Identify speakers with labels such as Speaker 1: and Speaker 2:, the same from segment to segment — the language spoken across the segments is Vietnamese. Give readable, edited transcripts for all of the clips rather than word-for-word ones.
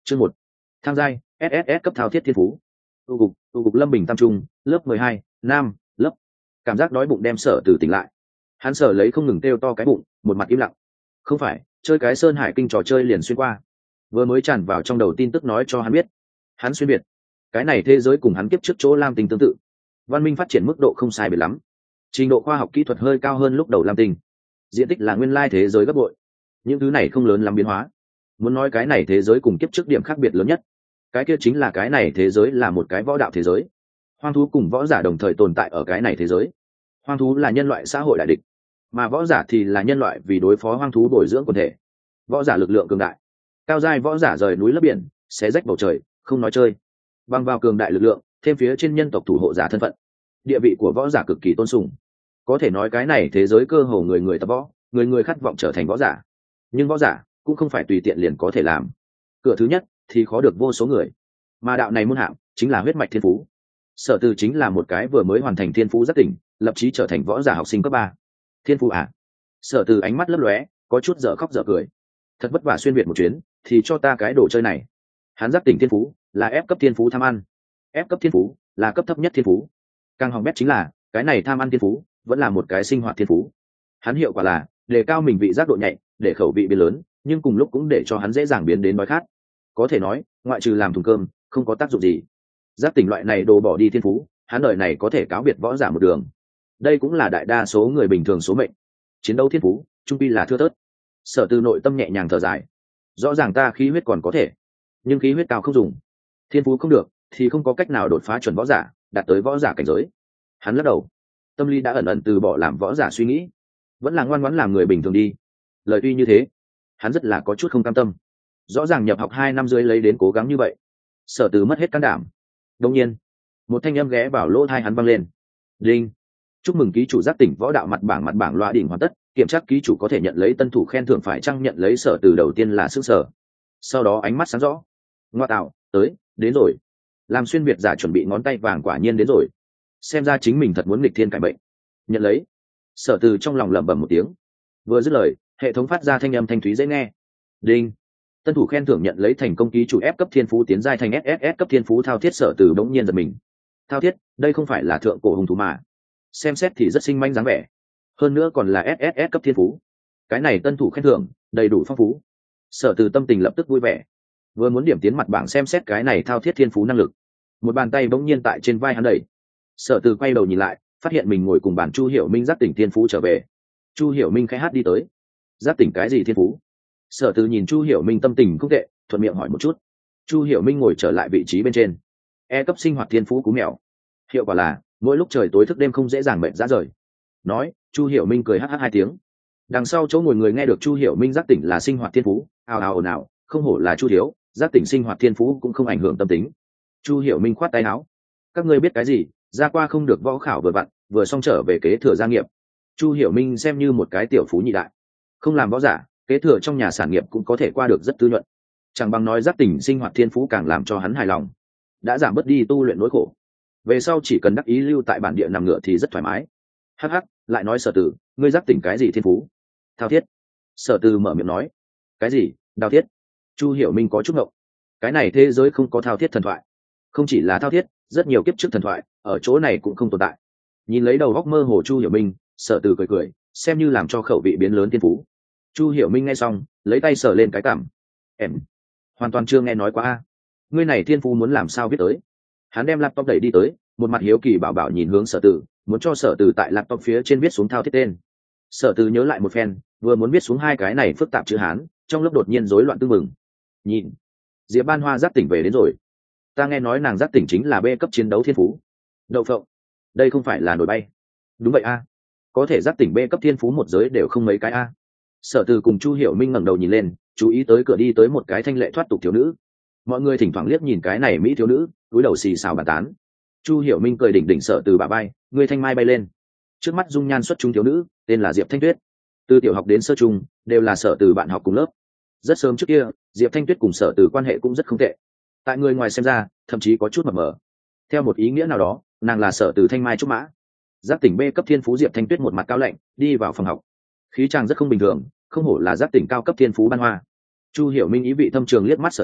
Speaker 1: Chương 1. Thang giai SSS cấp thao thiết thiên phú. Tu cục Lâm Bình Tam Trung, lớp 12, nam, lớp. Cảm giác đói bụng đem Sở Từ tỉnh lại. Hắn Sở lấy không ngừng kêu to cái bụng, một mặt im lặng. Không phải, chơi cái Sơn Hải Kinh trò chơi liền xuyên qua. Vừa mới tràn vào trong đầu tin tức nói cho hắn biết, hắn xuyên biệt. Cái này thế giới cùng hắn kiếp trước chỗ Lam Tinh tương tự. Văn minh phát triển mức độ không sai biệt lắm. Trình độ khoa học kỹ thuật hơi cao hơn lúc đầu Lam Tinh. Diện tích là nguyên lai thế giới gấp bội. Những thứ này không lớn lắm biến hóa. Muốn nói cái này thế giới cùng kiếp trước điểm khác biệt lớn nhất, cái kia chính là cái này thế giới là một cái võ đạo thế giới. Hoang thú cùng võ giả đồng thời tồn tại ở cái này thế giới. Hoang thú là nhân loại xã hội đại địch, mà võ giả thì là nhân loại vì đối phó hoang thú bồi dưỡng quần thể. Võ giả lực lượng cường đại, cao giai võ giả rời núi lấp biển, xé rách bầu trời, không nói chơi. Bằng vào cường đại lực lượng, thêm phía trên nhân tộc thủ hộ giả thân phận, địa vị của võ giả cực kỳ tôn sùng. Có thể nói cái này thế giới cơ hồ người người tập võ, người người khát vọng trở thành võ giả. Nhưng võ giả cũng không phải tùy tiện liền có thể làm. Cửa thứ nhất thì khó được vô số người, mà đạo này môn hạng chính là huyết mạch thiên phú. Sở Từ chính là một cái vừa mới hoàn thành thiên phú giác tỉnh, lập chí trở thành võ giả học sinh cấp 3. Thiên phú à? Sở Từ ánh mắt lấp lóe, có chút dở khóc dở cười. Thật vất vả xuyên việt một chuyến, thì cho ta cái đồ chơi này. Hắn giác tỉnh thiên phú là ép cấp thiên phú tham ăn. Ép cấp thiên phú là cấp thấp nhất thiên phú. Càng hỏng bét chính là cái này tham ăn thiên phú vẫn là một cái sinh hoạt thiên phú. Hắn hiệu quả là đề cao mình vị giác độ nhạy, để khẩu vị biến lớn, nhưng cùng lúc cũng để cho hắn dễ dàng biến đến đói khát. Có thể nói, ngoại trừ làm thùng cơm, không có tác dụng gì. Giác tỉnh loại này đồ bỏ đi thiên phú, hắn đời này có thể cáo biệt võ giả một đường. Đây cũng là đại đa số người bình thường số mệnh. Chiến đấu thiên phú, trung pi là thưa thớt. Sở Từ nội tâm nhẹ nhàng thở dài. Rõ ràng ta khí huyết còn có thể, nhưng khí huyết cao không dùng. Thiên phú không được, thì không có cách nào đột phá chuẩn võ giả, đạt tới võ giả cảnh giới. Hắn lắc đầu, tâm lý đã ẩn ẩn từ bỏ làm võ giả suy nghĩ, vẫn là ngoan ngoãn làm người bình thường đi. Lời tuy như thế, hắn rất là có chút không cam tâm. Rõ ràng nhập học 2 năm dưới lấy đến cố gắng như vậy, Sở Từ mất hết can đảm. Đột nhiên, một thanh âm ghé vào lỗ tai hắn vang lên. Đinh, chúc mừng ký chủ giác tỉnh võ đạo mặt bảng loa đỉnh hoàn tất, kiểm tra ký chủ có thể nhận lấy tân thủ khen thưởng, phải chăng nhận lấy. Sở Từ đầu tiên là sức sở, sau đó ánh mắt sáng rõ. Ngoa tạo, đến rồi. Làm xuyên việt giả chuẩn bị ngón tay vàng quả nhiên đến rồi. Xem ra chính mình thật muốn nghịch thiên cải bệnh. Nhận lấy. Sở Từ trong lòng lẩm bẩm một tiếng. Vừa dứt lời, hệ thống phát ra thanh âm thanh thúy dễ nghe. Đinh, tân thủ khen thưởng nhận lấy thành công, ký chủ ép cấp thiên phú tiến giai thành SSS cấp thiên phú thao thiết. Sở Từ bỗng nhiên giật mình. Thao thiết, đây không phải là thượng cổ hung thú mà. Xem xét thì rất sinh manh dáng vẻ, hơn nữa còn là SSS cấp thiên phú. Cái này tân thủ khen thưởng đầy đủ phong phú. Sở Từ tâm tình lập tức vui vẻ, vừa muốn điểm tiến mặt bảng xem xét cái này thao thiết thiên phú năng lực, một bàn tay bỗng nhiên tại trên vai hắn đẩy. Sở Từ quay đầu nhìn lại, phát hiện mình ngồi cùng bàn Chu Hiểu Minh giác tỉnh thiên phú trở về. Chu Hiểu Minh khẽ hát đi tới. Giác tỉnh cái gì thiên phú? Sở Từ nhìn Chu Hiểu Minh tâm tình không tệ, thuận miệng hỏi một chút. Chu Hiểu Minh ngồi trở lại vị trí bên trên. E cấp sinh hoạt thiên phú cú mèo. Hiệu quả là mỗi lúc trời tối thức đêm không dễ dàng mệt rã rời. Nói, Chu Hiểu Minh cười hắc hắc 2 tiếng. Đằng sau chỗ ngồi người nghe được Chu Hiểu Minh giác tỉnh là sinh hoạt thiên phú, ào ào ồn ào, không hổ là Chu thiếu, giác tỉnh sinh hoạt thiên phú cũng không ảnh hưởng tâm tính. Chu Hiểu Minh khoát tay áo. Các ngươi biết cái gì, ra qua không được võ khảo vừa vặn, vừa xong trở về kế thừa gia nghiệp. Chu Hiểu Minh xem như một cái tiểu phú nhị đại, không làm võ giả, kế thừa trong nhà sản nghiệp cũng có thể qua được rất tư nhuận. Chẳng bằng nói giác tỉnh sinh hoạt thiên phú càng làm cho hắn hài lòng, đã giảm bớt đi tu luyện nỗi khổ. Về sau chỉ cần đắc ý lưu tại bản địa nằm ngựa thì rất thoải mái. Hắc hắc, lại nói Sở Từ, ngươi giác tỉnh cái gì thiên phú? Thao thiết. Sở Từ mở miệng nói. Cái gì? Đao thiết? Chu Hiểu Minh có chút ngộng. Cái này thế giới không có thao thiết thần thoại. Không chỉ là thao thiết, rất nhiều kiếp trước thần thoại ở chỗ này cũng không tồn tại. Nhìn lấy đầu góc mơ hồ Chu Hiểu Minh, Sở Từ cười cười, xem như làm cho khẩu vị biến lớn thiên phú. Chu Hiểu Minh nghe xong, lấy tay sờ lên cái cằm. Em hoàn toàn chưa nghe nói qua a. Ngươi này thiên phú muốn làm sao viết tới? Hắn đem laptop đẩy đi tới, một mặt hiếu kỳ bảo bảo nhìn hướng Sở Từ, muốn cho Sở Từ tại laptop phía trên viết xuống thao thiết tên. Sở Từ nhớ lại một phen, vừa muốn viết xuống 2 cái này phức tạp chữ Hán, trong lúc đột nhiên rối loạn tương mừng. Nhìn, Diệp Ban Hoa giác tỉnh về đến rồi. Ta nghe nói nàng giác tỉnh chính là B cấp chiến đấu thiên phú. Đậu phộng, đây không phải là nổi bay. Đúng vậy a, có thể giác tỉnh B cấp thiên phú một giới đều không mấy cái a. Sở Từ cùng Chu Hiểu Minh ngẩng đầu nhìn lên, chú ý tới cửa đi tới một cái thanh lệ thoát tục thiếu nữ. Mọi người thỉnh thoảng liếc nhìn cái này mỹ thiếu nữ, cúi đầu xì xào bàn tán. Chu Hiểu Minh cười đỉnh đỉnh Sở Từ bả vai, người thanh mai bay lên. Trước mắt dung nhan xuất chúng thiếu nữ, tên là Diệp Thanh Tuyết. Từ tiểu học đến sơ trung đều là Sở Từ bạn học cùng lớp. Rất sớm trước kia, Diệp Thanh Tuyết cùng Sở Từ quan hệ cũng rất không tệ. Tại người ngoài xem ra, thậm chí có chút mập mờ. Theo một ý nghĩa nào đó, nàng là Sở Từ thanh mai trúc mã. Giác tỉnh B cấp thiên phú Diệp Thanh Tuyết một mặt cao lạnh, đi vào phòng học. Khí chàng rất không bình thường, không hổ là giác tỉnh cao cấp thiên phú Ban Hoa. Chu Hiểu Minh ý vị thâm trường liếc mắt Sở Từ,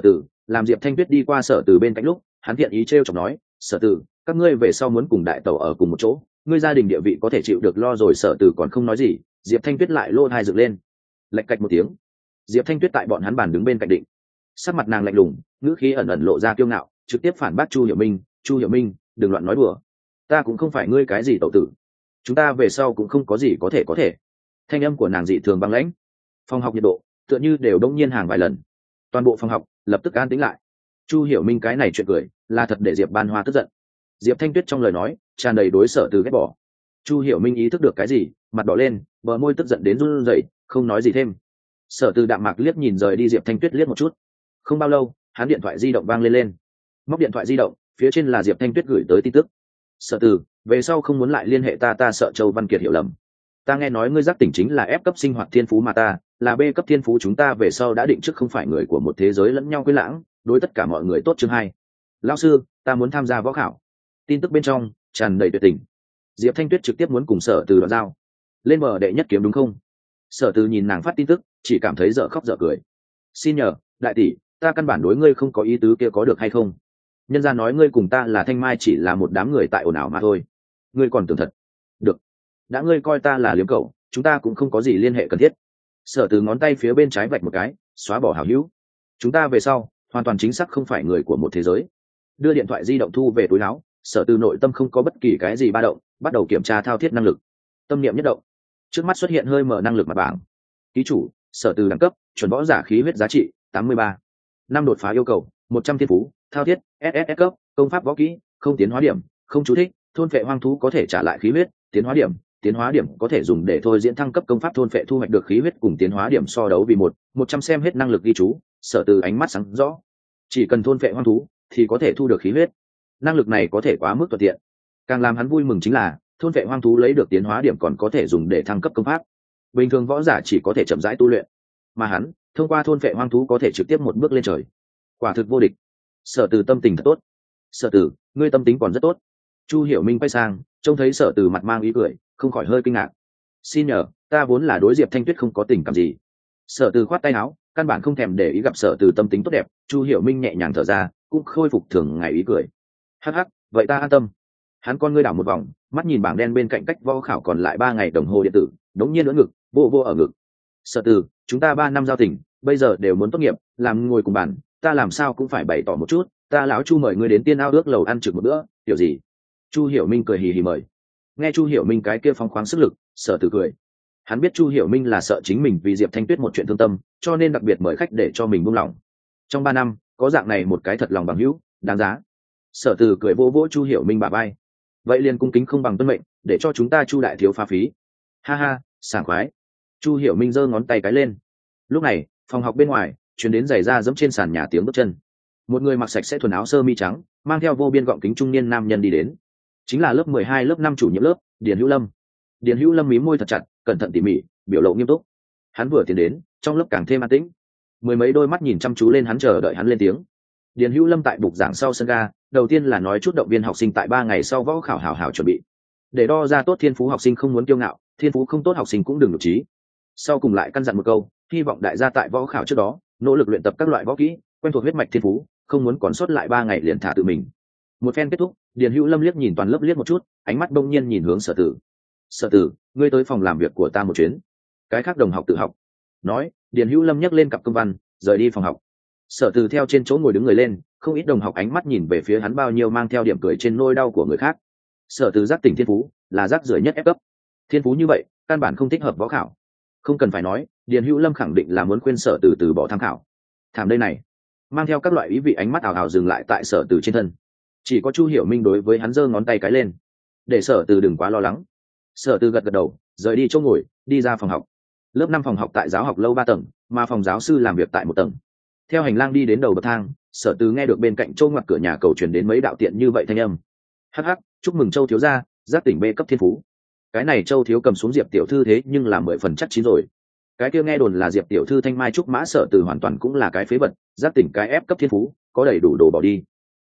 Speaker 1: làm Diệp Thanh Tuyết đi qua Sở Từ bên cạnh lúc, hắn thiện ý trêu chọc nói, Sở Từ, các ngươi về sau muốn cùng đại tẩu ở cùng một chỗ, ngươi gia đình địa vị có thể chịu được lo rồi. Sở Từ còn không nói gì, Diệp Thanh Tuyết lại lô hai dựng lên, lạch cạch một tiếng. Diệp Thanh Tuyết tại bọn hắn bàn đứng bên cạnh định, sắc mặt nàng lạnh lùng, ngữ khí ẩn ẩn lộ ra kiêu ngạo, trực tiếp phản bác Chu Hiểu Minh, Chu Hiểu Minh, đừng loạn nói đùa, ta cũng không phải ngươi cái gì tẩu tử, chúng ta về sau cũng không có gì có thể. Thanh âm của nàng dị thường băng lãnh. Phòng học nhiệt độ tựa như đều đông nhiên hàng vài lần, toàn bộ phòng học lập tức an tĩnh lại. Chu Hiểu Minh cái này chuyện cười là thật để Diệp Ban Hoa tức giận. Diệp Thanh Tuyết trong lời nói tràn đầy đối Sở Từ ghét bỏ. Chu Hiểu Minh ý thức được cái gì, mặt đỏ lên, bờ môi tức giận đến run rẩy, không nói gì thêm. Sở Từ đạm mạc liếc nhìn rời đi Diệp Thanh Tuyết liếc một chút. Không bao lâu, hắn điện thoại di động vang lên. Móc điện thoại di động, phía trên là Diệp Thanh Tuyết gửi tới tin tức. Sở Từ, về sau không muốn lại liên hệ ta sợ Châu Văn Kiệt hiểu lầm. Ta nghe nói ngươi giác tỉnh chính là F cấp sinh hoạt thiên phú mà ta là B cấp thiên phú, chúng ta về sau đã định trước không phải người của một thế giới lẫn nhau quên lãng, đối tất cả mọi người tốt. Chương 2. Lão sư, ta muốn tham gia võ khảo. Tin tức bên trong tràn đầy tuyệt tình. Diệp Thanh Tuyết trực tiếp muốn cùng Sở Từ đoạn giao, lên bờ đệ nhất kiếm đúng không? Sở Từ nhìn nàng phát tin tức, chỉ cảm thấy dở khóc dở cười. Xin nhờ, đại tỷ, ta căn bản đối ngươi không có ý tứ kia, có được hay không? Nhân gia nói ngươi cùng ta là thanh mai chỉ là một đám người tại ồn ào mà thôi, ngươi còn tưởng thật? Được, đã ngươi coi ta là liếm cậu, chúng ta cũng không có gì liên hệ cần thiết. Sở Từ ngón tay phía bên trái vạch một cái, xóa bỏ hảo hữu. Chúng ta về sau hoàn toàn chính xác không phải người của một thế giới. Đưa điện thoại di động thu về túi áo, Sở Từ nội tâm không có bất kỳ cái gì ba động, bắt đầu kiểm tra thao thiết năng lực. Tâm niệm nhất động, trước mắt xuất hiện hơi mở năng lực mặt bảng. Ký chủ Sở Từ đẳng cấp chuẩn võ giả, khí huyết giá trị 83. Năm đột phá yêu cầu 100 thiên phú, thao thiết SSS cấp, công pháp võ kỹ không tiến hóa điểm, không chú thích, thôn phệ hoang thú có thể trả lại khí huyết, tiến hóa điểm có thể dùng để thôi diễn thăng cấp công pháp thôn phệ, thu hoạch được khí huyết cùng tiến hóa điểm so đấu vì 100. Xem hết năng lực ghi chú, Sở Từ ánh mắt sáng rõ, chỉ cần thôn phệ hoang thú thì có thể thu được khí huyết. Năng lực này có thể quá mức thuận tiện. Càng làm hắn vui mừng chính là thôn phệ hoang thú lấy được tiến hóa điểm còn có thể dùng để thăng cấp công pháp. Bình thường võ giả chỉ có thể chậm rãi tu luyện, mà hắn thông qua thôn phệ hoang thú có thể trực tiếp một bước lên trời, quả thực vô địch. Sở Từ tâm tình thật tốt. Sở Từ, ngươi tâm tính còn rất tốt. Chu Hiểu Minh quay sang trông thấy Sở Từ mặt mang ý cười, không khỏi hơi kinh ngạc. Xin nhờ, ta vốn là đối Diệp Thanh Tuyết không có tình cảm gì. Sở Từ khoát tay áo, căn bản không thèm để ý gặp Sở Từ tâm tính tốt đẹp. Chu Hiểu Minh nhẹ nhàng thở ra, cũng khôi phục thường ngày ý cười. Hắc hắc, vậy ta an tâm. Hắn con ngươi đảo một vòng, mắt nhìn bảng đen bên cạnh cách võ khảo còn lại 3 ngày đồng hồ điện tử, đống nhiên ưỡn ngực, vô ở ngực. Sở Từ, chúng ta 3 năm giao tình, bây giờ đều muốn tốt nghiệp, làm ngồi cùng bàn, ta làm sao cũng phải bày tỏ một chút, ta lão Chu mời ngươi đến Tiên Ao ước lầu ăn trực một bữa, kiểu gì? Chu Hiểu Minh cười hì hì mời. Nghe Chu Hiểu Minh cái kia phóng khoáng sức lực, Sở Từ cười. Hắn biết Chu Hiểu Minh là sợ chính mình vì Diệp Thanh Tuyết một chuyện thương tâm, cho nên đặc biệt mời khách để cho mình buông lòng. Trong 3 năm, có dạng này một cái thật lòng bằng hữu, đáng giá. Sở Từ cười vỗ vỗ Chu Hiểu Minh bả vai. Vậy liền cung kính không bằng tuân mệnh, để cho chúng ta Chu đại thiếu phá phí. Ha ha, sảng khoái. Chu Hiểu Minh giơ ngón tay cái lên. Lúc này, phòng học bên ngoài truyền đến giày da dẫm trên sàn nhà tiếng bước chân. Một người mặc sạch sẽ thuần áo sơ mi trắng, mang theo vô biên gọng kính trung niên nam nhân đi đến. Chính là lớp 12 lớp 5 chủ nhiệm lớp, Điền Hữu Lâm. Điền Hữu Lâm mím môi thật chặt, cẩn thận tỉ mỉ, biểu lộ nghiêm túc. Hắn vừa tiến đến, trong lớp càng thêm an tĩnh. Mười mấy đôi mắt nhìn chăm chú lên hắn, chờ đợi hắn lên tiếng. Điền Hữu Lâm tại bục giảng sau sân ga, đầu tiên là nói chút động viên học sinh tại 3 ngày sau võ khảo hảo chuẩn bị. Để đo ra tốt thiên phú học sinh không muốn kiêu ngạo, thiên phú không tốt học sinh cũng đừng nhục trí. Sau cùng lại căn dặn một câu, hy vọng đại gia tại võ khảo trước đó nỗ lực luyện tập các loại võ kỹ, quen thuộc huyết mạch thiên phú, không muốn còn sót lại 3 ngày liền thả tự mình. Một phen kết thúc, Điền Hữu Lâm liếc nhìn toàn lớp liếc một chút, ánh mắt bỗng nhiên nhìn hướng Sở Từ. Sở Từ, ngươi tới phòng làm việc của ta một chuyến. Cái khác đồng học tự học. Nói, Điền Hữu Lâm nhấc lên cặp công văn, rời đi phòng học. Sở Từ theo trên chỗ ngồi đứng người lên, không ít đồng học ánh mắt nhìn về phía hắn, bao nhiêu mang theo điểm cười trên nỗi đau của người khác. Sở Từ giác tỉnh thiên phú là rác rưởi nhất ép cấp. Thiên phú như vậy, căn bản không thích hợp võ khảo. Không cần phải nói, Điền Hữu Lâm khẳng định là muốn khuyên Sở Từ từ bỏ tham khảo. Thảm đây này, mang theo các loại ý vị ánh mắt ảo ảo dừng lại tại Sở Từ trên thân. Chỉ có Chu Hiểu Minh đối với hắn giơ ngón tay cái lên, để Sở Từ đừng quá lo lắng. Sở Từ gật gật đầu, rời đi chỗ ngồi, đi ra phòng học. Lớp 5 phòng học tại giáo học lâu 3 tầng, mà phòng giáo sư làm việc tại 1 tầng. Theo hành lang đi đến đầu bậc thang, Sở Từ nghe được bên cạnh chỗ ngoặt cửa nhà cầu truyền đến mấy đạo tiện như vậy thanh âm. Hắc hắc, chúc mừng Châu thiếu gia, giác tỉnh B cấp thiên phú. Cái này Châu thiếu cầm xuống Diệp tiểu thư thế nhưng là 10 phần chắc chín rồi. Cái kia nghe đồn là Diệp tiểu thư thanh mai trúc mã, Sở Từ hoàn toàn cũng là cái phế vật, giác tỉnh cái F cấp thiên phú, có đầy đủ đồ bỏ đi.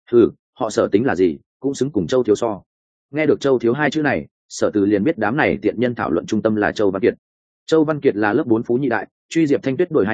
Speaker 1: Họ Sở tính là gì, cũng xứng cùng Châu thiếu so. Nghe được Châu thiếu 2 chữ này, Sở Từ liền biết đám này tiện nhân thảo luận trung tâm là Châu Văn Kiệt. Châu Văn Kiệt là lớp 4 phú nhị đại, truy Diệp Thanh Tuyết đuổi 2 năm,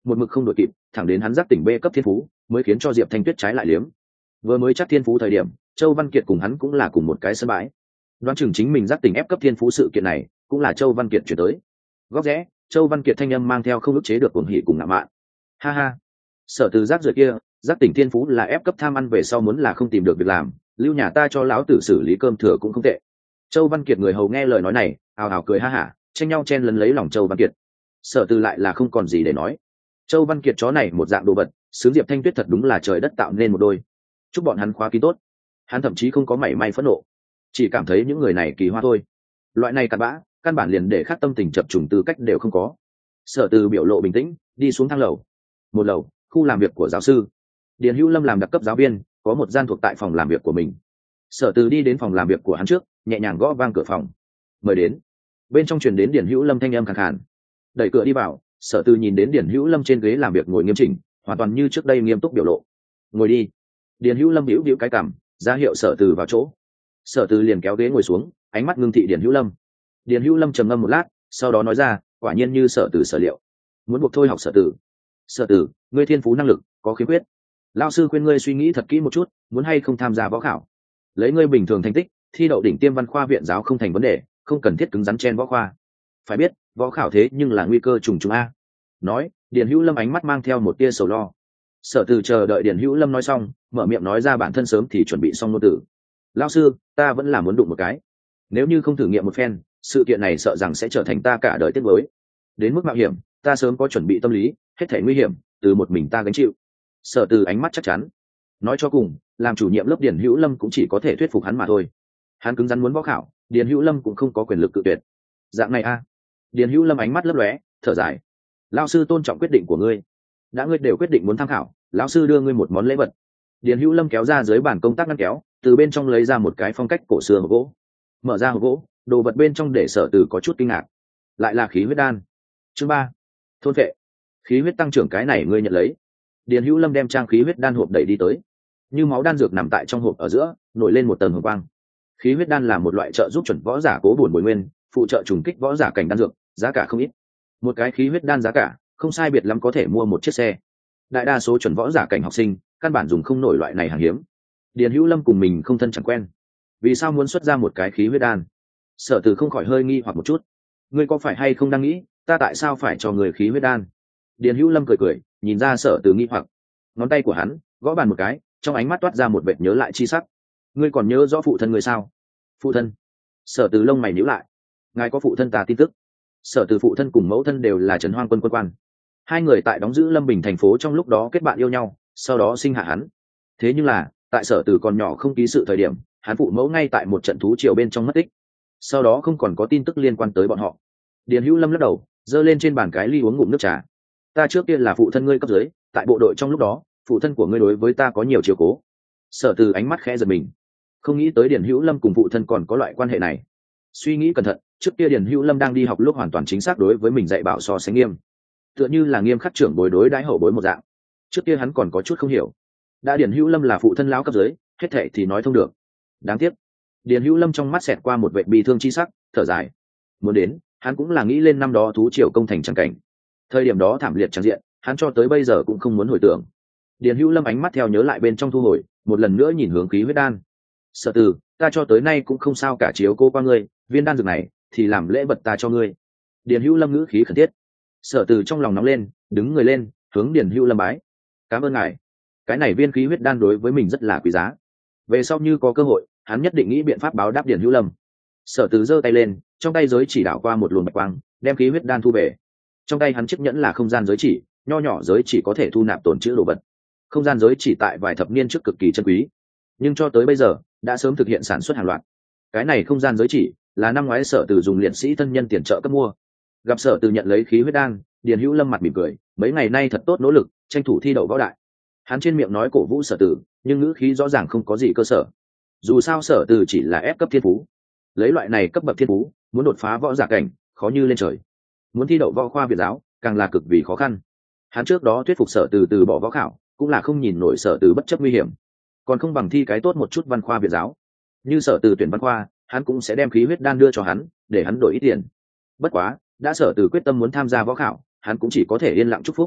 Speaker 1: một mực không đội kịp, thẳng đến hắn giác tỉnh B cấp thiên phú mới khiến cho Diệp Thanh Tuyết trái lại liếm. Vừa mới chắc thiên phú thời điểm, Châu Văn Kiệt cùng hắn cũng là cùng một cái sân bãi. Đoán chừng chính mình giác tỉnh ép cấp thiên phú sự kiện này cũng là Châu Văn Kiệt chuyển tới. Góc rẽ, Châu Văn Kiệt thanh âm mang theo không ức chế được cuồng hỉ cùng ngạo mạn. Ha ha, Sở Từ giác rưởi kia, giác tỉnh thiên phú là ép cấp tham ăn về sau muốn là không tìm được việc làm, lưu nhà ta cho lão tử xử lý cơm thừa cũng không tệ. Châu Văn Kiệt người hầu nghe lời nói này, ào ào cười ha hả, tranh nhau chen lấn lấy lòng Châu Văn Kiệt. Sở Từ lại là không còn gì để nói. Châu Văn Kiệt chó này một dạng đồ vật, xứ Diệp Thanh Tuyết thật đúng là trời đất tạo nên một đôi. Chúc bọn hắn khóa kín tốt. Hắn thậm chí không có mảy may phẫn nộ, chỉ cảm thấy những người này kỳ hoa thôi. Loại này cặn bã, căn bản liền để khác tâm tình chập trùng tư cách đều không có. Sở Từ biểu lộ bình tĩnh, đi xuống thang lầu. Một lầu, khu làm việc của giáo sư. Điền Hữu Lâm làm đặc cấp giáo viên, có một gian thuộc tại phòng làm việc của mình. Sở Từ đi đến phòng làm việc của hắn trước, nhẹ nhàng gõ vang cửa phòng. Mời đến. Bên trong truyền đến Điền Hữu Lâm thanh âm khàn khàn. Đẩy cửa đi vào, Sở Từ nhìn đến Điền Hữu Lâm trên ghế làm việc ngồi nghiêm chỉnh, hoàn toàn như trước đây nghiêm túc biểu lộ. Ngồi đi. Điền Hữu Lâm bĩu bĩu cái cằm, ra hiệu Sở Từ vào chỗ. Sở Từ liền kéo ghế ngồi xuống, ánh mắt ngưng thị Điền Hữu Lâm. Điền Hữu Lâm trầm ngâm một lát, sau đó nói ra, quả nhiên như Sở Từ sở liệu. Muốn buộc thôi học Sở Từ. Sở Từ, ngươi thiên phú năng lực có khiếm khuyết. Lão sư khuyên ngươi suy nghĩ thật kỹ một chút, muốn hay không tham gia võ khảo. Lấy ngươi bình thường thành tích, thi đậu đỉnh tiêm văn khoa viện giáo không thành vấn đề, không cần thiết cứng rắn chen võ khoa. Phải biết, võ khảo thế nhưng là nguy cơ trùng trùng a. Nói, Điền Hữu Lâm ánh mắt mang theo một tia sầu lo. Sở Từ chờ đợi Điền Hữu Lâm nói xong, mở miệng nói ra bản thân sớm thì chuẩn bị xong ngôn từ. Lão sư, ta vẫn là muốn đụng một cái. Nếu như không thử nghiệm một phen, sự kiện này sợ rằng sẽ trở thành ta cả đời tiếc nuối. Đến mức mạo hiểm, ta sớm có chuẩn bị tâm lý, hết thảy nguy hiểm từ một mình ta gánh chịu. Sở Từ ánh mắt chắc chắn. Nói cho cùng, làm chủ nhiệm lớp Điền Hữu Lâm cũng chỉ có thể thuyết phục hắn mà thôi. Hắn cứng rắn muốn võ khảo, Điền Hữu Lâm cũng không có quyền lực cự tuyệt. Dạng này a. Điền Hữu Lâm ánh mắt lấp lóe, thở dài. Lão sư tôn trọng quyết định của ngươi. Đã ngươi đều quyết định muốn tham khảo, lão sư đưa ngươi một món lễ vật. Điền Hữu Lâm kéo ra dưới bàn công tác ngăn kéo, từ bên trong lấy ra một cái phong cách cổ xưa hộp gỗ. Mở ra hộp gỗ, đồ vật bên trong để Sở Từ có chút kinh ngạc. Lại là khí huyết đan. Chương 3. Thôn vệ. Khí huyết tăng trưởng, cái này ngươi nhận lấy. Điền Hữu Lâm đem trang khí huyết đan hộp đẩy đi tới. Như máu đan dược nằm tại trong hộp ở giữa, nổi lên một tầng hồng quang. Khí huyết đan là một loại trợ giúp chuẩn võ giả cố bổn bồi nguyên, phụ trợ trùng kích võ giả cảnh đan dược, giá cả không ít. Một cái khí huyết đan giá cả không sai biệt lắm có thể mua một chiếc xe. Đại đa số chuẩn võ giả cảnh học sinh căn bản dùng không nổi loại này hàng hiếm. Điền Hữu Lâm cùng mình không thân chẳng quen, vì sao muốn xuất ra một cái khí huyết đan? Sở Từ không khỏi hơi nghi hoặc một chút. Ngươi có phải hay không đang nghĩ ta tại sao phải cho người khí huyết đan? Điền Hữu Lâm cười cười, nhìn ra Sở Từ nghi hoặc. Ngón tay của hắn gõ bàn một cái, trong ánh mắt toát ra một vệt nhớ lại chi sắc. Ngươi còn nhớ rõ phụ thân người sao? Phụ thân? Sở Từ lông mày nhíu lại. Ngài có phụ thân ta tin tức? Sở Từ phụ thân cùng mẫu thân đều là Trần Hoang quân quân quan. Hai người tại đóng giữ Lâm Bình thành phố trong lúc đó kết bạn yêu nhau, sau đó sinh hạ hắn. Thế nhưng là, tại Sở Từ còn nhỏ không ký sự thời điểm, hắn phụ mẫu ngay tại một trận thú triều bên trong mất tích. Sau đó không còn có tin tức liên quan tới bọn họ. Điền Hữu Lâm lắc đầu, giơ lên trên bàn cái ly uống ngụm nước trà. Ta trước kia là phụ thân ngươi cấp dưới, tại bộ đội trong lúc đó, phụ thân của ngươi đối với ta có nhiều chiếu cố. Sở Từ ánh mắt khẽ giật mình, không nghĩ tới Điền Hữu Lâm cùng phụ thân còn có loại quan hệ này. Suy nghĩ cẩn thận, trước kia Điền Hữu Lâm đang đi học lúc hoàn toàn chính xác đối với mình dạy bảo so sánh nghiêm, tựa như là nghiêm khắc trưởng bối đối đãi hậu bối một dạng. Trước kia hắn còn có chút không hiểu, đã Điền Hữu Lâm là phụ thân lão cấp dưới, hết thệ thì nói thông được. Đáng tiếc, Điền Hữu Lâm trong mắt xẹt qua một vẻ bi thương chi sắc, thở dài. Muốn đến, hắn cũng là nghĩ lên năm đó thú triều công thành chẳng cảnh. Thời điểm đó thảm liệt chẳng diện, hắn cho tới bây giờ cũng không muốn hồi tưởng. Điền Hữu Lâm ánh mắt theo nhớ lại bên trong thu hồi, một lần nữa nhìn hướng khí huyết đan. Sở Từ, ta cho tới nay cũng không sao cả chiếu cô qua ngươi, viên đan dược này thì làm lễ vật ta cho ngươi. Điền Hữu Lâm ngữ khí khẩn thiết. Sở Từ trong lòng nóng lên, đứng người lên, hướng Điền Hữu Lâm bái. Cảm ơn ngài. Cái này viên khí huyết đan đối với mình rất là quý giá. Về sau như có cơ hội, hắn nhất định nghĩ biện pháp báo đáp Điền Hữu Lâm. Sở Từ giơ tay lên, trong tay giới chỉ đảo qua một luồng bạch quang, đem khí huyết đan thu về. Trong tay hắn chiếc nhẫn là không gian giới chỉ, nho nhỏ giới chỉ có thể thu nạp tồn trữ đồ vật. Không gian giới chỉ tại vài thập niên trước cực kỳ chân quý, nhưng cho tới bây giờ đã sớm thực hiện sản xuất hàng loạt. Cái này không gian giới chỉ là năm ngoái Sở Từ dùng liệt sĩ thân nhân tiền trợ cấp mua. Gặp Sở Từ nhận lấy khí huyết đan, Điền Hữu Lâm mặt mỉm cười, mấy ngày nay thật tốt nỗ lực, tranh thủ thi đậu võ đại. Hắn trên miệng nói cổ vũ Sở Từ, nhưng ngữ khí rõ ràng không có gì cơ sở. Dù sao Sở Từ chỉ là ép cấp thiên phú, lấy loại này cấp bậc thiên phú, muốn đột phá võ giả cảnh, khó như lên trời. Muốn thi đậu võ khoa Việt giáo, càng là cực vì khó khăn. Hắn trước đó thuyết phục Sở Từ từ bỏ võ khảo, cũng là không nhìn nổi Sở Từ bất chấp nguy hiểm, còn không bằng thi cái tốt một chút văn khoa Việt giáo. Như Sở Từ tuyển văn khoa, hắn cũng sẽ đem khí huyết đan đưa cho hắn, để hắn đổi ít tiền. Bất quá, đã Sở Từ quyết tâm muốn tham gia võ khảo, hắn cũng chỉ có thể yên lặng chúc phúc.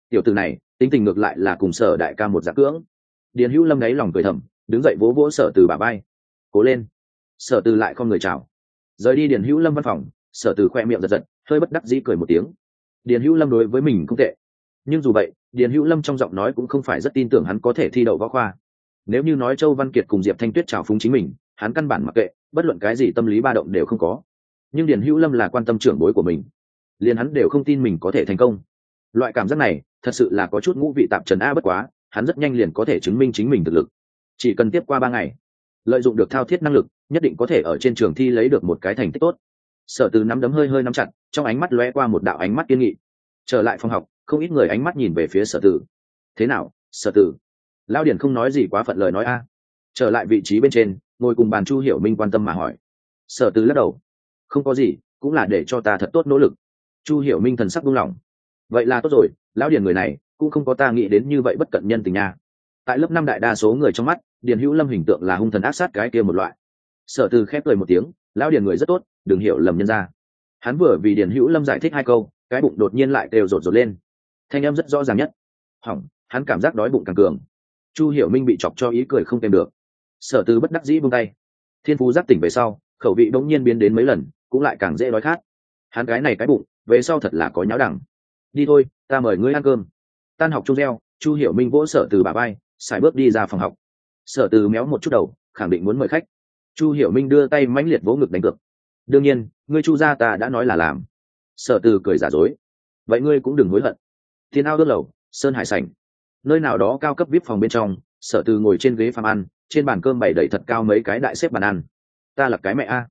Speaker 1: tiểu tử này tính tình ngược lại là cùng Sở đại ca một dạng cưỡng. Điền Hữu Lâm đáy lòng cười thầm, đứng dậy vỗ vỗ Sở Từ bả vai. Cố lên. Sở Từ lại không người chào. Rời đi Điền Hữu Lâm văn phòng, Sở Từ khoe miệng giật giật, hơi bất đắc dĩ cười một tiếng. Điền Hữu Lâm đối với mình không tệ, nhưng dù vậy Điền Hữu Lâm trong giọng nói cũng không phải rất tin tưởng hắn có thể thi đậu võ khoa. Nếu như nói Châu Văn Kiệt cùng Diệp Thanh Tuyết trào phúng chính mình, hắn căn bản mặc kệ, bất luận cái gì tâm lý ba động đều không có. Nhưng Điền Hữu Lâm là quan tâm trưởng bối của mình, liền hắn đều không tin mình có thể thành công. Loại cảm giác này thật sự là có chút ngũ vị tạp trần. Bất quá hắn rất nhanh liền có thể chứng minh chính mình thực lực. Chỉ cần tiếp qua 3 ngày, lợi dụng được thao thiết năng lực, nhất định có thể ở trên trường thi lấy được một cái thành tích tốt. Sở Từ nắm đấm hơi hơi nắm chặt, trong ánh mắt lóe qua một đạo ánh mắt kiên nghị. Trở lại phòng học, không ít người ánh mắt nhìn về phía Sở Từ. Thế nào, Sở Từ? Lão Điển không nói gì quá phận lời nói a. Trở lại vị trí bên trên, ngồi cùng bàn Chu Hiểu Minh quan tâm mà hỏi. Sở Từ lắc đầu. Không có gì, cũng là để cho ta thật tốt nỗ lực. Chu Hiểu Minh thần sắc buông lỏng. Vậy là tốt rồi, lão Điển người này cũng không có ta nghĩ đến như vậy bất cận nhân tình nha. Tại lớp 5 đại đa số người trong mắt, Điền Hữu Lâm hình tượng là hung thần ác sát cái kia một loại. Sở Từ khép cười một tiếng, lão Điền người rất tốt, đừng hiểu lầm nhân ra. Hắn vừa vì Điền Hữu Lâm giải thích 2 câu, cái bụng đột nhiên lại đều rột rột lên. Thanh âm rất rõ ràng nhất. Hỏng, hắn cảm giác đói bụng càng cường. Chu Hiểu Minh bị chọc cho ý cười không kèm được. Sở Từ bất đắc dĩ buông tay. Thiên Phú giác tỉnh về sau, khẩu vị đống nhiên biến đến mấy lần, cũng lại càng dễ đói khát. Hắn cái này cái bụng, về sau thật là có nháo đẳng. Đi thôi, ta mời ngươi ăn cơm. Tan học chung reo, Chu Hiểu Minh vỗ Sở Từ bả vai, sải bước đi ra phòng học. Sở Từ méo một chút đầu, khẳng định muốn mời khách. Chu Hiểu Minh đưa tay mãnh liệt vỗ ngực đánh cược. Đương nhiên, ngươi Chu gia ta đã nói là làm. Sở Từ cười giả dối. Vậy ngươi cũng đừng hối hận. Thiên ao đớt lầu, sơn hải sảnh, nơi nào đó cao cấp vip phòng bên trong, Sở Từ ngồi trên ghế phàm ăn, trên bàn cơm bày đầy thật cao mấy cái đại xếp bàn ăn. Ta là cái mẹ a.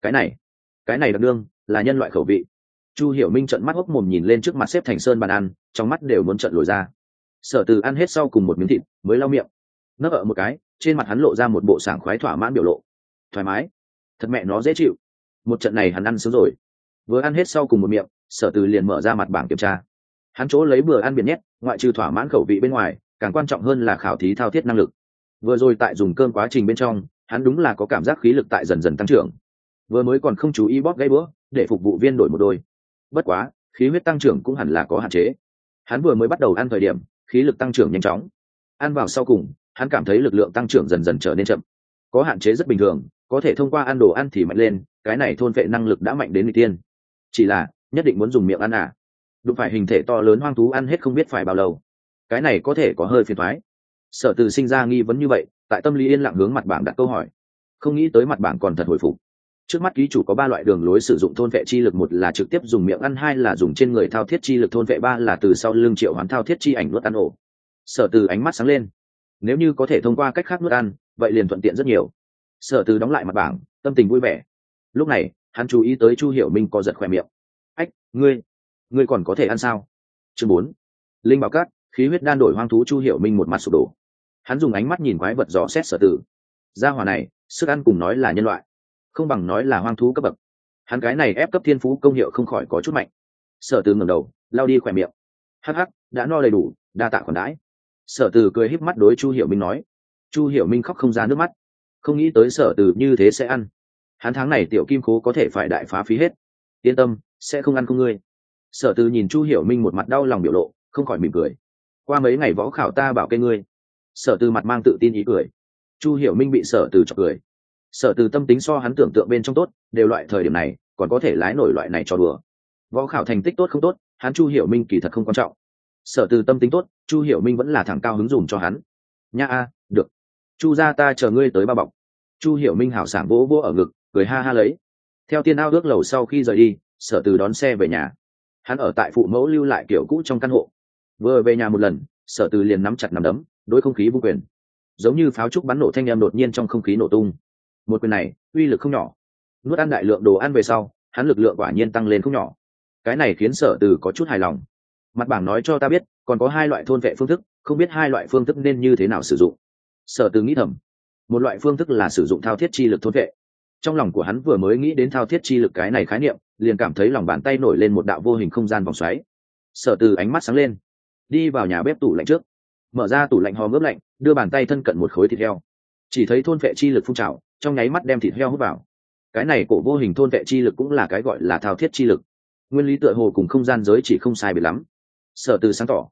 Speaker 1: Cái này đặc đương là nhân loại khẩu vị. Chu Hiểu Minh trợn mắt hốc mồm nhìn lên trước mặt xếp thành sơn bàn ăn, trong mắt đều muốn trợn lồi ra. Sở Từ ăn hết sau cùng một miếng thịt mới lau miệng, nấp ở một cái, trên mặt hắn lộ ra một bộ sảng khoái thỏa mãn biểu lộ. Thoải mái, thật mẹ nó dễ chịu. Một trận này hắn ăn sướng rồi. Vừa ăn hết sau cùng một miệng, Sở Từ liền mở ra mặt bảng kiểm tra. Hắn chỗ lấy bữa ăn biển nhét, ngoại trừ thỏa mãn khẩu vị bên ngoài, càng quan trọng hơn là khảo thí thao thiết năng lực. Vừa rồi tại dùng cơm quá trình bên trong, hắn đúng là có cảm giác khí lực tại dần dần tăng trưởng. Vừa mới còn không chú ý bóp gãy bữa, để phục vụ viên đổi một đôi. Bất quá, khí huyết tăng trưởng cũng hẳn là có hạn chế. Hắn vừa mới bắt đầu ăn thời điểm, khí lực tăng trưởng nhanh chóng. Ăn vào sau cùng, hắn cảm thấy lực lượng tăng trưởng dần dần trở nên chậm. Có hạn chế rất bình thường, có thể thông qua ăn đồ ăn thì mạnh lên, cái này thôn vệ năng lực đã mạnh đến nguy tiên. Chỉ là, nhất định muốn dùng miệng ăn à? Đụng phải hình thể to lớn hoang thú ăn hết không biết phải bao lâu. Cái này có thể có hơi phiền toái. Sở Từ sinh ra nghi vấn như vậy, tại tâm lý yên lặng hướng mặt bảng đặt câu hỏi. Không nghĩ tới mặt bảng còn thật hồi phục. Trước mắt ký chủ có 3 loại đường lối sử dụng thôn vệ chi lực, 1 là trực tiếp dùng miệng ăn, 2 là dùng trên người thao thiết chi lực thôn vệ, 3 là từ sau lưng triệu hoán thao thiết chi ảnh nuốt ăn ổ. Sở Từ ánh mắt sáng lên. Nếu như có thể thông qua cách khác nuốt ăn, vậy liền thuận tiện rất nhiều. Sở Từ đóng lại mặt bảng, tâm tình vui vẻ. Lúc này, hắn chú ý tới Chu Hiểu Minh co giật khóe miệng. Ách, ngươi còn có thể ăn sao? Chương 4. Linh bảo cát, khí huyết đan đổi hoang thú. Chu Hiểu Minh một mặt sụp đổ. Hắn dùng ánh mắt nhìn quái vật dò xét Sở Từ. Gia hỏa này, sức ăn cùng nói là nhân loại, không bằng nói là hoang thú cấp bậc. Hắn cái này ép cấp thiên phú công hiệu không khỏi có chút mạnh. Sở Từ ngẩng đầu, lau đi khóe miệng. Hắc hắc, đã no đầy đủ, đa tạ khoản đãi. Sở Từ cười híp mắt đối Chu Hiểu Minh nói. Chu Hiểu Minh khóc không ra nước mắt. Không nghĩ tới Sở Từ như thế sẽ ăn. Hắn tháng này tiểu kim khố có thể phải đại phá phí hết. Yên tâm, sẽ không ăn không ngươi. Sở Từ nhìn Chu Hiểu Minh một mặt đau lòng biểu lộ, không khỏi mỉm cười. Qua mấy ngày võ khảo ta bảo kê ngươi. Sở Từ mặt mang tự tin ý cười. Chu Hiểu Minh bị Sở Từ chọc cười. Sở Từ tâm tính so hắn tưởng tượng bên trong tốt, đều loại thời điểm này còn có thể lái nổi loại này cho đùa. Võ khảo thành tích tốt không tốt, hắn Chu Hiểu Minh kỳ thật không quan trọng. Sở Từ tâm tính tốt, Chu Hiểu Minh vẫn là thẳng cao hứng dùng cho hắn. Nha a, được. Chu gia ta chờ ngươi tới bao bọc. Chu Hiểu Minh hảo sảng vỗ vỗ ở ngực, cười ha ha lấy. Theo Tiên Ao ước lầu sau khi rời đi, Sở Từ đón xe về nhà. Hắn ở tại phụ mẫu lưu lại kiểu cũ trong căn hộ. Vừa về nhà một lần, Sở Từ liền nắm chặt nắm đấm, đối không khí vung quyền. Giống như pháo trúc bắn nổ thanh âm đột nhiên trong không khí nổ tung. Một quyền này, uy lực không nhỏ. Nuốt ăn đại lượng đồ ăn về sau, hắn lực lượng quả nhiên tăng lên không nhỏ. Cái này khiến Sở Từ có chút hài lòng. Mặt bảng nói cho ta biết, còn có 2 loại thôn vệ phương thức, không biết 2 loại phương thức nên như thế nào sử dụng. Sở Từ nghĩ thầm. Một loại phương thức là sử dụng thao thiết chi lực thôn vệ. Trong lòng của hắn vừa mới nghĩ đến thao thiết chi lực cái này khái niệm, liền cảm thấy lòng bàn tay nổi lên một đạo vô hình không gian vòng xoáy. Sở Từ ánh mắt sáng lên, đi vào nhà bếp tủ lạnh trước, mở ra tủ lạnh hòm ướp lạnh, đưa bàn tay thân cận một khối thịt heo. Chỉ thấy thôn vệ chi lực phun trào, trong nháy mắt đem thịt heo hút vào. Cái này cổ vô hình thôn vệ chi lực cũng là cái gọi là thao thiết chi lực. Nguyên lý tựa hồ cùng không gian giới chỉ không sai biệt lắm. Sở Từ sáng tỏ,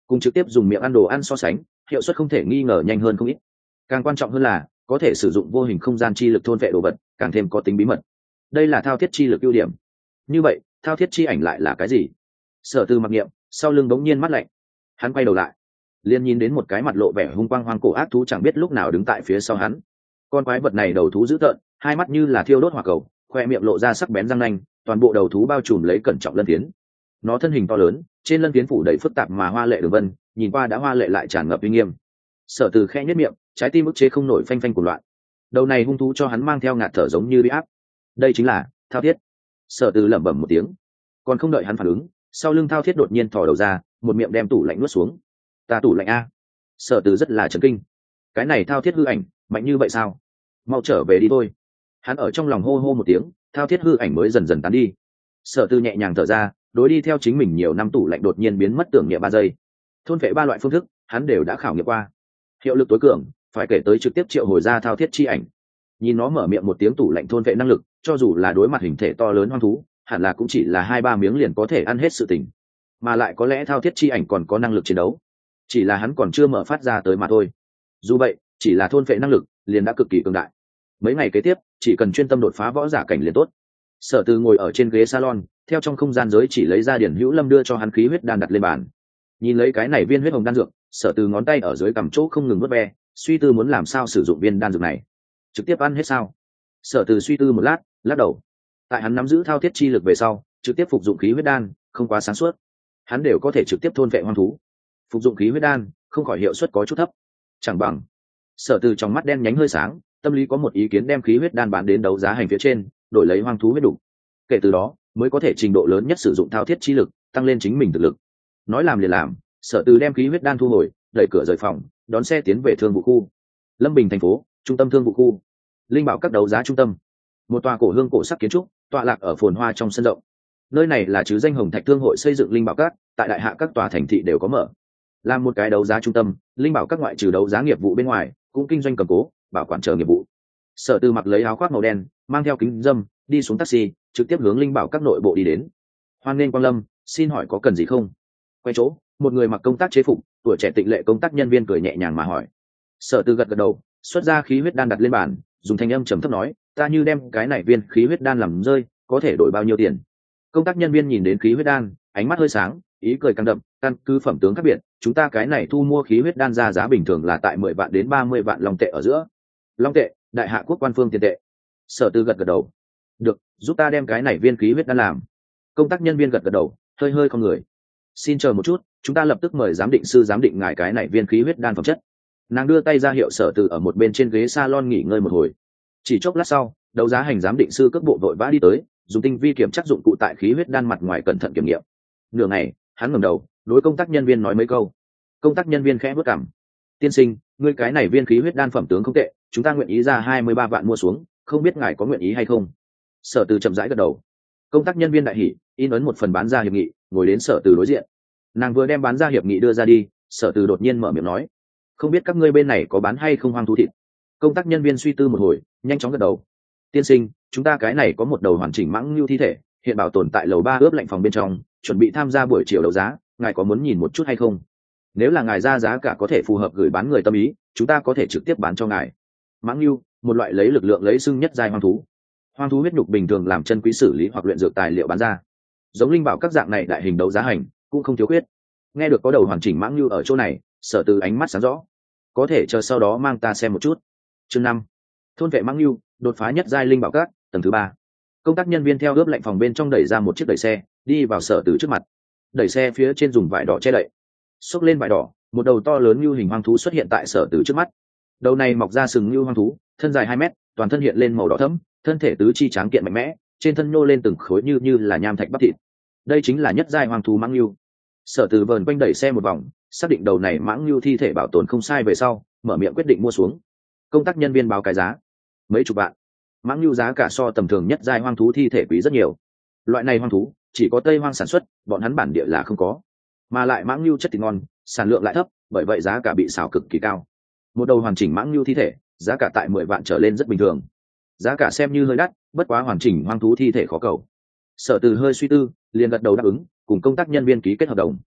Speaker 1: cùng trực tiếp dùng miệng ăn đồ ăn so sánh, hiệu suất không thể nghi ngờ nhanh hơn không ít. Càng quan trọng hơn là có thể sử dụng vô hình không gian chi lực thôn vệ đồ vật, càng thêm có tính bí mật. Đây là thao thiết chi lực ưu điểm. Như vậy thao thiết chi ảnh lại là cái gì? Sở Từ mặc niệm, sau lưng bỗng nhiên mắt lạnh. Hắn quay đầu lại, liền nhìn đến một cái mặt lộ vẻ hung quang hoang cổ ác thú chẳng biết lúc nào đứng tại phía sau hắn. Con quái vật này đầu thú dữ tợn, hai mắt như là thiêu đốt hỏa cầu, khoe miệng lộ ra sắc bén răng nanh, toàn bộ đầu thú bao trùm lấy cẩn trọng lân phiến. Nó thân hình to lớn, trên lân phiến phủ đầy phức tạp mà hoa lệ đường vân, nhìn qua đã hoa lệ lại tràn ngập uy nghiêm. Sở Từ khẽ nhếch miệng, trái tim ức chế không nổi phanh phanh của loạn. Đầu này hung thú cho hắn mang theo ngạt thở giống như bị áp. Đây chính là thao thiết. Sở Từ lẩm bẩm một tiếng, còn không đợi hắn phản ứng, sau lưng thao thiết đột nhiên thò đầu ra, một miệng đem tủ lạnh nuốt xuống. Ta tủ lạnh a? Sở Từ rất là chấn kinh. Cái này thao thiết hư ảnh mạnh như vậy sao? Mau trở về đi thôi. Hắn ở trong lòng hô hô một tiếng, thao thiết hư ảnh mới dần dần tán đi. Sở Từ nhẹ nhàng thở ra, đối đi theo chính mình nhiều năm tủ lạnh đột nhiên biến mất tưởng niệm 3 giây. Thôn vệ 3 loại phương thức, hắn đều đã khảo nghiệm qua. Hiệu lực tối cường, phải kể tới trực tiếp triệu hồi ra thao thiết chi ảnh. Nhìn nó mở miệng một tiếng tủ lạnh thôn vệ năng lực, cho dù là đối mặt hình thể to lớn hoang thú, hẳn là cũng chỉ là 2-3 miếng liền có thể ăn hết sự tình. Mà lại có lẽ thao thiết chi ảnh còn có năng lực chiến đấu, chỉ là hắn còn chưa mở phát ra tới mà thôi. Dù vậy, chỉ là thôn vệ năng lực liền đã cực kỳ cường đại. Mấy ngày kế tiếp, chỉ cần chuyên tâm đột phá võ giả cảnh liền tốt. Sở Từ ngồi ở trên ghế salon, theo trong không gian giới chỉ lấy ra Điển Hữu Lâm đưa cho hắn khí huyết đan đặt lên bàn. Nhìn lấy cái này viên huyết hồng đan dược, Sở Từ ngón tay ở dưới cằm chỗ không ngừng vuốt ve, suy tư muốn làm sao sử dụng viên đan dược này. Trực tiếp ăn hết sao? Sở Từ suy tư một lát, lắc đầu. Tại hắn nắm giữ thao thiết chi lực về sau, trực tiếp phục dụng khí huyết đan không quá sáng suốt. Hắn đều có thể trực tiếp thôn vệ hoang thú, phục dụng khí huyết đan không khỏi hiệu suất có chút thấp. Chẳng bằng. Sở Từ trong mắt đen nhánh hơi sáng, tâm lý có một ý kiến đem khí huyết đan bán đến đấu giá hành phía trên, đổi lấy hoang thú huyết đủ. Kể từ đó mới có thể trình độ lớn nhất sử dụng thao thiết chi lực, tăng lên chính mình thực lực. Nói làm liền làm, Sở Từ đem khí huyết đan thu hồi, đẩy cửa rời phòng, đón xe tiến về thương vụ khu. Lâm Bình thành phố, trung tâm thương vụ khu. Linh bảo các đấu giá trung tâm. Một tòa cổ hương cổ sắc kiến trúc, tọa lạc ở phồn hoa trong sân rộng. Nơi này là chứ danh Hồng Thạch Thương hội xây dựng linh bảo các, tại đại hạ các tòa thành thị đều có mở. Làm một cái đấu giá trung tâm, linh bảo các ngoại trừ đấu giá nghiệp vụ bên ngoài, cũng kinh doanh cầm cố, bảo quản chờ nghiệp vụ. Sở Từ mặc lấy áo khoác màu đen, mang theo kính râm, đi xuống taxi, trực tiếp hướng linh bảo các nội bộ đi đến. Hoan nghênh quang lâm, xin hỏi có cần gì không? Quay chỗ, một người mặc công tác chế phục, tuổi trẻ tịnh lệ công tác nhân viên cười nhẹ nhàng mà hỏi. Sở Từ gật gật đầu, xuất ra khí huyết đan đặt lên bàn, dùng thanh âm trầm thấp nói, ta như đem cái này viên khí huyết đan làm rơi, có thể đổi bao nhiêu tiền? Công tác nhân viên nhìn đến khí huyết đan, ánh mắt hơi sáng, ý cười càng đậm, căn cứ phẩm tướng khác biệt, chúng ta cái này thu mua khí huyết đan ra giá bình thường là tại 10 vạn đến 30 vạn long tệ ở giữa. Long tệ, đại hạ quốc quan phương tiền tệ. Sở Từ gật gật đầu. Được, giúp ta đem cái này viên khí huyết đan làm. Công tác nhân viên gật gật đầu, hơi hơi không người. Xin chờ một chút, chúng ta lập tức mời giám định sư giám định ngài cái này viên khí huyết đan phẩm chất. Nàng đưa tay ra hiệu Sở Từ ở một bên trên ghế salon nghỉ ngơi một hồi. Chỉ chốc lát sau, đấu giá hành giám định sư cước bộ vội vã đi tới, dùng tinh vi kiểm chắc dụng cụ tại khí huyết đan mặt ngoài cẩn thận kiểm nghiệm. Nửa ngày, hắn ngẩng đầu, đối công tác nhân viên nói mấy câu. Công tác nhân viên khẽ bước cằm. Tiên sinh, ngươi cái này viên khí huyết đan phẩm tướng không tệ, chúng ta nguyện ý ra 23 vạn mua xuống, không biết ngài có nguyện ý hay không? Sở Từ chậm rãi gật đầu. Công tác nhân viên đại hỉ, in ấn một phần bán ra hiệp nghị, ngồi đến Sở Từ đối diện. Nàng vừa đem bán ra hiệp nghị đưa ra đi, Sở Từ đột nhiên mở miệng nói, không biết các ngươi bên này có bán hay không hoang thú thịt? Công tác nhân viên suy tư một hồi, nhanh chóng gật đầu. Tiên sinh, chúng ta cái này có một đầu hoàn chỉnh mãng lưu thi thể, hiện bảo tồn tại lầu 3 ướp lạnh phòng bên trong, chuẩn bị tham gia buổi chiều đấu giá, ngài có muốn nhìn một chút hay không? Nếu là ngài ra giá cả có thể phù hợp gửi bán người tâm ý, chúng ta có thể trực tiếp bán cho ngài. Mãng lưu, một loại lấy lực lượng lấy xưng nhất giai hoang thú. Hoang thú huyết nhục bình thường làm chân quý xử lý hoặc luyện dược tài liệu bán ra. Giống linh bảo các dạng này đại hình đấu giá hành cũng không thiếu khuyết. Nghe được có đầu hoàn chỉnh mãng lưu ở chỗ này, Sở Từ ánh mắt sáng rõ. Có thể chờ sau đó mang ta xem một chút. Chương 5. Thôn vệ mãng lưu, đột phá nhất giai linh bảo các, tầng thứ 3. Công tác nhân viên theo ướp lạnh phòng bên trong đẩy ra một chiếc đẩy xe, đi vào Sở Từ trước mặt. Đẩy xe phía trên dùng vải đỏ che đậy. Xốc lên vải đỏ, một đầu to lớn lưu hình hoang thú xuất hiện tại Sở Từ trước mắt. Đầu này mọc ra sừng lưu hoang thú, thân dài 2 mét, toàn thân hiện lên màu đỏ thẫm, thân thể tứ chi tráng kiện mạnh mẽ, trên thân nhô lên từng khối như là nham thạch bắp thịt. Đây chính là nhất giai hoang thú mãng lưu. Sở Từ vờn quanh đẩy xe một vòng, xác định đầu này mãng lưu thi thể bảo tồn không sai về sau, mở miệng quyết định mua xuống. Công tác nhân viên báo cái giá, mấy chục vạn. Mãng lưu giá cả so tầm thường nhất giai hoang thú thi thể quý rất nhiều. Loại này hoang thú chỉ có Tây Hoang sản xuất, bọn hắn bản địa là không có. Mà lại mãng lưu chất thịt ngon, sản lượng lại thấp, bởi vậy giá cả bị xào cực kỳ cao. Một đầu hoàn chỉnh mãng lưu thi thể, giá cả tại 10 vạn trở lên rất bình thường. Giá cả xem như hơi đắt, bất quá hoàn chỉnh hoang thú thi thể khó cầu. Sở Từ hơi suy tư, liền gật đầu đáp ứng, cùng công tác nhân viên ký kết hợp đồng.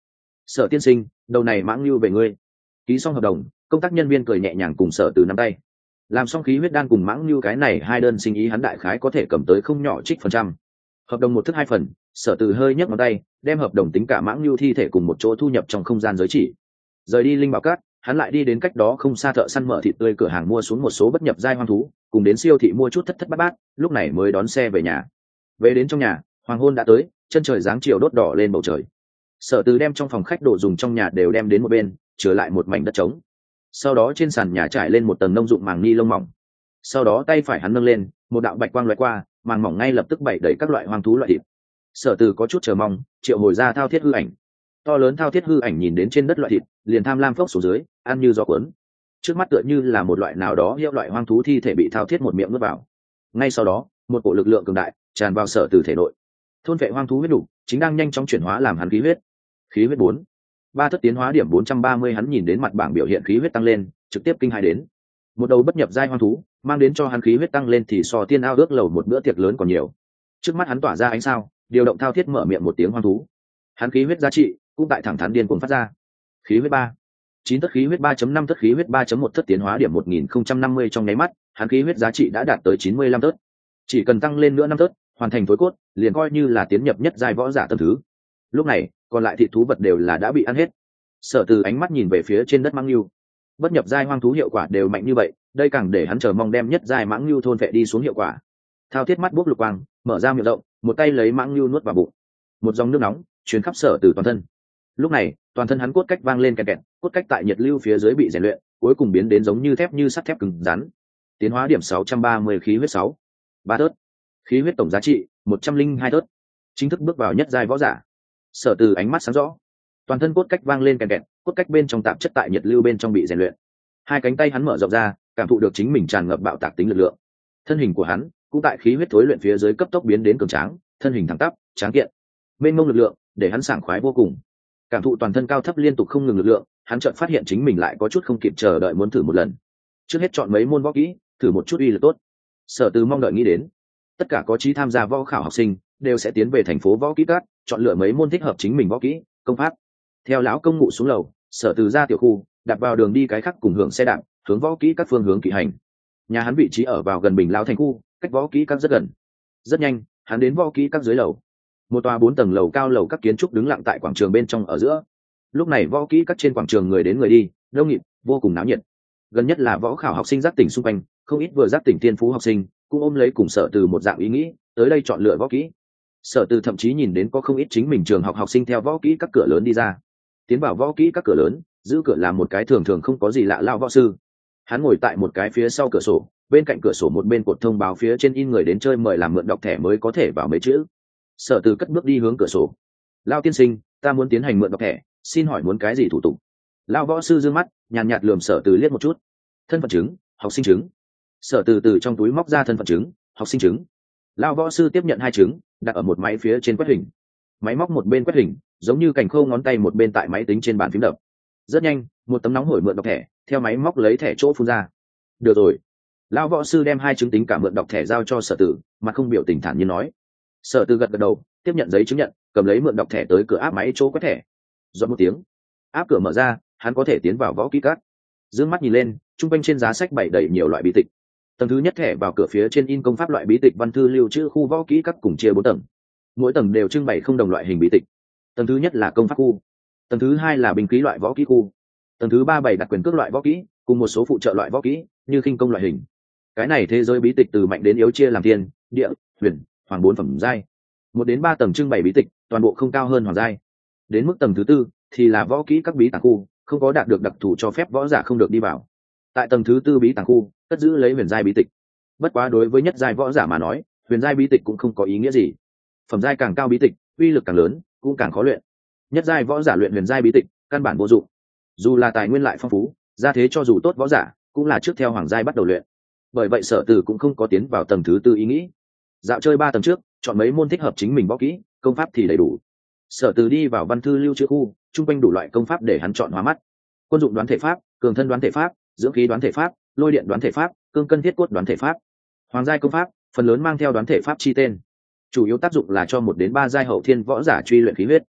Speaker 1: Sở tiên sinh, đầu này mãng lưu về ngươi. Ký xong hợp đồng, công tác nhân viên cười nhẹ nhàng cùng Sở Từ nắm tay. Làm xong khí huyết đan cùng mãng lưu cái này hai đơn sinh ý hắn đại khái có thể cầm tới không nhỏ trích phần trăm. Hợp đồng một thức hai phần, Sở Từ hơi nhấc ngón tay, đem hợp đồng tính cả mãng lưu thi thể cùng một chỗ thu nhập trong không gian giới chỉ. Rời đi linh bảo cát, hắn lại đi đến cách đó không xa thợ săn mở thịt tươi cửa hàng mua xuống một số bất nhập giai hoang thú, cùng đến siêu thị mua chút thất thất bát bát, lúc này mới đón xe về nhà. Về đến trong nhà, hoàng hôn đã tới, chân trời dáng chiều đốt đỏ lên bầu trời. Sở Từ đem trong phòng khách đồ dùng trong nhà đều đem đến một bên, trở lại một mảnh đất trống. Sau đó trên sàn nhà trải lên một tầng nông dụng màng ni lông mỏng. Sau đó tay phải hắn nâng lên, một đạo bạch quang lóe qua, màng mỏng ngay lập tức bày đầy các loại hoang thú loại thịt. Sở Từ có chút chờ mong, triệu hồi ra thao thiết hư ảnh. To lớn thao thiết hư ảnh nhìn đến trên đất loại thịt, liền tham lam phốc xuống dưới, ăn như gió cuốn. Trước mắt tựa như là một loại nào đó hiệu loại hoang thú thi thể bị thao thiết một miệng nuốt vào. Ngay sau đó, một cổ lực lượng cường đại tràn vào Sở Từ thể nội. Thôn vệ hoang thú huyết đủ, chính đang nhanh chóng chuyển hóa làm hắn khí huyết. Khí huyết 4. Ba thất tiến hóa điểm 430, hắn nhìn đến mặt bảng biểu hiện khí huyết tăng lên, trực tiếp kinh hãi đến. Một đầu bất nhập giai hoang thú, mang đến cho hắn khí huyết tăng lên thì so tiên ao ước lầu một bữa tiệc lớn còn nhiều. Trước mắt hắn tỏa ra ánh sao, điều động thao thiết mở miệng một tiếng hoang thú. Hắn khí huyết giá trị cũng tại thẳng thắn điên cuồng phát ra. Khí huyết 3. 9 thất khí huyết 3.5 thất khí huyết 3.1 thất tiến hóa điểm 1050 trong nháy mắt, hắn khí huyết giá trị đã đạt tới 95 thất. Chỉ cần tăng lên nữa 5 thất, hoàn thành tối cốt, liền coi như là tiến nhập nhất giai võ giả tầng thứ. Lúc này, còn lại thịt thú vật đều là đã bị ăn hết. Sở Từ ánh mắt nhìn về phía trên đất mãng lưu. Bất nhập giai hoang thú hiệu quả đều mạnh như vậy, đây càng để hắn chờ mong đem nhất giai mãng lưu thôn vệ đi xuống hiệu quả. Thao thiết mắt bốc lục quang, mở ra miệng rộng, một tay lấy mãng lưu nuốt vào bụng. Một dòng nước nóng truyền khắp Sở Từ toàn thân. Lúc này, toàn thân hắn cốt cách vang lên kẹt kẹt, cốt cách tại nhiệt lưu phía dưới bị rèn luyện, cuối cùng biến đến giống như thép như sắt thép cứng rắn. Tiến hóa điểm 630 khí huyết 6. 3 tớt. Khí huyết tổng giá trị 102 tớt. Chính thức bước vào nhất giai võ giả. Sở Từ ánh mắt sáng rõ, toàn thân cốt cách vang lên kẹt kẹt, cốt cách bên trong tạp chất tại nhiệt lưu bên trong bị rèn luyện. Hai cánh tay hắn mở rộng ra, cảm thụ được chính mình tràn ngập bạo tạc tính lực lượng. Thân hình của hắn cũng tại khí huyết thối luyện phía dưới cấp tốc biến đến cường tráng, thân hình thẳng tắp, tráng kiện. Mênh mông lực lượng để hắn sảng khoái vô cùng. Cảm thụ toàn thân cao thấp liên tục không ngừng lực lượng, hắn chợt phát hiện chính mình lại có chút không kịp chờ đợi muốn thử một lần. Trước hết chọn mấy môn võ kỹ, thử một chút uy lực tốt. Sở Từ mong đợi nghĩ đến, tất cả có chí tham gia võ khảo học sinh đều sẽ tiến về thành phố võ kỹ các, chọn lựa mấy môn thích hợp chính mình võ kỹ, công pháp. Theo lão công ngụ xuống lầu, Sở Từ ra tiểu khu, đạp vào đường đi cái khác cùng hưởng xe đạp, hướng võ kỹ các phương hướng kỵ hành. Nhà hắn vị trí ở vào gần Bình Lao thành khu, cách võ kỹ các rất gần. Rất nhanh, hắn đến võ kỹ các dưới lầu. Một tòa 4 tầng lầu cao lầu các kiến trúc đứng lặng tại quảng trường bên trong ở giữa. Lúc này võ kỹ các trên quảng trường người đến người đi, đông nghịt, vô cùng náo nhiệt. Gần nhất là võ khảo học sinh giác tỉnh xung quanh, không ít vừa giác tỉnh tiên phú học sinh cũng ôm lấy cùng Sở Từ một dạng ý nghĩ, tới đây chọn lựa võ kỹ. Sở Từ thậm chí nhìn đến có không ít chính mình trường học học sinh theo võ kỹ các cửa lớn đi ra. Tiến vào võ kỹ các cửa lớn, giữ cửa là một cái thường thường không có gì lạ lao võ sư. Hắn ngồi tại một cái phía sau cửa sổ, bên cạnh cửa sổ một bên cột thông báo phía trên in người đến chơi mời làm mượn đọc thẻ mới có thể vào mấy chữ. Sở Từ cất bước đi hướng cửa sổ. Lao tiên sinh, ta muốn tiến hành mượn đọc thẻ, xin hỏi muốn cái gì thủ tục? Lao võ sư dương mắt, nhàn nhạt lườm Sở Từ liếc một chút. Thân phận chứng, học sinh chứng. Sở Từ từ trong túi móc ra thân phận chứng, học sinh chứng. Lao võ sư tiếp nhận 2 chứng, đặt ở một máy phía trên quét hình. Máy móc một bên quét hình, giống như cành khâu ngón tay một bên tại máy tính trên bàn phím đập. Rất nhanh, một tấm nóng hổi mượn đọc thẻ theo máy móc lấy thẻ chỗ phun ra. Được rồi. Lao võ sư đem 2 chứng tính cả mượn đọc thẻ giao cho Sở Từ, mà không biểu tình thản nhiên nói. Sở Từ gật gật đầu, tiếp nhận giấy chứng nhận, cầm lấy mượn đọc thẻ tới cửa áp máy chỗ quét thẻ. Dọn một tiếng, áp cửa mở ra, hắn có thể tiến vào võ kỹ các. Dương mắt nhìn lên, trung quanh trên giá sách bày đầy nhiều loại bí tịch. Tầng thứ nhất thẻ vào cửa phía trên in công pháp loại bí tịch văn thư lưu trữ khu võ kỹ các cùng chia 4 tầng. Mỗi tầng đều trưng bày không đồng loại hình bí tịch. Tầng thứ nhất là công pháp khu, tầng thứ 2 là binh khí loại võ kỹ khu, tầng thứ 3 bày đặt quyền cước loại võ kỹ cùng một số phụ trợ loại võ kỹ như khinh công loại hình. Cái này thế giới bí tịch từ mạnh đến yếu chia làm thiên, địa, huyền, hoàng 4 phẩm giai. 1 đến 3 tầng trưng bày bí tịch, toàn bộ không cao hơn hoàng giai. Đến mức tầng thứ 4 thì là võ kỹ các bí tàng khu, không có đạt được đặc thù cho phép võ giả không được đi vào. Tại tầng thứ 4 bí tàng khu, cất giữ lấy huyền giai bí tịch. Bất quá đối với nhất giai võ giả mà nói, huyền giai bí tịch cũng không có ý nghĩa gì. Phẩm giai càng cao bí tịch, uy lực càng lớn, cũng càng khó luyện. Nhất giai võ giả luyện huyền giai bí tịch, căn bản vô dụng. Dù là tài nguyên lại phong phú, gia thế cho dù tốt võ giả, cũng là trước theo hoàng giai bắt đầu luyện. Bởi vậy Sở Từ cũng không có tiến vào tầng thứ 4 ý nghĩ. Dạo chơi 3 tầng trước, chọn mấy môn thích hợp chính mình võ kỹ, công pháp thì đầy đủ. Sở Từ đi vào văn thư lưu trữ khu, trung quanh đủ loại công pháp để hắn chọn hóa mắt. Quân dụng đoán thể pháp, cường thân đoán thể pháp, dưỡng khí đoán thể pháp, lôi điện đoán thể pháp, cương cân thiết cốt đoán thể pháp. Hoàng giai công pháp, phần lớn mang theo đoán thể pháp chi tên. Chủ yếu tác dụng là cho 1 đến 3 giai hậu thiên võ giả truy luyện khí huyết.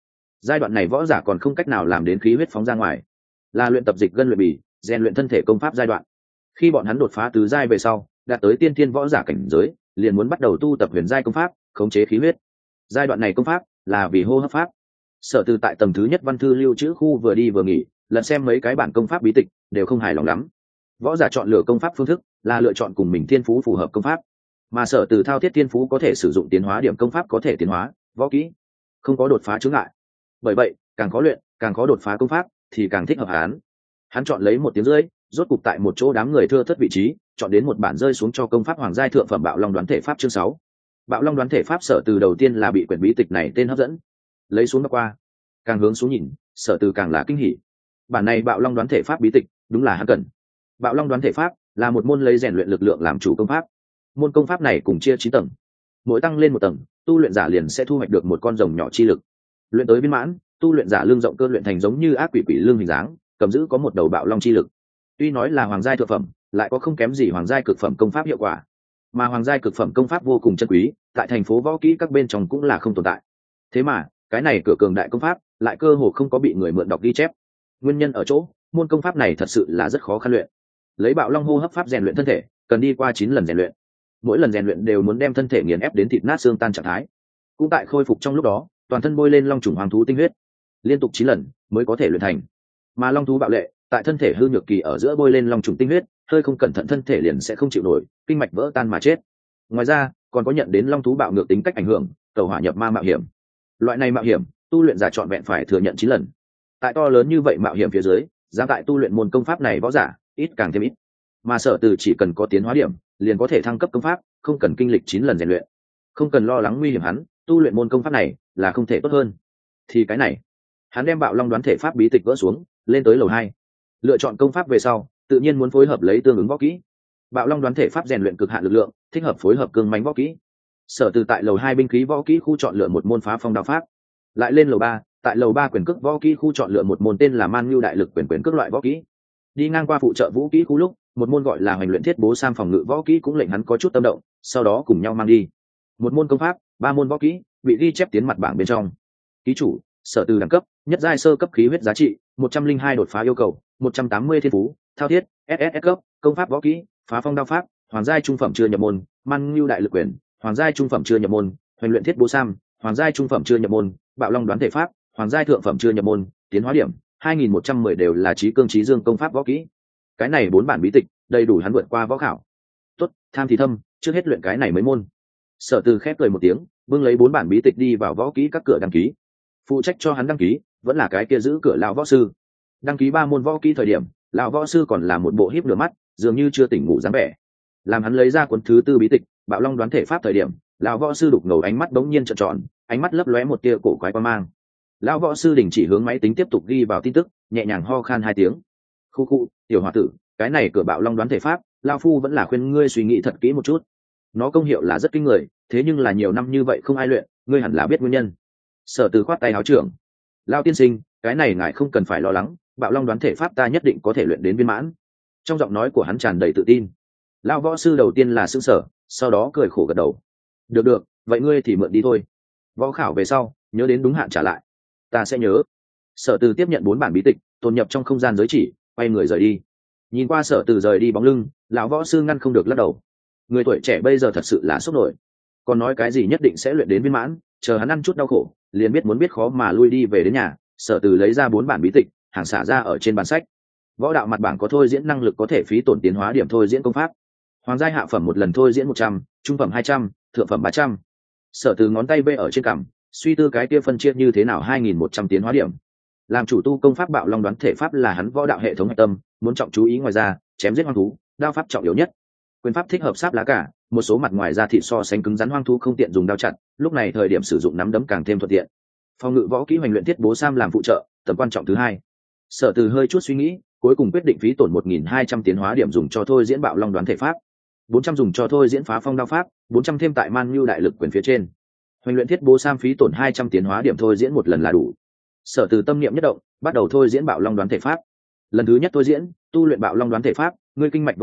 Speaker 1: giai đoạn này võ giả còn không cách nào làm đến khí huyết phóng ra ngoài, là luyện tập dịch gân luyện bì, rèn luyện thân thể công pháp giai đoạn. Khi bọn hắn đột phá tứ giai về sau, đạt tới tiên thiên võ giả cảnh giới, liền muốn bắt đầu tu tập huyền giai công pháp, khống chế khí huyết. Giai đoạn này công pháp là vì hô hấp pháp. Sở Từ tại tầng thứ nhất văn thư lưu trữ khu vừa đi vừa nghỉ, lần xem mấy cái bản công pháp bí tịch, đều không hài lòng lắm. Võ giả chọn lựa công pháp phương thức là lựa chọn cùng mình thiên phú phù hợp công pháp, mà Sở Từ thao thiết thiên phú có thể sử dụng tiến hóa điểm công pháp có thể tiến hóa võ kỹ, không có đột phá chướng ngại. Bởi vậy, càng khó luyện, càng khó đột phá công pháp thì càng thích hợp hắn. Hắn chọn lấy 1 tiếng rưỡi, rốt cục tại một chỗ đám người thưa thớt vị trí, chọn đến một bản rơi xuống cho công pháp hoàng giai thượng phẩm Bạo Long đoán thể pháp chương 6. Bạo Long đoán thể pháp. Sở Từ đầu tiên là bị quyển bí tịch này tên hấp dẫn, lấy xuống đọc qua, càng hướng xuống nhìn, Sở Từ càng là kinh hỉ. Bản này Bạo Long đoán thể pháp bí tịch đúng là hắn cần. Bạo Long đoán thể pháp là một môn lấy rèn luyện lực lượng làm chủ công pháp. Môn công pháp này cùng chia 9 tầng, mỗi tăng lên 1 tầng, tu luyện giả liền sẽ thu hoạch được một con rồng nhỏ chi lực. Luyện tới viên mãn, tu luyện giả lưng rộng cơ luyện thành giống như ác quỷ quỷ lưng hình dáng, cầm giữ có một đầu bạo long chi lực. Tuy nói là hoàng giai thượng phẩm, lại có không kém gì hoàng giai cực phẩm công pháp hiệu quả. Mà hoàng giai cực phẩm công pháp vô cùng chân quý, tại thành phố võ kỹ các bên trong cũng là không tồn tại. Thế mà, cái này cửa cường đại công pháp lại cơ hồ không có bị người mượn đọc ghi chép. Nguyên nhân ở chỗ, môn công pháp này thật sự là rất khó khăn luyện. Lấy Bạo Long hô hấp pháp rèn luyện thân thể, cần đi qua 9 lần rèn luyện. Mỗi lần rèn luyện đều muốn đem thân thể nghiền ép đến thịt nát xương tan trạng thái. Cũng tại khôi phục trong lúc đó, toàn thân bôi lên long trùng hoàng thú tinh huyết, liên tục 9 lần mới có thể luyện thành. Mà long thú bạo lệ, tại thân thể hư nhược kỳ ở giữa bôi lên long trùng tinh huyết, hơi không cẩn thận thân thể liền sẽ không chịu nổi, kinh mạch vỡ tan mà chết. Ngoài ra, còn có nhận đến long thú bạo ngược tính cách ảnh hưởng, tẩu hỏa nhập ma mạo hiểm. Loại này mạo hiểm, tu luyện giả trọn vẹn phải thừa nhận 9 lần. Tại to lớn như vậy mạo hiểm phía dưới, dám tại tu luyện môn công pháp này võ giả, ít càng thêm ít. Mà Sở Từ chỉ cần có tiến hóa điểm, liền có thể thăng cấp công pháp, không cần kinh lịch 9 lần rèn luyện, không cần lo lắng nguy hiểm, hắn tu luyện môn công pháp này là không thể tốt hơn. Thì cái này, hắn đem Bạo Long đoán thể pháp bí tịch vỡ xuống, lên tới lầu 2. Lựa chọn công pháp về sau, tự nhiên muốn phối hợp lấy tương ứng võ kỹ. Bạo Long đoán thể pháp rèn luyện cực hạn lực lượng, thích hợp phối hợp cương mãnh võ kỹ. Sở Từ tại lầu 2 binh khí võ kỹ khu chọn lựa một môn phá phong đao pháp, lại lên lầu 3, tại lầu 3 quyền cước võ kỹ khu chọn lựa một môn tên là Man Nhu đại lực quyền cước loại võ kỹ. Đi ngang qua phụ trợ vũ kỹ khu lúc, một môn gọi là Hoành luyện thiết bố sam phòng ngự võ kỹ cũng lệnh hắn có chút tâm động, sau đó cùng nhau mang đi. Một môn công pháp, 3 môn võ kỹ bị ghi chép tiến mặt bảng bên trong. Ký chủ: Sở Từ đẳng cấp, nhất giai sơ cấp khí huyết giá trị 102 đột phá yêu cầu 180 thiên phú, thao thiết SSS cấp, công pháp võ kỹ, phá phong đao pháp, hoàng giai trung phẩm chưa nhập môn, Man Nhu đại lực quyền, hoàng giai trung phẩm chưa nhập môn, Hoành luyện thiết bố sam, hoàng giai trung phẩm chưa nhập môn, Bạo Long đoán thể pháp, hoàng giai thượng phẩm chưa nhập môn, tiến hóa điểm 2110 đều là trí cương trí dương công pháp võ kỹ. Cái này 4 bản bí tịch đầy đủ hắn vượt qua võ khảo. Tốt, tham thì thâm, trước hết luyện cái này mấy môn. Sở Từ khép cười một tiếng, bưng lấy 4 bản bí tịch đi vào võ kỹ các cửa đăng ký. Phụ trách cho hắn đăng ký vẫn là cái kia giữ cửa lão võ sư. Đăng ký 3 môn võ kỹ thời điểm, lão võ sư còn là một bộ híp nửa mắt, dường như chưa tỉnh ngủ dáng vẻ. Làm hắn lấy ra cuốn thứ 4 bí tịch Bạo Long đoán thể pháp thời điểm, lão võ sư đục ngầu ánh mắt bỗng nhiên trợn tròn, ánh mắt lấp lóe một tia cổ quái quan mang. Lão võ sư đình chỉ hướng máy tính tiếp tục ghi vào tin tức, nhẹ nhàng ho khan 2 tiếng. Khu khu, tiểu hòa tử, cái này cửa Bạo Long đoán thể pháp, lão phu vẫn là khuyên ngươi suy nghĩ thật kỹ một chút. Nó công hiệu là rất kinh người, thế nhưng là nhiều năm như vậy không ai luyện, ngươi hẳn là biết nguyên nhân. Sở Từ khoát tay áo trưởng: Lão tiên sinh, cái này ngài không cần phải lo lắng, Bạo Long đoán thể pháp ta nhất định có thể luyện đến viên mãn. Trong giọng nói của hắn tràn đầy tự tin. Lão võ sư đầu tiên là sững sờ, sau đó cười khổ gật đầu. Được được, vậy ngươi thì mượn đi thôi. Võ khảo về sau, nhớ đến đúng hạn trả lại. Ta sẽ nhớ. Sở Từ tiếp nhận 4 bản bí tịch, tồn nhập trong không gian giới chỉ, quay người rời đi. Nhìn qua Sở Từ rời đi bóng lưng, lão võ sư ngăn không được lắc đầu. Người tuổi trẻ bây giờ thật sự là sốc nổi. Còn nói cái gì nhất định sẽ luyện đến viên mãn, chờ hắn ăn chút đau khổ, liền biết muốn biết khó mà lui đi về đến nhà. Sở Từ lấy ra 4 bản bí tịch, hàng xả ra ở trên bàn sách. Võ đạo mặt bảng có thôi diễn năng lực có thể phí tổn tiến hóa điểm thôi diễn công pháp. Hoàng giai hạ phẩm một lần thôi diễn 100, trung phẩm 200, thượng phẩm 300. Sở Từ ngón tay bê ở trên cằm, suy tư cái kia phân chia như thế nào 2100 tiến hóa điểm. Làm chủ tu công pháp Bạo Long đoán thể pháp là hắn võ đạo hệ thống hạch tâm, muốn trọng chú ý ngoài ra, chém giết hoang thú, đao pháp trọng yếu nhất. Quyền pháp thích hợp sáp lá cả, một số mặt ngoài ra thịt so sánh cứng rắn hoang thú không tiện dùng đao chặt, lúc này thời điểm sử dụng nắm đấm càng thêm thuận tiện. Phòng ngự võ kỹ Hoành luyện thiết bố sam làm phụ trợ, tầm quan trọng thứ 2. Sở Từ hơi chút suy nghĩ, cuối cùng quyết định phí tổn 1200 tiến hóa điểm dùng cho thôi diễn Bạo Long đoán thể pháp, 400 dùng cho thôi diễn phá phong đao pháp, 400 thêm tại Man Nhu đại lực quyền phía trên. Hoành luyện thiết bố sam phí tổn 200 tiến hóa điểm thôi diễn một lần là đủ. Sở Từ tâm niệm nhất động, bắt đầu thôi diễn Bạo Long đoán thể pháp. Lần thứ nhất thôi diễn, tu luyện Bạo Long đoán thể pháp, ngươi kinh mạch vỡ vụn,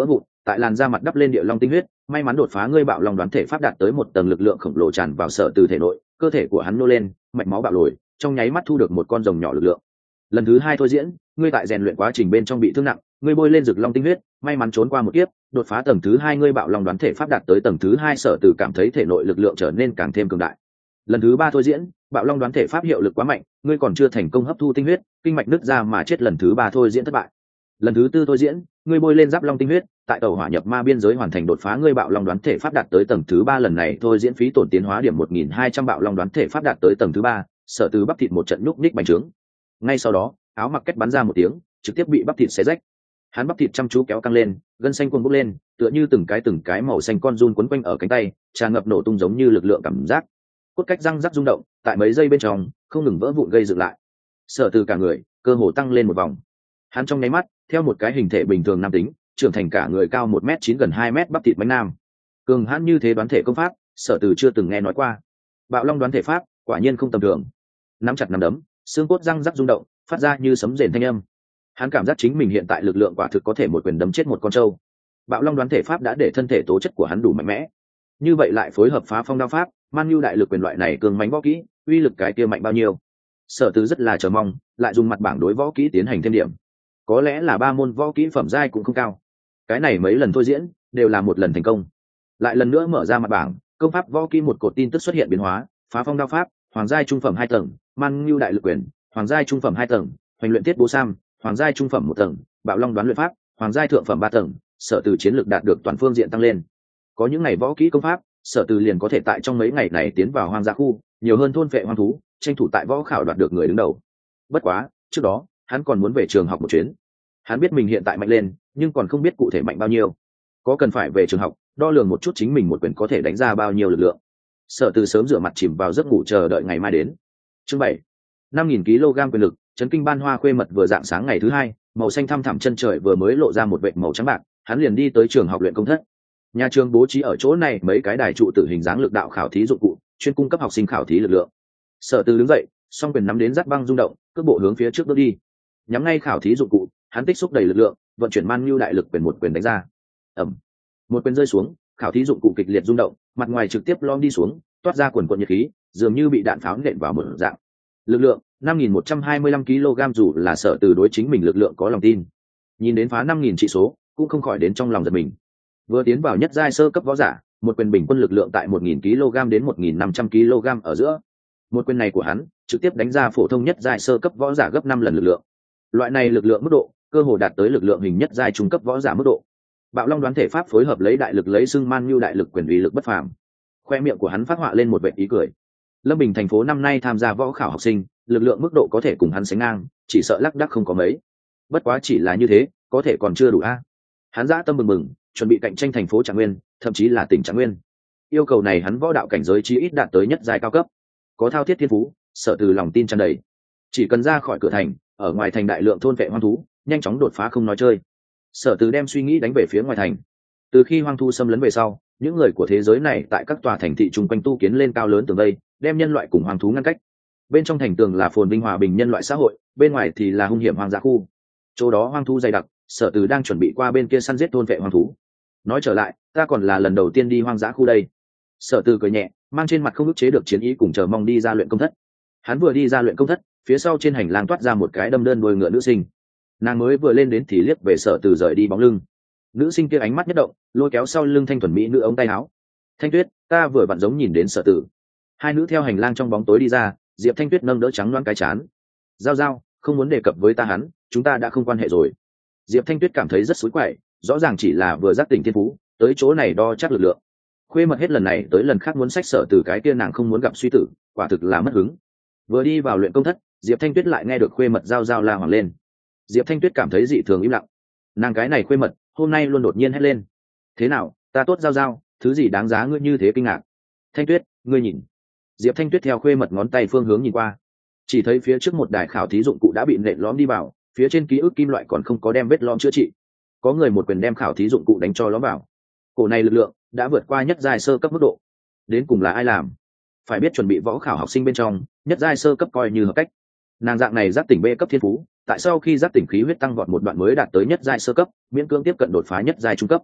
Speaker 1: tại làn da mặt đắp lên địa long tinh huyết, may mắn đột phá ngươi bạo long đoán thể pháp đạt tới một tầng lực lượng khổng lồ tràn vào Sở Từ thể nội, cơ thể của hắn nô lên, mạch máu bạo lồi, trong nháy mắt thu được một con rồng nhỏ lực lượng. Lần thứ hai thôi diễn, ngươi tại rèn luyện quá trình bên trong bị thương nặng, ngươi bôi lên rực long tinh huyết, may mắn trốn qua một kiếp, đột phá tầng thứ hai, ngươi bạo long đoán thể pháp đạt tới tầng thứ hai, Sở Từ cảm thấy thể nội lực lượng trở nên càng thêm cường đại. Lần thứ ba thôi diễn, bạo long đoán thể pháp hiệu lực quá mạnh, ngươi còn chưa thành công hấp thu tinh huyết, kinh mạch nứt ra mà chết. Lần thứ ba thôi diễn thất bại. Lần thứ tư thôi diễn, ngươi bôi lên giáp long tinh huyết, tại tàu hỏa nhập ma biên giới hoàn thành đột phá, ngươi bạo long đoán thể pháp đạt tới tầng thứ ba. Lần này thôi diễn phí tổn tiến hóa điểm 1200, bạo long đoán thể pháp đạt tới tầng thứ ba. Sở Từ bắp thịt một trận nhúc nhích bành trướng. Ngay sau đó, áo mặc kết bắn ra một tiếng, trực tiếp bị bắp thịt xé rách. Hắn bắp thịt chăm chú kéo căng lên, gân xanh cuồn bốc lên, tựa như từng cái màu xanh con giun quấn quanh ở cánh tay, tràn ngập nổ tung giống như lực lượng cảm giác. Cốt cách răng rắc rung động, tại mấy giây bên trong không ngừng vỡ vụn gây dựng lại. Sở Từ cả người cơ hồ tăng lên một vòng. Hắn trong nháy mắt theo một cái hình thể bình thường nam tính trưởng thành cả người cao 1m9 gần 2m bắp thịt bánh nam. Cường hãn như thế đoán thể công pháp, Sở Từ chưa từng nghe nói qua. Bạo long đoán thể pháp quả nhiên không tầm thường. Nắm chặt nắm đấm, xương cốt răng rắc rung động, phát ra như sấm rền thanh âm. Hắn cảm giác chính mình hiện tại lực lượng quả thực có thể một quyền đấm chết một con trâu. Bạo long đoán thể pháp đã để thân thể tố chất của hắn đủ mạnh mẽ, như vậy lại phối hợp phá phong đao pháp, man nhu đại lực quyền loại này cường mãnh võ kỹ, uy lực cái kia mạnh bao nhiêu. Sở Từ rất là chờ mong, lại dùng mặt bảng đối võ kỹ tiến hành thêm điểm. Có lẽ là 3 môn võ kỹ phẩm giai cũng không cao. Cái này mấy lần thôi diễn đều là một lần thành công. Lại lần nữa mở ra mặt bảng, công pháp võ kỹ một cột tin tức xuất hiện biến hóa, phá phong đao pháp, hoàng giai trung phẩm 2 tầng, man nhu đại lực quyền, hoàng giai trung phẩm 2 tầng, hoành luyện tiết bố sam, hoàng giai trung phẩm 1 tầng, bạo long đoán luyện pháp, hoàng giai thượng phẩm 3 tầng. Sở Từ chiến lược đạt được toàn phương diện tăng lên. Có những ngày võ kỹ công pháp, Sở Từ liền có thể tại trong mấy ngày này tiến vào hoang dã khu, nhiều hơn thôn vệ hoang thú, tranh thủ tại võ khảo đoạt được người đứng đầu. Bất quá, trước đó, hắn còn muốn về trường học một chuyến. Hắn biết mình hiện tại mạnh lên, nhưng còn không biết cụ thể mạnh bao nhiêu. Có cần phải về trường học, đo lường một chút chính mình một quyền có thể đánh ra bao nhiêu lực lượng. Sở Từ sớm rửa mặt chìm vào giấc ngủ chờ đợi ngày mai đến. Chương 7. 5000 kg quyền lực, chấn kinh ban hoa khuê mật vừa dạng sáng ngày thứ hai, màu xanh thăm thẳm chân trời vừa mới lộ ra một vệt màu trắng bạc, hắn liền đi tới trường học luyện công thất. Nhà trường bố trí ở chỗ này mấy cái đài trụ tử hình dáng lực đạo khảo thí dụng cụ, chuyên cung cấp học sinh khảo thí lực lượng. Sở Từ đứng dậy, song quyền nắm đến giáp băng rung động, cước bộ hướng phía trước bước đi. Nhắm ngay khảo thí dụng cụ, hắn tích xúc đầy lực lượng, vận chuyển man nhu đại lực quyền một quyền đánh ra. Ầm. Một quyền rơi xuống, khảo thí dụng cụ kịch liệt rung động, mặt ngoài trực tiếp lom đi xuống, toát ra quần quần nhiệt khí, dường như bị đạn pháo nện vào một dạng. Lực lượng 5125 kg, dù là Sở Từ đối chính mình lực lượng có lòng tin. Nhìn đến phá 5000 trị số, cũng không khỏi đến trong lòng giật mình. Vừa tiến vào nhất giai sơ cấp võ giả, một quyền bình quân lực lượng tại 1000 kg đến 1500 kg ở giữa. Một quyền này của hắn trực tiếp đánh ra phổ thông nhất giai sơ cấp võ giả gấp 5 lần lực lượng. Loại này lực lượng mức độ cơ hồ đạt tới lực lượng hình nhất giai trung cấp võ giả mức độ. Bạo long đoán thể pháp phối hợp lấy đại lực lấy xưng man nhu đại lực quyền uy lực bất phàm. Khoe miệng của hắn phát họa lên một vệt ý cười. Lâm Bình thành phố năm nay tham gia võ khảo học sinh, lực lượng mức độ có thể cùng hắn sánh ngang, chỉ sợ lác đác không có mấy. Bất quá chỉ là như thế, có thể còn chưa đủ a. Hắn dã tâm bừng bừng, chuẩn bị cạnh tranh thành phố Trạng Nguyên, thậm chí là tỉnh Trạng Nguyên. Yêu cầu này hắn võ đạo cảnh giới chí ít đạt tới nhất giai cao cấp. Có thao thiết thiên phú, Sở Từ lòng tin tràn đầy. Chỉ cần ra khỏi cửa thành, ở ngoài thành đại lượng thôn vệ hoang thú, nhanh chóng đột phá không nói chơi. Sở Từ đem suy nghĩ đánh về phía ngoài thành. Từ khi hoang thú xâm lấn về sau, những người của thế giới này tại các tòa thành thị chung quanh tu kiến lên cao lớn tường vây, đem nhân loại cùng hoang thú ngăn cách. Bên trong thành tường là phồn vinh hòa bình nhân loại xã hội, bên ngoài thì là hung hiểm hoang dã khu. Chỗ đó hoang thú dày đặc, Sở Từ đang chuẩn bị qua bên kia săn giết thôn vệ hoang thú. Nói trở lại, ta còn là lần đầu tiên đi hoang dã khu đây. Sở Từ cười nhẹ, mang trên mặt không ức chế được chiến ý cùng chờ mong đi ra luyện công thất. Hắn vừa đi ra luyện công thất, phía sau trên hành lang toát ra một cái đâm đơn đuôi ngựa nữ sinh. Nàng mới vừa lên đến thì liếc về Sở Từ rời đi bóng lưng. Nữ sinh kia ánh mắt nhất động, lôi kéo sau lưng thanh thuần mỹ nữ ống tay áo. Thanh Tuyết, ta vừa vặn giống nhìn đến Sở Từ. Hai nữ theo hành lang trong bóng tối đi ra, Diệp Thanh Tuyết nâng đỡ trắng loáng cái chán. Giao giao, không muốn đề cập với ta hắn, chúng ta đã không quan hệ rồi. Diệp Thanh Tuyết cảm thấy rất xối quậy, rõ ràng chỉ là vừa giác tỉnh thiên phú, tới chỗ này đo chắc lực lượng. Khuê mật hết lần này tới lần khác muốn sách Sở Từ cái kia nàng không muốn gặp suy tử, quả thực là mất hứng. Vừa đi vào luyện công thất, Diệp Thanh Tuyết lại nghe được khuê mật giao giao la hoảng lên. Diệp Thanh Tuyết cảm thấy dị thường im lặng. Nàng cái này khuê mật hôm nay luôn đột nhiên hét lên. Thế nào, ta tốt giao giao, thứ gì đáng giá ngươi như thế kinh ngạc? Thanh Tuyết, ngươi nhìn. Diệp Thanh Tuyết theo khuê mật ngón tay phương hướng nhìn qua, chỉ thấy phía trước một đài khảo thí dụng cụ đã bị nện lõm đi vào, phía trên ký ức kim loại còn không có đem vết lõm chữa trị. Có người một quyền đem khảo thí dụng cụ đánh cho lõm vào. Cổ này lực lượng đã vượt qua nhất giai sơ cấp mức độ. Đến cùng là ai làm? Phải biết chuẩn bị võ khảo học sinh bên trong, nhất giai sơ cấp coi như hợp cách. Nàng dạng này giác tỉnh B cấp thiên phú, tại sau khi giác tỉnh khí huyết tăng vọt một đoạn mới đạt tới nhất giai sơ cấp, miễn cưỡng tiếp cận đột phá nhất giai trung cấp.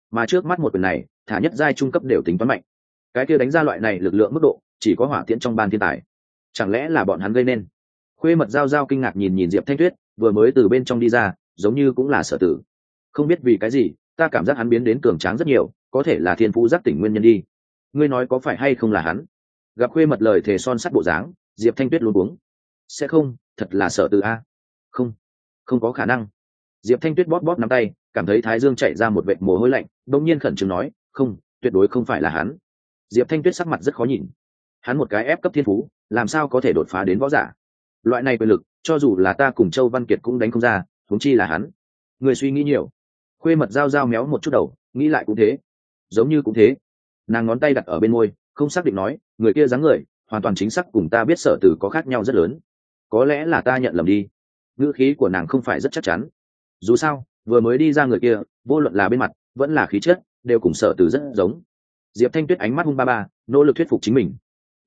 Speaker 1: mà trước mắt một quyền này thả nhất giai trung cấp đều tính toán mạnh, cái kia đánh ra loại này lực lượng mức độ chỉ có hỏa tiễn trong ban thiên tài. Chẳng lẽ là bọn hắn gây nên? Khuê Mật giao giao kinh ngạc nhìn nhìn Diệp Thanh Tuyết, vừa mới từ bên trong đi ra, giống như cũng là Sở Tử. Không biết vì cái gì, ta cảm giác hắn biến đến cường tráng rất nhiều, có thể là thiên phú giác tỉnh nguyên nhân đi. Ngươi nói có phải hay không là hắn? Gặp Khuê Mật lời thề son sắt bộ dáng, Diệp Thanh Tuyết luống cuống. Sẽ không, thật là Sở Tử a? Không, không có khả năng. Diệp Thanh Tuyết bóp bóp nắm tay, cảm thấy thái dương chạy ra một vệt mồ hôi lạnh, đột nhiên khẩn trương nói, không, tuyệt đối không phải là hắn. Diệp Thanh Tuyết sắc mặt rất khó nhìn. Hắn một cái ép cấp thiên phú, làm sao có thể đột phá đến võ giả? Loại này quyền lực, cho dù là ta cùng Châu Văn Kiệt cũng đánh không ra, huống chi là hắn. Người suy nghĩ nhiều. Khuê Mật giao giao méo một chút đầu, nghĩ lại cũng thế. Giống như cũng thế. Nàng ngón tay đặt ở bên môi, không xác định nói, người kia dáng người, hoàn toàn chính xác cùng ta biết Sở Tử có khác nhau rất lớn. Có lẽ là ta nhận lầm đi. Ngữ khí của nàng không phải rất chắc chắn. Dù sao, vừa mới đi ra người kia, vô luận là bên mặt, vẫn là khí chất, đều cùng Sở Tử rất giống. Diệp Thanh Tuyết ánh mắt hung ba ba, nỗ lực thuyết phục chính mình.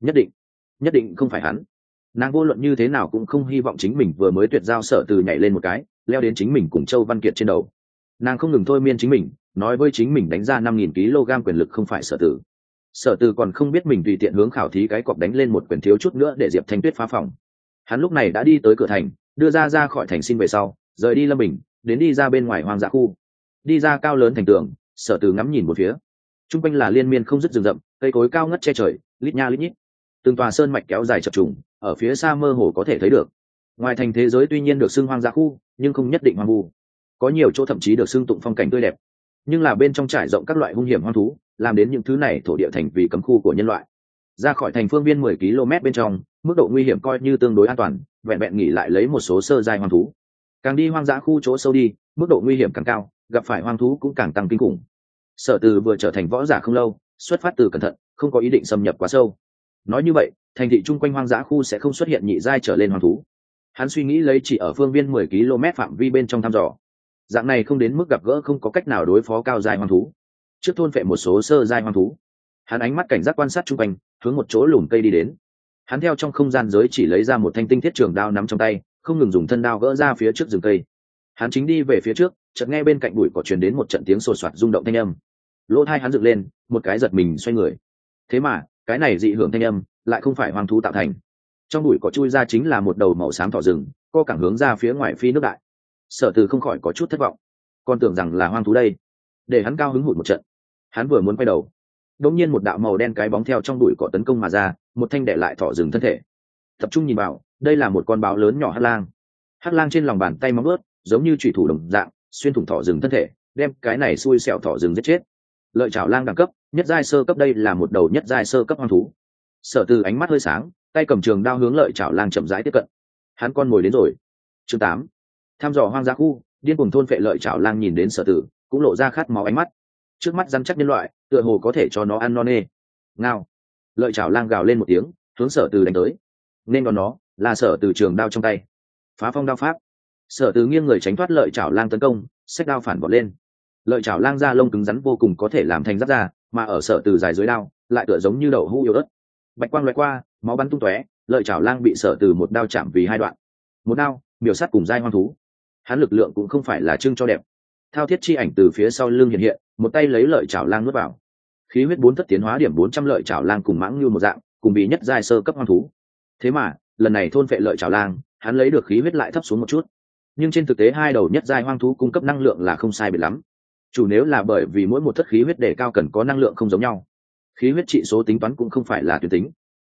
Speaker 1: Nhất định không phải hắn. Nàng vô luận như thế nào cũng không hy vọng chính mình vừa mới tuyệt giao Sở Từ nhảy lên một cái, leo đến chính mình cùng Châu Văn Kiệt trên đầu. Nàng không ngừng thôi miên chính mình, nói với chính mình đánh ra 5.000 kg quyền lực không phải Sở Từ. Sở Từ còn không biết mình tùy tiện hướng khảo thí cái cọp đánh lên một quyền thiếu chút nữa để Diệp Thanh Tuyết phá phòng. Hắn lúc này đã đi tới cửa thành, đưa ra khỏi thành xin về sau, rời đi Lâm Bình, đến đi ra bên ngoài hoang dã khu. Đi ra cao lớn thành tường, Sở Từ ngắm nhìn một phía. Trung quanh là liên miên không dứt rừng rậm, cây cối cao ngất che trời, lít nha lít nhít. Từng tòa sơn mạch kéo dài chập trùng, ở phía xa mơ hồ có thể thấy được. Ngoài thành thế giới tuy nhiên được xưng hoang dã khu, nhưng không nhất định hoang vu. Có nhiều chỗ thậm chí được xưng tụng phong cảnh tươi đẹp, nhưng là bên trong trải rộng các loại hung hiểm hoang thú, làm đến những thứ này thổ địa thành vì cấm khu của nhân loại. Ra khỏi thành phương viên 10 km bên trong, mức độ nguy hiểm coi như tương đối an toàn, vẹn vẹn nghỉ lại lấy một số sơ giai hoang thú. Càng đi hoang dã khu chỗ sâu đi, mức độ nguy hiểm càng cao, gặp phải hoang thú cũng càng tăng kinh khủng. Sở Từ vừa trở thành võ giả không lâu, xuất phát từ cẩn thận, không có ý định xâm nhập quá sâu. Nói như vậy, thành thị chung quanh hoang dã khu sẽ không xuất hiện nhị giai trở lên hoang thú. Hắn suy nghĩ lấy chỉ ở phương viên 10 km phạm vi bên trong thăm dò. Dạng này không đến mức gặp gỡ không có cách nào đối phó cao giai hoang thú. Trước thôn phệ một số sơ giai hoang thú, hắn ánh mắt cảnh giác quan sát chung quanh, hướng một chỗ lùm cây đi đến. Hắn theo trong không gian giới chỉ lấy ra một thanh tinh thiết trường đao nắm trong tay, không ngừng dùng thân đao gỡ ra phía trước rừng cây. Hắn chính đi về phía trước, chợt nghe bên cạnh bụi cỏ truyền đến một trận tiếng sột soạt rung động thanh âm. Lỗ tai hắn dựng lên, một cái giật mình xoay người. Thế mà, cái này dị hưởng thanh âm lại không phải hoang thú tạo thành. Trong bụi cỏ chui ra chính là một đầu màu xám thỏ rừng, co cẳng hướng ra phía ngoài phi nước đại. Sở Từ không khỏi có chút thất vọng, còn tưởng rằng là hoang thú đây. Để hắn cao hứng hụt một trận. Hắn vừa muốn quay đầu, đột nhiên một đạo màu đen cái bóng theo trong bụi cỏ tấn công mà ra, một thanh để lại thỏ rừng thân thể. Tập trung nhìn vào, đây là một con báo lớn nhỏ hắc lang. Hắc lang trên lòng bàn tay móng ướt, giống như chủy thủ đồng dạng, xuyên thủng thỏ rừng thân thể, đem cái này xui xẻo thỏ rừng giết chết. Lợi chảo lang đẳng cấp, nhất giai sơ cấp, đây là một đầu nhất giai sơ cấp hoang thú. Sở Từ ánh mắt hơi sáng, tay cầm trường đao hướng lợi chảo lang chậm rãi tiếp cận. Hắn con mồi đến rồi. Chương 8. Tham dò hoang dã khu, điên cuồng thôn phệ lợi chảo lang nhìn đến Sở Từ, cũng lộ ra khát máu ánh mắt. Trước mắt rắn chắc nhân loại, tựa hồ có thể cho nó ăn no nê. Ngao. Lợi chảo lang gào lên một tiếng, hướng Sở Từ đánh tới. Nên còn nó là Sở Từ trường đao trong tay. Phá phong đao pháp. Sở Từ nghiêng người tránh thoát lợi chảo lang tấn công, xách đao phản vọt lên. Lợi chảo lang da lông cứng rắn vô cùng, có thể làm thành giáp da, mà ở Sở Từ dài dưới đao lại tựa giống như đậu hũ yếu ớt. Bạch quang lóe qua, máu bắn tung tóe, lợi chảo lang bị Sở Từ một đao chạm vì hai đoạn. Một đao miểu sát cùng giai hoang thú. Hắn lực lượng cũng không phải là trưng cho đẹp. Thao thiết chi ảnh từ phía sau lưng hiện hiện, một tay lấy lợi chảo lang nuốt vào. Khí huyết 4 thất tiến hóa điểm 400, lợi chảo lang cùng mãng như một dạng, cùng bị nhất giai sơ cấp hoang thú. Thế mà lần này thôn phệ lợi chảo lang, hắn lấy được khí huyết lại thấp xuống một chút. Nhưng trên thực tế hai đầu nhất giai hoang thú cung cấp năng lượng là không sai biệt lắm. Chủ nếu là bởi vì mỗi một thất khí huyết đề cao cần có năng lượng không giống nhau. Khí huyết trị số tính toán cũng không phải là tuyến tính.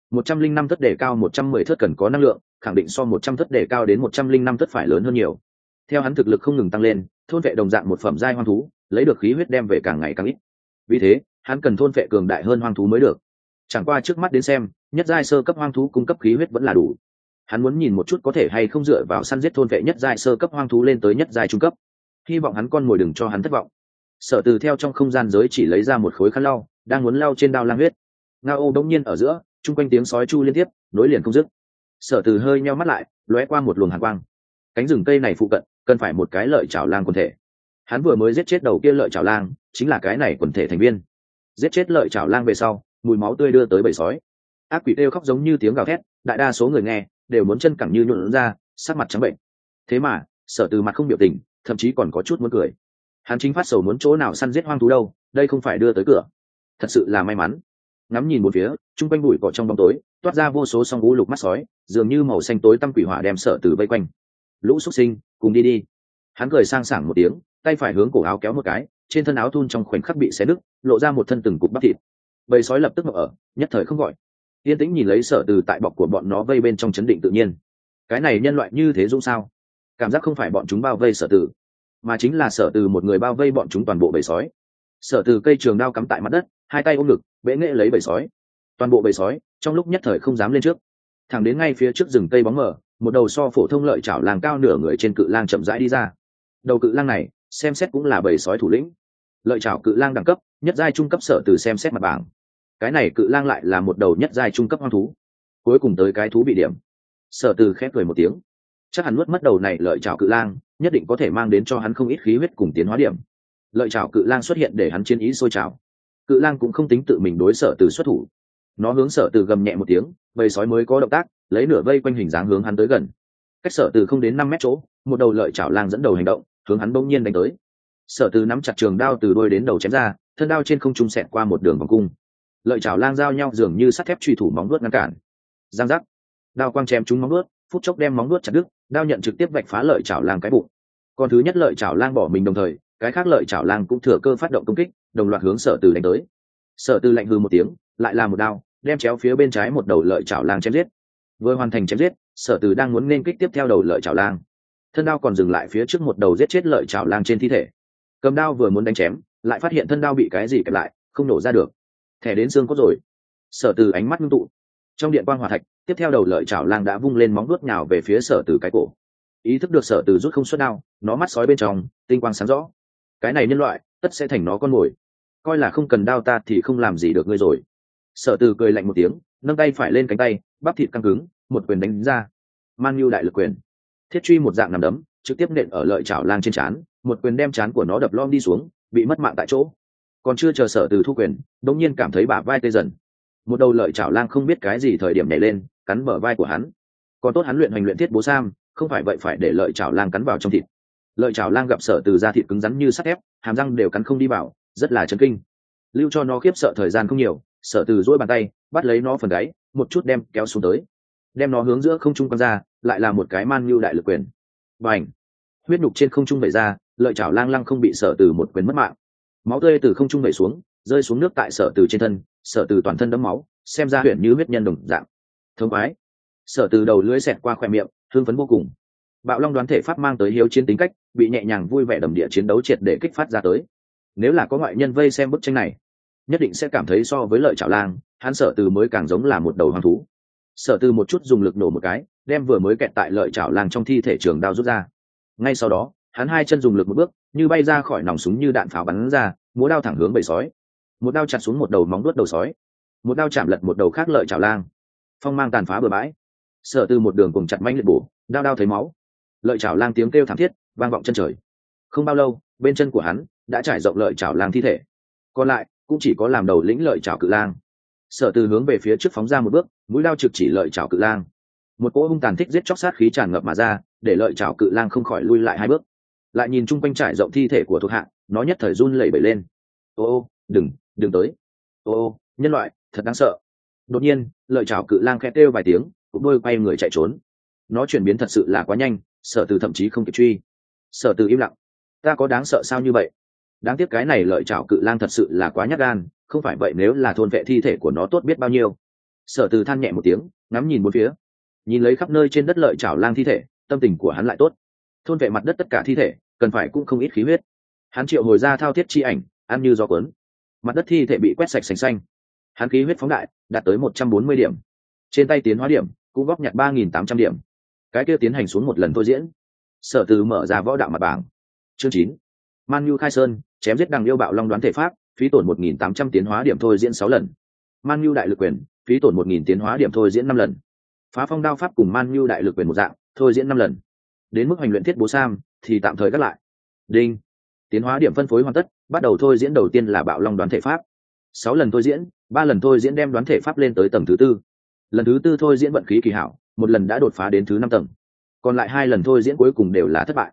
Speaker 1: 105 thất đề cao 110 thất cần có năng lượng, khẳng định so 100 thất đề cao đến 105 thất phải lớn hơn nhiều. Theo hắn thực lực không ngừng tăng lên, thôn vệ đồng dạng một phẩm giai hoang thú, lấy được khí huyết đem về càng ngày càng ít. Vì thế, hắn cần thôn vệ cường đại hơn hoang thú mới được. Chẳng qua trước mắt đến xem, nhất giai sơ cấp hoang thú cung cấp khí huyết vẫn là đủ. Hắn muốn nhìn một chút có thể hay không dựa vào săn giết thôn vệ nhất giai sơ cấp hoang thú lên tới nhất giai trung cấp. Hy vọng hắn con mồi đừng cho hắn thất vọng. Sở Từ theo trong không gian giới chỉ lấy ra một khối khăn lau, đang muốn lau trên đao lang huyết. Ngao Âu đống nhiên ở giữa, chung quanh tiếng sói chu liên tiếp, nối liền không dứt. Sở Từ hơi nheo mắt lại, lóe qua một luồng hàn quang. Cánh rừng cây này phụ cận, cần phải một cái lợi chảo lang quần thể. Hắn vừa mới giết chết đầu kia lợi chảo lang, chính là cái này quần thể thành viên. Giết chết lợi chảo lang về sau, mùi máu tươi đưa tới bầy sói. Ác quỷ kêu khóc giống như tiếng gào thét, đại đa số người nghe đều muốn chân cẳng như nhũn ra, sắc mặt trắng bệnh. Thế mà, Sở Từ mặt không biểu tình, thậm chí còn có chút muốn cười. hắn chính phát sầu muốn chỗ nào săn giết hoang thú đâu, đây không phải đưa tới cửa. Thật sự là may mắn. Ngắm nhìn một phía, chung quanh bụi cỏ trong bóng tối toát ra vô số song vũ lục mắt sói, dường như màu xanh tối tăm quỷ hỏa đem Sở Từ vây quanh. Lũ xuất sinh, cùng đi đi. Hắn cười sang sảng một tiếng, tay phải hướng cổ áo kéo một cái, trên thân áo thun trong khoảnh khắc bị xé nứt, lộ ra một thân từng cục bắp thịt. Bầy sói lập tức ngậm ở, nhất thời không gọi. Yên tĩnh nhìn lấy Sở Từ tại bọc của bọn nó vây bên trong chấn định tự nhiên. Cái này nhân loại như thế dũng sao? Cảm giác không phải bọn chúng bao vây Sở Từ, mà chính là Sở Từ một người bao vây bọn chúng toàn bộ bầy sói. Sở Từ cây trường đao cắm tại mặt đất, hai tay ôm ngực, bẽ nghệ lấy bầy sói. Toàn bộ bầy sói trong lúc nhất thời không dám lên trước, thẳng đến ngay phía trước rừng cây bóng mờ, một đầu so phổ thông lợi chảo lang cao nửa người trên cự lang chậm rãi đi ra. Đầu cự lang này xem xét cũng là bầy sói thủ lĩnh. Lợi chảo cự lang đẳng cấp nhất giai trung cấp. Sở Từ xem xét mặt bảng, cái này cự lang lại là một đầu nhất giai trung cấp hoang thú. Cuối cùng tới cái thú bị điểm. Sở Từ khép cười một tiếng, chắc hẳn nuốt mất đầu này lợi chảo cự lang nhất định có thể mang đến cho hắn không ít khí huyết cùng tiến hóa điểm. Lợi chảo cự lang xuất hiện để hắn chiến ý sôi trào. Cự lang cũng không tính tự mình đối Sở Từ xuất thủ, nó hướng Sở Từ gầm nhẹ một tiếng, bầy sói mới có động tác, lấy nửa vây quanh hình dáng hướng hắn tới gần. Cách Sở Từ không đến 5 mét chỗ, một đầu lợi chảo lang dẫn đầu hành động, hướng hắn bỗng nhiên đánh tới. Sở Từ nắm chặt trường đao từ đuôi đến đầu chém ra, thân đao trên không trung xẹt qua một đường vòng cung. Lợi chảo lang giao nhau dường như sắt thép truy thủ móng vuốt ngăn cản. Giang giác, đao quang chém trúng móng vuốt, phút chốc đem móng vuốt chặt đứt, đao nhận trực tiếp vạch phá lợi chảo lang cái bụng. Còn thứ nhất lợi chảo lang bỏ mình đồng thời, cái khác lợi chảo lang cũng thừa cơ phát động công kích, đồng loạt hướng Sở Từ đánh tới. Sở Từ lạnh hừ một tiếng, lại là một đao, đem chéo phía bên trái một đầu lợi chảo lang chém giết. Vừa hoàn thành chém giết, Sở Từ đang muốn nên kích tiếp theo đầu lợi chảo lang, thân đao còn dừng lại phía trước một đầu giết chết lợi chảo lang trên thi thể. Cầm đao vừa muốn đánh chém, lại phát hiện thân đao bị cái gì kẹp lại, không nổ ra được. Thẻ đến xương cốt rồi. Sở Từ ánh mắt ngưng tụ, trong điện quang hỏa thạch, tiếp theo đầu lợi chảo lang đã vung lên móng vuốt nhào về phía Sở Từ cái cổ. Ý thức được Sở Từ rút không xuất đao, nó mắt sói bên trong tinh quang sáng rõ. Cái này nhân loại tất sẽ thành nó con mồi, coi là không cần đao ta thì không làm gì được ngươi rồi. Sở Từ cười lạnh một tiếng, nâng tay phải lên cánh tay, bắp thịt căng cứng, một quyền đánh ra. Man Nhu đại lực quyền, thiết truy một dạng nằm đấm, trực tiếp nện ở lợi chảo lang trên trán, một quyền đem trán của nó đập lom đi xuống, bị mất mạng tại chỗ. Còn chưa chờ Sở Từ thu quyền, đột nhiên cảm thấy bả vai tê dần. Một đầu lợi chảo lang không biết cái gì thời điểm nhảy lên, cắn bờ vai của hắn. Còn tốt hắn luyện hành luyện thiết bố sam, không phải vậy phải để lợi chảo lang cắn vào trong thịt. Lợi chảo lang gặp Sở Từ da thịt cứng rắn như sắt thép, hàm răng đều cắn không đi vào, rất là chấn kinh. Lưu cho nó khiếp sợ thời gian không nhiều, Sở Từ duỗi bàn tay bắt lấy nó phần gáy, một chút đem kéo xuống tới, đem nó hướng giữa không trung quăng ra, lại là một cái Man Nhu đại lực quyền. Bành! Huyết nhục trên không trung vẩy ra, lợi chảo lang lăng không bị Sở Từ một quyền mất mạng. Máu tươi từ không trung vẩy xuống, rơi xuống nước tại Sở Từ trên thân, Sở Từ toàn thân đẫm máu, xem ra huyền như huyết nhân đồng dạng. Thống khoái! Sở Từ đầu lưỡi xẹt qua khóe miệng, hưng phấn vô cùng. Bạo Long đoán thể pháp mang tới hiếu chiến tính cách, bị nhẹ nhàng vui vẻ đầm địa chiến đấu triệt để kích phát ra tới. Nếu là có ngoại nhân vây xem bức tranh này, nhất định sẽ cảm thấy so với lợi chảo lang, hắn Sở Từ mới càng giống là một đầu hoang thú. Sở Từ một chút dùng lực nổ một cái, đem vừa mới kẹt tại lợi chảo lang trong thi thể trường đao rút ra. Ngay sau đó, hắn hai chân dùng lực một bước, như bay ra khỏi nòng súng như đạn pháo bắn ra, múa đao thẳng hướng bầy sói. Một đao chặt xuống một đầu móng vuốt đầu sói, một đao chạm lật một đầu khác lợi chảo lang. Phong mang tàn phá bừa bãi. Sở Từ một đường cùng chặt mãnh liệt bổ, đao đao thấy máu. Lợi chảo lang tiếng kêu thảm thiết vang vọng chân trời. Không bao lâu, bên chân của hắn đã trải rộng lợi chảo lang thi thể, còn lại cũng chỉ có làm đầu lĩnh lợi chảo cự lang. Sở Từ hướng về phía trước phóng ra một bước, mũi đao trực chỉ lợi chảo cự lang. Một cỗ hung tàn thích giết chóc sát khí tràn ngập mà ra, để lợi chảo cự lang không khỏi lui lại hai bước. Lại nhìn chung quanh trải rộng thi thể của thuộc hạ, nó nhất thời run lẩy bẩy lên. Ô, đừng tới. Ô, nhân loại thật đáng sợ. Đột nhiên, lợi chảo cự lang khẽ kêu vài tiếng, cũng đôi quay người chạy trốn. Nó chuyển biến thật sự là quá nhanh, Sở Từ thậm chí không kịp truy. Sở Từ im lặng. Ta có đáng sợ sao như vậy? Đáng tiếc cái này lợi chảo cự lang thật sự là quá nhát gan, không phải vậy nếu là thôn vệ thi thể của nó tốt biết bao nhiêu. Sở Từ than nhẹ một tiếng, ngắm nhìn bốn phía, nhìn lấy khắp nơi trên đất lợi chảo lang thi thể, tâm tình của hắn lại tốt. Thôn vệ mặt đất tất cả thi thể, cần phải cũng không ít khí huyết. Hắn triệu hồi ra thao thiết chi ảnh, ăn như gió cuốn. Mặt đất thi thể bị quét sạch sành xanh. Hắn khí huyết phóng đại, đạt tới 140 điểm. Trên tay tiến hóa điểm cũng góp nhặt 3.800 điểm. Cái kia tiến hành xuống một lần thôi diễn. Sở Từ mở ra võ đạo mặt bảng. Chương 9. Man Nhu khai sơn, chém giết đằng yêu bạo long đoán thể pháp, phí tổn 1.800 tiến hóa điểm thôi diễn 6 lần. Man Nhu đại lực quyền, phí tổn 1.000 tiến hóa điểm thôi diễn 5 lần. Phá phong đao pháp cùng Man Nhu đại lực quyền một dạng, thôi diễn 5 lần. Đến mức hành luyện thiết bố sam thì tạm thời gác lại. Đinh. Tiến hóa điểm phân phối hoàn tất, bắt đầu thôi diễn đầu tiên là bạo long đoán thể pháp. 6 lần thôi diễn, 3 lần thôi diễn đem đoán thể pháp lên tới tầng thứ 4. Lần thứ 4 thôi diễn vận khí kỳ hảo, một lần đã đột phá đến thứ 5 tầng. Còn lại 2 lần thôi diễn cuối cùng đều là thất bại.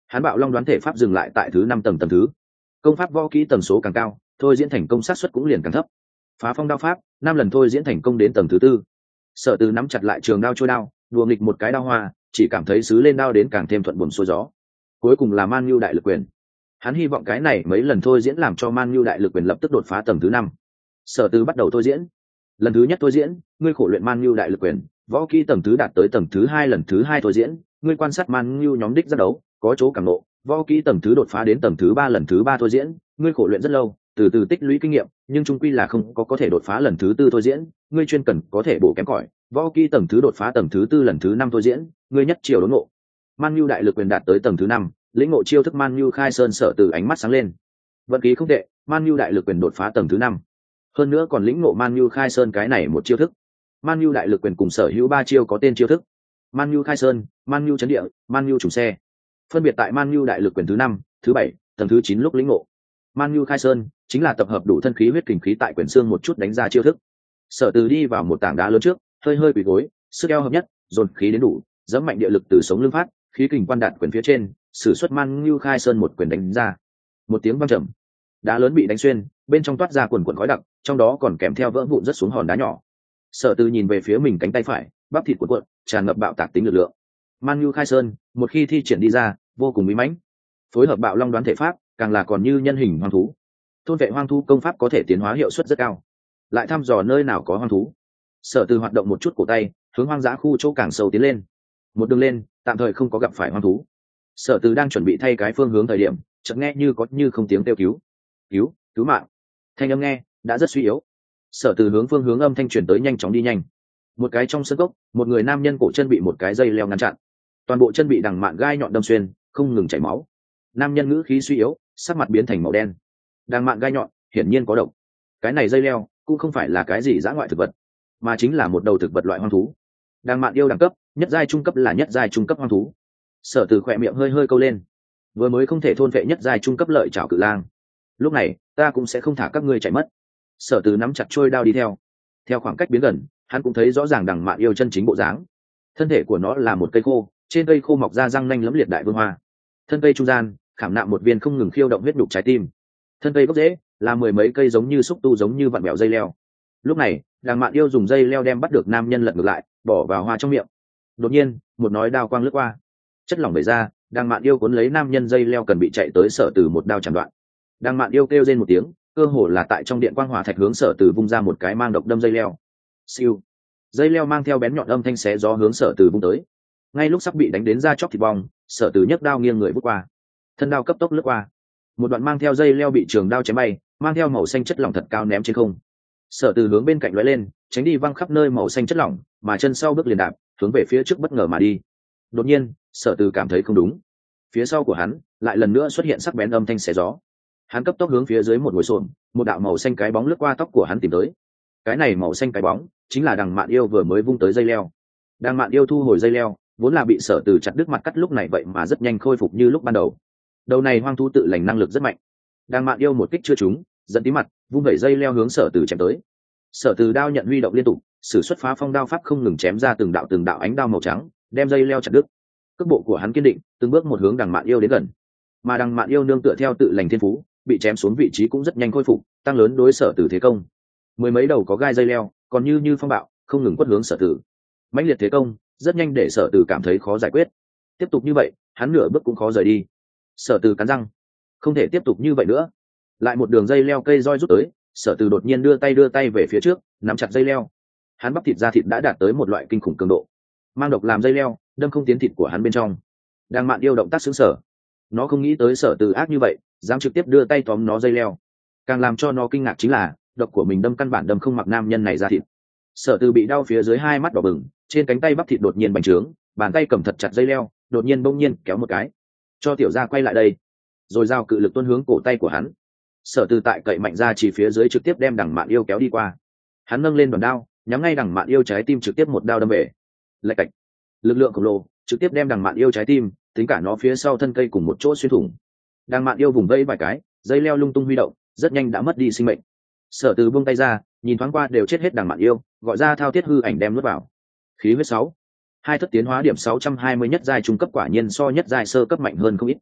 Speaker 1: Hắn bạo long đoán thể pháp dừng lại tại thứ 5 tầng. Tầng thứ công pháp võ kỹ tầng số càng cao, thôi diễn thành công sát suất cũng liền càng thấp. Phá phong đao pháp 5 lần thôi diễn thành công đến tầng thứ 4. Sở Từ nắm chặt lại trường đao trôi đao, đùa nghịch một cái đao hoa, chỉ cảm thấy sứ lên đao đến càng thêm thuận buồm xuôi gió. Cuối cùng là Man Nhu đại lực quyền. Hắn hy vọng cái này mấy lần thôi diễn làm cho Man Nhu đại lực quyền lập tức đột phá tầng thứ 5. Sở Từ bắt đầu thôi diễn. Lần thứ nhất thôi diễn, ngươi khổ luyện Man Nhu đại lực quyền, võ kỹ tầng thứ đạt tới tầng thứ 2. Lần thứ 2 thôi diễn, ngươi quan sát Man Nhu nhóm đích giác đấu, có chỗ cảm nộ, võ kỹ tầng thứ đột phá đến tầng thứ 3. Lần thứ 3 thôi diễn, ngươi khổ luyện rất lâu, từ từ tích lũy kinh nghiệm, nhưng chung quy là không có thể đột phá. Lần thứ 4 thôi diễn, ngươi chuyên cần có thể bổ kém cỏi, võ kỹ tầng thứ đột phá tầng thứ 4. Lần thứ 5 thôi diễn, ngươi nhất chiều đốn ngộ, Man Nhu đại lực quyền đạt tới tầng thứ 5, lĩnh ngộ chiêu thức Man Nhu khai sơn. Sở Từ ánh mắt sáng lên, vận khí không tệ, Man Nhu đại lực quyền đột phá tầng thứ 5, hơn nữa còn lĩnh ngộ Man Nhu khai sơn cái này một chiêu thức. Man Nhu đại lực quyền cùng sở hữu 3 chiêu có tên chiêu thức: Man Nhu khai sơn, Man Nhu chấn địa, Man Nhu trùng xe. Phân biệt tại Man Nhu đại lực quyền thứ 5, thứ 7, tầng thứ 9 lúc lĩnh ngộ. Man Nhu khai sơn chính là tập hợp đủ thân khí huyết kình khí tại quyền xương một chút đánh ra chiêu thức. Sở Từ đi vào một tảng đá lớn trước, hơi hơi quỳ gối, sức eo hợp nhất, dồn khí đến đủ, dẫm mạnh địa lực từ sống lưng phát, khí kình quan đạt quyền phía trên, sử xuất Man Nhu khai sơn một quyền đánh ra. Một tiếng vang trầm, đá lớn bị đánh xuyên, bên trong toát ra quần quần khói đặc, trong đó còn kèm theo vỡ vụn rất xuống hòn đá nhỏ. Sở Từ nhìn về phía mình cánh tay phải, bắp thịt cuộn cuộn, tràn ngập bạo tạc tính lực lượng. Man Nhu khai sơn, một khi thi triển đi ra, vô cùng bí mãnh. Phối hợp bạo long đoán thể pháp, càng là còn như nhân hình hoang thú. Thôn vệ hoang thú công pháp có thể tiến hóa hiệu suất rất cao. Lại thăm dò nơi nào có hoang thú. Sở Từ hoạt động một chút cổ tay, hướng hoang dã khu chỗ càng sâu tiến lên. Một đường lên, tạm thời không có gặp phải hoang thú. Sở Từ đang chuẩn bị thay cái phương hướng thời điểm, chợt nghe như có như không tiếng kêu cứu. Cứu mạng. Thanh âm nghe đã rất suy yếu. Sở Từ hướng phương hướng âm thanh truyền tới nhanh chóng đi nhanh. Một cái trong sân gốc, một người nam nhân cổ chân bị một cái dây leo ngăn chặn, toàn bộ chân bị đằng mạn gai nhọn đâm xuyên, không ngừng chảy máu. Nam nhân ngữ khí suy yếu, sắc mặt biến thành màu đen. Đằng mạn gai nhọn hiển nhiên có độc. Cái này dây leo cũng không phải là cái gì dã ngoại thực vật, mà chính là một đầu thực vật loại hoang thú. Đằng mạn yêu đẳng cấp nhất giai trung cấp là nhất giai trung cấp hoang thú. Sở Từ khỏe miệng hơi hơi câu lên, vừa mới không thể thôn vệ nhất giai trung cấp lợi chảo cự lang, lúc này ta cũng sẽ không thả các ngươi chạy mất. Sở Từ nắm chặt trôi đao đi theo khoảng cách biến gần, hắn cũng thấy rõ ràng đằng mạn yêu chân chính bộ dáng. Thân thể của nó là một cây khô, trên cây khô mọc ra răng nanh lẫm liệt đại vương hoa, thân cây trung gian khảm nạm một viên không ngừng khiêu động huyết đục trái tim. Thân cây gốc rễ là 10 mấy cây giống như xúc tu giống như vặn bẹo dây leo. Lúc này đằng mạn yêu dùng dây leo đem bắt được nam nhân lật ngược lại, bỏ vào hoa trong miệng. Đột nhiên một nói đao quang lướt qua, chất lỏng vẩy ra, đằng mạn yêu cuốn lấy nam nhân dây leo cần bị chạy tới. Sở Từ một đao chặt đoạn. Đằng mạn yêu kêu rên một tiếng, cơ hồ là tại trong điện quang hỏa thạch hướng Sở Từ vung ra một cái mang độc đâm dây leo. Siêu, dây leo mang theo bén nhọn âm thanh xé gió hướng Sở Từ vung tới. Ngay lúc sắp bị đánh đến da chóc thịt bong, Sở Từ nhấc đao nghiêng người vút qua, thân đao cấp tốc lướt qua, một đoạn mang theo dây leo bị trường đao chém bay, mang theo màu xanh chất lỏng thật cao ném trên không. Sở Từ hướng bên cạnh lóe lên, tránh đi văng khắp nơi màu xanh chất lỏng, mà chân sau bước liền đạp, hướng về phía trước bất ngờ mà đi. Đột nhiên, Sở Từ cảm thấy không đúng, phía sau của hắn lại lần nữa xuất hiện sắc bén âm thanh xé gió. Hắn cấp tốc hướng phía dưới một ngồi xổm, một đạo màu xanh cái bóng lướt qua tóc của hắn tìm tới. Cái này màu xanh cái bóng chính là đằng mạn yêu vừa mới vung tới dây leo. Đằng mạn yêu thu hồi dây leo, vốn là bị Sở Từ chặt đứt mặt cắt, lúc này vậy mà rất nhanh khôi phục như lúc ban đầu. Đầu này hoang thú tự lành năng lực rất mạnh. Đằng mạn yêu một kích chưa trúng, giận tí mặt, vung vẩy dây leo hướng Sở Từ chém tới. Sở Từ đao nhận huy động liên tục, sử xuất phá phong đao pháp không ngừng chém ra từng đạo ánh đao màu trắng, đem dây leo chặt đứt. Cước bộ của hắn kiên định, từng bước một hướng đằng mạn yêu đến gần. Mà đằng mạn yêu nương tựa theo tự lành thiên phú, bị chém xuống vị trí cũng rất nhanh khôi phục, tăng lớn đối Sở Từ thế công. 10 mấy đầu có gai dây leo, còn như phong bạo, không ngừng quất hướng Sở Từ. Mãnh liệt thế công, rất nhanh để Sở Từ cảm thấy khó giải quyết. Tiếp tục như vậy, hắn nửa bước cũng khó rời đi. Sở Từ cắn răng, không thể tiếp tục như vậy nữa. Lại một đường dây leo cây roi rút tới, Sở Từ đột nhiên đưa tay về phía trước, nắm chặt dây leo. Hắn bắp thịt da thịt đã đạt tới một loại kinh khủng cường độ, mang độc làm dây leo đâm không tiến thịt của hắn bên trong. Đang mạn yêu động tác sững sờ, nó không nghĩ tới Sở Từ ác như vậy, dám trực tiếp đưa tay tóm nó dây leo. Càng làm cho nó kinh ngạc chính là độc của mình đâm căn bản đâm không mặc nam nhân này ra thịt. Sở Từ bị đau phía dưới hai mắt đỏ bừng, trên cánh tay bắp thịt đột nhiên bành trướng, bàn tay cầm thật chặt dây leo, đột nhiên bỗng nhiên kéo một cái, cho tiểu gia quay lại đây, rồi giao cự lực tuôn hướng cổ tay của hắn. Sở Từ tại cậy mạnh ra chỉ phía dưới trực tiếp đem đằng mạn yêu kéo đi qua. Hắn nâng lên đòn đao, nhắm ngay đằng mạn yêu trái tim trực tiếp một đao đâm về. Lạch cạch, lực lượng khổng lồ trực tiếp đem đằng mạn yêu trái tim, tính cả nó phía sau thân cây cùng một chỗ xuyên thủng. Đằng mạn yêu vùng vẫy vài cái, dây leo lung tung huy động, rất nhanh đã mất đi sinh mệnh. Sở Từ buông tay ra, nhìn thoáng qua đều chết hết đằng mạn yêu, gọi ra thao thiết hư ảnh đem nuốt vào. Khí huyết 6, hai thất tiến hóa điểm 620 nhất giai trung cấp quả nhiên so nhất giai sơ cấp mạnh hơn không ít.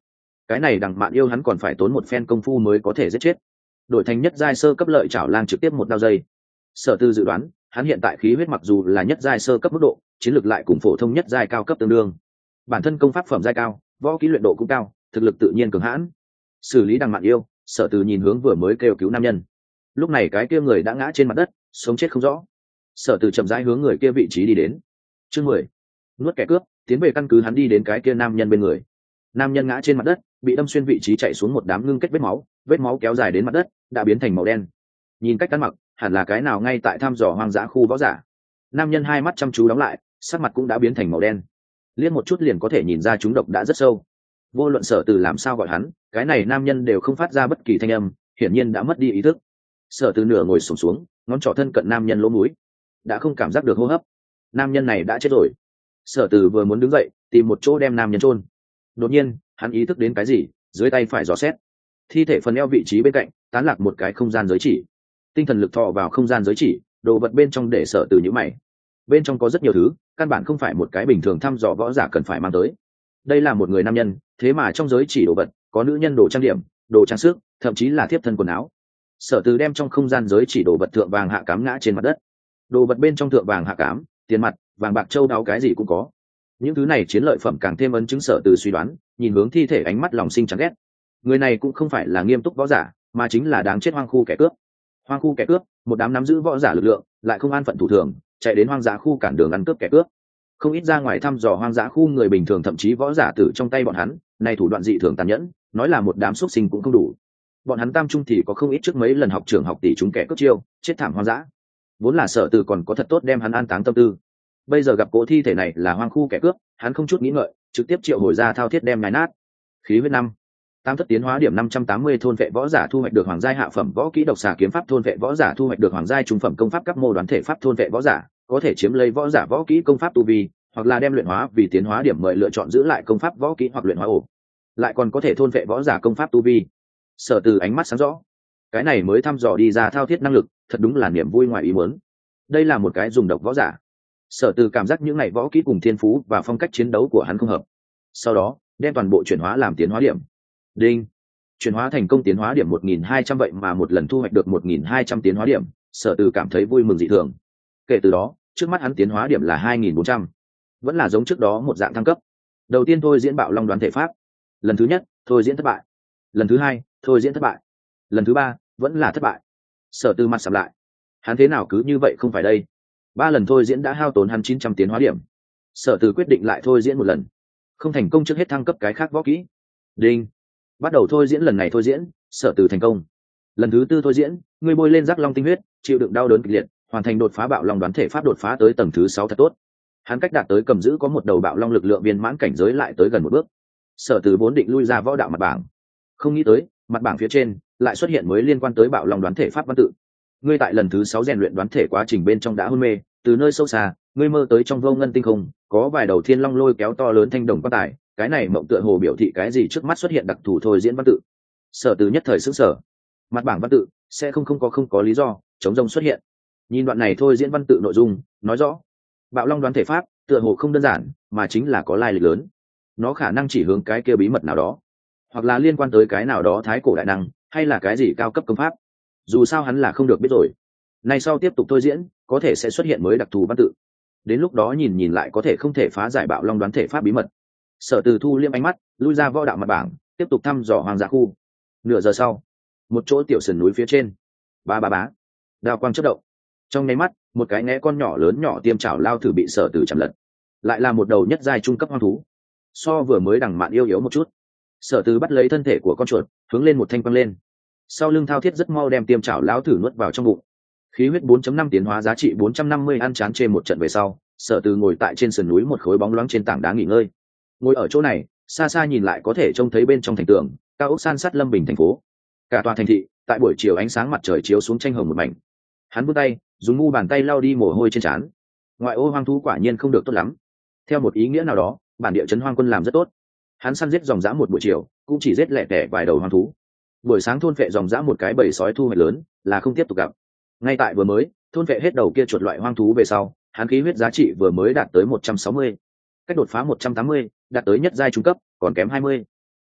Speaker 1: cái này đằng mạn yêu hắn còn phải tốn một phen công phu mới có thể giết chết. Đổi thành nhất giai sơ cấp lợi chảo lang trực tiếp một đao dây. Sở Tư dự đoán hắn hiện tại khí huyết mặc dù là nhất giai sơ cấp mức độ, chiến lược lại cùng phổ thông nhất giai cao cấp tương đương. Bản thân công pháp phẩm giai cao, võ kỹ luyện độ cũng cao, thực lực tự nhiên cường hãn. Xử lý đằng mạn yêu, Sở Từ nhìn hướng vừa mới kêu cứu nam nhân. Lúc này cái kia người đã ngã trên mặt đất, sống chết không rõ. Sở Từ chậm rãi hướng người kia vị trí đi đến. Chương 10. Nuốt kẻ cướp, tiến về căn cứ. Hắn đi đến cái kia nam nhân bên người. Nam nhân ngã trên mặt đất, bị đâm xuyên vị trí chạy xuống một đám ngưng kết vết máu kéo dài đến mặt đất, đã biến thành màu đen. Nhìn cách ăn mặc, hẳn là cái nào ngay tại thăm dò hoang dã khu võ giả. Nam nhân hai mắt chăm chú đóng lại, sắc mặt cũng đã biến thành màu đen. Liếc một chút liền có thể nhìn ra chúng độc đã rất sâu. Vô luận Sở Từ làm sao gọi hắn, cái này nam nhân đều không phát ra bất kỳ thanh âm, hiển nhiên đã mất đi ý thức. Sở Từ nửa ngồi xổm xuống, ngón trỏ thân cận nam nhân lỗ mũi, đã không cảm giác được hô hấp. Nam nhân này đã chết rồi. Sở Từ vừa muốn đứng dậy tìm một chỗ đem nam nhân chôn, đột nhiên hắn ý thức đến cái gì, dưới tay phải dò xét thi thể phần eo vị trí bên cạnh tán lạc một cái không gian giới chỉ. Tinh thần lực thọ vào không gian giới chỉ, đồ vật bên trong để Sở Từ nhíu mày. Bên trong có rất nhiều thứ, căn bản không phải một cái bình thường thăm dò võ giả cần phải mang tới. Đây là một người nam nhân, thế mà trong giới chỉ đồ vật có nữ nhân đồ trang điểm, đồ trang sức, thậm chí là thiếp thân quần áo. Sở Từ đem trong không gian giới chỉ đồ vật thượng vàng hạ cám ngã trên mặt đất. Đồ vật bên trong thượng vàng hạ cám, tiền mặt, vàng bạc châu đáo cái gì cũng có. Những thứ này chiến lợi phẩm càng thêm ấn chứng Sở Từ suy đoán, nhìn hướng thi thể ánh mắt lòng sinh chán ghét. Người này cũng không phải là nghiêm túc võ giả, mà chính là đáng chết hoang khu kẻ cướp. Hoang khu kẻ cướp, một đám nắm giữ võ giả lực lượng, lại không an phận thủ thường, chạy đến hoang dã khu cản đường ăn cướp kẻ cướp. Không ít ra ngoài thăm dò hoang dã khu người bình thường thậm chí võ giả tử trong tay bọn hắn, này thủ đoạn dị thường tàn nhẫn, nói là một đám xuất sinh cũng không đủ. Bọn hắn tam trung thì có không ít trước mấy lần học trường học tỷ chúng kẻ cướp chiêu, chết thảm hoang dã. Vốn là Sở Từ còn có thật tốt đem hắn an táng tâm tư. Bây giờ gặp cỗ thi thể này là hoang khu kẻ cướp, hắn không chút nghĩ ngợi, trực tiếp triệu hồi ra thao thiết đem nhái nát. Khí huyết 5. Tam thất tiến hóa điểm 580 thôn vệ võ giả thu hoạch được hoàng giai hạ phẩm võ kỹ độc xà kiếm pháp thôn vệ võ giả thu hoạch được hoàng giai trung phẩm công pháp cấp mô đoán thể pháp thôn vệ võ giả, có thể chiếm lấy võ giả võ kỹ công pháp tu vi, hoặc là đem luyện hóa vì tiến hóa điểm mời lựa chọn giữ lại công pháp võ kỹ hoặc luyện hóa ổ. Lại còn có thể thôn vệ võ giả công pháp tu vi. Sở Từ ánh mắt sáng rõ. Cái này mới thăm dò đi ra thao thiết năng lực, thật đúng là niềm vui ngoài ý muốn. Đây là một cái dùng độc võ giả. Sở Từ cảm giác những này võ kỹ cùng thiên phú và phong cách chiến đấu của hắn không hợp. Sau đó, đem toàn bộ chuyển hóa làm tiến hóa điểm. Đinh. Chuyển hóa thành công, tiến hóa điểm 1200, vậy mà một lần thu hoạch được 1200 tiến hóa điểm, Sở Từ cảm thấy vui mừng dị thường. Kể từ đó, trước mắt hắn tiến hóa điểm là 2400. Vẫn là giống trước đó một dạng thăng cấp. Đầu tiên thôi diễn bạo long đoán thể pháp. Lần thứ nhất, thôi diễn thất bại. Lần thứ hai, thôi diễn thất bại. Lần thứ ba, vẫn là thất bại. Sở Từ mặt sầm lại. Hắn thế nào cứ như vậy không phải đây? 3 lần thôi diễn đã hao tốn hắn 900 tiến hóa điểm. Sở Từ quyết định lại thôi diễn một lần. Không thành công trước hết thăng cấp cái khác võ kỹ. Đinh. Bắt đầu thôi diễn, lần này thôi diễn, Sở Từ thành công. Lần thứ tư thôi diễn, ngươi bôi lên giác long tinh huyết, chịu đựng đau đớn kịch liệt, hoàn thành đột phá bạo long đoán thể pháp, đột phá tới tầng thứ 6 thật tốt. Hắn cách đạt tới cầm giữ có một đầu bạo long lực lượng viên mãn cảnh giới lại tới gần một bước. Sở Từ vốn định lui ra võ đạo mặt bảng, không nghĩ tới mặt bảng phía trên lại xuất hiện mới liên quan tới bạo long đoán thể pháp văn tự. Ngươi tại lần thứ 6 rèn luyện đoán thể quá trình bên trong đã hôn mê, từ nơi sâu xa ngươi mơ tới trong vô ngân tinh không có vài đầu thiên long lôi kéo to lớn thanh đồng quan tài, cái này mộng tựa hồ biểu thị cái gì, trước mắt xuất hiện đặc thù thôi diễn văn tự. Sở Từ nhất thời sững sờ, mặt bảng văn tự sẽ không có lý do chống rông xuất hiện. Nhìn đoạn này thôi diễn văn tự nội dung nói rõ bạo long đoán thể pháp tựa hồ không đơn giản, mà chính là có lai lịch lớn. Nó khả năng chỉ hướng cái kia bí mật nào đó, hoặc là liên quan tới cái nào đó thái cổ đại năng, hay là cái gì cao cấp công pháp. Dù sao hắn là không được biết rồi. Nay sau tiếp tục thôi diễn, có thể sẽ xuất hiện mới đặc thù văn tự. Đến lúc đó nhìn lại có thể không thể phá giải bạo long đoán thể pháp bí mật. Sở Từ thu liêm ánh mắt, lui ra võ đạo mặt bảng, tiếp tục thăm dò hoang dã khu. Nửa giờ sau, một chỗ tiểu sườn núi phía trên, ba bá, đao quang chớp động. Trong nháy mắt, một cái né con nhỏ lớn nhỏ tiêm chảo lao thử bị Sở Từ chặn lật. Lại là một đầu nhất giai trung cấp hoang thú, so vừa mới đằng mạn yếu một chút. Sở Từ bắt lấy thân thể của con chuột, hướng lên một thanh quăng lên. Sau lưng thao thiết rất mau đem tiêm chảo lao thử nuốt vào trong bụng. Khí huyết 4.5 tiến hóa giá trị 450, ăn chán trên một trận về sau, Sở Từ ngồi tại trên sườn núi một khối bóng loáng trên tảng đá nghỉ ngơi. Ngồi ở chỗ này, xa xa nhìn lại có thể trông thấy bên trong thành tường cao ốc san sát Lâm Bình thành phố. Cả tòa thành thị tại buổi chiều ánh sáng mặt trời chiếu xuống tranh hồng một mảnh. Hắn vươn tay, dùng mu bàn tay lau đi mồ hôi trên trán. Ngoại ô hoang thú quả nhiên không được tốt lắm. Theo một ý nghĩa nào đó, bản địa trấn hoang quân làm rất tốt. Hắn săn giết dòng dã một buổi chiều, cũng chỉ giết lẻ tẻ vài đầu hoang thú. Buổi sáng thôn phệ dòng dã một cái bầy sói thu hoạch lớn, là không tiếp tục gặp. Ngay tại vừa mới thôn phệ hết đầu kia chuột loại hoang thú về sau, hắn khí huyết giá trị vừa mới đạt tới 160, cách đột phá 180, đạt tới nhất giai trung cấp, còn kém 20.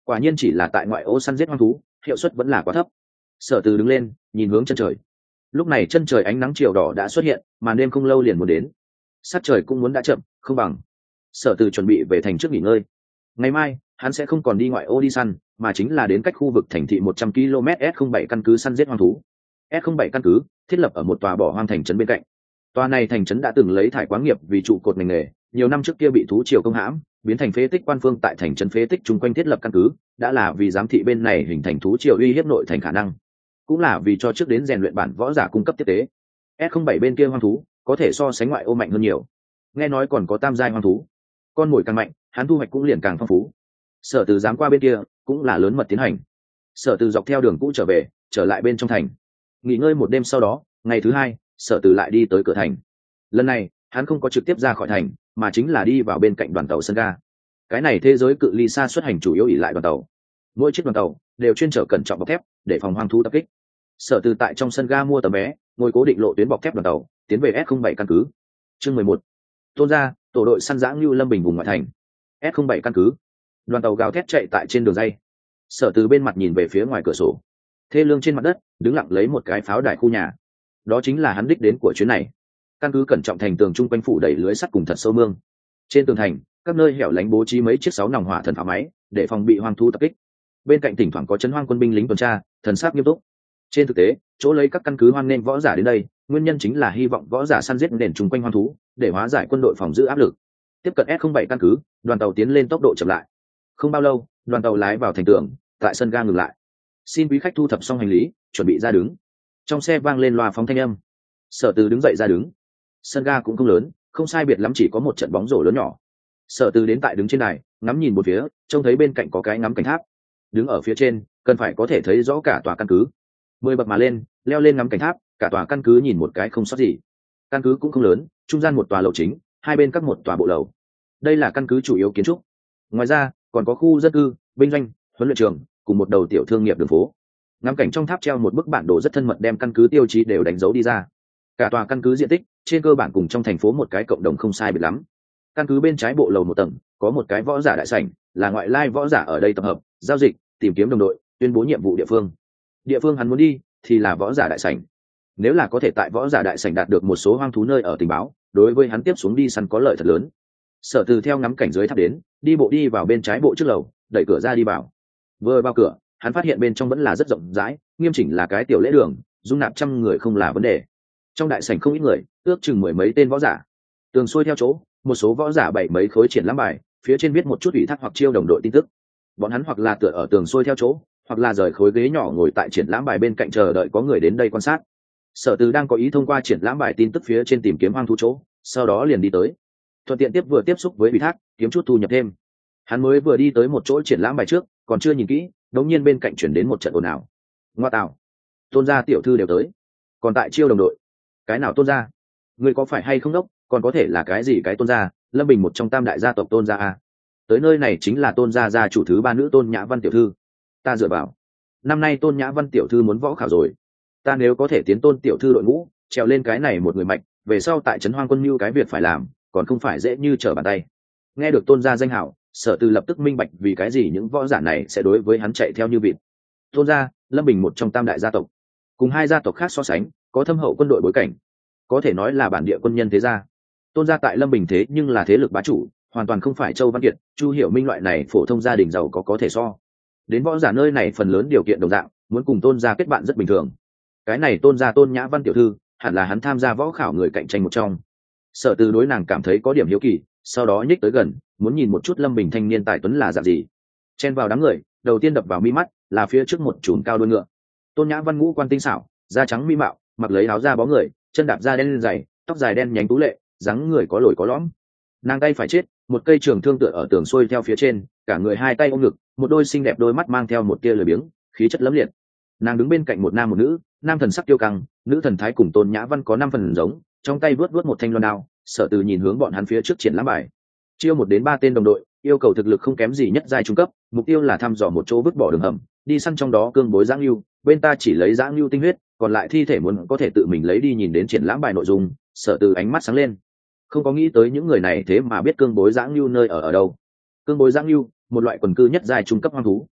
Speaker 1: Quả nhiên chỉ là tại ngoại ô săn giết hoang thú, hiệu suất vẫn là quá thấp. Sở Từ đứng lên nhìn hướng chân trời. Lúc này chân trời ánh nắng chiều đỏ đã xuất hiện, màn đêm không lâu liền muốn đến. Sát trời cũng muốn đã chậm, không bằng. Sở Từ chuẩn bị về thành trước nghỉ ngơi. Ngày mai hắn sẽ không còn đi ngoại ô đi săn, mà chính là đến cách khu vực thành thị 100 km S07 căn cứ săn giết hoang thú. S07 căn cứ thiết lập ở một tòa bỏ hoang thành trấn bên cạnh. Tòa này thành trấn đã từng lấy thải quáng nghiệp vì trụ cột ngành nghề, nhiều năm trước kia bị thú triều công hãm, biến thành phế tích. Quan phương tại thành trấn phế tích chung quanh thiết lập căn cứ, đã là vì giám thị bên này hình thành thú triều uy hiếp nội thành khả năng, cũng là vì cho trước đến rèn luyện bản võ giả cung cấp tiếp tế. S07 bên kia hoang thú có thể so sánh ngoại ô mạnh hơn nhiều, nghe nói còn có tam giai hoang thú, con mồi càng mạnh hắn thu hoạch cũng liền càng phong phú. Sở Từ dám qua bên kia cũng là lớn mật tiến hành. Sở Từ dọc theo đường cũ trở về, trở lại bên trong thành, nghỉ ngơi một đêm. Sau đó ngày thứ hai, Sở Từ lại đi tới cửa thành. Lần này hắn không có trực tiếp ra khỏi thành, mà chính là đi vào bên cạnh đoàn tàu sân ga. Cái này thế giới cự ly xa xuất hành chủ yếu ỉ lại đoàn tàu, mỗi chiếc đoàn tàu đều chuyên chở cẩn trọng bọc thép để phòng hoang thú tập kích. Sở Từ tại trong sân ga mua tấm vé, ngồi cố định lộ tuyến bọc thép đoàn tàu tiến về S07 căn cứ. Chương 11. Tôn gia tổ đội săn giã Ngưu Lâm Bình vùng ngoại thành. S07 căn cứ. Đoàn tàu gào thét chạy tại trên đường dây. Sở Từ bên mặt nhìn về phía ngoài cửa sổ, thê lương trên mặt đất đứng lặng lấy một cái pháo đài khu nhà. Đó chính là hắn đích đến của chuyến này. Căn cứ cẩn trọng thành tường chung quanh phủ đầy lưới sắt cùng thật sâu mương. Trên tường thành các nơi hẻo lánh bố trí mấy chiếc 6 nòng hỏa thần pháo máy để phòng bị hoang thú tập kích. Bên cạnh thỉnh thoảng có trấn hoang quân binh lính tuần tra, thần sắc nghiêm túc. Trên thực tế, chỗ lấy các căn cứ hoan nên võ giả đến đây, nguyên nhân chính là hy vọng võ giả săn giết nền chung quanh hoang thú, để hóa giải quân đội phòng giữ áp lực. Tiếp cận S07 căn cứ, đoàn tàu tiến lên tốc độ chậm lại. Không bao lâu, đoàn tàu lái vào thành tường, tại sân ga ngừng lại. Xin quý khách thu thập xong hành lý, chuẩn bị ra đứng. Trong xe vang lên loa phóng thanh âm. Sở Từ đứng dậy ra đứng. Sân ga cũng không lớn, không sai biệt lắm chỉ có một trận bóng rổ lớn nhỏ. Sở Từ đến tại đứng trên này, ngắm nhìn một phía, trông thấy bên cạnh có cái ngắm cảnh tháp. Đứng ở phía trên, cần phải có thể thấy rõ cả tòa căn cứ. 10 bậc mà lên, leo lên ngắm cảnh tháp, cả tòa căn cứ nhìn một cái không sót gì. Căn cứ cũng không lớn, trung gian một tòa lầu chính, hai bên các một tòa bộ lầu. Đây là căn cứ chủ yếu kiến trúc. Ngoài ra, còn có khu dân cư, binh doanh, huấn luyện trường, cùng một đầu tiểu thương nghiệp đường phố. Ngắm cảnh trong tháp treo một bức bản đồ rất thân mật đem căn cứ tiêu chí đều đánh dấu đi ra. Cả tòa căn cứ diện tích trên cơ bản cùng trong thành phố một cái cộng đồng không sai biệt lắm. Căn cứ bên trái bộ lầu một tầng có một cái võ giả đại sảnh, là ngoại lai võ giả ở đây tập hợp, giao dịch, tìm kiếm đồng đội, tuyên bố nhiệm vụ địa phương. Địa phương hắn muốn đi thì là võ giả đại sảnh. Nếu là có thể tại võ giả đại sảnh đạt được một số hoang thú nơi ở tình báo, đối với hắn tiếp xuống đi săn có lợi thật lớn. Sở Từ theo ngắm cảnh dưới tháp đến, đi bộ đi vào bên trái bộ trước lầu, đẩy cửa ra đi vào. Vừa vào cửa, hắn phát hiện bên trong vẫn là rất rộng rãi, nghiêm chỉnh là cái tiểu lễ đường, dung nạp trăm người không là vấn đề. Trong đại sảnh không ít người, ước chừng 10 mấy tên võ giả. Tường xuôi theo chỗ, một số võ giả bày mấy khối triển lãm bài, phía trên viết một chút ủy thác hoặc chiêu đồng đội tin tức. Bọn hắn hoặc là tựa ở tường xuôi theo chỗ, hoặc là rời khối ghế nhỏ ngồi tại triển lãm bài bên cạnh chờ đợi có người đến đây quan sát. Sở Từ đang có ý thông qua triển lãm bài tin tức phía trên tìm kiếm hoang thú chỗ, sau đó liền đi tới, thuận tiện tiếp xúc với ủy thác, kiếm chút thu nhập thêm. Hắn mới vừa đi tới một chỗ triển lãm bài trước, còn chưa nhìn kỹ, đống nhiên bên cạnh chuyển đến một trận ồn ào. Ngoa tạo, Tôn gia tiểu thư đều tới, còn tại chiêu đồng đội. Cái nào Tôn gia? Người có phải hay không đốc, còn có thể là cái gì cái Tôn gia? Lâm Bình một trong tam đại gia tộc Tôn gia a. Tới nơi này chính là Tôn gia gia chủ thứ 3 nữ Tôn Nhã Văn tiểu thư. Ta dựa vào, năm nay Tôn Nhã Văn tiểu thư muốn võ khảo rồi. Ta nếu có thể tiến Tôn tiểu thư đội ngũ, trèo lên cái này một người mạnh, về sau tại trấn hoang quân mưu cái việc phải làm, còn không phải dễ như trở bàn tay. Nghe được Tôn gia danh hảo, Sở Từ lập tức minh bạch vì cái gì những võ giả này sẽ đối với hắn chạy theo như vịt. Tôn gia, Lâm Bình một trong tam đại gia tộc, cùng hai gia tộc khác so sánh, có thâm hậu quân đội bối cảnh, có thể nói là bản địa quân nhân thế gia. Tôn gia tại Lâm Bình thế nhưng là thế lực bá chủ, hoàn toàn không phải Châu Văn Kiệt, Chu Hiểu Minh loại này phổ thông gia đình giàu có thể so. Đến võ giả nơi này phần lớn điều kiện đồng dạng, muốn cùng Tôn gia kết bạn rất bình thường. Cái này Tôn gia Tôn Nhã Văn tiểu thư, hẳn là hắn tham gia võ khảo người cạnh tranh một trong. Sở Từ đối nàng cảm thấy có điểm hiếu kỳ, sau đó nhích tới gần, muốn nhìn một chút Lâm Bình thanh niên tài tuấn là dạng gì. Chen vào đám người, đầu tiên đập vào mi mắt là phía trước một chùm cao đuôi ngựa. Tôn Nhã Văn ngũ quan tinh xảo, da trắng mi mạo, mặc lấy áo da bó người, chân đạp da đen dày, tóc dài đen nhánh tú lệ, dáng người có lồi có lõm. Nàng tay phải chết, một cây trường thương tựa ở tường xuôi theo phía trên, cả người hai tay ôm ngực, một đôi xinh đẹp đôi mắt mang theo một tia lười biếng, khí chất lẫm liệt. Nàng đứng bên cạnh một nam một nữ, nam thần sắc kiêu căng, nữ thần thái cùng Tôn Nhã Văn có 5 phần giống, trong tay vớt một thanh loan đao. Sở Từ nhìn hướng bọn hắn phía trước triển lãm bài. Chiêu 1 đến 3 tên đồng đội, yêu cầu thực lực không kém gì nhất giai trung cấp, mục tiêu là thăm dò một chỗ vứt bỏ đường hầm, đi săn trong đó cương bối dã ngưu, bên ta chỉ lấy dã ngưu tinh huyết, còn lại thi thể muốn có thể tự mình lấy đi. Nhìn đến triển lãm bài nội dung, Sở Từ ánh mắt sáng lên. Không có nghĩ tới những người này thế mà biết cương bối dã ngưu nơi ở đâu. Cương bối dã ngưu, một loại quần cư nhất giai trung cấp hoang thú,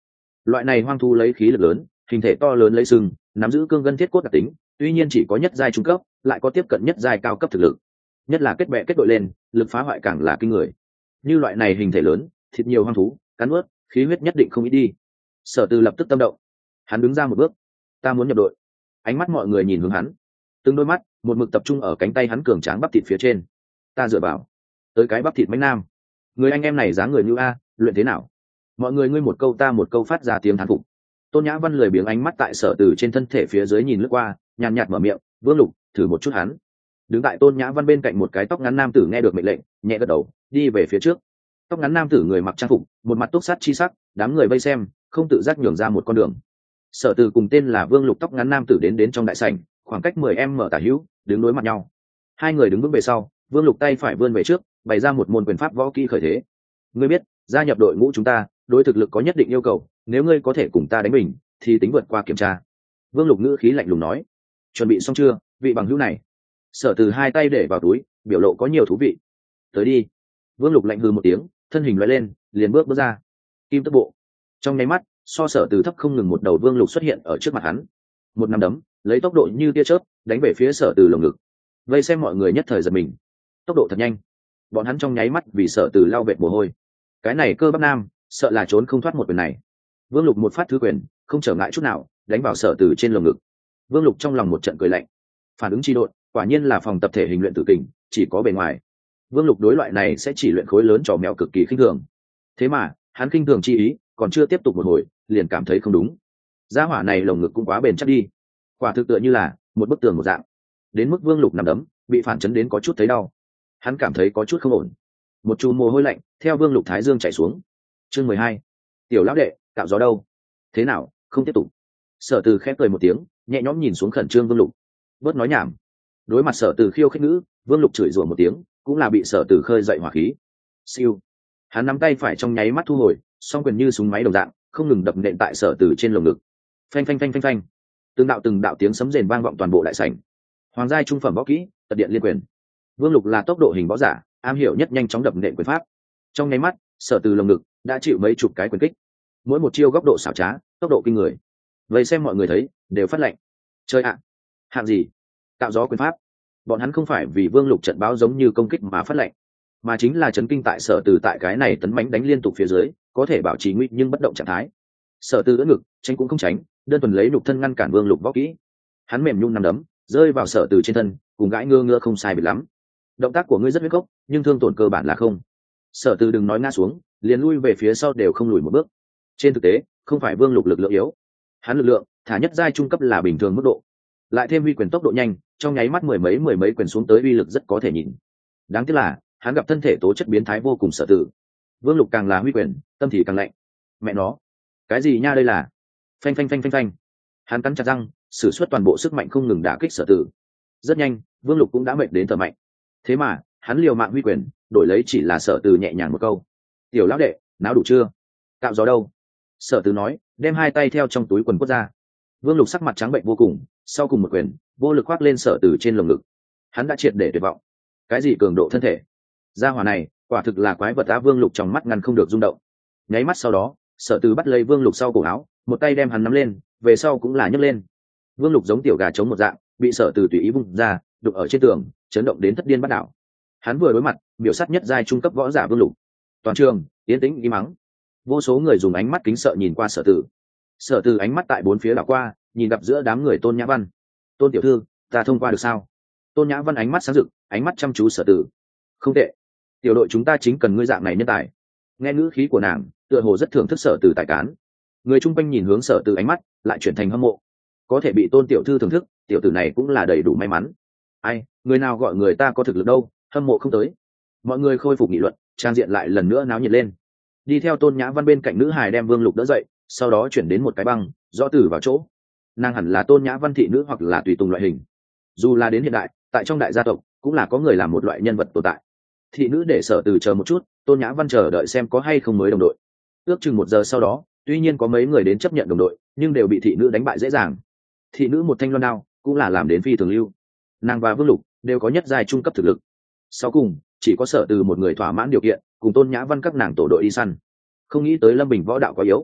Speaker 1: Loại này hoang thú lấy khí lực lớn, hình thể to lớn lấy sừng, nắm giữ cương ngân thiết cốt đặc tính, tuy nhiên chỉ có nhất giai trung cấp, lại có tiếp cận nhất giai cao cấp thực lực. Nhất là kết bè kết đội lên, lực phá hoại càng là kinh người. Như loại này hình thể lớn, thịt nhiều hoang thú, cắn nuốt, khí huyết nhất định không ít đi. Sở Từ lập tức tâm động, hắn đứng ra một bước. Ta muốn nhập đội. Ánh mắt mọi người nhìn hướng hắn, từng đôi mắt một mực tập trung ở cánh tay hắn cường tráng bắp thịt phía trên. Ta dựa vào, tới cái bắp thịt mãnh nam, người anh em này dáng người như a, luyện thế nào? Mọi người ngươi một câu ta một câu phát ra tiếng thán phục. Tôn Nhã Văn lười biếng ánh mắt tại Sở Từ trên thân thể phía dưới nhìn lướt qua, nhàn nhạt mở miệng, Vương Lục, thử một chút hắn. Đứng tại Tôn Nhã Văn bên cạnh một cái tóc ngắn nam tử nghe được mệnh lệnh, nhẹ gật đầu, đi về phía trước. Tóc ngắn nam tử người mặc trang phục, một mặt túc sát chi sắc, đám người vây xem, không tự giác nhường ra một con đường. Sở Từ cùng tên là Vương Lục tóc ngắn nam tử đến trong đại sảnh, khoảng cách 10m tả hữu, đứng đối mặt nhau. Hai người đứng vững về sau, Vương Lục tay phải vươn về trước, bày ra một môn quyền pháp võ kỹ khởi thế. Ngươi biết, gia nhập đội ngũ chúng ta, đối thực lực có nhất định yêu cầu, nếu ngươi có thể cùng ta đánh bình, thì tính vượt qua kiểm tra. Vương Lục ngữ khí lạnh lùng nói. Chuẩn bị xong chưa, vị bằng hữu này? Sở Từ hai tay để vào túi, biểu lộ có nhiều thú vị. Tới đi. Vương Lục lạnh hừ một tiếng, thân hình lóe lên, liền bước ra. Kim Tức Bộ. Trong nháy mắt, so Sở Từ thấp không ngừng một đầu Vương Lục xuất hiện ở trước mặt hắn. Một nắm đấm, lấy tốc độ như tia chớp, đánh về phía Sở Từ lồng ngực. Vây xem mọi người nhất thời giật mình. Tốc độ thật nhanh. Bọn hắn trong nháy mắt vì Sở Từ lao vệt mồ hôi. Cái này cơ bắp nam, sợ là trốn không thoát một quyền này. Vương Lục một phát thứ quyền, không trở ngại chút nào, đánh vào Sở Từ trên lồng ngực. Vương Lục trong lòng một trận cười lạnh. Phản ứng chi độn, quả nhiên là phòng tập thể hình luyện tử kình, chỉ có bề ngoài. Vương Lục đối loại này sẽ chỉ luyện khối lớn trò mèo cực kỳ khinh thường. Thế mà, hắn khinh thường chi ý, còn chưa tiếp tục một hồi, liền cảm thấy không đúng. Gia hỏa này lồng ngực cũng quá bền chắc đi. Quả thực tựa như là một bức tường một dạng. Đến mức Vương Lục nằm đấm, bị phản chấn đến có chút thấy đau. Hắn cảm thấy có chút không ổn. Một chùm mồ hôi lạnh theo Vương Lục thái dương chảy xuống. Chương 12. Tiểu lão đệ, cạo gió đâu? Thế nào, không tiếp tục? Sở Từ khép cười một tiếng, nhẹ nhõm nhìn xuống khẩn trương Vương Lục. Bớt nói nhảm. Đối mặt Sở Từ khiêu khích ngữ, Vương Lục chửi rủa một tiếng, cũng là bị Sở Từ khơi dậy hỏa khí. Siêu. Hắn nắm tay phải trong nháy mắt thu hồi, song quyền như súng máy đồng dạng, không ngừng đập nện tại Sở Từ trên lồng ngực. Phanh phanh phanh phanh phanh. Từng đạo tiếng sấm rền vang vọng toàn bộ đại sảnh. Hoàng giai trung phẩm võ kỹ, tật điện liên quyền. Vương Lục là tốc độ hình võ giả, am hiểu nhất nhanh chóng đập nện quyền pháp. Trong nháy mắt, Sở Từ lồng ngực đã chịu mấy chục cái quyền kích. Mỗi một chiêu góc độ xảo trá, tốc độ kinh người. Vậy xem mọi người thấy, đều phát lệnh. Chơi ạ. Hạng gì? Cạo gió quyền pháp. Bọn hắn không phải vì Vương Lục trận báo giống như công kích mà phát lệnh, mà chính là chấn kinh tại Sở Từ tại cái này tấn mãnh đánh liên tục phía dưới, có thể bảo trì nguy nhưng bất động trạng thái. Sở Từ đỡ ngực, tránh cũng không tránh, đơn thuần lấy nhục thân ngăn cản Vương Lục võ kỹ. Hắn mềm nhún nằm đấm, rơi vào Sở Từ trên thân, cùng gãi ngơ không sai biệt lắm. Động tác của ngươi rất huyết gốc, nhưng thương tổn cơ bản là không. Sở Từ đừng nói ngã xuống, liền lui về phía sau đều không lùi một bước. Trên thực tế, không phải Vương Lục lực lượng yếu, hắn lực lượng thả nhất giai trung cấp là bình thường mức độ, lại thêm huy quyền tốc độ nhanh, trong nháy mắt mười mấy quyền xuống tới uy lực rất có thể nhìn. Đáng tiếc là hắn gặp thân thể tố chất biến thái vô cùng Sở Từ. Vương Lục càng là huy quyền, tâm thì càng lạnh. Mẹ nó, cái gì nha đây là? Phanh phanh phanh phanh phanh. Hắn cắn chặt răng, sử xuất toàn bộ sức mạnh không ngừng đả kích Sở Từ. Rất nhanh, Vương Lục cũng đã mệt đến thở mạnh. Thế mà, hắn liều mạng huy quyền, đổi lấy chỉ là Sở Từ nhẹ nhàng một câu: "Tiểu lão đệ, náo đủ chưa? Cạo gió đâu?" Sở Từ nói, đem hai tay theo trong túi quần quất ra. Vương Lục sắc mặt trắng bệnh vô cùng, sau cùng một quyền, vô lực khoác lên Sở Từ trên lồng ngực. Hắn đã triệt để tuyệt vọng. Cái gì cường độ thân thể? Gia hỏa này, quả thực là quái vật á. Vương Lục trong mắt ngăn không được rung động. Nháy mắt sau đó, Sở Từ bắt lấy Vương Lục sau cổ áo, một tay đem hắn nắm lên, về sau cũng là nhấc lên. Vương Lục giống tiểu gà trống một dạng, bị Sở Từ tùy ý vung ra, đụng ở trên tường, chấn động đến thất điên bắt đảo. Hắn vừa đối mặt, biểu sát nhất giai trung cấp võ giả Vương Lục. Toàn trường yên tĩnh im mắng. Vô số người dùng ánh mắt kính sợ nhìn qua Sở Từ. Sở Từ ánh mắt tại bốn phía đảo qua, nhìn gặp giữa đám người Tôn Nhã Văn. "Tôn tiểu thư, ta thông qua được sao?" Tôn Nhã Văn ánh mắt sáng rực, ánh mắt chăm chú Sở Từ. "Không tệ, tiểu đội chúng ta chính cần ngươi dạng này nhân tài." Nghe ngữ khí của nàng, tựa hồ rất thưởng thức Sở Từ tài cán. Người chung quanh nhìn hướng Sở Từ ánh mắt lại chuyển thành hâm mộ. Có thể bị Tôn tiểu thư thưởng thức, tiểu tử này cũng là đầy đủ may mắn. Ai, người nào gọi người ta có thực lực đâu, hâm mộ không tới. Mọi người khôi phục nghị luận, trang diện lại lần nữa náo nhiệt lên. Đi theo Tôn Nhã Văn bên cạnh nữ hài đem Vương Lục đỡ dậy, sau đó chuyển đến một cái băng, rõ từ vào chỗ. Nàng hẳn là Tôn Nhã Văn thị nữ hoặc là tùy tùng loại hình. Dù là đến hiện đại, tại trong đại gia tộc cũng là có người làm một loại nhân vật tồn tại. Thị nữ để Sở Từ chờ một chút, Tôn Nhã Văn chờ đợi xem có hay không mới đồng đội. Ước chừng 1 giờ sau đó, tuy nhiên có mấy người đến chấp nhận đồng đội, nhưng đều bị thị nữ đánh bại dễ dàng. Thị nữ một thanh loan đao, cũng là làm đến phi thường lưu. Nàng và Vương Lục đều có nhất giai trung cấp thực lực. Sau cùng, chỉ có Sở Từ một người thỏa mãn điều kiện, cùng Tôn Nhã Văn các nàng tổ đội đi săn. Không nghĩ tới Lâm Bình võ đạo quá yếu.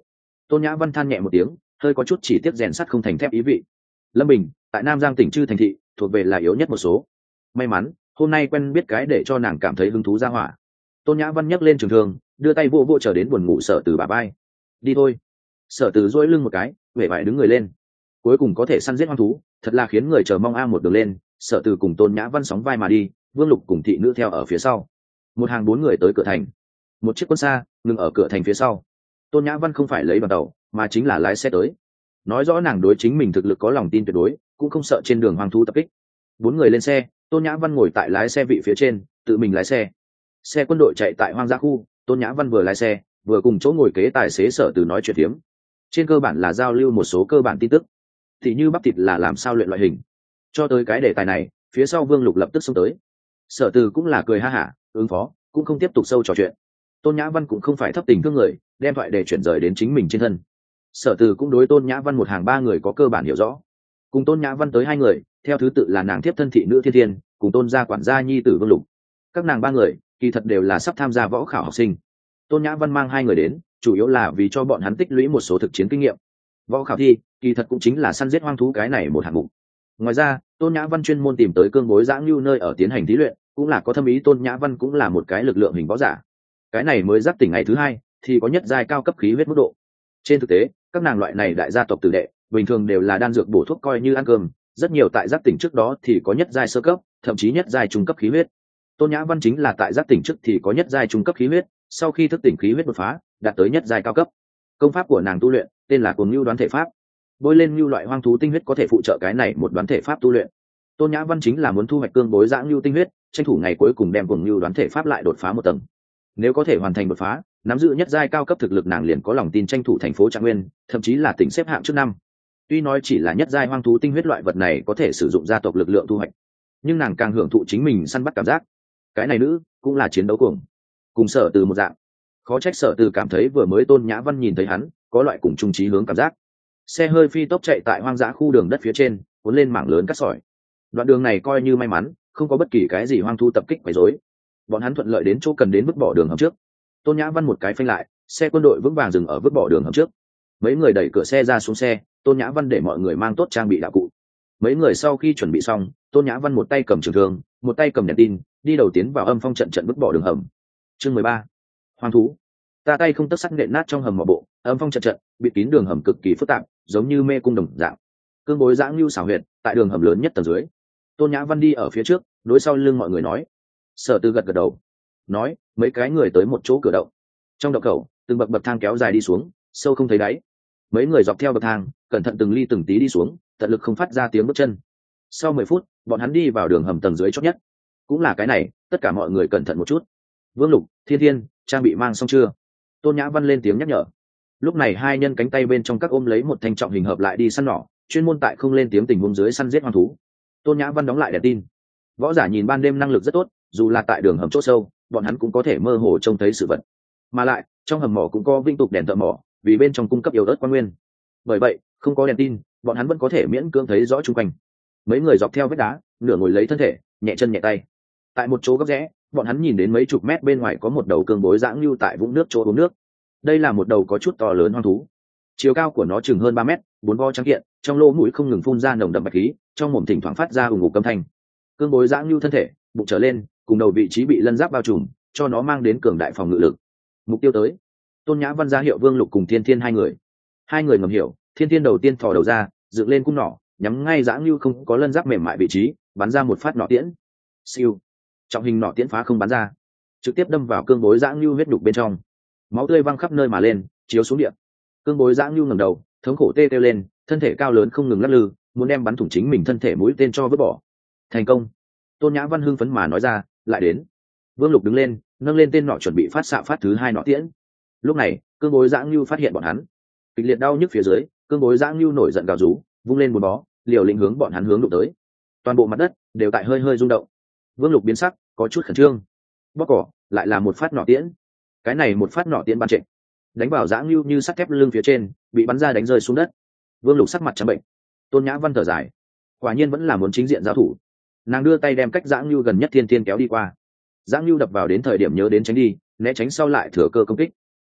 Speaker 1: Tôn Nhã Văn than nhẹ một tiếng, hơi có chút chỉ tiếc rèn sắt không thành thép ý vị. Lâm Bình tại Nam Giang tỉnh Trư thành thị thuộc về là yếu nhất một số. May mắn hôm nay quen biết cái để cho nàng cảm thấy hứng thú ra hỏa. Tôn Nhã Văn nhấc lên trường thương, đưa tay vô vô trở đến buồn ngủ Sở Từ bà bay. Đi thôi. Sở Từ duỗi lưng một cái, vẻ vải đứng người lên. Cuối cùng có thể săn giết hoang thú, thật là khiến người chờ mong a. Một đường lên, Sở Từ cùng Tôn Nhã Văn sóng vai mà đi, Vương Lục cùng thị nữ theo ở phía sau. Một hàng 4 người tới cửa thành. Một chiếc quân xa ngừng ở cửa thành phía sau. Tôn Nhã Văn không phải lấy đoàn tàu, mà chính là lái xe tới. Nói rõ nàng đối chính mình thực lực có lòng tin tuyệt đối, cũng không sợ trên đường hoang thú tập kích. 4 người lên xe, Tôn Nhã Văn ngồi tại lái xe vị phía trên, tự mình lái xe. Xe quân đội chạy tại hoang dã khu, Tôn Nhã Văn vừa lái xe vừa cùng chỗ ngồi kế tài xế Sở Từ nói chuyện phiếm. Trên cơ bản là giao lưu một số cơ bản tin tức, thì như bắp thịt là làm sao luyện loại hình. Cho tới cái đề tài này, phía sau Vương Lục lập tức xông tới. Sở Từ cũng là cười ha hả ứng phó, cũng không tiếp tục sâu trò chuyện. Tôn Nhã Văn cũng không phải thấp tình thương người, đem thoại để chuyển rời đến chính mình trên thân. Sở Từ cũng đối Tôn Nhã Văn một hàng 3 người có cơ bản hiểu rõ. Cùng Tôn Nhã Văn tới 2 người, theo thứ tự là nàng tiếp thân thị nữ Thiên Thiên, cùng Tôn gia quản gia nhi tử Vương Lục. Các nàng 3 người kỳ thật đều là sắp tham gia võ khảo học sinh. Tôn Nhã Văn mang 2 người đến, chủ yếu là vì cho bọn hắn tích lũy một số thực chiến kinh nghiệm. Võ khảo thi kỳ thật cũng chính là săn giết hoang thú cái này một hạng mục. Ngoài ra, Tôn Nhã Văn chuyên môn tìm tới cương bối dã ngưu nơi ở tiến hành thí luyện, cũng là có thâm ý. Tôn Nhã Văn cũng là một cái lực lượng hình võ giả. Cái này mới giáp tỉnh ngày thứ 2 thì có nhất giai cao cấp khí huyết mức độ. Trên thực tế, các nàng loại này đại gia tộc tử đệ bình thường đều là đan dược bổ thuốc coi như ăn cơm, rất nhiều tại giáp tỉnh trước đó thì có nhất giai sơ cấp, thậm chí nhất giai trung cấp khí huyết. Tôn Nhã Văn chính là tại giáp tỉnh trước thì có nhất giai trung cấp khí huyết, sau khi thức tỉnh khí huyết đột phá, đạt tới nhất giai cao cấp. Công pháp của nàng tu luyện tên là Cuồng Nưu Đoán Thể Pháp. Bôi lên nưu loại hoang thú tinh huyết có thể phụ trợ cái này một đoán thể pháp tu luyện. Tôn Nhã Văn chính là muốn thu hoạch cương bối dã nưu tinh huyết, tranh thủ ngày cuối cùng đem Cuồng Nưu Đoán Thể Pháp lại đột phá một tầng. Nếu có thể hoàn thành đột phá, nắm giữ nhất giai cao cấp thực lực, nàng liền có lòng tin tranh thủ thành phố Trạng Nguyên, thậm chí là tỉnh xếp hạng trước năm. Tuy nói chỉ là nhất giai hoang thú tinh huyết loại vật này có thể sử dụng gia tộc lực lượng thu hoạch, nhưng nàng càng hưởng thụ chính mình săn bắt cảm giác. Cái này nữ cũng là chiến đấu cuồng, cùng Sở Từ một dạng. Khó trách Sở Từ cảm thấy vừa mới Tôn Nhã Văn nhìn thấy hắn, có loại cùng chung chí hướng cảm giác. Xe hơi phi tốc chạy tại hoang dã khu đường đất phía trên, cuốn lên mảng lớn cát sỏi. Đoạn đường này coi như may mắn, không có bất kỳ cái gì hoang thú tập kích quấy rối. Bọn hắn thuận lợi đến chỗ cần đến vứt bỏ đường hầm trước. Tôn Nhã Văn một cái phanh lại, xe quân đội vững vàng dừng ở vứt bỏ đường hầm trước. Mấy người đẩy cửa xe ra xuống xe, Tôn Nhã Văn để mọi người mang tốt trang bị đạo cụ. Mấy người sau khi chuẩn bị xong, Tôn Nhã Văn một tay cầm trường thương, một tay cầm đèn tin, đi đầu tiến vào âm phong trận vứt bỏ đường hầm. Chương 13. Hoang thú. Ta tay không tấc sắt nện nát trong hầm mỏ bộ, âm phong trận bịt kín đường hầm cực kỳ phức tạp, giống như mê cung đồng dạng. Cương bối dã ngưu xảo huyệt tại đường hầm lớn nhất tầng dưới. Tôn Nhã Văn đi ở phía trước, đối sau lưng mọi người nói. Sở Từ gật gật đầu, nói mấy cái người tới một chỗ cửa động. Trong động khẩu, từng bậc bậc thang kéo dài đi xuống, sâu không thấy đáy. Mấy người dọc theo bậc thang, cẩn thận từng ly từng tí đi xuống, tận lực không phát ra tiếng bước chân. Sau 10 phút, bọn hắn đi vào đường hầm tầng dưới chót nhất. Cũng là cái này, tất cả mọi người cẩn thận một chút. Vương Lục, Thiên Thiên, trang bị mang xong chưa? Tôn Nhã Văn lên tiếng nhắc nhở. Lúc này 2 nhân cánh tay bên trong các ôm lấy một thanh trọng hình hợp lại đi săn nỏ, chuyên môn tại không lên tiếng tình huống dưới săn giết hoang thú. Tôn Nhã Văn đóng lại đèn tin. Võ giả nhìn ban đêm năng lực rất tốt, dù là tại đường hầm chỗ sâu, bọn hắn cũng có thể mơ hồ trông thấy sự vật. Mà lại, trong hầm mỏ cũng có vinh tục đèn thợ mỏ, vì bên trong cung cấp yếu ớt quang nguyên. Bởi vậy, không có đèn tin, bọn hắn vẫn có thể miễn cưỡng thấy rõ xung quanh. Mấy người dọc theo vách đá, nửa ngồi lấy thân thể, nhẹ chân nhẹ tay. Tại một chỗ góc rẽ, bọn hắn nhìn đến mấy chục mét bên ngoài có một đầu cương bối dã ngưu tại vũng nước chỗ uống nước. Đây là một đầu có chút to lớn hoang thú. Chiều cao của nó chừng hơn 3 mét, 4 vo trắng kiện, trong lỗ mũi không ngừng phun ra nồng đậm bạch khí, trong mồm thỉnh thoảng phát ra ùng ục âm thanh. Cương bối dã ngưu thân thể, bụng trở lên, cùng đầu vị trí bị lân giáp bao trùm, cho nó mang đến cường đại phòng ngự lực. Mục tiêu tới. Tôn Nhã Văn ra hiệu Vương Lục cùng Thiên Thiên 2 người. 2 người ngầm hiểu, Thiên Thiên đầu tiên thò đầu ra, dựng lên cung nỏ, nhắm ngay dã ngưu không có lân giáp mềm mại vị trí, bắn ra một phát nỏ tiễn. Siêu. Trọng hình nỏ tiễn phá không bắn ra, trực tiếp đâm vào cương bối dã ngưu huyết đục bên trong. Máu tươi văng khắp nơi mà lên, chiếu xuống địa. Cương bối dã ngưu ngẩng đầu, thống khổ tê kêu lên, thân thể cao lớn không ngừng lắc lư, muốn đem bắn thủng chính mình thân thể mũi tên cho vứt bỏ. Thành công. Tôn Nhã Văn hưng phấn mà nói ra, lại đến. Vương Lục đứng lên, nâng lên tên nỏ chuẩn bị phát xạ phát thứ 2 nỏ tiễn. Lúc này, cương bối dã ngưu phát hiện bọn hắn, kịch liệt đau nhức phía dưới, cương bối dã ngưu nổi giận gào rú, vung lên một bó, liều lĩnh hướng bọn hắn hướng đụng tới. Toàn bộ mặt đất đều tại hơi hơi rung động. Vương Lục biến sắc, có chút khẩn trương. Bóc cỏ, lại là một phát nỏ tiễn. Cái này một phát nỏ tiễn bắn trệ, đánh vào dã ngưu như sắt thép lưng phía trên, bị bắn ra đánh rơi xuống đất. Vương Lục sắc mặt trắng bệnh. Tôn Nhã Văn thở dài, quả nhiên vẫn là muốn chính diện giao thủ. Nàng đưa tay đem cách dã ngưu gần nhất Thiên Thiên kéo đi qua. Dã ngưu đập vào đến thời điểm nhớ đến tránh đi, né tránh sau lại thừa cơ công kích.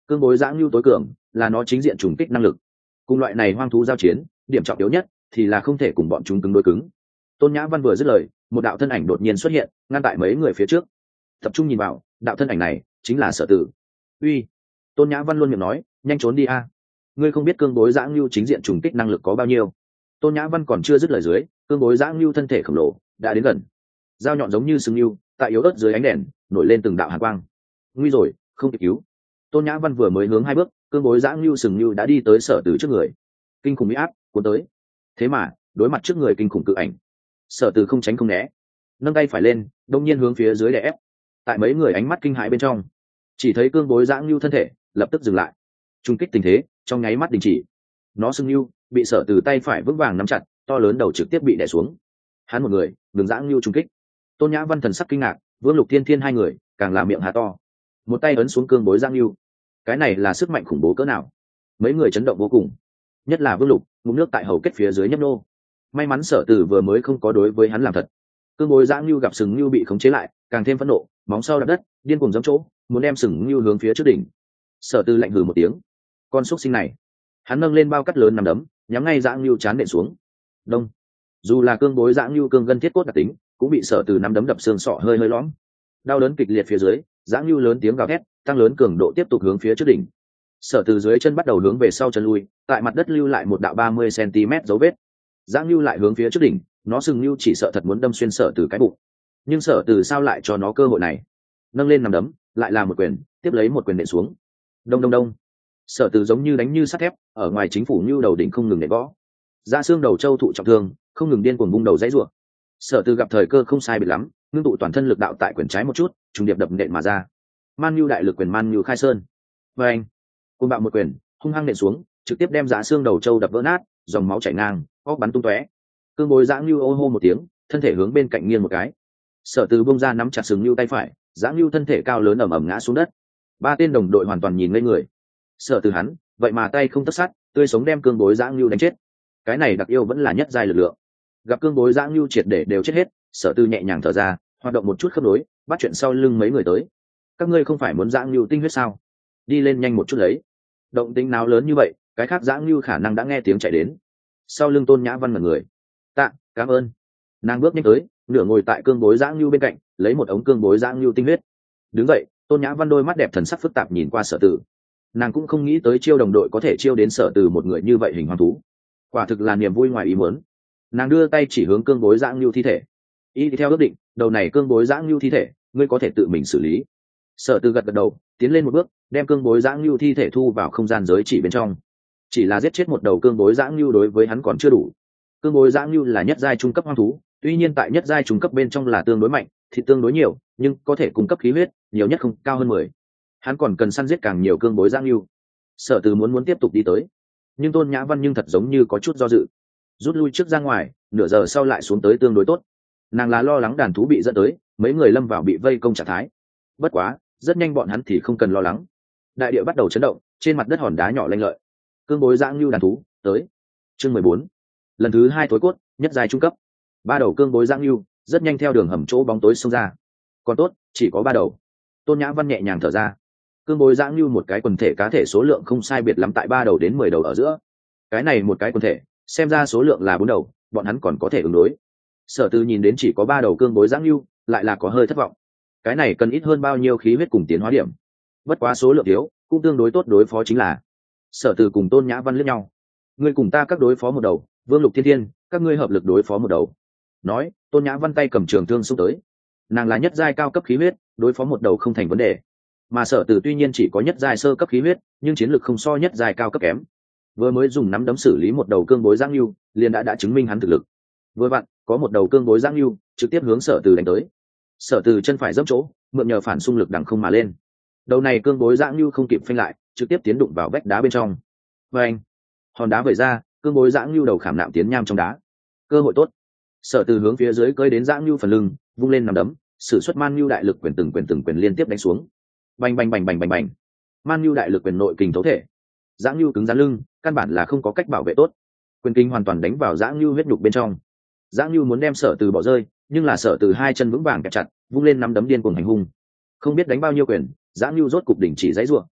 Speaker 1: cương bối dã ngưu tối cường là nó chính diện trùng kích năng lực. Cùng loại này hoang thú giao chiến, điểm trọng yếu nhất thì là không thể cùng bọn chúng cứng đối cứng. Tôn Nhã Văn vừa dứt lời, một đạo thân ảnh đột nhiên xuất hiện, ngăn tại mấy người phía trước. Tập trung nhìn vào, đạo thân ảnh này chính là Sở Tử. Uy, Tôn Nhã Văn luôn miệng nói, nhanh trốn đi a. Ngươi không biết cương bối dã ngưu chính diện trùng kích năng lực có bao nhiêu. Tôn Nhã Văn còn chưa dứt lời dưới, cương bối dã ngưu thân thể khổng lồ đã đến gần, dao nhọn giống như sừng ngưu, tại yếu ớt dưới ánh đèn nổi lên từng đạo hàn quang. Nguy rồi, không kịp cứu. Tôn Nhã Văn vừa mới hướng 2 bước, cương bối dã ngưu sừng ngưu đã đi tới Sở Tử trước người. Kinh khủng uy áp cuốn tới. Thế mà, đối mặt trước người kinh khủng cự ảnh, Sở Tử không tránh không né, nâng tay phải lên, đông nhiên hướng phía dưới đè ép. Tại mấy người ánh mắt kinh hãi bên trong, chỉ thấy cương bối dã ngưu thân thể lập tức dừng lại, trung kích tình thế trong nháy mắt đình chỉ. Nó sừng ngưu bị Sở Tử tay phải vững vàng nắm chặt, to lớn đầu trực tiếp bị đè xuống. Hắn một người ngừng dã ngưu trung kích. Tôn Nhã Văn thần sắc kinh ngạc, Vương Lục Thiên Thiên hai người càng là miệng há to, một tay ấn xuống cương bối dã ngưu. Cái này là sức mạnh khủng bố cỡ nào? Mấy người chấn động vô cùng, nhất là Vương Lục, ngụm nước tại hầu kết phía dưới nhấp nô. May mắn Sở Tử vừa mới không có đối với hắn làm thật. Cương bối dã ngưu gặp sừng ngưu bị khống chế lại, càng thêm phẫn nộ, móng sau đập đất, điên cuồng giẫm chỗ, muốn đem sừng ngưu hướng phía trước đỉnh. Sở Tử lạnh hừ một tiếng, con xúc sinh này. Hắn nâng lên bao cắt lớn nằm đấm, nhắm ngay dã ngưu chán nện xuống. Đông. Dù là cương bối dã ngưu cương gân thiết cốt đặc tính, cũng bị Sở Tử nắm đấm đập xương sọ hơi hơi lõm. Đau đớn kịch liệt phía dưới, dã ngưu lớn tiếng gào thét, tăng lớn cường độ tiếp tục hướng phía trước đỉnh. Sở Tử dưới chân bắt đầu hướng về sau chân lui, tại mặt đất lưu lại một đạo 30 cm dấu vết. Dã ngưu lại hướng phía trước đỉnh, nó sừng ngưu chỉ sợ thật muốn đâm xuyên Sở Tử cái bụng. Nhưng Sở Tử sao lại cho nó cơ hội này? Nâng lên nằm đấm, lại là một quyền, tiếp lấy một quyền nện xuống. Đông đông đông. Sở Tử giống như đánh như sắt thép, ở ngoài chính phủ ngưu đầu đỉnh không ngừng nện gõ. Da xương đầu châu thụ trọng thương, không ngừng điên cuồng vung đầu dãy rủa. Sở Tử gặp thời cơ không sai biệt lắm, ngưng tụ toàn thân lực đạo tại quyền trái một chút, trùng điệp đập nện mà ra. Man Nhu đại lực quyền Man Nhu khai sơn. Và anh, côn bạo một quyền, hung hăng nện xuống, trực tiếp đem giá xương đầu châu đập vỡ nát, dòng máu chảy ngang, óc bắn tung tóe. Cương bối dã Nhu ô hô một tiếng, thân thể hướng bên cạnh nghiêng một cái. Sở Tử bung ra nắm chặt sừng Nhu tay phải, dã Nhu thân thể cao lớn ầm ầm ngã xuống đất. 3 tên đồng đội hoàn toàn nhìn ngây người. Sở Tử hắn, vậy mà tay không tất sát, tươi sống đem cương bối dã Nhu đánh chết. Cái này đặc yêu vẫn là nhất giai lực lượng. Gặp cương bối dã Nhu triệt để đều chết hết, Sở Tử nhẹ nhàng thở ra, hoạt động một chút khớp nối, bắt chuyện sau lưng mấy người tới. Các ngươi không phải muốn dã ngưu tinh huyết sao? Đi lên nhanh một chút lấy. Động tĩnh nào lớn như vậy, cái khác dã ngưu khả năng đã nghe tiếng chạy đến. Sau lưng Tôn Nhã Văn ngẩn người. Tạ, cảm ơn. Nàng bước nhanh tới, nửa ngồi tại cương bối dã ngưu bên cạnh, lấy một ống cương bối dã ngưu tinh huyết. Đứng dậy, Tôn Nhã Văn đôi mắt đẹp thần sắc phức tạp nhìn qua Sở Tử. Nàng cũng không nghĩ tới chiêu đồng đội có thể chiêu đến Sở Tử một người như vậy hình hoang thú. Quả thực là niềm vui ngoài ý muốn. Nàng đưa tay chỉ hướng cương bối dã ngưu thi thể. Y theo ước định, đầu này cương bối dã ngưu thi thể, ngươi có thể tự mình xử lý. Sở Tử gật gật đầu, tiến lên một bước, đem cương bối dã ngưu thi thể thu vào không gian giới chỉ bên trong. Chỉ là giết chết một đầu cương bối dã ngưu đối với hắn còn chưa đủ. Cương bối dã ngưu là nhất giai trung cấp hoang thú, tuy nhiên tại nhất giai trung cấp bên trong là tương đối mạnh, thì tương đối nhiều, nhưng có thể cung cấp khí huyết, nhiều nhất không cao hơn 10. Hắn còn cần săn giết càng nhiều cương bối dã ngưu. Sở Tử muốn tiếp tục đi tới, nhưng Tôn Nhã Văn nhưng thật giống như có chút do dự, rút lui trước ra ngoài, nửa giờ sau lại xuống tới tương đối tốt. Nàng là lo lắng đàn thú bị dẫn tới, mấy người lâm vào bị vây công trạng thái. Bất quá, rất nhanh bọn hắn thì không cần lo lắng. Đại địa bắt đầu chấn động, trên mặt đất hòn đá nhỏ lanh lợi. Cương bối dã ngưu đàn thú tới. Chương 14. Lần thứ 2 tối cốt, nhất giai trung cấp. 3 đầu cương bối dã ngưu rất nhanh theo đường hầm chỗ bóng tối xông ra. Còn tốt, chỉ có 3 đầu. Tôn Nhã Văn nhẹ nhàng thở ra. Cương bối dã ngưu một cái quần thể cá thể số lượng không sai biệt lắm tại 3 đầu đến 10 đầu ở giữa. Cái này một cái quần thể, xem ra số lượng là 4 đầu, bọn hắn còn có thể ứng đối. Sở Tử nhìn đến chỉ có 3 đầu cương bối dã ngưu, lại là có hơi thất vọng. Cái này cần ít hơn bao nhiêu khí huyết cùng tiến hóa điểm. Bất quá số lượng thiếu, cũng tương đối tốt đối phó chính là. Sở Tử cùng Tôn Nhã Văn liếc nhau. Ngươi cùng ta các đối phó một đầu, Vương Lục Thiên Thiên, các ngươi hợp lực đối phó một đầu. Nói, Tôn Nhã Văn tay cầm trường thương xung tới. Nàng là nhất giai cao cấp khí huyết, đối phó một đầu không thành vấn đề. Mà Sở Tử tuy nhiên chỉ có nhất giai sơ cấp khí huyết, nhưng chiến lược không so nhất giai cao cấp kém. Vừa mới dùng nắm đấm xử lý một đầu cương bối dã ngưu, liền đã chứng minh hắn thực lực. Vừa vặn, có một đầu cương bối dã ngưu trực tiếp hướng Sở Tử đánh tới. Sở Tử chân phải dẫm chỗ, mượn nhờ phản xung lực đằng không mà lên. Đầu này cương bối dã ngưu không kịp phanh lại, trực tiếp tiến đụng vào vách đá bên trong. Và anh, hòn đá vẩy ra, cương bối dã ngưu đầu khảm nạm tiến nham trong đá. Cơ hội tốt. Sở Tử hướng phía dưới cơi đến dã ngưu phần lưng, vung lên nắm đấm, sử xuất Man Nhu đại lực quyền từng quyền liên tiếp đánh xuống. Bành bành bành bành bành bành. Man Nhu đại lực quyền nội kình thấu thể. Dã ngưu cứng rắn lưng, căn bản là không có cách bảo vệ tốt. Quyền kinh hoàn toàn đánh vào dã ngưu huyết nhục bên trong. Dã ngưu muốn đem Sở Tử bỏ rơi, nhưng là Sở Tử hai chân vững vàng kẹp chặt, vung lên nắm đấm điên cuồng hành hung. Không biết đánh bao nhiêu quyền, dã ngưu rốt cục đỉnh chỉ giãy giụa,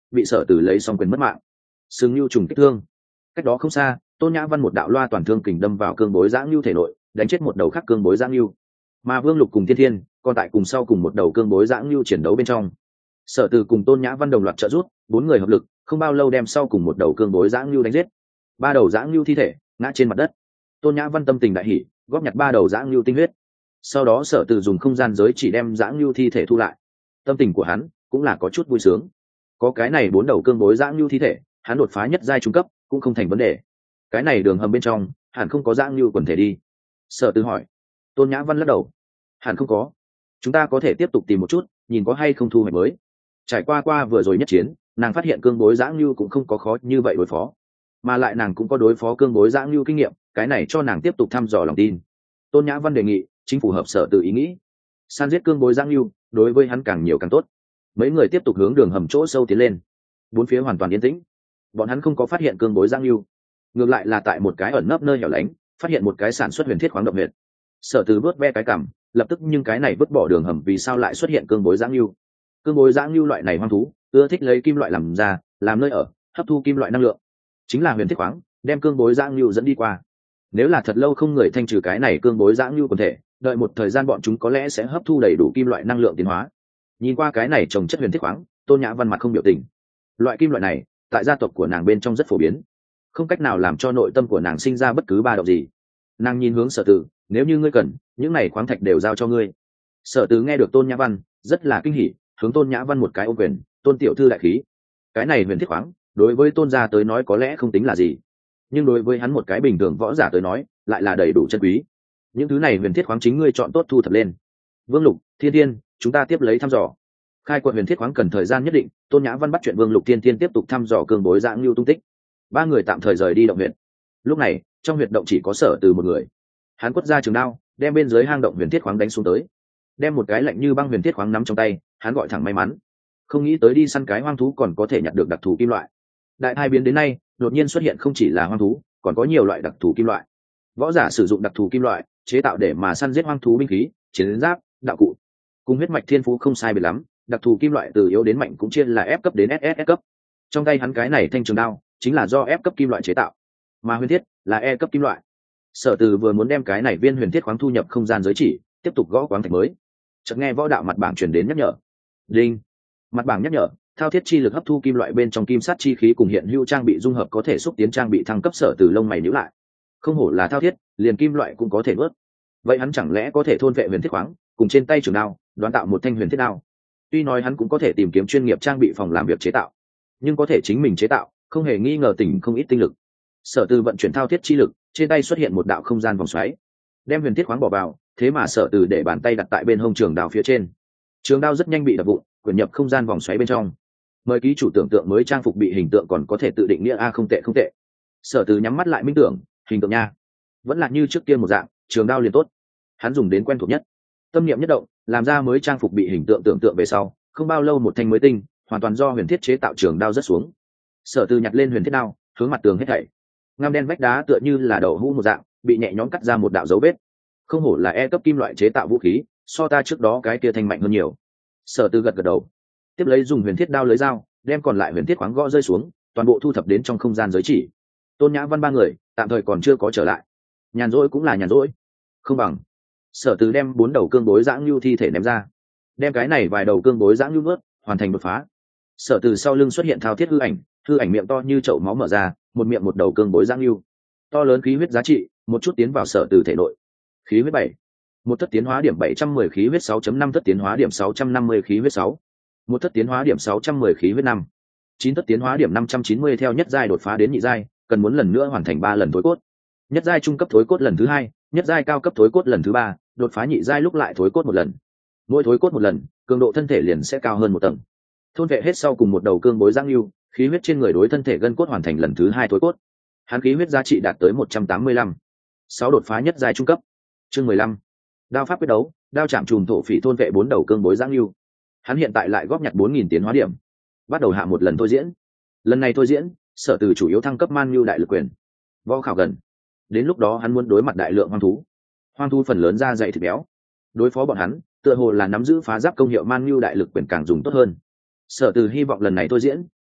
Speaker 1: bị Sở Từ lấy xong quyền mất mạng. Sừng Nưu trùng kích thương. Cách đó không xa, Tôn Nhã Văn một đạo loa toàn thương kình đâm vào cương bối dã nưu thể nội, đánh chết một đầu khác cương bối dã nưu. Mà Vương Lục cùng Thiên Thiên còn tại cùng sau cùng một đầu cương bối dã nưu chiến đấu bên trong. Sở Từ cùng Tôn Nhã Văn đồng loạt trợ giúp, 4 người hợp lực, không bao lâu đem sau cùng một đầu cương bối dã nưu đánh giết. 3 đầu dã nưu thi thể ngã trên mặt đất. Tôn Nhã Văn tâm tình đại hỉ, góp nhặt 3 đầu dã nưu tinh huyết. Sau đó Sở Từ dùng không gian giới chỉ đem dã nưu thi thể thu lại. Tâm tình của hắn cũng là có chút vui sướng. Có cái này 4 đầu cương bối dã nưu thi thể, hắn đột phá nhất giai trung cấp cũng không thành vấn đề. Cái này đường hầm bên trong hẳn không có dã nưu quần thể đi. Sở Từ hỏi. Tôn Nhã Văn lắc đầu. Hẳn không có. Chúng ta có thể tiếp tục tìm một chút, nhìn có hay không thu hoạch mới. Trải qua vừa rồi nhất chiến, nàng phát hiện cương bối dã nưu cũng không có khó như vậy đối phó, mà lại nàng cũng có đối phó cương bối dã nưu kinh nghiệm, cái này cho nàng tiếp tục thăm dò lòng tin. Tôn Nhã Văn đề nghị chính phù hợp Sở Từ ý nghĩ. San giết cương bối dã nưu đối với hắn càng nhiều càng tốt. Mấy người tiếp tục hướng đường hầm chỗ sâu tiến lên. Bốn phía hoàn toàn yên tĩnh, bọn hắn không có phát hiện cương bối dã nưu, ngược lại là tại một cái ẩn nấp nơi hẻo lánh phát hiện một cái sản xuất huyền thiết khoáng động huyệt. Sở Từ vớt ve cái cằm, lập tức nhưng cái này vứt bỏ đường hầm vì sao lại xuất hiện cương bối dã nưu. Cương bối dã nưu loại này hoang thú ưa thích lấy kim loại làm ra làm nơi ở, hấp thu kim loại năng lượng, chính là huyền thiết khoáng đem cương bối dã nưu dẫn đi qua. Nếu là thật lâu không người thanh trừ cái này cương bối dã nưu quần thể, đợi một thời gian bọn chúng có lẽ sẽ hấp thu đầy đủ kim loại năng lượng tiến hóa. Nhìn qua cái này trồng chất huyền thiết khoáng, Tôn Nhã Văn mặt không biểu tình. Loại kim loại này tại gia tộc của nàng bên trong rất phổ biến, không cách nào làm cho nội tâm của nàng sinh ra bất cứ ba động gì. Nàng nhìn hướng Sở Từ, nếu như ngươi cần, những này khoáng thạch đều giao cho ngươi. Sở Từ nghe được Tôn Nhã Văn rất là kinh hỉ, hướng Tôn Nhã Văn một cái ôm quyền. Tôn tiểu thư đại khí. Cái này huyền thiết khoáng đối với Tôn gia tới nói có lẽ không tính là gì, nhưng đối với hắn một cái bình thường võ giả tới nói lại là đầy đủ chân quý. Những thứ này huyền thiết khoáng chính ngươi chọn tốt thu thập lên. Vương Lục, Thiên Thiên, chúng ta tiếp lấy thăm dò. Khai quật huyền thiết khoáng cần thời gian nhất định, Tôn Nhã Văn bắt chuyện Vương Lục, Thiên Thiên tiếp tục thăm dò cương bối dã nưu tung tích. 3 người tạm thời rời đi động huyệt. Lúc này trong huyệt động chỉ có Sở Từ một người. Hắn quất ra trường đao, đem bên dưới hang động huyền thiết khoáng đánh xuống tới, đem một cái lạnh như băng huyền thiết khoáng nắm trong tay. Hắn gọi thẳng may mắn, không nghĩ tới đi săn cái hoang thú còn có thể nhặt được đặc thù kim loại. Đại thai biến đến nay đột nhiên xuất hiện không chỉ là hoang thú, còn có nhiều loại đặc thù kim loại. Võ giả sử dụng đặc thù kim loại chế tạo để mà săn giết hoang thú binh khí, chiến giáp, đạo cụ, cùng huyết mạch thiên phú không sai biệt lắm. Đặc thù kim loại từ yếu đến mạnh cũng chia là F cấp đến SS cấp. Trong tay hắn cái này thanh trường đao chính là do F cấp kim loại chế tạo, mà huyền thiết là E cấp kim loại. Sở Từ vừa muốn đem cái này viên huyền thiết khoáng thu nhập không gian giới chỉ, tiếp tục gõ khoáng thạch mới, chợt nghe võ đạo mặt bảng truyền đến nhắc nhở. Đinh. Mặt bảng nhắc nhở, thao thiết chi lực hấp thu kim loại bên trong kim sát chi khí cùng hiện hữu trang bị dung hợp có thể xúc tiến trang bị thăng cấp. Sở Từ lông mày nhíu lại. Không hổ là thao thiết, liền kim loại cũng có thể nuốt. Vậy hắn chẳng lẽ có thể thôn vệ huyền thiết khoáng, cùng trên tay trường đao đoán tạo một thanh huyền thiết đao? Tuy nói hắn cũng có thể tìm kiếm chuyên nghiệp trang bị phòng làm việc chế tạo, nhưng có thể chính mình chế tạo, không hề nghi ngờ tỉnh không ít tinh lực. Sở Từ vận chuyển thao thiết chi lực, trên tay xuất hiện một đạo không gian vòng xoáy, đem huyền thiết khoáng bỏ vào. Thế mà Sở Từ để bàn tay đặt tại bên hông trường đao phía trên, trường đao rất nhanh bị đập vụn, quyển nhập không gian vòng xoáy bên trong. Mời ký chủ tưởng tượng mới trang phục bị hình tượng còn có thể tự định nghĩa a, không tệ không tệ. Sở Từ nhắm mắt lại minh tưởng, hình tượng nha, vẫn là như trước kia một dạng, trường đao liền tốt. Hắn dùng đến quen thuộc nhất, tâm niệm nhất động, làm ra mới trang phục bị hình tượng tưởng tượng về sau, không bao lâu một thanh mới tinh, hoàn toàn do huyền thiết chế tạo trường đao rớt xuống. Sở Từ nhặt lên huyền thiết đao, hướng mặt tường hết thảy. Ngăm đen vách đá tựa như là đậu hũ một dạng, bị nhẹ nhõm cắt ra một đạo dấu vết. Không hổ là E cấp kim loại chế tạo vũ khí, so ta trước đó cái kia thanh mạnh hơn nhiều. Sở Từ gật gật đầu, tiếp lấy dùng huyền thiết đao lưới dao đem còn lại huyền thiết khoáng gõ rơi xuống, toàn bộ thu thập đến trong không gian giới chỉ. Tôn Nhã Văn 3 người tạm thời còn chưa có trở lại, nhàn rỗi cũng là nhàn rỗi, không bằng. Sở Từ đem 4 đầu cương bối dã nưu thi thể ném ra, đem cái này vài đầu cương bối dã nưu vớt, hoàn thành đột phá. Sở Từ sau lưng xuất hiện thao thiết hư ảnh miệng to như chậu máu mở ra, một miệng một đầu cương bối dã nưu, to lớn khí huyết giá trị một chút tiến vào Sở Từ thể nội. Khí huyết 7, một thất tiến hóa điểm 710, khí huyết 6.5, thất tiến hóa điểm 650, khí huyết 6, một thất tiến hóa điểm 610, khí huyết 5, 9 thất tiến hóa điểm 590. Theo nhất giai đột phá đến nhị giai, cần muốn lần nữa hoàn thành 3 lần thối cốt. Nhất giai trung cấp thối cốt lần thứ 2, nhất giai cao cấp thối cốt lần thứ 3, đột phá nhị giai lúc lại thối cốt 1 lần. Mỗi thối cốt 1 lần, cường độ thân thể liền sẽ cao hơn 1 tầng. Thôn vệ hết sau cùng một đầu cương bối giang lưu, khí huyết trên người đối thân thể gân cốt hoàn thành lần thứ 2 thối cốt. Hắn khí huyết giá trị đạt tới 185. 6 đột phá nhất giai trung cấp. Chương 15. Đao pháp quyết đấu, đao chạm trùm thổ phỉ thôn vệ 4 đầu cương bối giang lưu. Hắn hiện tại lại góp nhặt 4000 tiến hóa điểm, bắt đầu hạ một lần thôi diễn. Lần này thôi diễn, Sở Từ chủ yếu thăng cấp man nhu đại lực quyền. Võ khảo gần, đến lúc đó hắn muốn đối mặt đại lượng hoang thú phần lớn da dày thịt béo, đối phó bọn hắn tựa hồ là nắm giữ phá giáp công hiệu man nhu đại lực quyền càng dùng tốt hơn. Sở Từ hy vọng lần này thôi diễn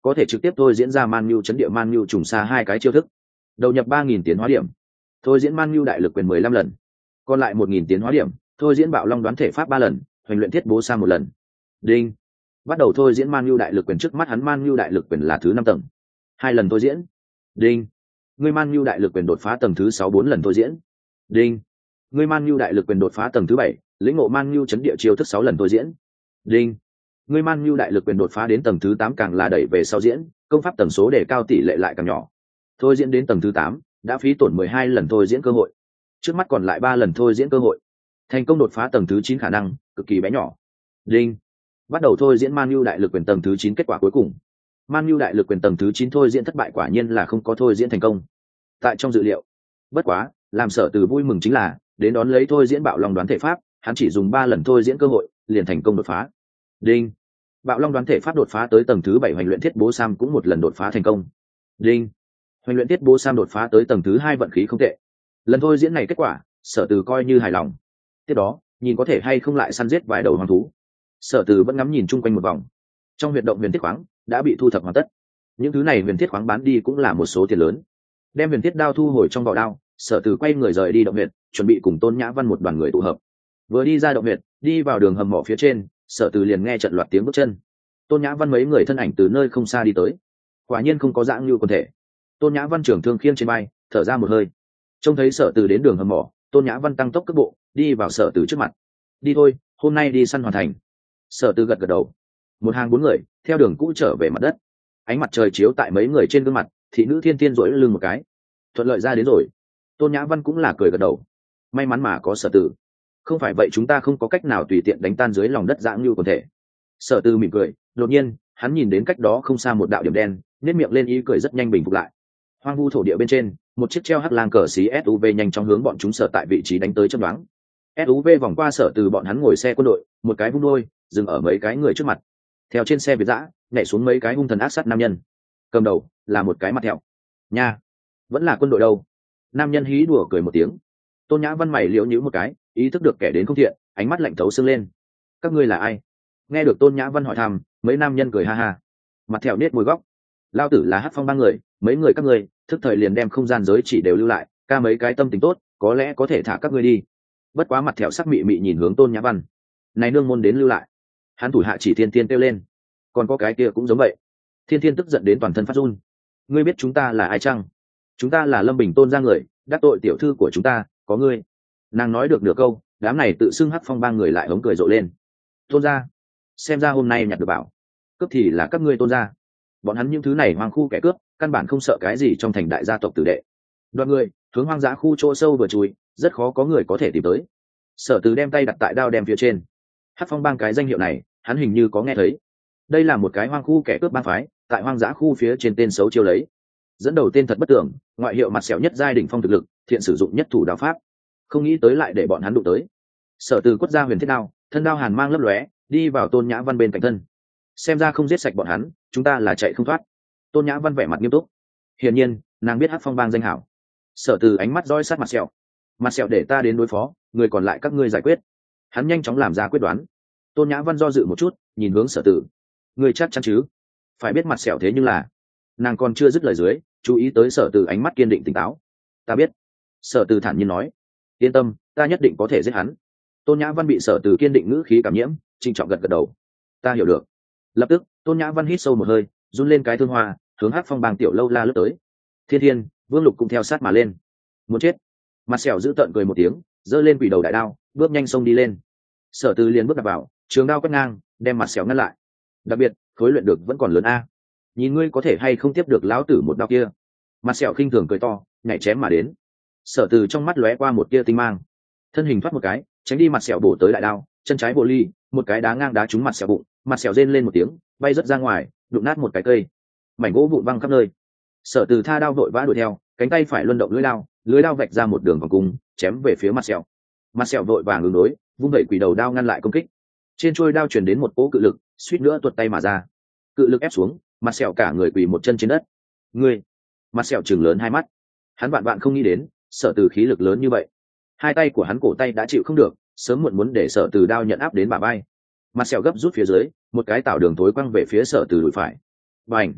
Speaker 1: có thể trực tiếp thôi diễn ra Man Nhu chấn địa Man Nhu trùng xa 2 cái chiêu thức. Đầu nhập 3.000 tiến hóa điểm, thôi diễn Man Nhu đại lực quyền 15 lần, còn lại 1.000 tiến hóa điểm, thôi diễn Bạo Long đoán thể pháp 3 lần, hoành luyện thiết bố sa 1 lần. Đinh. Bắt đầu thôi diễn Man Nhu đại lực quyền. Trước mắt hắn Man Nhu đại lực quyền là thứ 5 tầng, 2 lần thôi diễn. Đinh. Ngươi Man Nhu đại lực quyền đột phá tầng thứ 6 4 lần thôi diễn. Đinh. Ngươi Man Nhu đại lực quyền đột phá tầng thứ 7, lĩnh ngộ Man Nhu chấn địa chiêu thức 6 lần thôi diễn. Đinh. Ngươi Man Nhu đại lực quyền đột phá đến tầng thứ 8 càng là đẩy về sau diễn, công pháp tần số để cao tỷ lệ lại càng nhỏ. Thôi diễn đến tầng thứ 8, đã phí tổn 12 lần thôi diễn cơ hội. Trước mắt còn lại 3 lần thôi diễn cơ hội. Thành công đột phá tầng thứ 9 khả năng cực kỳ bé nhỏ. Đinh. Bắt đầu thôi diễn Man Nhu đại lực quyền tầng thứ 9. Kết quả cuối cùng, Man Nhu đại lực quyền tầng thứ 9 thôi diễn thất bại, quả nhiên là không có thôi diễn thành công. Tại trong dự liệu. Bất quá, làm Sở Từ vui mừng chính là, đến đón lấy thôi diễn Bạo Long đoán thể pháp, hắn chỉ dùng 3 lần thôi diễn cơ hội, liền thành công đột phá. Đinh. Bạo Long đoán thể pháp đột phá tới tầng thứ 7, hoành luyện thiết bố sam cũng 1 lần đột phá thành công. Đinh. Hoành luyện thiết bố sam đột phá tới tầng thứ 2, vận khí không tệ. Lần thôi diễn này kết quả, Sở Từ coi như hài lòng. Tiếp đó, nhìn có thể hay không lại săn giết vài đầu hoang thú. Sở Từ vẫn ngắm nhìn chung quanh một vòng. Trong huyệt động huyền thiết khoáng đã bị thu thập hoàn tất. Những thứ này huyền thiết khoáng bán đi cũng là một số tiền lớn. Đem huyền thiết đao thu hồi trong vỏ đao, Sở Từ quay người rời đi động huyệt, chuẩn bị cùng Tôn Nhã Văn một đoàn người tụ hợp. Vừa đi ra động huyệt, đi vào đường hầm mỏ phía trên, Sở Từ liền nghe trận loạt tiếng bước chân. Tôn Nhã Văn mấy người thân ảnh từ nơi không xa đi tới. Quả nhiên không có dạng như quần thể. Tôn Nhã Văn trưởng thương khiêng trên bay, thở ra một hơi. Trông thấy Sở Từ đến đường hầm mỏ, Tôn Nhã Văn tăng tốc cước bộ, đi vào Sở Từ trước mặt. Đi thôi, hôm nay đi săn hoàn thành. Sở Từ gật gật đầu. Một hàng 4 người theo đường cũ trở về mặt đất. Ánh mặt trời chiếu tại mấy người trên gương mặt, thị nữ Thiên Thiên duỗi lưng một cái. Thuận lợi ra đến rồi. Tôn Nhã Văn cũng là cười gật đầu. May mắn mà có Sở Từ, không phải vậy chúng ta không có cách nào tùy tiện đánh tan dưới lòng đất dạng như quần thể. Sở Từ mỉm cười, đột nhiên hắn nhìn đến cách đó không xa một đạo điểm đen, nét miệng lên ý cười rất nhanh bình phục lại. Hoang vu thổ địa bên trên, một chiếc treo hắc lang cờ xí SUV nhanh chóng hướng bọn chúng sở tại vị trí đánh tới chớp nhoáng. SUV vòng qua Sở Từ bọn hắn ngồi xe quân đội, một cái vung đôi dừng ở mấy cái người trước mặt. Theo trên xe Việt dã nhảy xuống mấy cái hung thần ác sát nam nhân, cầm đầu là một cái mặt thẹo. Nha, vẫn là quân đội đâu? Nam nhân hí đùa cười một tiếng. Tôn Nhã Văn mày liễu nhíu một cái, ý thức được kẻ đến không thiện, ánh mắt lạnh thấu xương lên. Các ngươi là ai? Nghe được Tôn Nhã Văn hỏi thăm, mấy nam nhân cười ha ha. Mặt thẹo nết môi góc. Lao tử là Hắc Phong ba người, mấy người các ngươi thức thời liền đem không gian giới chỉ đều lưu lại, ca mấy cái tâm tình tốt, có lẽ có thể thả các ngươi đi. Bất quá mặt thẹo sắc mị mị nhìn hướng Tôn Nhã Văn. Này nương môn đến lưu lại. Hắn thủ hạ chỉ Thiên Thiên kêu lên. Còn có cái kia cũng giống vậy. Thiên Thiên tức giận đến toàn thân phát run. Ngươi biết chúng ta là ai chăng? Chúng ta là Lâm Bình Tôn gia người, đắc tội tiểu thư của chúng ta, có ngươi. Nàng nói được nửa câu, đám này tự xưng Hắc Phong ba người lại hống cười rộ lên. Tôn gia, xem ra hôm nay nhặt được bảo. Cướp thì là các ngươi Tôn gia. Bọn hắn những thứ này hoang khu kẻ cướp, căn bản không sợ cái gì trong thành đại gia tộc tử đệ. Đoàn người hướng hoang dã khu chỗ sâu vừa chui, rất khó có người có thể tìm tới. Sở Từ đem tay đặt tại đao đem phía trên. Hắc Phong bang cái danh hiệu này, hắn hình như có nghe thấy. Đây là một cái hoang khu kẻ cướp bang phái, tại hoang dã khu phía trên tên xấu chiêu lấy. Dẫn đầu tên thật bất tưởng, ngoại hiệu mặt sẹo nhất giai đỉnh phong thực lực, thiện sử dụng nhất thủ đao pháp. Không nghĩ tới lại để bọn hắn đụng tới. Sở Từ quất ra huyền thiết đao, thân đao hàn mang lấp lóe, đi vào Tôn Nhã Văn bên cạnh thân. Xem ra không giết sạch bọn hắn, chúng ta là chạy không thoát. Tôn Nhã Văn vẻ mặt nghiêm túc. Hiển nhiên, nàng biết Hắc Phong bang danh hảo. Sở Từ ánh mắt dõi sát mặt sẹo. Mặt sẹo để ta đến đối phó, người còn lại các ngươi giải quyết. Hắn nhanh chóng làm ra quyết đoán. Tôn Nhã Văn do dự một chút, nhìn hướng Sở Từ. Ngươi chắc chắn chứ? Phải biết mặt sẹo thế nhưng là. Nàng còn chưa dứt lời dưới, chú ý tới Sở Từ ánh mắt kiên định tỉnh táo. Ta biết. Sở Từ thản nhiên nói. Yên tâm, ta nhất định có thể giết hắn. Tôn Nhã Văn bị Sở Từ kiên định ngữ khí cảm nhiễm, trịnh trọng gật gật đầu. Ta hiểu được. Lập tức, Tôn Nhã Văn hít sâu một hơi, run lên cái thương hoa, hướng Hắc Phong bang tiểu lâu la lướt tới. Thiên Thiên, Vương Lục cũng theo sát mà lên. Muốn chết. Mặt sẹo giữ tợn cười một tiếng, giơ lên quỷ đầu đại đao, bước nhanh xông đi lên. Sở Từ liền bước đạp vào, trường đao quét ngang, đem mặt sẹo ngăn lại. Đặc biệt, khối luyện được vẫn còn lớn a. Nhìn ngươi có thể hay không tiếp được lão tử một đao kia. Mặt sẹo khinh thường cười to, nhảy chém mà đến. Sở Từ trong mắt lóe qua một tia tinh mang, thân hình thoát một cái, tránh đi mặt sẹo bổ tới đại đao, chân trái bộ ly, một cái đá ngang đá trúng mặt sẹo bụng, mặt sẹo rên lên một tiếng, bay rất ra ngoài, đụng nát một cái cây, mảnh gỗ vụn văng khắp nơi. Sở Từ tha đao vội vã đuổi theo, cánh tay phải luân động lưỡi đao vạch ra một đường vòng cung, chém về phía mặt sẹo. Mặt sẹo vội vàng ứng đối, vung vẩy quỷ đầu đao ngăn lại công kích. Trên trôi đao truyền đến một cỗ cự lực, suýt nữa tuột tay mà ra. Cự lực ép xuống, mặt sẹo cả người quỳ một chân trên đất. Ngươi! Mặt sẹo trừng lớn hai mắt. Hắn vạn vạn không nghĩ đến, Sở Từ khí lực lớn như vậy. Hai tay của hắn cổ tay đã chịu không được, sớm muộn muốn để Sở Từ đao nhận áp đến bả vai. Mặt sẹo gấp rút phía dưới, một cái tạo đường tối quăng về phía Sở Từ đùi phải. Bành!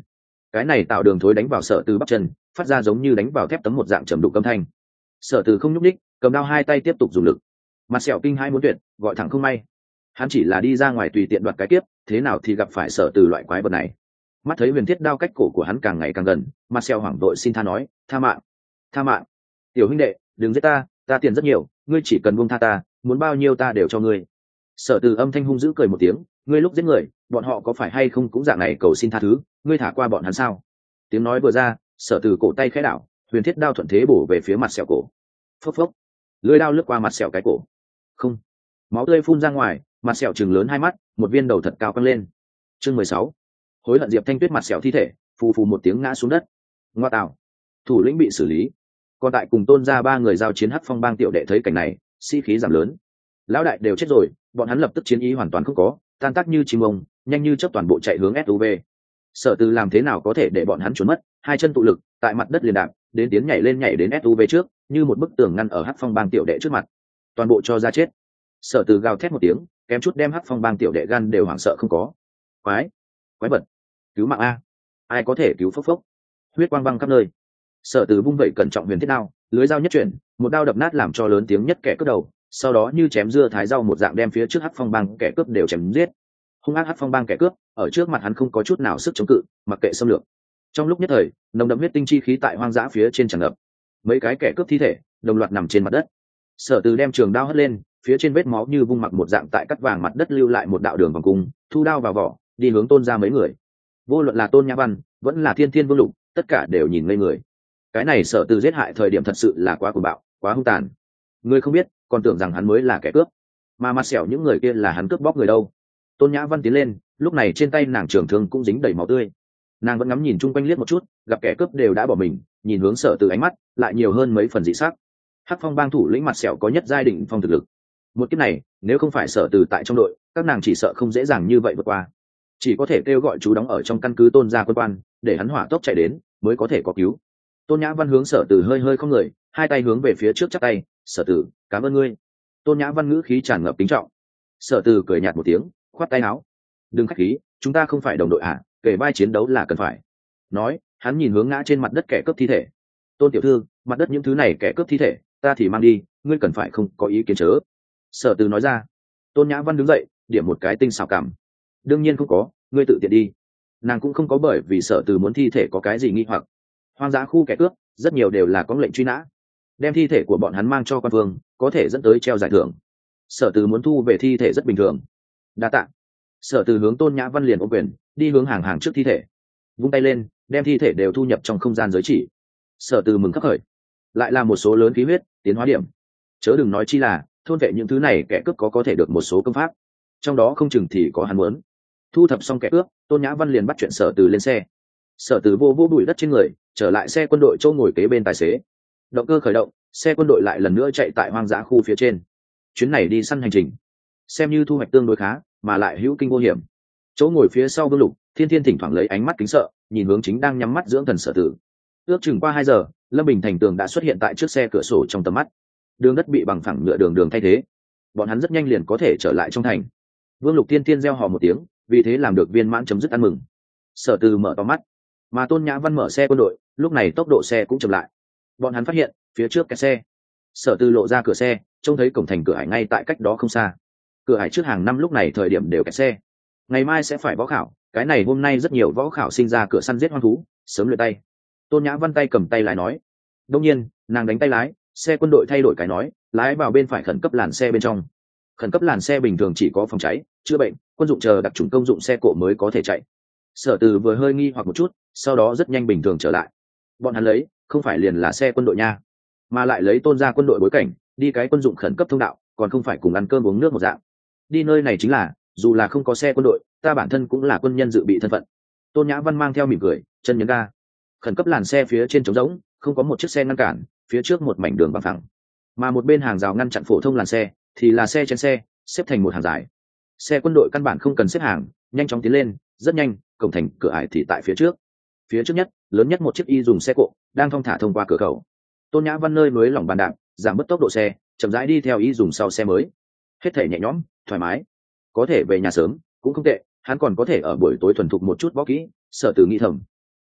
Speaker 1: cái này tạo đường thối đánh vào Sở Từ bắp chân, phát ra giống như đánh vào thép tấm một dạng trầm đục âm thanh. Sở Từ không nhúc ních, cầm đao hai tay tiếp tục dùng lực. Mặt sẹo kinh hai muốn tuyệt, gọi thẳng không may. Hắn chỉ là đi ra ngoài tùy tiện đoạt cái tiếp, thế nào thì gặp phải Sở Từ loại quái vật này. Mắt thấy huyền thiết đao cách cổ của hắn càng ngày càng gần, mặt sẹo hoảng vội xin tha nói, tha mạng, tha mạng, tiểu huynh đệ, đừng giết ta tiền rất nhiều, ngươi chỉ cần buông tha ta, muốn bao nhiêu ta đều cho ngươi. Sở Từ âm thanh hung dữ cười một tiếng, ngươi lúc giết người, bọn họ có phải hay không cũng dạng này cầu xin tha thứ, ngươi thả qua bọn hắn sao? Tiếng nói vừa ra, Sở Từ cổ tay khẽ đảo, huyền thiết đao thuận thế bổ về phía mặt sẹo cổ. Phốc phốc, lưỡi đao lướt qua mặt sẹo cái cổ. Không, máu tươi phun ra ngoài, mặt sẹo trừng lớn hai mắt, một viên đầu thật cao căng lên. Chương 16. Hối hận Diệp Thanh Tuyết mặt sẹo thi thể, phù phù một tiếng ngã xuống đất. Ngoa tạo, thủ lĩnh bị xử lý. Còn tại cùng Tôn gia ba người giao chiến Hắc Phong bang tiểu đệ thấy cảnh này, sĩ khí giảm lớn. Lão đại đều chết rồi, bọn hắn lập tức chiến ý hoàn toàn không có, tan tác như chim ông, nhanh như chớp toàn bộ chạy hướng SUV. Sở Từ làm thế nào có thể để bọn hắn trốn mất, hai chân tụ lực, tại mặt đất liền đạp, đến tiến nhảy lên nhảy đến SUV trước, như một bức tường ngăn ở Hắc Phong bang tiểu đệ trước mặt. Toàn bộ cho ra chết. Sở Từ gào thét một tiếng, kém chút đem Hắc Phong bang tiểu đệ gan đều hoảng sợ không có. Quái vật, cứu mạng a, ai có thể cứu? Phốc phốc, huyết quang văng khắp nơi. Sở Từ vung vẩy cẩn trọng huyền thiết đao, lưới dao nhất chuyển, một đao đập nát làm cho lớn tiếng nhất kẻ cướp đầu, sau đó như chém dưa thái rau một dạng đem phía trước Hắc Phong bang kẻ cướp đều chém giết. Hung ác Hắc Phong bang kẻ cướp ở trước mặt hắn không có chút nào sức chống cự, mặc kệ xâm lược. Trong lúc nhất thời, nồng đậm huyết tinh chi khí tại hoang dã phía trên tràn ngập. Mấy cái kẻ cướp thi thể đồng loạt nằm trên mặt đất. Sở Từ đem trường đao hất lên, phía trên vết máu như vung mặc một dạng tại cắt vàng mặt đất lưu lại một đạo đường vòng cung, thu đao vào vỏ, đi hướng Tôn gia mấy người. Vô luận là Tôn Nhã Văn, vẫn là Thiên Thiên Vương Lục, tất cả đều nhìn ngây người. Cái này Sở Từ giết hại thời điểm thật sự là quá cuồng bạo, quá hung tàn. Người không biết, còn tưởng rằng hắn mới là kẻ cướp, mà mặt sẹo những người kia là hắn cướp bóc người đâu. Tôn Nhã Văn tiến lên, lúc này trên tay nàng trường thương cũng dính đầy máu tươi. Nàng vẫn ngắm nhìn chung quanh liếc một chút, gặp kẻ cướp đều đã bỏ mình, nhìn hướng Sở Từ ánh mắt lại nhiều hơn mấy phần dị sắc. Hắc Phong bang thủ lĩnh mặt sẹo có nhất giai định phong thực lực. Một kiếp này, nếu không phải Sở Từ tại trong đội, các nàng chỉ sợ không dễ dàng như vậy vượt qua. Chỉ có thể kêu gọi chú đóng ở trong căn cứ Tôn gia quân quan, để hắn hỏa tốc chạy đến, mới có thể có cứu. Tôn Nhã Văn hướng Sở Từ hơi hơi không người, hai tay hướng về phía trước chắp tay, Sở Từ, cảm ơn ngươi. Tôn Nhã Văn ngữ khí tràn ngập kính trọng. Sở Từ cười nhạt một tiếng, khoát tay áo, đừng khách khí, chúng ta không phải đồng đội à, kể vai chiến đấu là cần phải. Nói, hắn nhìn hướng ngã trên mặt đất kẻ cướp thi thể. Tôn tiểu thư, mặt đất những thứ này kẻ cướp thi thể, ta thì mang đi, ngươi cần phải không có ý kiến chớ. Sở Từ nói ra. Tôn Nhã Văn đứng dậy, điểm một cái tinh xảo cảm. Đương nhiên không có, ngươi tự tiện đi. Nàng cũng không có bởi vì Sở Từ muốn thi thể có cái gì nghi hoặc. Hoang dã khu kẻ cướp, rất nhiều đều là có lệnh truy nã. Đem thi thể của bọn hắn mang cho quan vương, có thể dẫn tới treo giải thưởng. Sở Từ muốn thu về thi thể rất bình thường. Đa tạ. Sở Từ hướng Tôn Nhã Văn liền ôm quyền, đi hướng hàng trước thi thể, vung tay lên, đem thi thể đều thu nhập trong không gian giới chỉ. Sở Từ mừng khắc khởi, lại là một số lớn khí huyết tiến hóa điểm. Chớ đừng nói chi là thôn vệ những thứ này kẻ cướp có thể được một số công pháp, trong đó không chừng thì có hắn muốn. Thu thập xong kẻ cướp, Tôn Nhã Văn liền bắt chuyện Sở Từ lên xe. Sở Từ vô bụi đất trên người, trở lại xe quân đội chỗ ngồi kế bên tài xế. Động cơ khởi động, xe quân đội lại lần nữa chạy tại hoang dã khu phía trên. Chuyến này đi săn hành trình, xem như thu hoạch tương đối khá, mà lại hữu kinh vô hiểm. Chỗ ngồi phía sau Vương Lục, Thiên Thiên thỉnh thoảng lấy ánh mắt kính sợ, nhìn hướng chính đang nhắm mắt dưỡng thần Sở Từ. Ước chừng qua 2 giờ, Lâm Bình Thành tường đã xuất hiện tại trước xe cửa sổ trong tầm mắt. Đường đất bị bằng phẳng nhựa đường thay thế, bọn hắn rất nhanh liền có thể trở lại trong thành. Vương Lục Thiên Thiên reo hò một tiếng, vì thế làm được viên mãn chấm dứt ăn mừng. Sở Từ mở to mắt, mà Tôn Nhã Văn mở xe quân đội, lúc này tốc độ xe cũng chậm lại. Bọn hắn phát hiện phía trước kẹt xe. Sở Từ lộ ra cửa xe, trông thấy cổng thành cửa hải ngay tại cách đó không xa. Cửa hải trước hàng năm lúc này thời điểm đều kẹt xe. Ngày mai sẽ phải võ khảo, cái này hôm nay rất nhiều võ khảo sinh ra cửa săn giết hoang thú, sớm luyện tay. Tôn Nhã Văn tay cầm tay lái nói. Đông nhiên, nàng đánh tay lái, xe quân đội thay đổi cái nói, lái vào bên phải khẩn cấp làn xe bên trong. Khẩn cấp làn xe bình thường chỉ có phòng cháy, chữa bệnh, quân dụng chờ đặc trùng công dụng xe cộ mới có thể chạy. Sở Từ vừa hơi nghi hoặc một chút, sau đó rất nhanh bình thường trở lại. Bọn hắn lấy, không phải liền là xe quân đội nha, mà lại lấy Tôn gia quân đội bối cảnh, đi cái quân dụng khẩn cấp thông đạo, còn không phải cùng ăn cơm uống nước một dạng. Đi nơi này chính là, dù là không có xe quân đội, ta bản thân cũng là quân nhân dự bị thân phận. Tôn Nhã Văn mang theo mỉm cười, chân nhấn ga. Khẩn cấp làn xe phía trên trống rỗng, không có một chiếc xe ngăn cản, phía trước một mảnh đường bằng phẳng, mà một bên hàng rào ngăn chặn phổ thông làn xe thì là xe trên xe, xếp thành một hàng dài. Xe quân đội căn bản không cần xếp hàng, nhanh chóng tiến lên, rất nhanh, cổng thành cửa ải thì tại phía trước. Phía trước nhất, lớn nhất một chiếc y dùng xe cộ đang thong thả thông qua cửa khẩu. Tôn Nhã Văn nơi mới lỏng bàn đạp, giảm bớt tốc độ xe, chậm rãi đi theo y dùng sau xe mới. Hết thể nhẹ nhõm, thoải mái. Có thể về nhà sớm cũng không tệ, hắn còn có thể ở buổi tối thuần thục một chút võ kỹ. Sở Từ nghĩ thầm.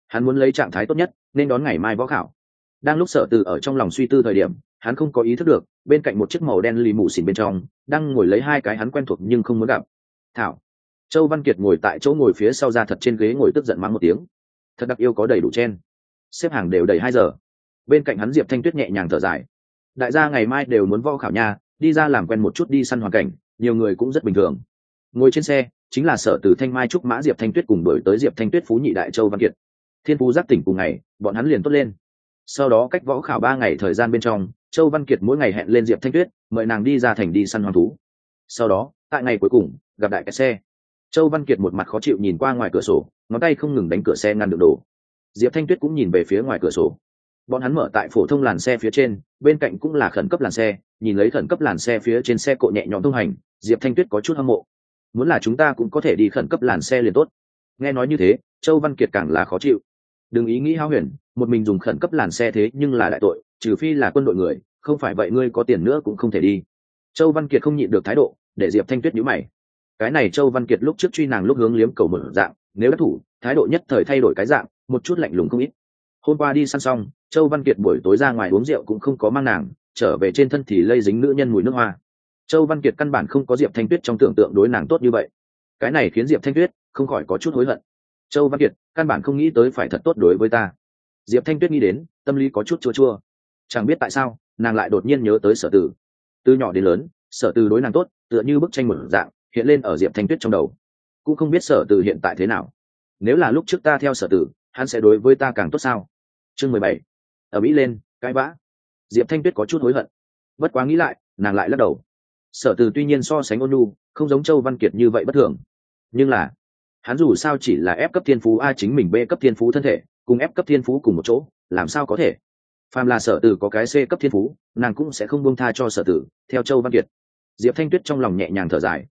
Speaker 1: Hắn muốn lấy trạng thái tốt nhất nên đón ngày mai võ khảo. Đang lúc Sở Từ ở trong lòng suy tư thời điểm, hắn không có ý thức được bên cạnh một chiếc màu đen lì mù xỉn bên trong đang ngồi lấy hai cái hắn quen thuộc nhưng không muốn gặp. Thảo. Châu Văn Kiệt ngồi tại chỗ ngồi phía sau ra thật trên ghế ngồi tức giận mắng một tiếng. Thật đặc yêu có đầy đủ chen, xếp hàng đều đầy 2 giờ. Bên cạnh hắn Diệp Thanh Tuyết nhẹ nhàng thở dài. Đại gia ngày mai đều muốn võ khảo nha, đi ra làm quen một chút đi săn hoàn cảnh, nhiều người cũng rất bình thường. Ngồi trên xe chính là Sở Từ Thanh Mai trúc mã Diệp Thanh Tuyết cùng đổi tới Diệp Thanh Tuyết phú nhị đại Châu Văn Kiệt. Thiên phú giác tỉnh cùng ngày, bọn hắn liền tốt lên. Sau đó cách võ khảo 3 ngày thời gian bên trong, Châu Văn Kiệt mỗi ngày hẹn lên Diệp Thanh Tuyết, mời nàng đi ra thành đi săn hoang thú. Sau đó, tại ngày cuối cùng, gặp đại cái xe. Châu Văn Kiệt một mặt khó chịu nhìn qua ngoài cửa sổ, ngón tay không ngừng đánh cửa xe ngăn đường đổ. Diệp Thanh Tuyết cũng nhìn về phía ngoài cửa sổ. Bọn hắn mở tại phổ thông làn xe phía trên, bên cạnh cũng là khẩn cấp làn xe, nhìn lấy khẩn cấp làn xe phía trên xe cộ nhẹ nhõm thông hành, Diệp Thanh Tuyết có chút hâm mộ. Muốn là chúng ta cũng có thể đi khẩn cấp làn xe liền tốt. Nghe nói như thế, Châu Văn Kiệt càng là khó chịu. Đừng ý nghĩ hao huyền, một mình dùng khẩn cấp làn xe thế nhưng là đại tội, trừ phi là quân đội người, không phải vậy ngươi có tiền nữa cũng không thể đi. Châu Văn Kiệt không nhịn được thái độ, để Diệp Thanh Tuyết nhíu mày. Cái này Châu Văn Kiệt lúc trước truy nàng lúc hướng liếm cầu một dạng, nếu đắc thủ, thái độ nhất thời thay đổi cái dạng, một chút lạnh lùng không ít. Hôm qua đi săn xong, Châu Văn Kiệt buổi tối ra ngoài uống rượu cũng không có mang nàng, trở về trên thân thì lây dính nữ nhân mùi nước hoa. Châu Văn Kiệt căn bản không có Diệp Thanh Tuyết trong tưởng tượng đối nàng tốt như vậy. Cái này khiến Diệp Thanh Tuyết không khỏi có chút hối hận. Châu Văn Kiệt căn bản không nghĩ tới phải thật tốt đối với ta. Diệp Thanh Tuyết nghĩ đến, tâm lý có chút chua chua. Chẳng biết tại sao, nàng lại đột nhiên nhớ tới Sở Từ. Từ nhỏ đến lớn, Sở Từ đối nàng tốt, tựa như bức tranh một dạng, hiện lên ở Diệp Thanh Tuyết trong đầu. Cũng không biết Sở Từ hiện tại thế nào. Nếu là lúc trước ta theo Sở Từ, hắn sẽ đối với ta càng tốt sao? Chương 17. Ở Mỹ lên, cãi vã. Diệp Thanh Tuyết có chút hối hận. Bất quá nghĩ lại, nàng lại lắc đầu. Sở Từ tuy nhiên so sánh ôn nhu, không giống Châu Văn Kiệt như vậy bất thường. Nhưng là, hắn dù sao chỉ là F cấp thiên phú A, chính mình B cấp thiên phú thân thể, cùng F cấp thiên phú cùng một chỗ, làm sao có thể? Phàm là Sở Từ có cái C cấp thiên phú, nàng cũng sẽ không buông tha cho Sở Từ, theo Châu Văn Kiệt. Diệp Thanh Tuyết trong lòng nhẹ nhàng thở dài.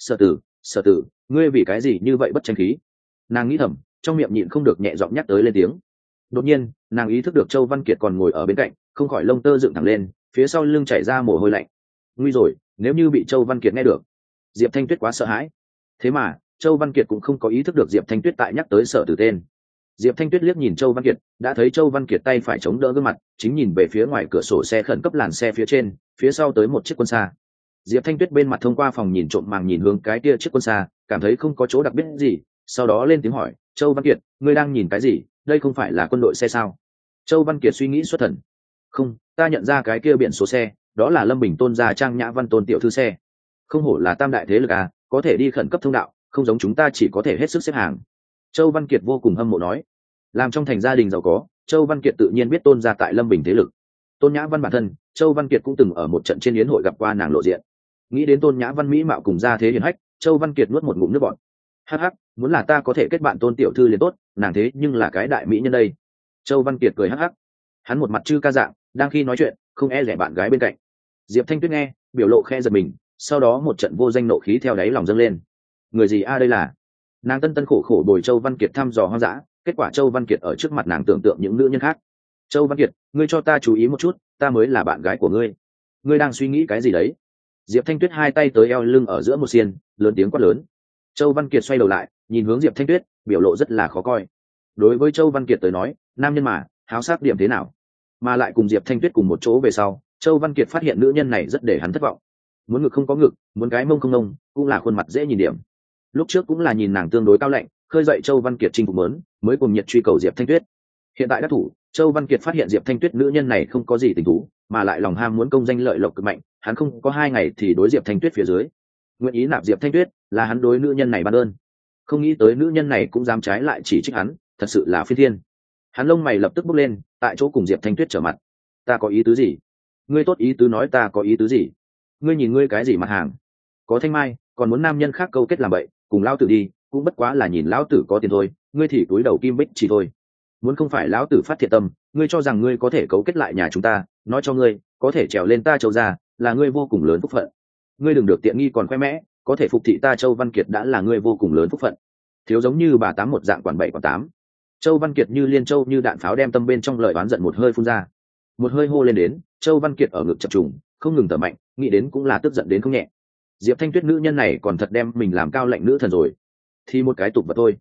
Speaker 1: Sở Từ, ngươi vì cái gì như vậy bất tranh khí? Nàng nghĩ thầm, trong miệng nhịn không được nhẹ giọng nhắc tới lên tiếng. Đột nhiên, nàng ý thức được Châu Văn Kiệt còn ngồi ở bên cạnh, không khỏi lông tơ dựng thẳng lên, phía sau lưng chảy ra mồ hôi lạnh. Nguy rồi, nếu như bị Châu Văn Kiệt nghe được. Diệp Thanh Tuyết quá sợ hãi. Thế mà, Châu Văn Kiệt cũng không có ý thức được Diệp Thanh Tuyết tại nhắc tới Sở Từ tên. Diệp Thanh Tuyết liếc nhìn Châu Văn Kiệt, đã thấy Châu Văn Kiệt tay phải chống đỡ gương mặt, chính nhìn về phía ngoài cửa sổ xe khẩn cấp làn xe phía trên, phía sau tới một chiếc quân xa. Diệp Thanh Tuyết bên mặt thông qua phòng nhìn trộm màng nhìn hướng cái kia chiếc quân xa, cảm thấy không có chỗ đặc biệt gì, sau đó lên tiếng hỏi, Châu Văn Kiệt, ngươi đang nhìn cái gì? Đây không phải là quân đội xe sao? Châu Văn Kiệt suy nghĩ xuất thần. Không, ta nhận ra cái kia biển số xe, đó là Lâm Bình Tôn gia Trang Nhã Văn Tôn tiểu thư xe. Không hổ là tam đại thế lực à, có thể đi khẩn cấp thông đạo, không giống chúng ta chỉ có thể hết sức xếp hàng. Châu Văn Kiệt vô cùng hâm mộ nói. Làm trong thành gia đình giàu có, Châu Văn Kiệt tự nhiên biết Tôn gia tại Lâm Bình thế lực. Tôn Nhã Văn bản thân, Châu Văn Kiệt cũng từng ở một trận trên yến hội gặp qua nàng lộ diện. Nghĩ đến Tôn Nhã Văn mỹ mạo cùng gia thế hiển hách, Châu Văn Kiệt nuốt một ngụm nước bọt. Hắc hắc, muốn là ta có thể kết bạn Tôn tiểu thư liền tốt, nàng thế nhưng là cái đại mỹ nhân đây. Châu Văn Kiệt cười hắc hắc. Hắn một mặt chư ca dạng, đang khi nói chuyện, không e rẻ bạn gái bên cạnh. Diệp Thanh Tuyết nghe, biểu lộ khe giật mình, sau đó một trận vô danh nộ khí theo đáy lòng dâng lên. Người gì a đây là? Nàng tân tân khổ khổ bồi Châu Văn Kiệt thăm dò hoang dã, kết quả Châu Văn Kiệt ở trước mặt nàng tưởng tượng những nữ nhân khác. Châu Văn Kiệt, ngươi cho ta chú ý một chút, ta mới là bạn gái của ngươi. Ngươi đang suy nghĩ cái gì đấy? Diệp Thanh Tuyết hai tay tới eo lưng ở giữa một xiên, lớn tiếng quát lớn. Châu Văn Kiệt xoay đầu lại, nhìn hướng Diệp Thanh Tuyết, biểu lộ rất là khó coi. Đối với Châu Văn Kiệt tới nói, nam nhân mà, háo sắc điểm thế nào? Mà lại cùng Diệp Thanh Tuyết cùng một chỗ về sau, Châu Văn Kiệt phát hiện nữ nhân này rất để hắn thất vọng. Muốn ngực không có ngực, muốn cái mông không mông, cũng là khuôn mặt dễ nhìn điểm. Lúc trước cũng là nhìn nàng tương đối cao lạnh, khơi dậy Châu Văn Kiệt chinh phục mớn, mới cùng nhiệt truy cầu Diệp Thanh Tuyết. Hiện tại đắc thủ, Châu Văn Kiệt phát hiện Diệp Thanh Tuyết nữ nhân này không có gì tình thú, mà lại lòng ham muốn công danh lợi lộc cực mạnh, hắn không có 2 ngày thì đối Diệp Thanh Tuyết phía dưới. Nguyện ý nạp Diệp Thanh Tuyết, là hắn đối nữ nhân này ban ơn. Không nghĩ tới nữ nhân này cũng dám trái lại chỉ trích hắn, thật sự là phi thiên. Hắn lông mày lập tức bốc lên, tại chỗ cùng Diệp Thanh Tuyết trở mặt. Ta có ý tứ gì? Ngươi tốt ý tứ nói ta có ý tứ gì? Ngươi nhìn ngươi cái gì mặt hàng? Có thanh mai, còn muốn nam nhân khác câu kết làm bậy, cùng lão tử đi, cũng bất quá là nhìn lão tử có tiền thôi, ngươi thì túi đầu kim bích chỉ thôi. Muốn không phải lão tử phát thiện tâm, ngươi cho rằng ngươi có thể cấu kết lại nhà chúng ta, nói cho ngươi, có thể trèo lên ta Châu gia, là ngươi vô cùng lớn phúc phận. Ngươi đừng được tiện nghi còn khoe mẽ, có thể phục thị ta Châu Văn Kiệt đã là ngươi vô cùng lớn phúc phận. Thiếu giống như bà tám một dạng quản 7 quản 8. Châu Văn Kiệt như liên châu như đạn pháo đem tâm bên trong lời oán giận một hơi phun ra. Một hơi hô lên đến, Châu Văn Kiệt ở ngực chập trùng, không ngừng thở mạnh, nghĩ đến cũng là tức giận đến không nhẹ. Diệp Thanh Tuyết nữ nhân này còn thật đem mình làm cao lạnh nữ thần rồi, thì một cái tục vật thôi.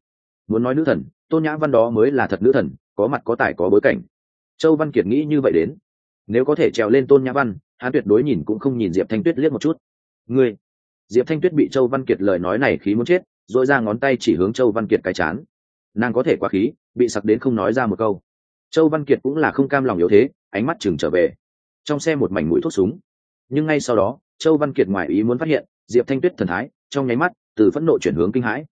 Speaker 1: Muốn nói nữ thần, Tôn Nhã Văn đó mới là thật nữ thần, có mặt có tài có bối cảnh. Châu Văn Kiệt nghĩ như vậy đến, nếu có thể trèo lên Tôn Nhã Văn, hắn tuyệt đối nhìn cũng không nhìn Diệp Thanh Tuyết liếc một chút. Ngươi! Diệp Thanh Tuyết bị Châu Văn Kiệt lời nói này khí muốn chết, rồi ra ngón tay chỉ hướng Châu Văn Kiệt cái chán. Nàng có thể quá khí, bị sặc đến không nói ra một câu. Châu Văn Kiệt cũng là không cam lòng yếu thế, ánh mắt chừng trở về. Trong xe một mảnh mũi thuốc súng, nhưng ngay sau đó, Châu Văn Kiệt ngoài ý muốn phát hiện, Diệp Thanh Tuyết thần thái, trong nháy mắt, từ phẫn nộ chuyển hướng kinh hãi.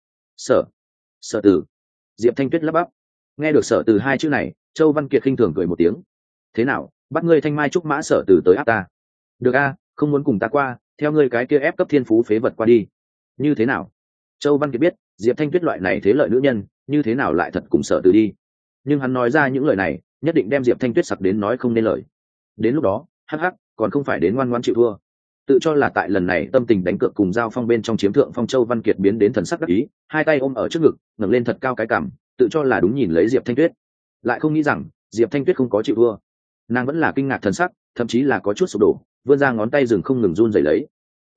Speaker 1: Sở Từ. Diệp Thanh Tuyết lắp bắp. Nghe được Sở Từ hai chữ này, Châu Văn Kiệt khinh thường cười một tiếng. Thế nào, bắt ngươi Thanh Mai trúc mã Sở Từ tới áp ta? Được a, không muốn cùng ta qua, theo ngươi cái kia ép cấp thiên phú phế vật qua đi. Như thế nào? Châu Văn Kiệt biết, Diệp Thanh Tuyết loại này thế lợi nữ nhân, như thế nào lại thật cùng Sở Từ đi. Nhưng hắn nói ra những lời này, nhất định đem Diệp Thanh Tuyết sặc đến nói không nên lời. Đến lúc đó, hắc hắc, còn không phải đến ngoan ngoãn chịu thua. Tự cho là tại lần này tâm tình đánh cược cùng giao phong bên trong chiếm thượng phong, Châu Văn Kiệt biến đến thần sắc đắc ý, hai tay ôm ở trước ngực, ngẩng lên thật cao cái cằm, tự cho là đúng nhìn lấy Diệp Thanh Tuyết. Lại không nghĩ rằng, Diệp Thanh Tuyết không có chịu thua. Nàng vẫn là kinh ngạc thần sắc, thậm chí là có chút sụp đổ, vươn ra ngón tay dừng không ngừng run rẩy lấy.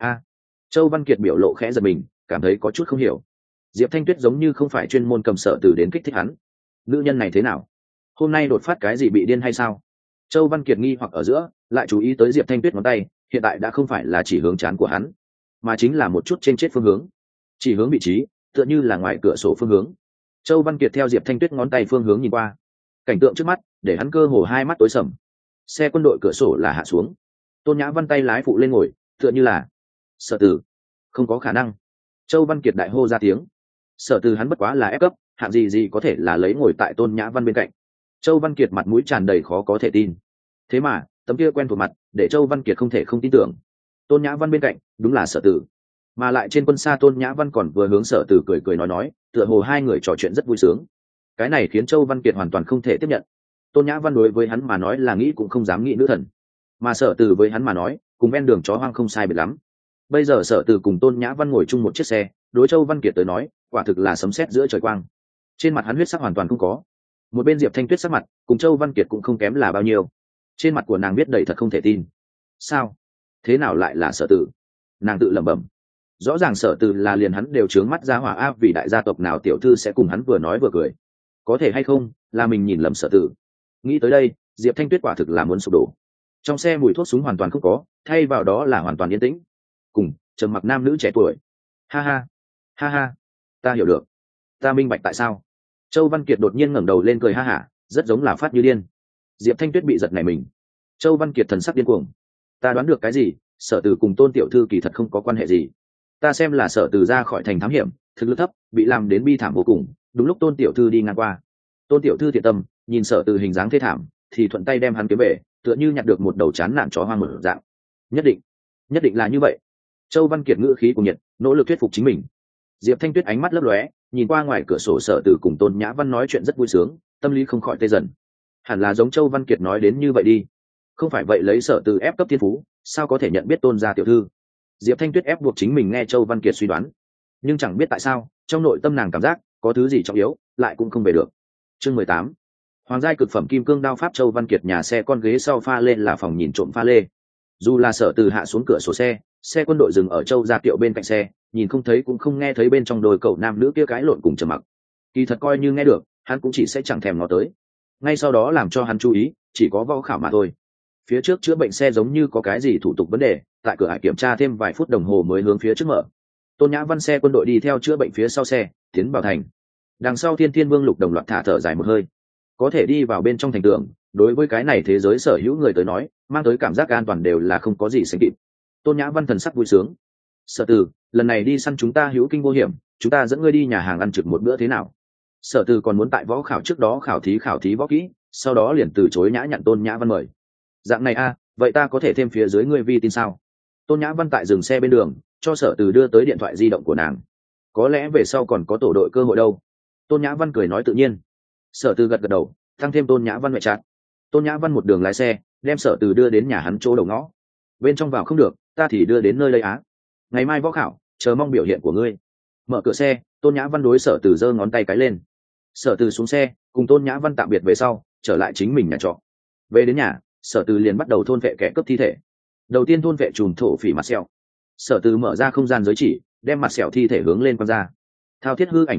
Speaker 1: Châu Văn Kiệt biểu lộ khẽ giật mình, cảm thấy có chút không hiểu. Diệp Thanh Tuyết giống như không phải chuyên môn cầm Sở Từ đến kích thích hắn. Nữ nhân này thế nào? Hôm nay đột phát cái gì bị điên hay sao? Châu Văn Kiệt nghi hoặc ở giữa, lại chú ý tới Diệp Thanh Tuyết ngón tay, hiện tại đã không phải là chỉ hướng trán của hắn, mà chính là một chút trên chết phương hướng, chỉ hướng vị trí, tựa như là ngoài cửa sổ phương hướng. Châu Văn Kiệt theo Diệp Thanh Tuyết ngón tay phương hướng nhìn qua, cảnh tượng trước mắt để hắn cơ hồ hai mắt tối sầm. Xe quân đội cửa sổ là hạ xuống, Tôn Nhã Văn tay lái phụ lên ngồi, tựa như là Sở Từ. Không có khả năng. Châu Văn Kiệt đại hô ra tiếng. Sở Từ hắn bất quá là ép cấp, hạng gì có thể là lấy ngồi tại Tôn Nhã Văn bên cạnh. Châu Văn Kiệt mặt mũi tràn đầy khó có thể tin. Thế mà tấm kia quen thuộc mặt để Châu Văn Kiệt không thể không tin tưởng. Tôn Nhã Văn bên cạnh đúng là Sở Từ, mà lại trên quân xa Tôn Nhã Văn còn vừa hướng Sở Từ cười nói, tựa hồ hai người trò chuyện rất vui sướng. Cái này khiến Châu Văn Kiệt hoàn toàn không thể tiếp nhận. Tôn Nhã Văn đối với hắn mà nói là nghĩ cũng không dám nghĩ nữ thần, mà Sở Từ với hắn mà nói cùng ven đường chó hoang không sai biệt lắm. Bây giờ Sở Từ cùng Tôn Nhã Văn ngồi chung một chiếc xe, đối Châu Văn Kiệt tới nói quả thực là sấm sét giữa trời quang. Trên mặt hắn huyết sắc hoàn toàn không có. Một bên Diệp Thanh Tuyết sắc mặt cùng Châu Văn Kiệt cũng không kém là bao nhiêu. Trên mặt của nàng biết đầy thật không thể tin. Sao? Thế nào lại là Sở Từ? Nàng tự lẩm bẩm. Rõ ràng Sở Từ là liền hắn đều trướng mắt ra hỏa áp, vì đại gia tộc nào tiểu thư sẽ cùng hắn vừa nói vừa cười. Có thể hay không là mình nhìn lầm Sở Từ? Nghĩ tới đây, Diệp Thanh Tuyết quả thực là muốn sụp đổ. Trong xe mùi thuốc súng hoàn toàn không có, thay vào đó là hoàn toàn yên tĩnh, cùng trầm mặc nam nữ trẻ tuổi. Ha ha, ta hiểu được, ta minh bạch tại sao. Châu Văn Kiệt đột nhiên ngẩng đầu lên cười ha hả, rất giống là phát như điên. Diệp Thanh Tuyết bị giật nảy mình. Châu Văn Kiệt thần sắc điên cuồng. Ta đoán được cái gì? Sở Từ cùng Tôn tiểu thư kỳ thật không có quan hệ gì. Ta xem là Sở Từ ra khỏi thành thám hiểm, thực lực thấp, bị làm đến bi thảm vô cùng. Đúng lúc Tôn tiểu thư đi ngang qua, Tôn tiểu thư thiện tâm, nhìn Sở Từ hình dáng thê thảm, thì thuận tay đem hắn kiếm về, tựa như nhặt được một đầu chán nản chó hoang mở dạng. Nhất định là như vậy. Châu Văn Kiệt ngữ khí cùng nhiệt, nỗ lực thuyết phục chính mình. Diệp Thanh Tuyết ánh mắt lấp lóe, nhìn qua ngoài cửa sổ Sở Từ cùng Tôn Nhã Văn nói chuyện rất vui sướng, tâm lý không khỏi tê dần. Hẳn là giống Châu Văn Kiệt nói đến như vậy đi. Không phải vậy lấy Sở Từ ép cấp thiên phú, sao có thể nhận biết Tôn gia tiểu thư? Diệp Thanh Tuyết ép buộc chính mình nghe Châu Văn Kiệt suy đoán, nhưng chẳng biết tại sao, trong nội tâm nàng cảm giác có thứ gì trọng yếu, lại cũng không về được. Chương 18. Hoàng giai cực phẩm kim cương đao pháp. Châu Văn Kiệt nhà xe con ghế sau pha lên là phòng nhìn trộm pha lê. Dù là Sở Từ hạ xuống cửa sổ xe quân đội dừng ở Châu gia tiệu bên cạnh xe, nhìn không thấy cũng không nghe thấy bên trong đôi cậu nam nữ kia cái lộn cùng trầm mặc. Kỳ thật coi như nghe được, hắn cũng chỉ sẽ chẳng thèm nó tới. Ngay sau đó làm cho hắn chú ý chỉ có võ khảo mà thôi. Phía trước chữa bệnh xe giống như có cái gì thủ tục vấn đề, tại cửa hải kiểm tra thêm vài phút đồng hồ mới hướng phía trước mở. Tôn Nhã Văn xe quân đội đi theo chữa bệnh phía sau xe tiến vào thành. Đằng sau Thiên Vương Lục đồng loạt thả thở dài một hơi. Có thể đi vào bên trong thành tường, đối với cái này thế giới sở hữu người tới nói, mang tới cảm giác an toàn đều là không có gì sánh kịp. Tôn Nhã Văn thần sắc vui sướng. Sở Từ, lần này đi săn chúng ta hữu kinh vô hiểm, chúng ta dẫn ngươi đi nhà hàng ăn trực một bữa thế nào? Sở Từ còn muốn tại võ khảo trước đó khảo thí võ kỹ, sau đó liền từ chối nhã nhận Tôn Nhã Văn mời. Dạng này a, vậy ta có thể thêm phía dưới ngươi vi tin sao? Tôn Nhã Văn tại dừng xe bên đường, cho Sở Từ đưa tới điện thoại di động của nàng. Có lẽ về sau còn có tổ đội cơ hội đâu. Tôn Nhã Văn cười nói tự nhiên. Sở Từ gật gật đầu, tăng thêm Tôn Nhã Văn ngoại trát. Tôn Nhã Văn một đường lái xe, đem Sở Từ đưa đến nhà hắn chỗ đầu ngõ. Bên trong vào không được, ta thì đưa đến nơi đây á. Ngày mai võ khảo, chờ mong biểu hiện của ngươi. Mở cửa xe, Tôn Nhã Văn đối Sở Từ giơ ngón tay cái lên. Sở Từ xuống xe, cùng Tôn Nhã Văn tạm biệt về sau, trở lại chính mình nhà trọ. Về đến nhà, Sở Từ liền bắt đầu thôn vệ kẻ cướp thi thể. Đầu tiên thôn vệ trùm thổ phỉ mặt sẹo. Sở Từ mở ra không gian giới chỉ, đem mặt sẹo thi thể hướng lên quăng ra. Thao thiết hư ảnh hiện hiện,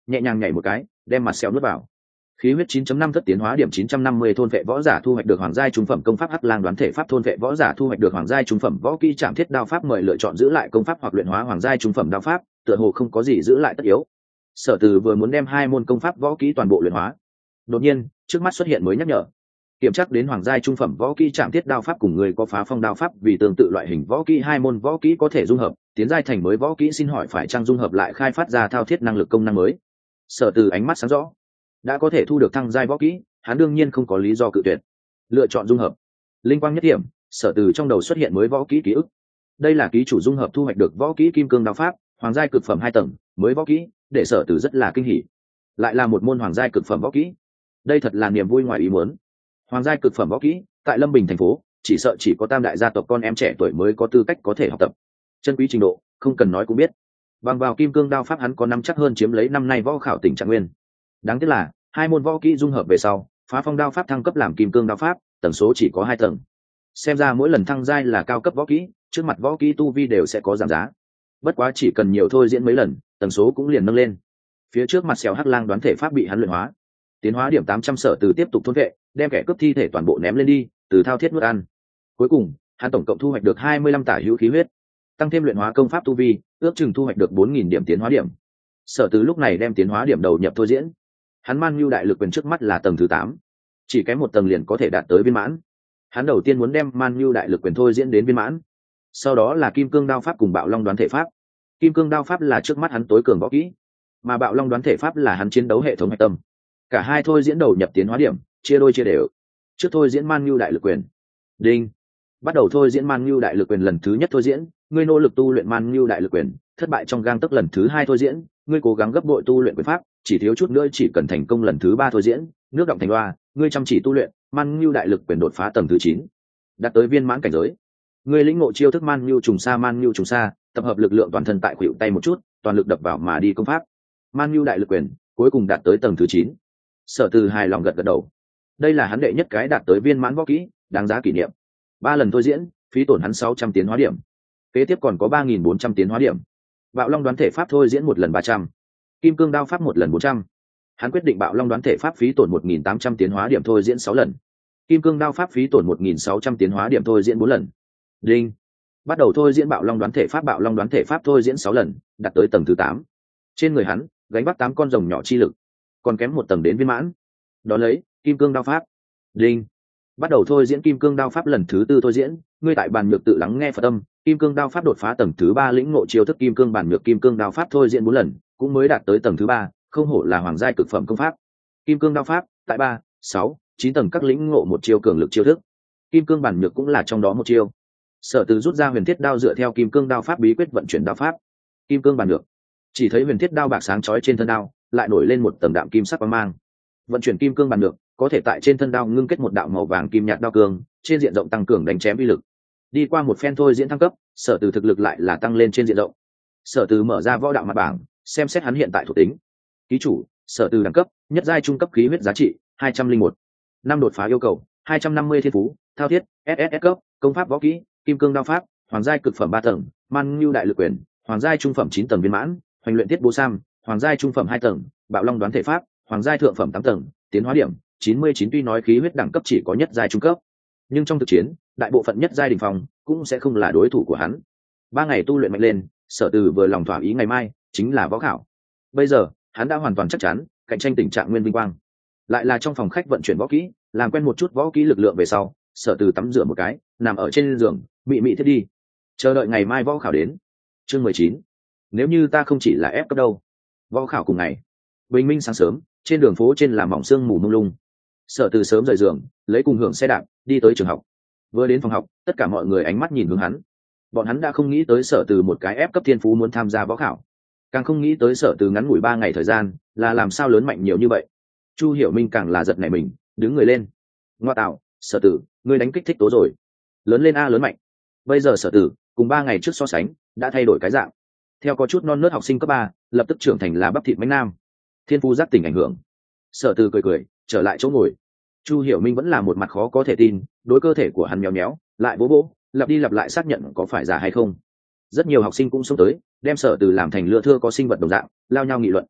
Speaker 1: nhẹ nhàng nhảy một cái đem mặt xéo nuốt vào. Khí huyết 9.5 thất tiến hóa điểm 950 thôn vệ võ giả thu hoạch được hoàng giai trung phẩm công pháp Hắc Lang đoán thể pháp thôn vệ võ giả thu hoạch được hoàng giai trung phẩm võ kỹ Trảm Thiết đao pháp mời lựa chọn giữ lại công pháp hoặc luyện hóa hoàng giai trung phẩm đao pháp, tựa hồ không có gì giữ lại tất yếu. Sở Từ vừa muốn đem 2 môn công pháp võ kỹ toàn bộ luyện hóa, đột nhiên, trước mắt xuất hiện mới nhắc nhở. Kiểm tra đến hoàng giai trung phẩm võ kỹ Trảm Thiết đao pháp cùng người có phá phong đao pháp vì tương tự loại hình võ kỹ 2 môn võ kỹ có thể dung hợp, tiến giai thành mới võ kỹ xin hỏi phải chăng dung hợp lại khai phát ra thao thiết năng lực công năng mới. Sở Từ ánh mắt sáng rõ, đã có thể thu được thăng giai võ kỹ, hắn đương nhiên không có lý do cự tuyệt. Lựa chọn dung hợp. Linh quang nhất điểm, Sở Từ trong đầu xuất hiện mới võ kỹ ký ức. Đây là ký chủ dung hợp thu hoạch được võ kỹ Kim Cương đao pháp, hoàng giai cực phẩm 2 tầng, mới võ kỹ, để Sở Từ rất là kinh hỉ. Lại là một môn hoàng giai cực phẩm võ kỹ. Đây thật là niềm vui ngoài ý muốn. Hoàng giai cực phẩm võ kỹ, tại Lâm Bình thành phố, chỉ sợ chỉ có tam đại gia tộc con em trẻ tuổi mới có tư cách có thể học tập. Chân quý trình độ, không cần nói cũng biết. Bằng vào Kim Cương đao pháp hắn có nắm chắc hơn chiếm lấy năm nay võ khảo tỉnh trạng nguyên. Đáng tiếc là 2 môn võ kỹ dung hợp về sau, phá phong đao pháp thăng cấp làm Kim Cương đao pháp, tần số chỉ có 2 tầng. Xem ra mỗi lần thăng giai là cao cấp võ kỹ, trước mặt võ kỹ tu vi đều sẽ có giảm giá. Bất quá chỉ cần nhiều thôi diễn mấy lần, tần số cũng liền nâng lên. Phía trước mặt xèo Hắc Lang đoán thể pháp bị hắn luyện hóa. Tiến hóa điểm 800 Sở Từ tiếp tục thôn vệ, đem kẻ cướp thi thể toàn bộ ném lên đi, từ thao thiết nuốt ăn. Cuối cùng, hắn tổng cộng thu hoạch được 25 tả hữu khí huyết, tăng thêm luyện hóa công pháp tu vi, ước chừng thu hoạch được 4000 điểm tiến hóa điểm. Sở Từ lúc này đem tiến hóa điểm đầu nhập thôi diễn. Hắn Man Nhu đại lực quyền trước mắt là tầng thứ 8, chỉ kém một tầng liền có thể đạt tới viên mãn. Hắn đầu tiên muốn đem Man Nhu đại lực quyền thôi diễn đến viên mãn, sau đó là Kim Cương đao pháp cùng Bạo Long đoán thể pháp. Kim Cương đao pháp là trước mắt hắn tối cường võ kỹ, mà Bạo Long đoán thể pháp là hắn chiến đấu hệ thống hạch tâm. Cả hai thôi diễn đầu nhập tiến hóa điểm, chia đôi chia đều. Trước thôi diễn Man Nhu đại lực quyền. Đinh. Bắt đầu thôi diễn Man Nhu đại lực quyền lần thứ nhất thôi diễn, ngươi nỗ lực tu luyện Man Nhu đại lực quyền, thất bại trong gang tấc lần thứ 2 thôi diễn, ngươi cố gắng gấp bội tu luyện quyền pháp, chỉ thiếu chút nữa chỉ cần thành công lần thứ 3 thôi diễn, nước động thành loa, ngươi chăm chỉ tu luyện, Man Nhu đại lực quyền đột phá tầng thứ 9, đạt tới viên mãn cảnh giới. Ngươi lĩnh ngộ chiêu thức Man Nhu trùng sa, tập hợp lực lượng toàn thân tại khuỷu tay một chút, toàn lực đập vào mà đi công pháp. Man Nhu đại lực quyền cuối cùng đạt tới tầng thứ 9. Sở Từ hài lòng gật gật đầu. Đây là hắn đệ nhất cái đạt tới viên mãn võ kỹ, đáng giá kỷ niệm. 3 lần thôi diễn, phí tổn hắn 600 tiến hóa điểm. Kế tiếp còn có 3400 tiến hóa điểm. Bạo Long đoán thể pháp thôi diễn 1 lần 300, Kim Cương đao pháp 1 lần 400. Hắn quyết định Bạo Long đoán thể pháp phí tổn 1800 tiến hóa điểm thôi diễn 6 lần. Kim Cương đao pháp phí tổn 1600 tiến hóa điểm thôi diễn 4 lần. Đinh. Bắt đầu thôi diễn Bạo Long đoán thể pháp, Bạo Long đoán thể pháp thôi diễn 6 lần, đạt tới tầng thứ 8. Trên người hắn gánh vác 8 con rồng nhỏ chi lực, còn kém 1 tầng đến viên mãn. Đó lấy Kim Cương đao pháp. Đinh. Bắt đầu thôi diễn Kim Cương đao pháp lần thứ 4 thôi diễn, ngươi tại bàn nhược tự lắng nghe Phật âm, Kim Cương đao pháp đột phá tầng thứ 3 lĩnh ngộ chiêu thức Kim Cương bản nhược Kim Cương đao pháp thôi diễn 4 lần, cũng mới đạt tới tầng thứ 3, không hổ là hoàng giai cực phẩm công pháp. Kim Cương đao pháp, tại 3, 6, 9 tầng các lĩnh ngộ một chiêu cường lực chiêu thức. Kim Cương bản nhược cũng là trong đó một chiêu. Sở Từ rút ra huyền thiết đao dựa theo Kim Cương đao pháp bí quyết vận chuyển đao pháp. Kim Cương bản nhược. Chỉ thấy huyền thiết đao bạc sáng chói trên thân đao, lại nổi lên một tầng đạm kim sắc quang mang. Vận chuyển Kim Cương bản nhược, có thể tại trên thân đao ngưng kết một đạo màu vàng kim nhạt đao cường, trên diện rộng tăng cường đánh chém uy lực. Đi qua một phen thôi diễn thăng cấp, Sở Từ thực lực lại là tăng lên trên diện rộng. Sở Từ mở ra võ đạo mặt bảng, xem xét hắn hiện tại thuộc tính. Ký chủ, Sở Từ đẳng cấp, nhất giai trung cấp khí huyết giá trị 201. Năm đột phá yêu cầu 250 thiên phú, thao thiết, SSS cấp, công pháp võ kỹ, Kim Cương đao pháp, hoàng giai cực phẩm 3 tầng, Man Nhu đại lực quyền, hoàng giai trung phẩm 9 tầng viên mãn, hoành luyện thiết bố sam, hoàng giai trung phẩm 2 tầng, Bạo Long đoán thể pháp, hoàng giai thượng phẩm 8 tầng, tiến hóa điểm 99. Tuy nói khí huyết đẳng cấp chỉ có nhất giai trung cấp, nhưng trong thực chiến, đại bộ phận nhất giai đỉnh phong cũng sẽ không là đối thủ của hắn. 3 ngày tu luyện mạnh lên, Sở Từ vừa lòng thỏa ý ngày mai chính là võ khảo. Bây giờ, hắn đã hoàn toàn chắc chắn, cạnh tranh tình trạng nguyên vinh quang. Lại là trong phòng khách vận chuyển võ kỹ, làm quen một chút võ kỹ lực lượng về sau, Sở Từ tắm rửa một cái, nằm ở trên giường, mị mị thiết đi, chờ đợi ngày mai võ khảo đến. Chương 19. Nếu như ta không chỉ là ép cấp đâu. Võ khảo cùng ngày, bình minh sáng sớm, trên đường phố trên là mỏng sương mù mông lung. Sở Từ sớm rời giường, lấy cùng hưởng xe đạp, đi tới trường học. Vừa đến phòng học, tất cả mọi người ánh mắt nhìn hướng hắn. Bọn hắn đã không nghĩ tới Sở Từ một cái ép cấp thiên phú muốn tham gia võ khảo, càng không nghĩ tới Sở Từ ngắn ngủi 3 ngày thời gian là làm sao lớn mạnh nhiều như vậy. Chu Hiểu Minh càng là giật nảy mình, đứng người lên. Ngoa tạo, Sở Từ, ngươi đánh kích thích tố rồi, lớn lên a lớn mạnh. Bây giờ Sở Từ cùng 3 ngày trước so sánh đã thay đổi cái dạng, theo có chút non nớt học sinh cấp 3, lập tức trưởng thành là bắp thịt mánh nam, thiên phú giác tỉnh ảnh hưởng. Sở Từ cười cười trở lại chỗ ngồi. Chu Hiểu Minh vẫn là một mặt khó có thể tin, đối cơ thể của hắn méo méo, lại bố bố, lặp đi lặp lại xác nhận có phải giả hay không. Rất nhiều học sinh cũng xông tới, đem Sở Từ làm thành lưa thưa có sinh vật đồng dạng, lao nhau nghị luận.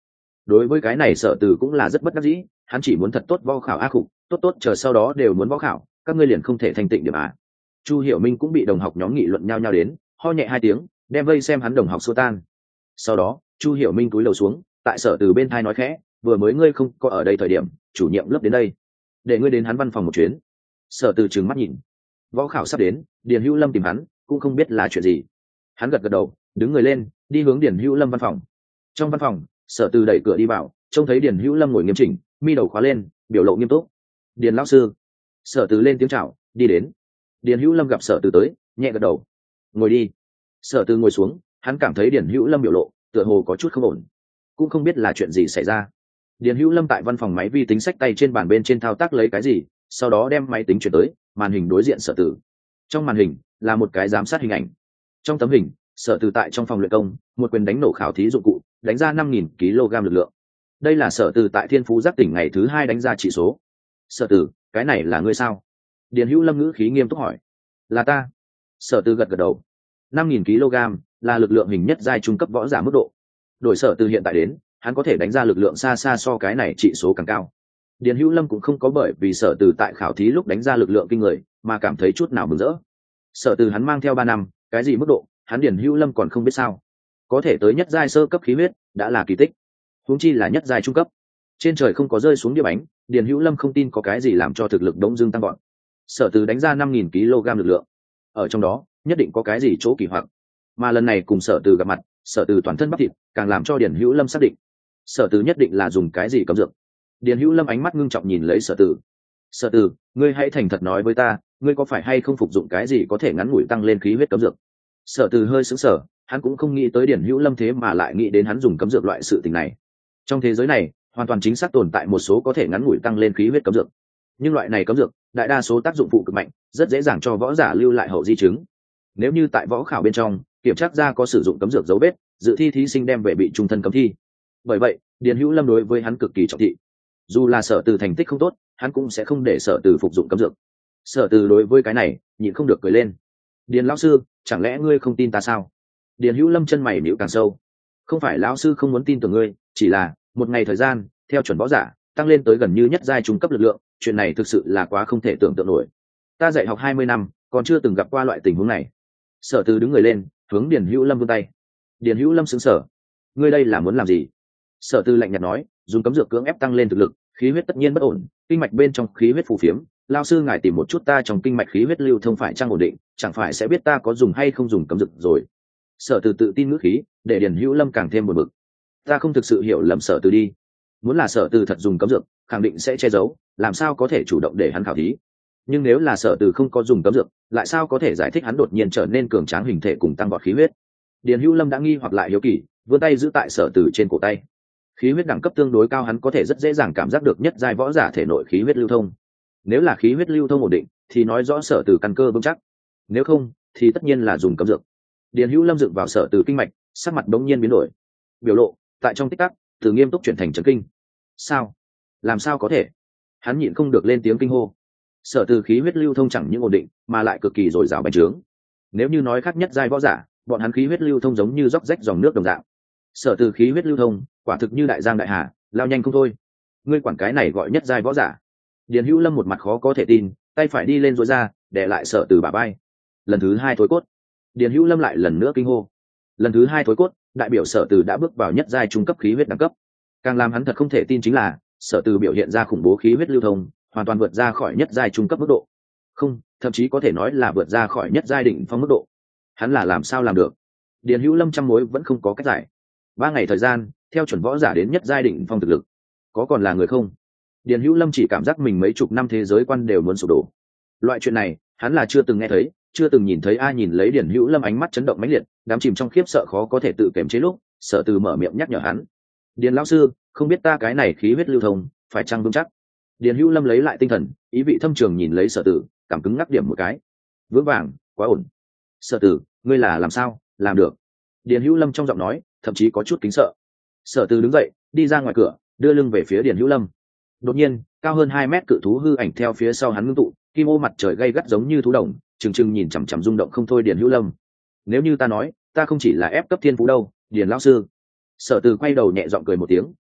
Speaker 1: Đối với cái này Sở Từ cũng là rất bất đắc dĩ, hắn chỉ muốn thật tốt võ khảo a khục, tốt tốt chờ sau đó đều muốn võ khảo, các ngươi liền không thể thành tịnh điểm à? Chu Hiểu Minh cũng bị đồng học nhóm nghị luận nhau nhau đến, ho nhẹ hai tiếng, đem vây xem hắn đồng học xua tan. Sau đó, Chu Hiểu Minh cúi đầu xuống, tại Sở Từ bên thai nói khẽ, vừa mới ngươi không có ở đây thời điểm, chủ nhiệm lớp đến đây, để ngươi đến hắn văn phòng một chuyến. Sở Từ trừng mắt nhìn, võ khảo sắp đến, Điền Hữu Lâm tìm hắn, cũng không biết là chuyện gì. Hắn gật gật đầu, đứng người lên, đi hướng Điền Hữu Lâm văn phòng. Trong văn phòng, Sở Từ đẩy cửa đi vào, trông thấy Điền Hữu Lâm ngồi nghiêm chỉnh, mi đầu khóa lên, biểu lộ nghiêm túc. Điền lão sư. Sở Từ lên tiếng chào, đi đến. Điền Hữu Lâm gặp Sở Từ tới, nhẹ gật đầu. Ngồi đi. Sở Từ ngồi xuống, hắn cảm thấy Điền Hữu Lâm biểu lộ tựa hồ có chút không ổn, cũng không biết là chuyện gì xảy ra. Điền Hữu Lâm tại văn phòng máy vi tính sách tay trên bàn bên trên thao tác lấy cái gì, sau đó đem máy tính chuyển tới màn hình đối diện Sở Từ. Trong màn hình là một cái giám sát hình ảnh. Trong tấm hình, Sở Từ tại trong phòng luyện công, một quyền đánh nổ khảo thí dụng cụ, đánh ra 5.000 kg lực lượng. Đây là Sở Từ tại Thiên Phú Giác tỉnh ngày thứ 2 đánh ra chỉ số. Sở Từ, cái này là ngươi sao? Điền Hữu Lâm ngữ khí nghiêm túc hỏi. Là ta. Sở Từ gật gật đầu. 5.000 kg là lực lượng hình nhất giai trung cấp võ giả mức độ. Đổi Sở Từ hiện tại đến, hắn có thể đánh ra lực lượng xa xa so cái này trị số càng cao. Điền Hữu Lâm cũng không có bởi vì Sở Từ tại khảo thí lúc đánh ra lực lượng kinh người mà cảm thấy chút nào mừng rỡ. Sở Từ hắn mang theo 3 năm, cái gì mức độ, hắn Điền Hữu Lâm còn không biết sao. Có thể tới nhất giai sơ cấp khí huyết đã là kỳ tích, huống chi là nhất giai trung cấp. Trên trời không có rơi xuống đĩa bánh, Điền Hữu Lâm không tin có cái gì làm cho thực lực đống dưng tăng gọn. Sở Từ đánh ra 5.000 kg lực lượng, ở trong đó nhất định có cái gì chỗ kỳ hoặc. Mà lần này cùng Sở Từ gặp mặt, Sở Từ toàn thân bắp thịt, càng làm cho Điền Hữu Lâm xác định Sở Từ nhất định là dùng cái gì cấm dược. Điền Hữu Lâm ánh mắt ngưng trọng nhìn lấy Sở Từ. Sở Từ, ngươi hãy thành thật nói với ta, ngươi có phải hay không phục dụng cái gì có thể ngắn ngủi tăng lên khí huyết cấm dược? Sở Từ hơi sững sờ, hắn cũng không nghĩ tới Điền Hữu Lâm thế mà lại nghĩ đến hắn dùng cấm dược loại sự tình này. Trong thế giới này, hoàn toàn chính xác tồn tại một số có thể ngắn ngủi tăng lên khí huyết cấm dược, nhưng loại này cấm dược đại đa số tác dụng phụ cực mạnh, rất dễ dàng cho võ giả lưu lại hậu di chứng. Nếu như tại võ khảo bên trong kiểm tra ra có sử dụng cấm dược dấu vết, dự thi thí sinh đem về bị trung thân cấm thi. Bởi vậy, Điền Hữu Lâm đối với hắn cực kỳ trọng thị. Dù là Sở Từ thành tích không tốt, hắn cũng sẽ không để Sở Từ phục dụng cấm dược. Sở Từ đối với cái này nhịn không được cười lên. Điền lão sư, chẳng lẽ ngươi không tin ta sao? Điền Hữu Lâm chân mày nhíu càng sâu. Không phải lão sư không muốn tin tưởng ngươi, chỉ là một ngày thời gian theo chuẩn võ giả tăng lên tới gần như nhất giai trung cấp lực lượng, chuyện này thực sự là quá không thể tưởng tượng nổi. Ta dạy học 20 năm còn chưa từng gặp qua loại tình huống này. Sở Từ đứng người lên, hướng Điền Hữu Lâm vươn tay. Điền Hữu Lâm sững sờ. Ngươi đây là muốn làm gì? Sở Từ lạnh nhạt nói, dùng cấm dược cưỡng ép tăng lên thực lực, khí huyết tất nhiên bất ổn, kinh mạch bên trong khí huyết phù phiếm. Lão sư ngài tìm một chút ta trong kinh mạch khí huyết lưu thông phải chăng ổn định, chẳng phải sẽ biết ta có dùng hay không dùng cấm dược rồi. Sở Từ tự tin ngữ khí, để Điền Hữu Lâm càng thêm buồn bực. Ta không thực sự hiểu lầm Sở Từ đi. Muốn là Sở Từ thật dùng cấm dược, khẳng định sẽ che giấu, làm sao có thể chủ động để hắn khảo thí. Nhưng nếu là Sở Từ không có dùng cấm dược, lại sao có thể giải thích hắn đột nhiên trở nên cường tráng hình thể cùng tăng vọt khí huyết. Điền Hữu Lâm đã nghi hoặc lại hiếu kỳ, vươn tay giữ tại Sở Từ trên cổ tay. Khí huyết đẳng cấp tương đối cao, hắn có thể rất dễ dàng cảm giác được nhất giai võ giả thể nội khí huyết lưu thông. Nếu là khí huyết lưu thông ổn định, thì nói rõ Sở Từ căn cơ vững chắc. Nếu không, thì tất nhiên là dùng cấm dược. Điền Hữu Lâm dựng vào Sở Từ kinh mạch, sắc mặt đống nhiên biến đổi. Biểu lộ tại trong tích tắc từ nghiêm túc chuyển thành trấn kinh. Sao? Làm sao có thể? Hắn nhịn không được lên tiếng kinh hô. Sở Từ khí huyết lưu thông chẳng những ổn định, mà lại cực kỳ dồi dào bành trướng. Nếu như nói khác nhất giai võ giả, bọn hắn khí huyết lưu thông giống như róc rách dòng nước đồng dạng. Sở Từ khí huyết lưu thông, quả thực như đại giang đại hà, lao nhanh không thôi. Ngươi quản cái này gọi nhất giai võ giả? Điền Hữu Lâm một mặt khó có thể tin, tay phải đi lên duỗi ra, để lại Sở Từ bả vai. Lần thứ 2 thối cốt. Điền Hữu Lâm lại lần nữa kinh hô. Lần thứ 2 thối cốt, đại biểu Sở Từ đã bước vào nhất giai trung cấp khí huyết đẳng cấp. Càng làm hắn thật không thể tin chính là, Sở Từ biểu hiện ra khủng bố khí huyết lưu thông, hoàn toàn vượt ra khỏi nhất giai trung cấp mức độ. Không, thậm chí có thể nói là vượt ra khỏi nhất giai đỉnh phong mức độ. Hắn là làm sao làm được? Điền Hữu Lâm trăm mối vẫn không có cách giải. 3 ngày thời gian, theo chuẩn võ giả đến nhất giai đỉnh phong thực lực, có còn là người không? Điền Hữu Lâm chỉ cảm giác mình mấy chục năm thế giới quan đều muốn sụp đổ. Loại chuyện này, hắn là chưa từng nghe thấy, chưa từng nhìn thấy ai. Nhìn lấy Điền Hữu Lâm ánh mắt chấn động mãnh liệt, đắm chìm trong khiếp sợ khó có thể tự kiềm chế lúc, Sở Từ mở miệng nhắc nhở hắn. Điền lão sư, không biết ta cái này khí huyết lưu thông phải chăng vững chắc? Điền Hữu Lâm lấy lại tinh thần, ý vị thâm trường nhìn lấy Sở Từ, cảm cứng ngắc điểm một cái. Vững vàng, quá ổn. Sở Từ, ngươi là làm sao làm được? Điền Hữu Lâm trong giọng nói thậm chí có chút kính sợ. Sở Từ đứng dậy, đi ra ngoài cửa, đưa lưng về phía Điền Hữu Lâm. Đột nhiên, cao hơn 2 mét cự thú hư ảnh theo phía sau hắn ngưng tụ, kim ô mặt trời gay gắt giống như thú đồng, trừng trừng nhìn chằm chằm rung động không thôi Điền Hữu Lâm. Nếu như ta nói, ta không chỉ là ép cấp thiên phú đâu, Điền lão sư. Sở Từ quay đầu nhẹ giọng cười một tiếng,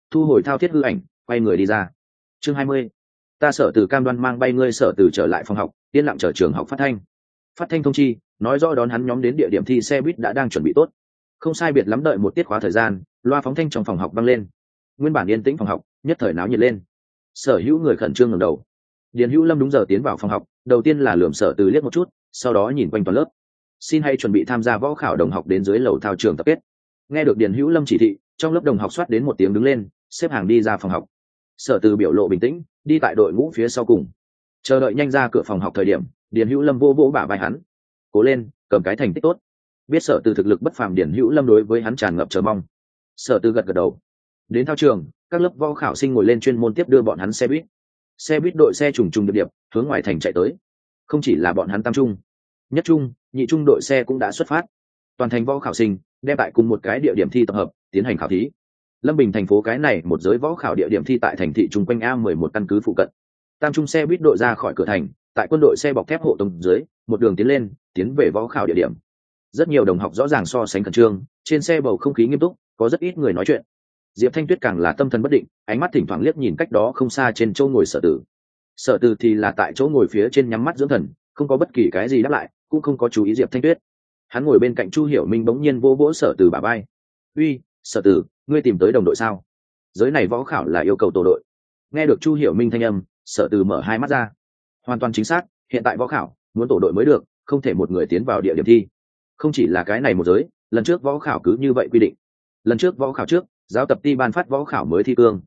Speaker 1: thu hồi thao thiết hư ảnh, quay người đi ra. Chương 20. Ta Sở Từ cam đoan mang bay ngươi. Sở Từ trở lại phòng học, yên lặng chờ trường học phát thanh thông chi, nói rõ đón hắn nhóm đến địa điểm thi xe buýt đã đang chuẩn bị tốt. Không sai biệt lắm đợi một tiết khóa thời gian, loa phóng thanh trong phòng học vang lên. Nguyên bản yên tĩnh phòng học nhất thời náo nhiệt lên. Sở hữu người khẩn trương ngẩng đầu. Điền Hữu Lâm đúng giờ tiến vào phòng học, đầu tiên là lườm Sở Từ liếc một chút, sau đó nhìn quanh toàn lớp. Xin hãy chuẩn bị tham gia võ khảo đồng học đến dưới lầu thao trường tập kết. Nghe được Điền Hữu Lâm chỉ thị, trong lớp đồng học soát đến một tiếng đứng lên, xếp hàng đi ra phòng học. Sở Từ biểu lộ bình tĩnh, đi tại đội ngũ phía sau cùng. Chờ đợi nhanh ra cửa phòng học thời điểm, Điền Hữu Lâm vô vỗ bả vai hắn. Cố lên, cầm cái thành tích tốt. Biết Sở Từ thực lực bất phàm, Điền Hữu Lâm đối với hắn tràn ngập chờ mong. Sở Từ gật gật đầu. Đến thao trường, các lớp võ khảo sinh ngồi lên chuyên môn tiếp đưa bọn hắn xe buýt. Xe buýt đội xe trùng trùng điệp điệp hướng ngoài thành chạy tới. Không chỉ là bọn hắn tam trung, nhất trung, nhị trung đội xe cũng đã xuất phát. Toàn thành võ khảo sinh đem tại cùng một cái địa điểm thi tập hợp tiến hành khảo thí. Lâm Bình thành phố cái này một giới võ khảo địa điểm thi tại thành thị trung quanh A11 căn cứ phụ cận. Tam trung xe buýt đội ra khỏi cửa thành, tại quân đội xe bọc thép hộ tống dưới, một đường tiến lên, tiến về võ khảo địa điểm. Rất nhiều đồng học rõ ràng so sánh khẩn trương, trên xe bầu không khí nghiêm túc, có rất ít người nói chuyện. Diệp Thanh Tuyết càng là tâm thần bất định, ánh mắt thỉnh thoảng liếc nhìn cách đó không xa trên chỗ ngồi Sở Từ. Sở Từ thì là tại chỗ ngồi phía trên nhắm mắt dưỡng thần, không có bất kỳ cái gì đáp lại, cũng không có chú ý Diệp Thanh Tuyết. Hắn ngồi bên cạnh Chu Hiểu Minh bỗng nhiên vỗ vỗ Sở Từ bả vai. "Uy, Sở Từ, ngươi tìm tới đồng đội sao? Giới này võ khảo là yêu cầu tổ đội." Nghe được Chu Hiểu Minh thanh âm, Sở Từ mở hai mắt ra. Hoàn toàn chính xác, hiện tại võ khảo muốn tổ đội mới được, không thể một người tiến vào địa điểm thi. Không chỉ là cái này một giới, lần trước võ khảo cứ như vậy quy định. Lần trước võ khảo trước, giáo tập ty ban phát võ khảo mới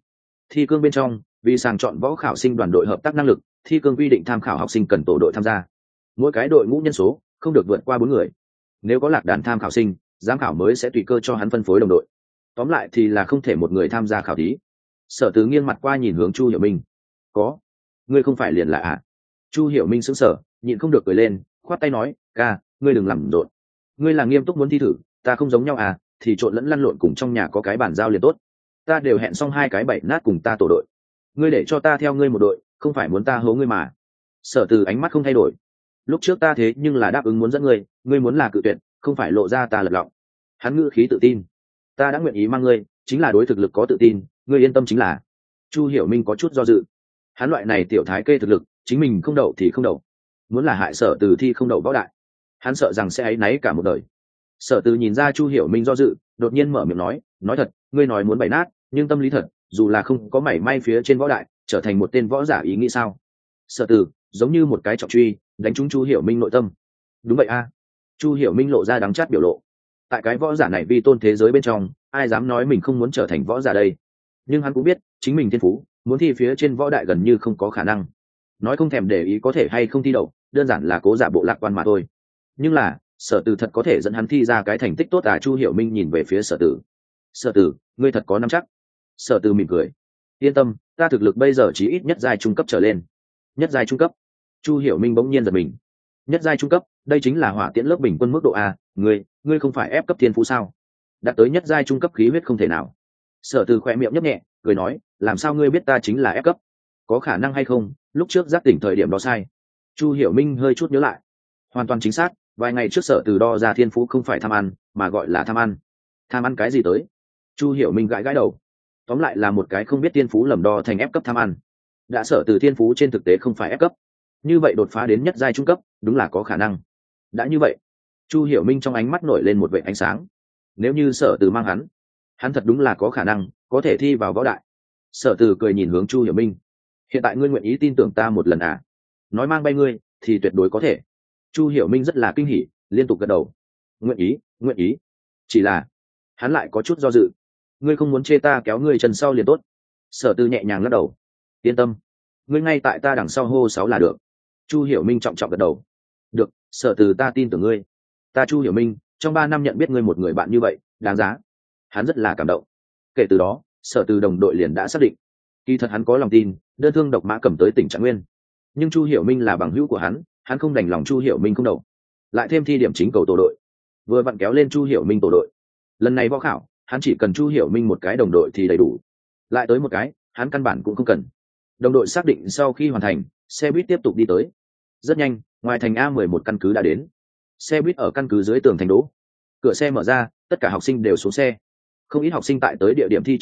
Speaker 1: thi cương bên trong, vì sàng chọn võ khảo sinh đoàn đội hợp tác năng lực, thi cương quy định tham khảo học sinh cần tổ đội tham gia. Mỗi cái đội ngũ nhân số không được vượt qua 4 người. Nếu có lạc đàn tham khảo sinh, giám khảo mới sẽ tùy cơ cho hắn phân phối đồng đội. Tóm lại thì là không thể một người tham gia khảo thí. Sở Từ nghiêng mặt qua nhìn hướng Chu Hiểu Minh. "Có, ngươi không phải liền là à?" Chu Hiểu Minh sững sờ, nhịn không được cười lên, khoát tay nói, "Ca, ngươi đừng làm rộn. Ngươi là nghiêm túc muốn thi thử, ta không giống nhau à, thì trộn lẫn lăn lộn cùng trong nhà có cái bản giao liền tốt. Ta đều hẹn xong 2 cái bậy nát cùng ta tổ đội. Ngươi để cho ta theo ngươi một đội, không phải muốn ta hố ngươi mà." Sở Từ ánh mắt không thay đổi. "Lúc trước ta thế nhưng là đáp ứng muốn dẫn ngươi, ngươi muốn là cự tuyệt, không phải lộ ra ta lật lọng." Hắn ngữ khí tự tin. "Ta đã nguyện ý mang ngươi, chính là đối thực lực có tự tin, ngươi yên tâm chính là." Chu Hiểu Minh có chút do dự. Hắn loại này tiểu thái kê thực lực, chính mình không đậu thì không đậu. Muốn là hại Sở Từ thi không đậu võ đại, hắn sợ rằng sẽ áy náy cả một đời. Sở Từ nhìn ra Chu Hiểu Minh do dự, đột nhiên mở miệng nói thật, ngươi nói muốn bày nát, nhưng tâm lý thật, dù là không có mảy may phía trên võ đại, trở thành một tên võ giả ý nghĩ sao? Sở Từ giống như một cái trọng truy, đánh trúng Chu Hiểu Minh nội tâm. "Đúng vậy a." Chu Hiểu Minh lộ ra đắng chát biểu lộ. Tại cái võ giả này vi tôn thế giới bên trong, ai dám nói mình không muốn trở thành võ giả đây? Nhưng hắn cũng biết, chính mình thiên phú, muốn thi phía trên võ đại gần như không có khả năng. Nói không thèm để ý có thể hay không thi đậu, đơn giản là cố giả bộ lạc quan mà thôi. Nhưng là, Sở Từ thật có thể dẫn hắn thi ra cái thành tích tốt à? Chu Hiểu Minh nhìn về phía Sở Từ. "Sở Từ, ngươi thật có nắm chắc." Sở Từ mỉm cười. "Yên tâm, ta thực lực bây giờ chỉ ít nhất giai trung cấp trở lên." "Nhất giai trung cấp?" Chu Hiểu Minh bỗng nhiên giật mình. "Nhất giai trung cấp, đây chính là hỏa tiễn lớp bình quân mức độ a, ngươi không phải ép cấp thiên phú sao? Đạt tới nhất giai trung cấp khí huyết không thể nào." Sở Từ khẽ miệng nhấp nhẹ, cười nói, "Làm sao ngươi biết ta chính là ép cấp? Có khả năng hay không, lúc trước giác tỉnh thời điểm đó sai." Chu Hiểu Minh hơi chút nhớ lại. Hoàn toàn chính xác, vài ngày trước Sở Từ đo ra thiên phú không phải tham ăn, mà gọi là tham ăn. Tham ăn cái gì tới? Chu Hiểu Minh gãi gãi đầu. Tóm lại là một cái không biết thiên phú lầm đo thành ép cấp tham ăn. Đã Sở Từ thiên phú trên thực tế không phải ép cấp, như vậy đột phá đến nhất giai trung cấp đúng là có khả năng. Đã như vậy, Chu Hiểu Minh trong ánh mắt nổi lên một vệt ánh sáng. Nếu như Sở Từ mang hắn thật đúng là có khả năng có thể thi vào võ đại. Sở Từ cười nhìn hướng Chu Hiểu Minh. "Hiện tại ngươi nguyện ý tin tưởng ta một lần à? Nói mang bay ngươi thì tuyệt đối có thể." Chu Hiểu Minh rất là kinh hỉ, liên tục gật đầu. Nguyện ý." Chỉ là hắn lại có chút do dự. "Ngươi không muốn chê ta kéo ngươi chân sau liền tốt." Sở Từ nhẹ nhàng lắc đầu. "Yên tâm, ngươi ngay tại ta đằng sau hô 6 là được." Chu Hiểu Minh trọng trọng gật đầu. "Được, Sở Từ, ta tin tưởng ngươi. Ta Chu Hiểu Minh, trong 3 năm nhận biết ngươi một người bạn như vậy, đáng giá." Hắn rất là cảm động. Kể từ đó, Sở Từ đồng đội liền đã xác định. Kỳ thật hắn có lòng tin, đơn thương độc mã cầm tới tỉnh Trạng Nguyên. Nhưng Chu Hiểu Minh là bằng hữu của hắn không đành lòng Chu Hiểu Minh không đậu. Lại thêm thi điểm chính cầu tổ đội, vừa vặn kéo lên Chu Hiểu Minh tổ đội. Lần này võ khảo, hắn chỉ cần Chu Hiểu Minh một cái đồng đội thì đầy đủ. Lại tới một cái, hắn căn bản cũng không cần. Đồng đội xác định sau khi hoàn thành, xe buýt tiếp tục đi tới. Rất nhanh, ngoài thành A11 căn cứ đã đến. Xe buýt ở căn cứ dưới tường thành đỗ. Cửa xe mở ra, tất cả học sinh đều xuống xe. Không ít học sinh tại tới địa điểm thi trước đó,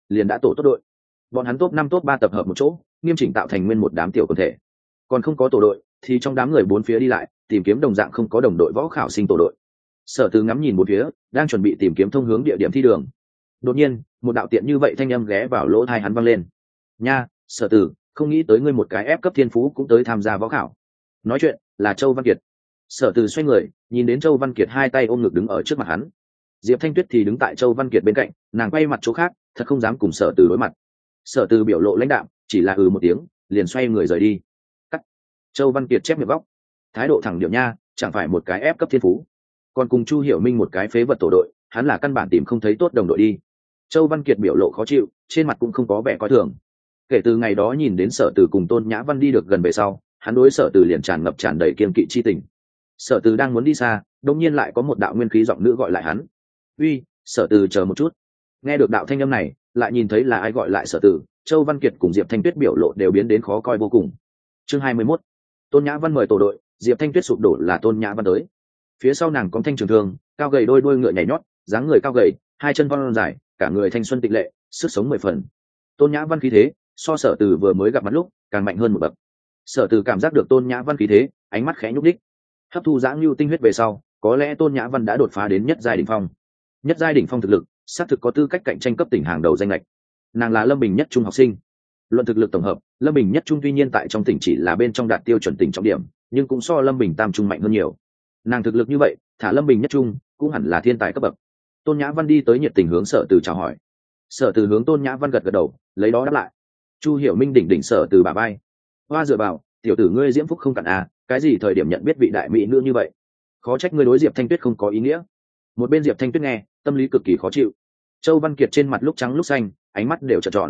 Speaker 1: liền đã tổ tốt đội. Bọn hắn top 5 top 3 tập hợp một chỗ, nghiêm chỉnh tạo thành nguyên một đám tiểu quần thể. Còn không có tổ đội thì trong đám người bốn phía đi lại tìm kiếm đồng dạng không có đồng đội võ khảo sinh tổ đội. Sở Từ ngắm nhìn bốn phía, đang chuẩn bị tìm kiếm thông hướng địa điểm thi đường. Đột nhiên, một đạo tiện như vậy thanh âm ghé vào lỗ tai hắn vang lên. "Nha, Sở Từ, không nghĩ tới ngươi một cái ép cấp thiên phú cũng tới tham gia võ khảo." Nói chuyện là Châu Văn Kiệt. Sở Từ xoay người, nhìn đến Châu Văn Kiệt hai tay ôm ngực đứng ở trước mặt hắn. Diệp Thanh Tuyết thì đứng tại Châu Văn Kiệt bên cạnh, nàng quay mặt chỗ khác, thật không dám cùng Sở Từ đối mặt. Sở Từ biểu lộ lãnh đạm, chỉ là một tiếng, liền xoay người rời đi. Cắt. Châu Văn Kiệt chép miệng góc, thái độ thẳng điệu nha, chẳng phải một cái ép cấp thiên phú, còn cùng Chu Hiểu Minh một cái phế vật tổ đội, hắn là căn bản tìm không thấy tốt đồng đội đi. Châu Văn Kiệt biểu lộ khó chịu, trên mặt cũng không có vẻ coi thường. Kể từ ngày đó nhìn đến Sở Từ cùng Tôn Nhã Văn đi được gần về sau, hắn đối Sở Từ liền tràn đầy kiêng kỵ chi tình. Sở Từ đang muốn đi xa, đột nhiên lại có một đạo nguyên khí giọng nữ gọi lại hắn. "Uy, Sở Từ chờ một chút." Nghe được đạo thanh âm này, lại nhìn thấy là ai gọi lại Sở Từ, Châu Văn Kiệt cùng Diệp Thanh Tuyết biểu lộ đều biến đến khó coi vô cùng. Chương 21. Tôn Nhã Văn mời tổ đội, Diệp Thanh Tuyết sụp đổ là Tôn Nhã Văn tới. Phía sau nàng có thanh trường thương, cao gầy đôi ngựa nhảy nhót, dáng người cao gầy, hai chân von dài, cả người thanh xuân tịnh lệ, sức sống 10 phần. Tôn Nhã Văn khí thế, so Sở Từ vừa mới gặp mặt lúc, càng mạnh hơn một bậc. Sở Từ cảm giác được Tôn Nhã Văn khí thế, ánh mắt khẽ nhúc nhích. Hấp thu dã lưu tinh huyết về sau, có lẽ Tôn Nhã Văn đã đột phá đến nhất giai đỉnh phong. Nhất giai đỉnh phong thực lực, xác thực có tư cách cạnh tranh cấp tỉnh hàng đầu danh lệch. Nàng là Lâm Bình nhất trung học sinh. Luận thực lực tổng hợp, Lâm Bình nhất trung tuy nhiên tại trong tỉnh chỉ là bên trong đạt tiêu chuẩn tỉnh trọng điểm, nhưng cũng so Lâm Bình tam trung mạnh hơn nhiều. Nàng thực lực như vậy, thả Lâm Bình nhất trung cũng hẳn là thiên tài cấp bậc. Tôn Nhã Văn đi tới nhiệt tình hướng Sở Từ chào hỏi. Sở Từ hướng Tôn Nhã Văn gật đầu, lấy đó đáp lại. Chu Hiểu Minh đỉnh Sở Từ bả vai. "Hoa dựa vào, tiểu tử ngươi diễm phúc không cạn à, cái gì thời điểm nhận biết vị đại mỹ nữ như vậy? Khó trách ngươi đối Diệp Thanh Tuyết không có ý nghĩa." Một bên Diệp Thanh Tuyết nghe, tâm lý cực kỳ khó chịu. Châu Văn Kiệt trên mặt lúc trắng lúc xanh, ánh mắt đều trợn tròn.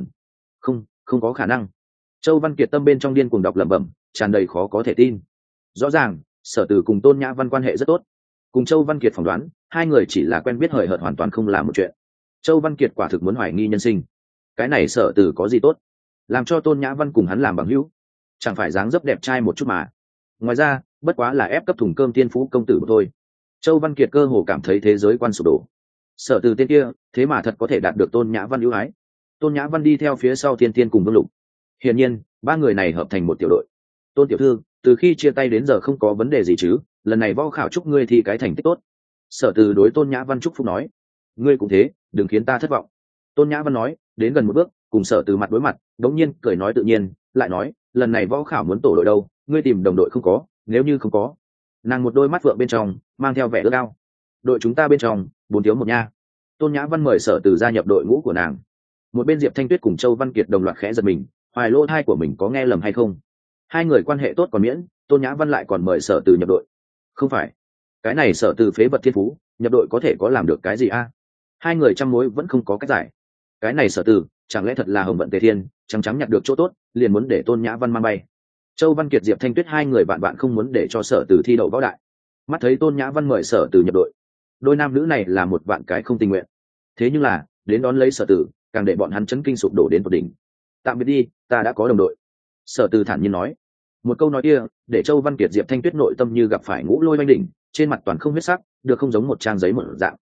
Speaker 1: Không có khả năng." Châu Văn Kiệt tâm bên trong điên cuồng đọc lẩm bẩm, tràn đầy khó có thể tin. Rõ ràng, Sở Từ cùng Tôn Nhã Văn quan hệ rất tốt. Cùng Châu Văn Kiệt phỏng đoán, hai người chỉ là quen biết hời hợt hoàn toàn không là một chuyện. Châu Văn Kiệt quả thực muốn hoài nghi nhân sinh. Cái này Sở Từ có gì tốt, làm cho Tôn Nhã Văn cùng hắn làm bằng hữu? Chẳng phải dáng dấp đẹp trai một chút mà. Ngoài ra, bất quá là ép cấp thùng cơm tiên phú công tử thôi. Châu Văn Kiệt cơ hồ cảm thấy thế giới quan sụp đổ. Sở Từ tên kia, thế mà thật có thể đạt được Tôn Nhã Văn ưu ái. Tôn Nhã Văn đi theo phía sau Thiên Tiên cùng Vương Lục. Hiển nhiên, ba người này hợp thành một tiểu đội. "Tôn tiểu thư, từ khi chia tay đến giờ không có vấn đề gì chứ? Lần này võ khảo chúc ngươi thì cái thành tích tốt." Sở Từ đối Tôn Nhã Văn chúc phúc nói. "Ngươi cũng thế, đừng khiến ta thất vọng." Tôn Nhã Văn nói, đến gần một bước, cùng Sở Từ mặt đối mặt, đống nhiên cười nói tự nhiên, lại nói, "Lần này võ khảo muốn tổ đội đâu, ngươi tìm đồng đội không có, nếu như không có." Nàng một đôi mắt vượng bên trong mang theo vẻ ước ao. "Đội chúng ta bên trong, 4 thiếu 1 nha." Tôn Nhã Văn mời Sở Từ gia nhập đội ngũ của nàng. Một bên Diệp Thanh Tuyết cùng Châu Văn Kiệt đồng loạt khẽ giật mình, hoài lỗ thai của mình có nghe lầm hay không. Hai người quan hệ tốt còn miễn, Tôn Nhã Văn lại còn mời Sở Từ nhập đội. Không phải, cái này Sở Từ phế vật thiên phú, nhập đội có thể có làm được cái gì a? Hai người trăm mối vẫn không có cách giải. Cái này Sở Từ, chẳng lẽ thật là hồng vận tề thiên, trắng nhặt được chỗ tốt, liền muốn để Tôn Nhã Văn mang bay. Châu Văn Kiệt Diệp Thanh Tuyết hai người bạn không muốn để cho Sở Từ thi đậu võ đại. Mắt thấy Tôn Nhã Văn mời Sở Từ nhập đội, đôi nam nữ này là một vạn cái không tình nguyện. Thế nhưng là, đến đón lấy Sở Từ, càng để bọn hắn chấn kinh sụp đổ đến tột đỉnh. "Tạm biệt đi, ta đã có đồng đội." Sở Từ thản nhiên nói. Một câu nói kia, để Châu Văn Kiệt Diệp Thanh Tuyết nội tâm như gặp phải ngũ lôi oanh đỉnh, trên mặt toàn không huyết sắc, được không giống một trang giấy một dạng.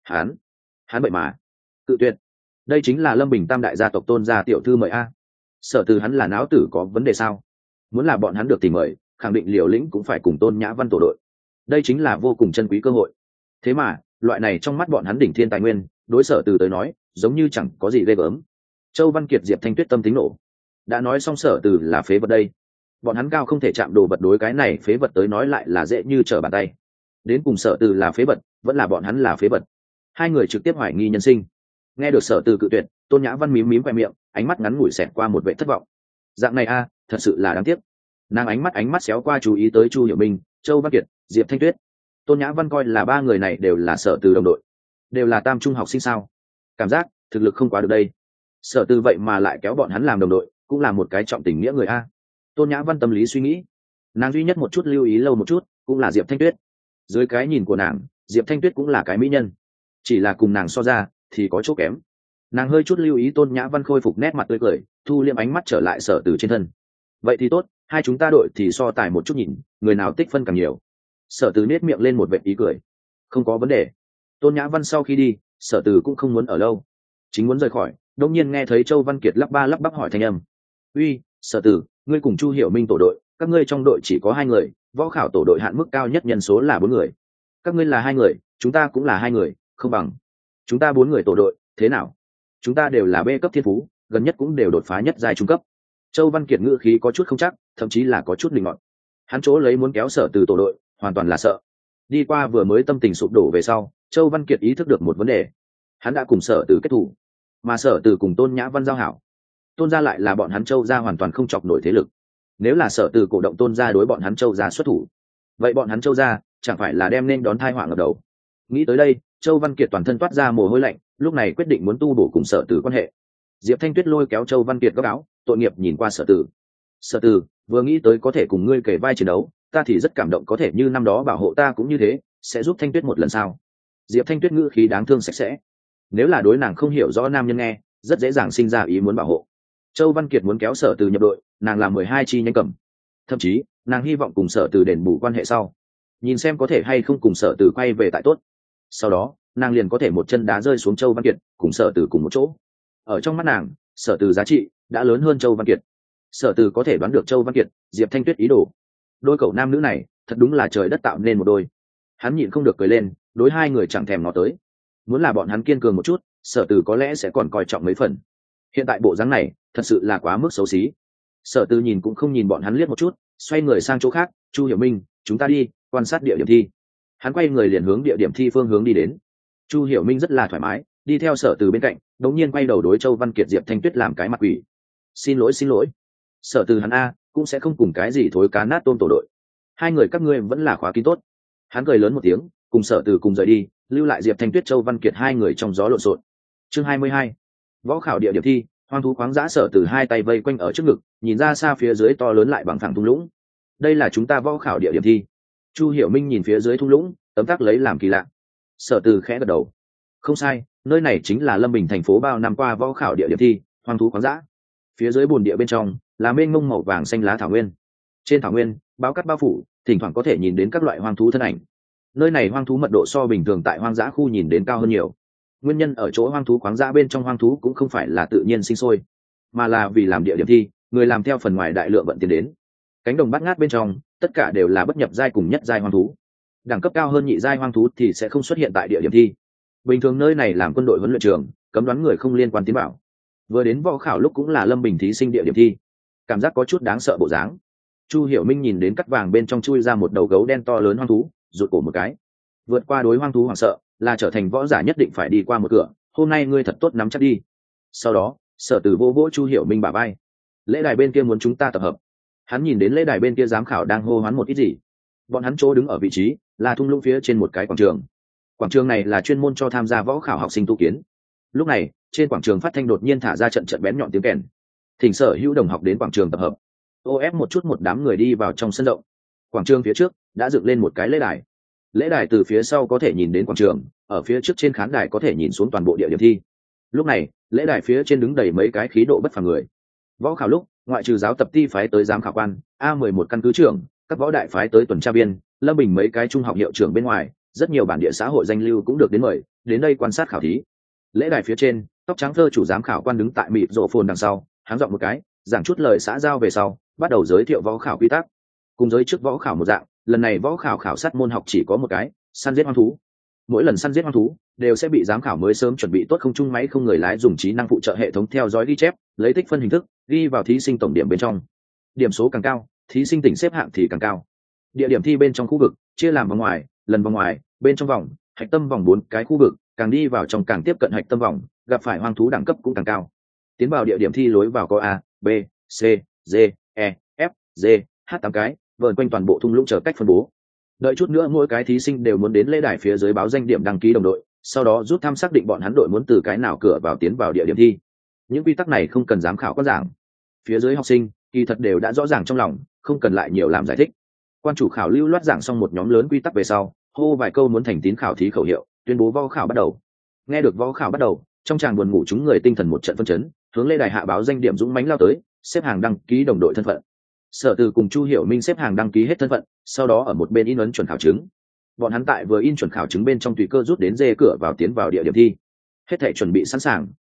Speaker 1: Hắn vậy mà cự tuyệt. Đây chính là Lâm Bình tam đại gia tộc Tôn gia tiểu thư mời a. Sở Từ hắn là náo tử có vấn đề sao? Muốn là bọn hắn được tìm mời, khẳng định liều lĩnh cũng phải cùng Tôn Nhã Văn tổ đội. Đây chính là vô cùng chân quý cơ hội. Thế mà, loại này trong mắt bọn hắn đỉnh thiên tài nguyên, đối Sở Từ tới nói, giống như chẳng có gì ghê gớm. Châu Văn Kiệt Diệp Thanh Tuyết tâm tính nổ. Đã nói xong Sở Từ là phế vật đây, bọn hắn cao không thể chạm đồ vật đối cái này phế vật tới nói lại là dễ như trở bàn tay. Đến cùng Sở Từ là phế vật, vẫn là bọn hắn là phế vật. Hai người trực tiếp hoài nghi nhân sinh. Nghe được Sở Từ cự tuyệt, Tôn Nhã Văn mím mím khoe miệng, ánh mắt ngắn ngủi xẹt qua một vẻ thất vọng. Dạng này a, thật sự là đáng tiếc. Nàng ánh mắt xéo qua chú ý tới Chu Hiểu Minh, Châu Văn Kiệt, Diệp Thanh Tuyết. Tôn Nhã Văn coi là ba người này đều là Sở Từ đồng đội, đều là tam trung học sinh sao? Cảm giác thực lực không quá được đây. Sở Từ vậy mà lại kéo bọn hắn làm đồng đội, cũng là một cái trọng tình nghĩa người a. Tôn Nhã Văn tâm lý suy nghĩ. Nàng duy nhất một chút lưu ý lâu một chút, cũng là Diệp Thanh Tuyết. Dưới cái nhìn của nàng, Diệp Thanh Tuyết cũng là cái mỹ nhân, chỉ là cùng nàng so ra thì có chỗ kém. Nàng hơi chút lưu ý Tôn Nhã Văn khôi phục nét mặt tươi cười, thu liệm ánh mắt trở lại Sở Từ trên thân. Vậy thì tốt, hai chúng ta đội thì so tài một chút nhìn, người nào tích phân càng nhiều. Sở Từ nét miệng lên một vệt ý cười. Không có vấn đề. Tôn Nhã Văn sau khi đi, Sở Từ cũng không muốn ở lâu, chính muốn rời khỏi, đông nhiên nghe thấy Châu Văn Kiệt lắp ba lắp bắp hỏi thanh âm. Uy, Sở Tử, ngươi cùng Chu Hiểu Minh tổ đội, các ngươi trong đội chỉ có 2 người, võ khảo tổ đội hạn mức cao nhất nhân số là 4 người. Các ngươi là 2 người, chúng ta cũng là 2 người, không bằng. Chúng ta 4 người tổ đội, thế nào? Chúng ta đều là B cấp thiên phú, gần nhất cũng đều đột phá nhất giai trung cấp. Châu Văn Kiệt ngữ khí có chút không chắc, thậm chí là có chút linh ngọt. Hắn chỗ lấy muốn kéo Sở Từ tổ đội, hoàn toàn là sợ. Đi qua vừa mới tâm tình sụp đổ về sau, Châu Văn Kiệt ý thức được một vấn đề. Hắn đã cùng Sở Từ kết thủ, mà Sở Từ cùng Tôn Nhã Văn giao hảo. Tôn gia lại là bọn hắn Châu gia hoàn toàn không chọc nổi thế lực. Nếu là Sở Từ cổ động Tôn gia đối bọn hắn Châu gia xuất thủ, vậy bọn hắn Châu gia chẳng phải là đem nên đón tai họa ngập đầu. Nghĩ tới đây, Châu Văn Kiệt toàn thân toát ra mồ hôi lạnh, lúc này quyết định muốn tu bổ cùng Sở Từ quan hệ. Diệp Thanh Tuyết lôi kéo Châu Văn Kiệt góc áo, tội nghiệp nhìn qua Sở Từ. Sở Từ, vừa nghĩ tới có thể cùng ngươi kể vai chiến đấu, ta thì rất cảm động, có thể như năm đó bảo hộ ta cũng như thế, sẽ giúp Thanh Tuyết một lần sao? Diệp Thanh Tuyết ngữ khí đáng thương sạch sẽ. Nếu là đối nàng không hiểu rõ nam nhân nghe, rất dễ dàng sinh ra ý muốn bảo hộ. Châu Văn Kiệt muốn kéo Sở Từ nhập đội, nàng làm 12 chi nhánh cầm. Thậm chí, nàng hy vọng cùng Sở Từ đền bù quan hệ sau, nhìn xem có thể hay không cùng Sở Từ quay về tại tốt. Sau đó, nàng liền có thể một chân đá rơi xuống Châu Văn Kiệt, cùng Sở Từ cùng một chỗ. Ở trong mắt nàng, Sở Từ giá trị đã lớn hơn Châu Văn Kiệt. Sở Từ có thể đoán được Châu Văn Kiệt, Diệp Thanh Tuyết ý đồ. Đôi cậu nam nữ này, thật đúng là trời đất tạo nên một đôi. Hắn nhịn không được cười lên, đối 2 người chẳng thèm ngó tới. Muốn là bọn hắn kiên cường một chút, Sở Từ có lẽ sẽ còn coi trọng mấy phần. Hiện tại bộ dáng này, thật sự là quá mức xấu xí. Sở Từ nhìn cũng không nhìn bọn hắn liếc một chút, xoay người sang chỗ khác. Chu Hiểu Minh, chúng ta đi quan sát địa điểm thi. Hắn quay người liền hướng địa điểm thi phương hướng đi đến. Chu Hiểu Minh rất là thoải mái, đi theo Sở Từ bên cạnh, đống nhiên quay đầu đối Châu Văn Kiệt, Diệp Thanh Tuyết làm cái mặt quỷ. Xin lỗi. Sở Từ hắn a cũng sẽ không cùng cái gì thối cá nát tôm tổ đội. 2 người các ngươi vẫn là khóa kín tốt. Hắn cười lớn một tiếng, cùng Sở Từ cùng rời đi, lưu lại Diệp Thanh Tuyết, Châu Văn Kiệt 2 người trong gió lộn xộn. Chương 22. Võ khảo địa điểm thi. Hoang thú khoáng dã. Sở Từ 2 tay vây quanh ở trước ngực, nhìn ra xa phía dưới to lớn lại bằng phẳng thung lũng. Đây là chúng ta võ khảo địa điểm thi. Chu Hiểu Minh nhìn phía dưới thung lũng, tấm tắc lấy làm kỳ lạ. Sở Từ khẽ gật đầu. Không sai, nơi này chính là Lâm Bình thành phố bao năm qua võ khảo địa điểm thi, hoang thú khoáng dã. Phía dưới bùn địa bên trong là mênh mông màu vàng xanh lá thảo nguyên. Trên thảo nguyên, báo cát bao phủ, thỉnh thoảng có thể nhìn đến các loại hoang thú thân ảnh. Nơi này hoang thú mật độ so bình thường tại hoang dã khu nhìn đến cao hơn nhiều. Nguyên nhân ở chỗ hoang thú khoáng dã bên trong hoang thú cũng không phải là tự nhiên sinh sôi, mà là vì làm địa điểm thi, người làm theo phần ngoài đại lượng vận tiền đến. Cánh đồng bát ngát bên trong, tất cả đều là bất nhập giai cùng nhất giai hoang thú. Đẳng cấp cao hơn nhị giai hoang thú thì sẽ không xuất hiện tại địa điểm thi. Bình thường nơi này làm quân đội huấn luyện trường, cấm đoán người không liên quan tiến bảo. Vừa đến võ khảo lúc cũng là Lâm Bình thí sinh địa điểm thi, cảm giác có chút đáng sợ bộ dáng. Chu Hiểu Minh nhìn đến cắt vàng bên trong chui ra một đầu gấu đen to lớn hoang thú, rụt cổ một cái. Vượt qua đối hoang thú hoảng sợ, là trở thành võ giả nhất định phải đi qua một cửa, hôm nay ngươi thật tốt nắm chắc đi. Sau đó, Sở Từ vô vỗ Chu Hiểu Minh bả vai. Lễ đài bên kia muốn chúng ta tập hợp. Hắn nhìn đến lễ đài bên kia giám khảo đang hô hoán một ít gì. Bọn hắn chỗ đứng ở vị trí là thung lũng phía trên một cái quảng trường. Quảng trường này là chuyên môn cho tham gia võ khảo học sinh tu kiến. Lúc này, trên quảng trường phát thanh đột nhiên thả ra trận bén nhọn tiếng kèn. Thỉnh sở hữu đồng học đến quảng trường tập hợp. Ô ép một chút một đám người đi vào trong sân rộng. Quảng trường phía trước đã dựng lên một cái lễ đài. Lễ đài từ phía sau có thể nhìn đến quảng trường, ở phía trước trên khán đài có thể nhìn xuống toàn bộ địa điểm thi. Lúc này, lễ đài phía trên đứng đầy mấy cái khí độ bất phàm người. Võ khảo lúc, ngoại trừ giáo tập ty phái tới giám khảo quan, A11 căn cứ trưởng, các võ đại phái tới tuần tra viên, Lâm Bình mấy cái trung học hiệu trưởng bên ngoài, rất nhiều bản địa xã hội danh lưu cũng được đến mời, đến đây quan sát khảo thí. Lễ đài phía trên, tóc trắng thơ chủ giám khảo quan đứng tại mịt rộ phồn đằng sau, háng giọng một cái, giảng chút lời xã giao về sau, bắt đầu giới thiệu võ khảo quy tắc. Cùng giới trước võ khảo một dạng, lần này võ khảo khảo sát môn học chỉ có một cái, săn giết hoang thú. Mỗi lần săn giết hoang thú đều sẽ bị giám khảo mới sớm chuẩn bị tốt không trung máy không người lái dùng trí năng phụ trợ hệ thống theo dõi ghi chép, lấy tích phân hình thức ghi vào thí sinh tổng điểm bên trong. Điểm số càng cao, thí sinh tỉnh xếp hạng thì càng cao. Địa điểm thi bên trong khu vực chia làm vòng ngoài, lần vòng ngoài, bên trong vòng, hạch tâm vòng 4 cái khu vực, càng đi vào trong càng tiếp cận hạch tâm vòng, gặp phải hoang thú đẳng cấp cũng càng cao. Tiến vào địa điểm thi lối vào có A, B, C, D, E, F, G, H 8 cái, vờn quanh toàn bộ thung lũng chờ cách phân bố. Đợi chút nữa mỗi cái thí sinh đều muốn đến lễ đài phía dưới báo danh điểm đăng ký đồng đội, sau đó rút thăm xác định bọn hắn đội muốn từ cái nào cửa vào tiến vào địa điểm thi. Những quy tắc này không cần giám khảo có giảng, phía dưới học sinh kỳ thật đều đã rõ ràng trong lòng, không cần lại nhiều làm giải thích. Quan chủ khảo lưu loát giảng xong một nhóm lớn quy tắc về sau, hô vài câu muốn thành tín khảo thí khẩu hiệu, tuyên bố võ khảo bắt đầu. Nghe được võ khảo bắt đầu, trong tràng buồn ngủ chúng người tinh thần một trận phân chấn, hướng lễ đài hạ báo danh điểm dũng mãnh lao tới, xếp hàng đăng ký đồng đội thân phận. Sở Từ cùng Chu Hiểu Minh xếp hàng đăng ký hết thân phận, sau đó ở một bên in ấn chuẩn khảo chứng. Bọn hắn tại vừa in chuẩn khảo chứng bên trong tùy cơ rút đến dê cửa vào tiến vào địa điểm thi. Hết thảy chuẩn bị sẵn sàng,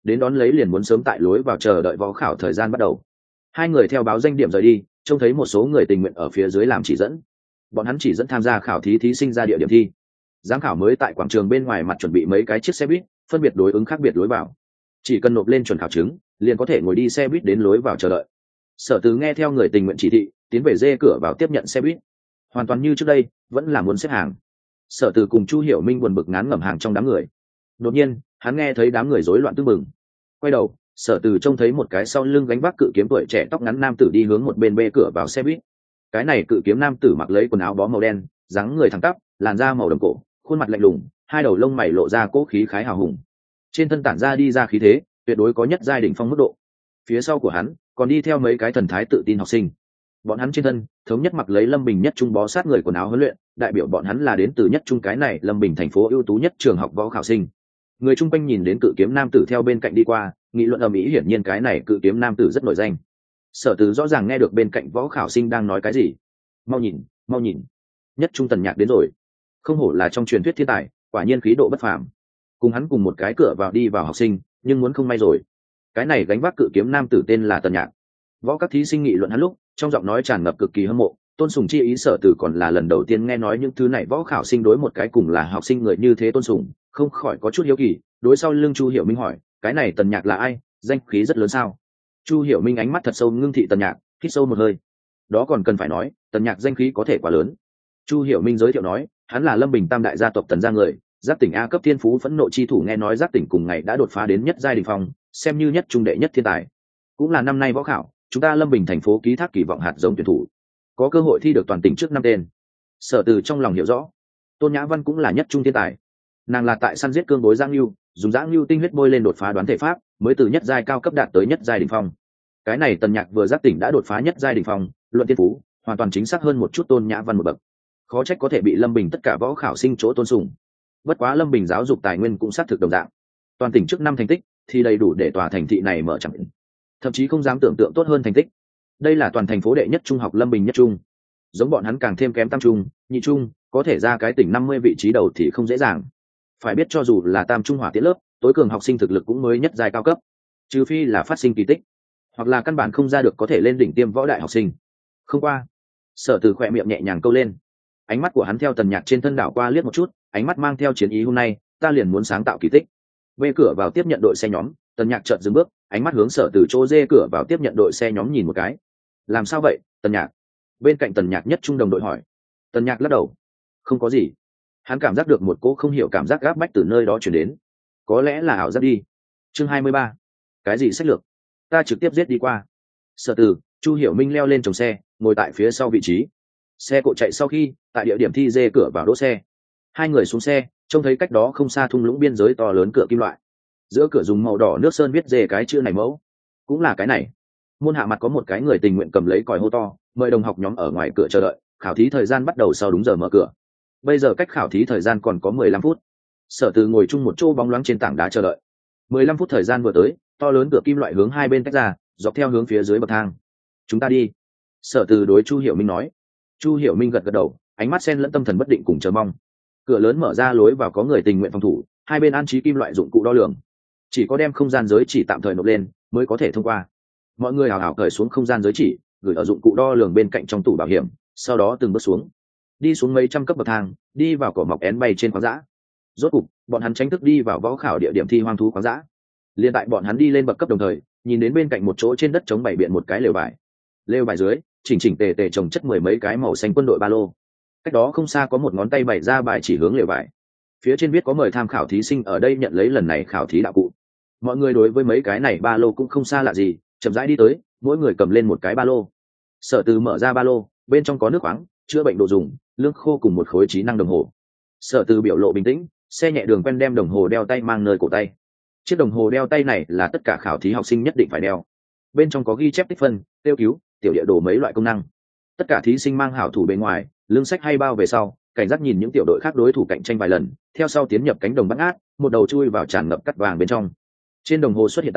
Speaker 1: đến đón lấy liền muốn sớm tại lối vào chờ đợi võ khảo thời gian bắt đầu. Hai người theo báo danh điểm rời đi, trông thấy một số người tình nguyện ở phía dưới làm chỉ dẫn. Bọn hắn chỉ dẫn tham gia khảo thí thí sinh ra địa điểm thi. Giám khảo mới tại quảng trường bên ngoài mặt chuẩn bị mấy cái chiếc xe buýt, phân biệt đối ứng khác biệt lối vào. Chỉ cần nộp lên chuẩn khảo chứng, liền có thể ngồi đi xe buýt đến lối vào chờ đợi. Sở Từ nghe theo người tình nguyện chỉ thị, tiến về dê cửa vào tiếp nhận xe buýt. Hoàn toàn như trước đây, vẫn là muốn xếp hàng. Sở Từ cùng Chu Hiểu Minh buồn bực ngán ngẩm hàng trong đám người. Đột nhiên, hắn nghe thấy đám người rối loạn tưng bừng. Quay đầu, Sở Từ trông thấy một cái sau lưng gánh vác cự kiếm tuổi trẻ tóc ngắn nam tử đi hướng một bên bê cửa vào xe buýt. Cái này cự kiếm nam tử mặc lấy quần áo bó màu đen, dáng người thẳng tắp, làn da màu đồng cổ, khuôn mặt lạnh lùng, hai đầu lông mày lộ ra cố khí khái hào hùng. Trên thân tản ra đi ra khí thế, tuyệt đối có nhất giai đỉnh phong mức độ. Phía sau của hắn còn đi theo mấy cái thần thái tự tin học sinh. Bọn hắn trên thân thống nhất mặc lấy Lâm Bình nhất trung bó sát người quần áo huấn luyện, đại biểu bọn hắn là đến từ nhất trung cái này Lâm Bình thành phố ưu tú nhất trường học võ khảo sinh. Người chung quanh nhìn đến cự kiếm nam tử theo bên cạnh đi qua, nghị luận ầm ĩ, hiển nhiên cái này cự kiếm nam tử rất nổi danh. Sở Từ rõ ràng nghe được bên cạnh võ khảo sinh đang nói cái gì. Mau nhìn, mau nhìn, nhất trung Tần Nhạc đến rồi. Không hổ là trong truyền thuyết thiên tài, quả nhiên khí độ bất phàm. Cùng hắn cùng một cái cửa vào đi vào học sinh, nhưng muốn không may rồi. Cái này gánh vác cự kiếm nam tử tên là Tần Nhạc. Võ các thí sinh nghị luận hắn lúc, trong giọng nói tràn ngập cực kỳ hâm mộ, tôn sùng chi ý. Sở Từ còn là lần đầu tiên nghe nói những thứ này võ khảo sinh đối một cái cùng là học sinh người như thế tôn sùng, không khỏi có chút hiếu kỳ, đối sau lưng Chu Hiểu Minh hỏi, cái này Tần Nhạc là ai, danh khí rất lớn sao? Chu Hiểu Minh ánh mắt thật sâu ngưng thị Tần Nhạc, hít sâu một hơi. Đó còn cần phải nói, Tần Nhạc danh khí có thể quá lớn. Chu Hiểu Minh giới thiệu nói, hắn là Lâm Bình tam đại gia tộc Tần gia người, Giác Tỉnh A cấp thiên phú phẫn nộ chi thủ, nghe nói Giác Tỉnh cùng ngày đã đột phá đến nhất giai đỉnh phong, xem như nhất trung đệ nhất thiên tài. Cũng là năm nay võ khảo, chúng ta Lâm Bình thành phố ký thác kỳ vọng hạt giống tuyển thủ, có cơ hội thi được toàn tỉnh trước năm tên. Sở Từ trong lòng hiểu rõ, Tôn Nhã Văn cũng là nhất trung thiên tài. Nàng là tại săn giết cương bối Giang Lưu, dùng Giang Lưu tinh huyết bôi lên đột phá đoán thể pháp, mới từ nhất giai cao cấp đạt tới nhất giai đỉnh phong. Cái này Tần Nhạc vừa Giác Tỉnh đã đột phá nhất giai đỉnh phong, luận thiên phú, hoàn toàn chính xác hơn một chút Tôn Nhã Văn một bậc. Khó trách có thể bị Lâm Bình tất cả võ khảo sinh chỗ tôn sùng. Bất quá Lâm Bình giáo dục tài nguyên cũng xác thực đồng dạng, toàn tỉnh trước năm thành tích thì đầy đủ để tòa thành thị này mở chẳng, thậm chí không dám tưởng tượng tốt hơn thành tích. Đây là toàn thành phố đệ nhất trung học Lâm Bình nhất trung, giống bọn hắn càng thêm kém tam trung, nhị trung, có thể ra cái tỉnh 50 vị trí đầu thì không dễ dàng. Phải biết cho dù là tam trung hỏa tiễn lớp, tối cường học sinh thực lực cũng mới nhất giai cao cấp, trừ phi là phát sinh kỳ tích, hoặc là căn bản không ra được có thể lên đỉnh tiêm võ đại học sinh. Không qua, Sở Từ khỏe miệng nhẹ nhàng câu lên, ánh mắt của hắn theo Tần Nhạc trên thân đảo qua liếc một chút, ánh mắt mang theo chiến ý, hôm nay ta liền muốn sáng tạo kỳ tích. Về cửa vào tiếp nhận đội xe nhóm, Tần Nhạc chợt dừng bước, ánh mắt hướng Sở Từ chỗ dê cửa vào tiếp nhận đội xe nhóm nhìn một cái. Làm sao vậy, Tần Nhạc? Bên cạnh Tần Nhạc nhất trung đồng đội hỏi. Tần Nhạc lắc đầu, không có gì. Hắn cảm giác được một cỗ không hiểu cảm giác gáp bách từ nơi đó chuyển đến, có lẽ là ảo giác đi. Chương 23. Cái gì sách lược? Ta trực tiếp giết đi qua. Sở Từ, Chu Hiểu Minh leo lên chồng xe, ngồi tại phía sau vị trí. Xe cộ chạy sau khi tại địa điểm thi dê cửa vào đỗ xe, hai người xuống xe, trông thấy cách đó không xa thung lũng biên giới to lớn cửa kim loại, giữa cửa dùng màu đỏ nước sơn viết dê cái chữ này mẫu, cũng là cái này. Môn hạ mặt có một cái người tình nguyện cầm lấy còi hô to, mời đồng học nhóm ở ngoài cửa chờ đợi, khảo thí thời gian bắt đầu sau đúng giờ mở cửa. Bây giờ cách khảo thí thời gian còn có 15 phút. Sở Từ ngồi chung một chỗ bóng loáng trên tảng đá chờ đợi. 15 phút thời gian vừa tới, to lớn cửa kim loại hướng hai bên tách ra, dọc theo hướng phía dưới bậc thang. Chúng ta đi. Sở Từ đối Chu Hiểu Minh nói. Chu Hiểu Minh gật gật đầu, ánh mắt xen lẫn tâm thần bất định cùng chờ mong. Cửa lớn mở ra, lối vào có người tình nguyện phòng thủ, hai bên an trí kim loại dụng cụ đo lường. Chỉ có đem không gian giới chỉ tạm thời nộp lên mới có thể thông qua. Mọi người hào hào cởi xuống không gian giới chỉ, gửi ở dụng cụ đo lường bên cạnh trong tủ bảo hiểm, sau đó từng bước xuống, đi xuống mấy trăm cấp bậc thang, đi vào cỏ mọc én bay trên khoáng dã. Rốt cục, bọn hắn tránh thức đi vào võ khảo địa điểm thi hoang thú khoáng dã. Liên tại bọn hắn đi lên bậc cấp đồng thời, nhìn đến bên cạnh một chỗ trên đất trống bày biện một cái lều vải. Lều vải dưới, chỉnh chỉnh tề tề chồng chất 10 mấy cái màu xanh quân đội ba lô. Cách đó không xa có một ngón tay bày ra bài chỉ hướng lều vải. Phía trên viết có mời tham khảo thí sinh ở đây nhận lấy lần này khảo thí đạo cụ. Mọi người đối với mấy cái này ba lô cũng không xa lạ gì, chậm rãi đi tới, mỗi người cầm lên một cái ba lô. Sở Từ mở ra ba lô, bên trong có nước khoáng, chữa bệnh đồ dùng, lương khô cùng một khối trí năng đồng hồ. Sở Từ biểu lộ bình tĩnh, xe nhẹ đường quen đem đồng hồ đeo tay mang nơi cổ tay. Chiếc đồng hồ đeo tay này là tất cả khảo thí học sinh nhất định phải đeo. Bên trong có ghi chép tích phân, tiêu cứu, tiểu địa đồ mấy loại công năng. Tất cả thí sinh mang hảo thủ bề ngoài, lưng sách hay bao về sau, cảnh giác nhìn những tiểu đội khác đối thủ cạnh tranh vài lần, theo sau tiến nhập cánh đồng bắt ngát, một đầu chui vào tràn ngập cắt vàng bên trong. Trên đồng hồ xuất hiện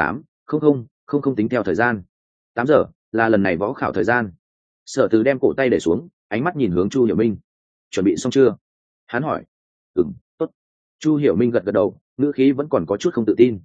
Speaker 1: 8:00:00 tính theo thời gian. 8 giờ là lần này võ khảo thời gian. Sở Từ đem cổ tay để xuống, ánh mắt nhìn hướng Chu Hiểu Minh. Chuẩn bị xong chưa? Hắn hỏi. Tốt. Chu Hiểu Minh gật gật đầu, ngữ khí vẫn còn có chút không tự tin.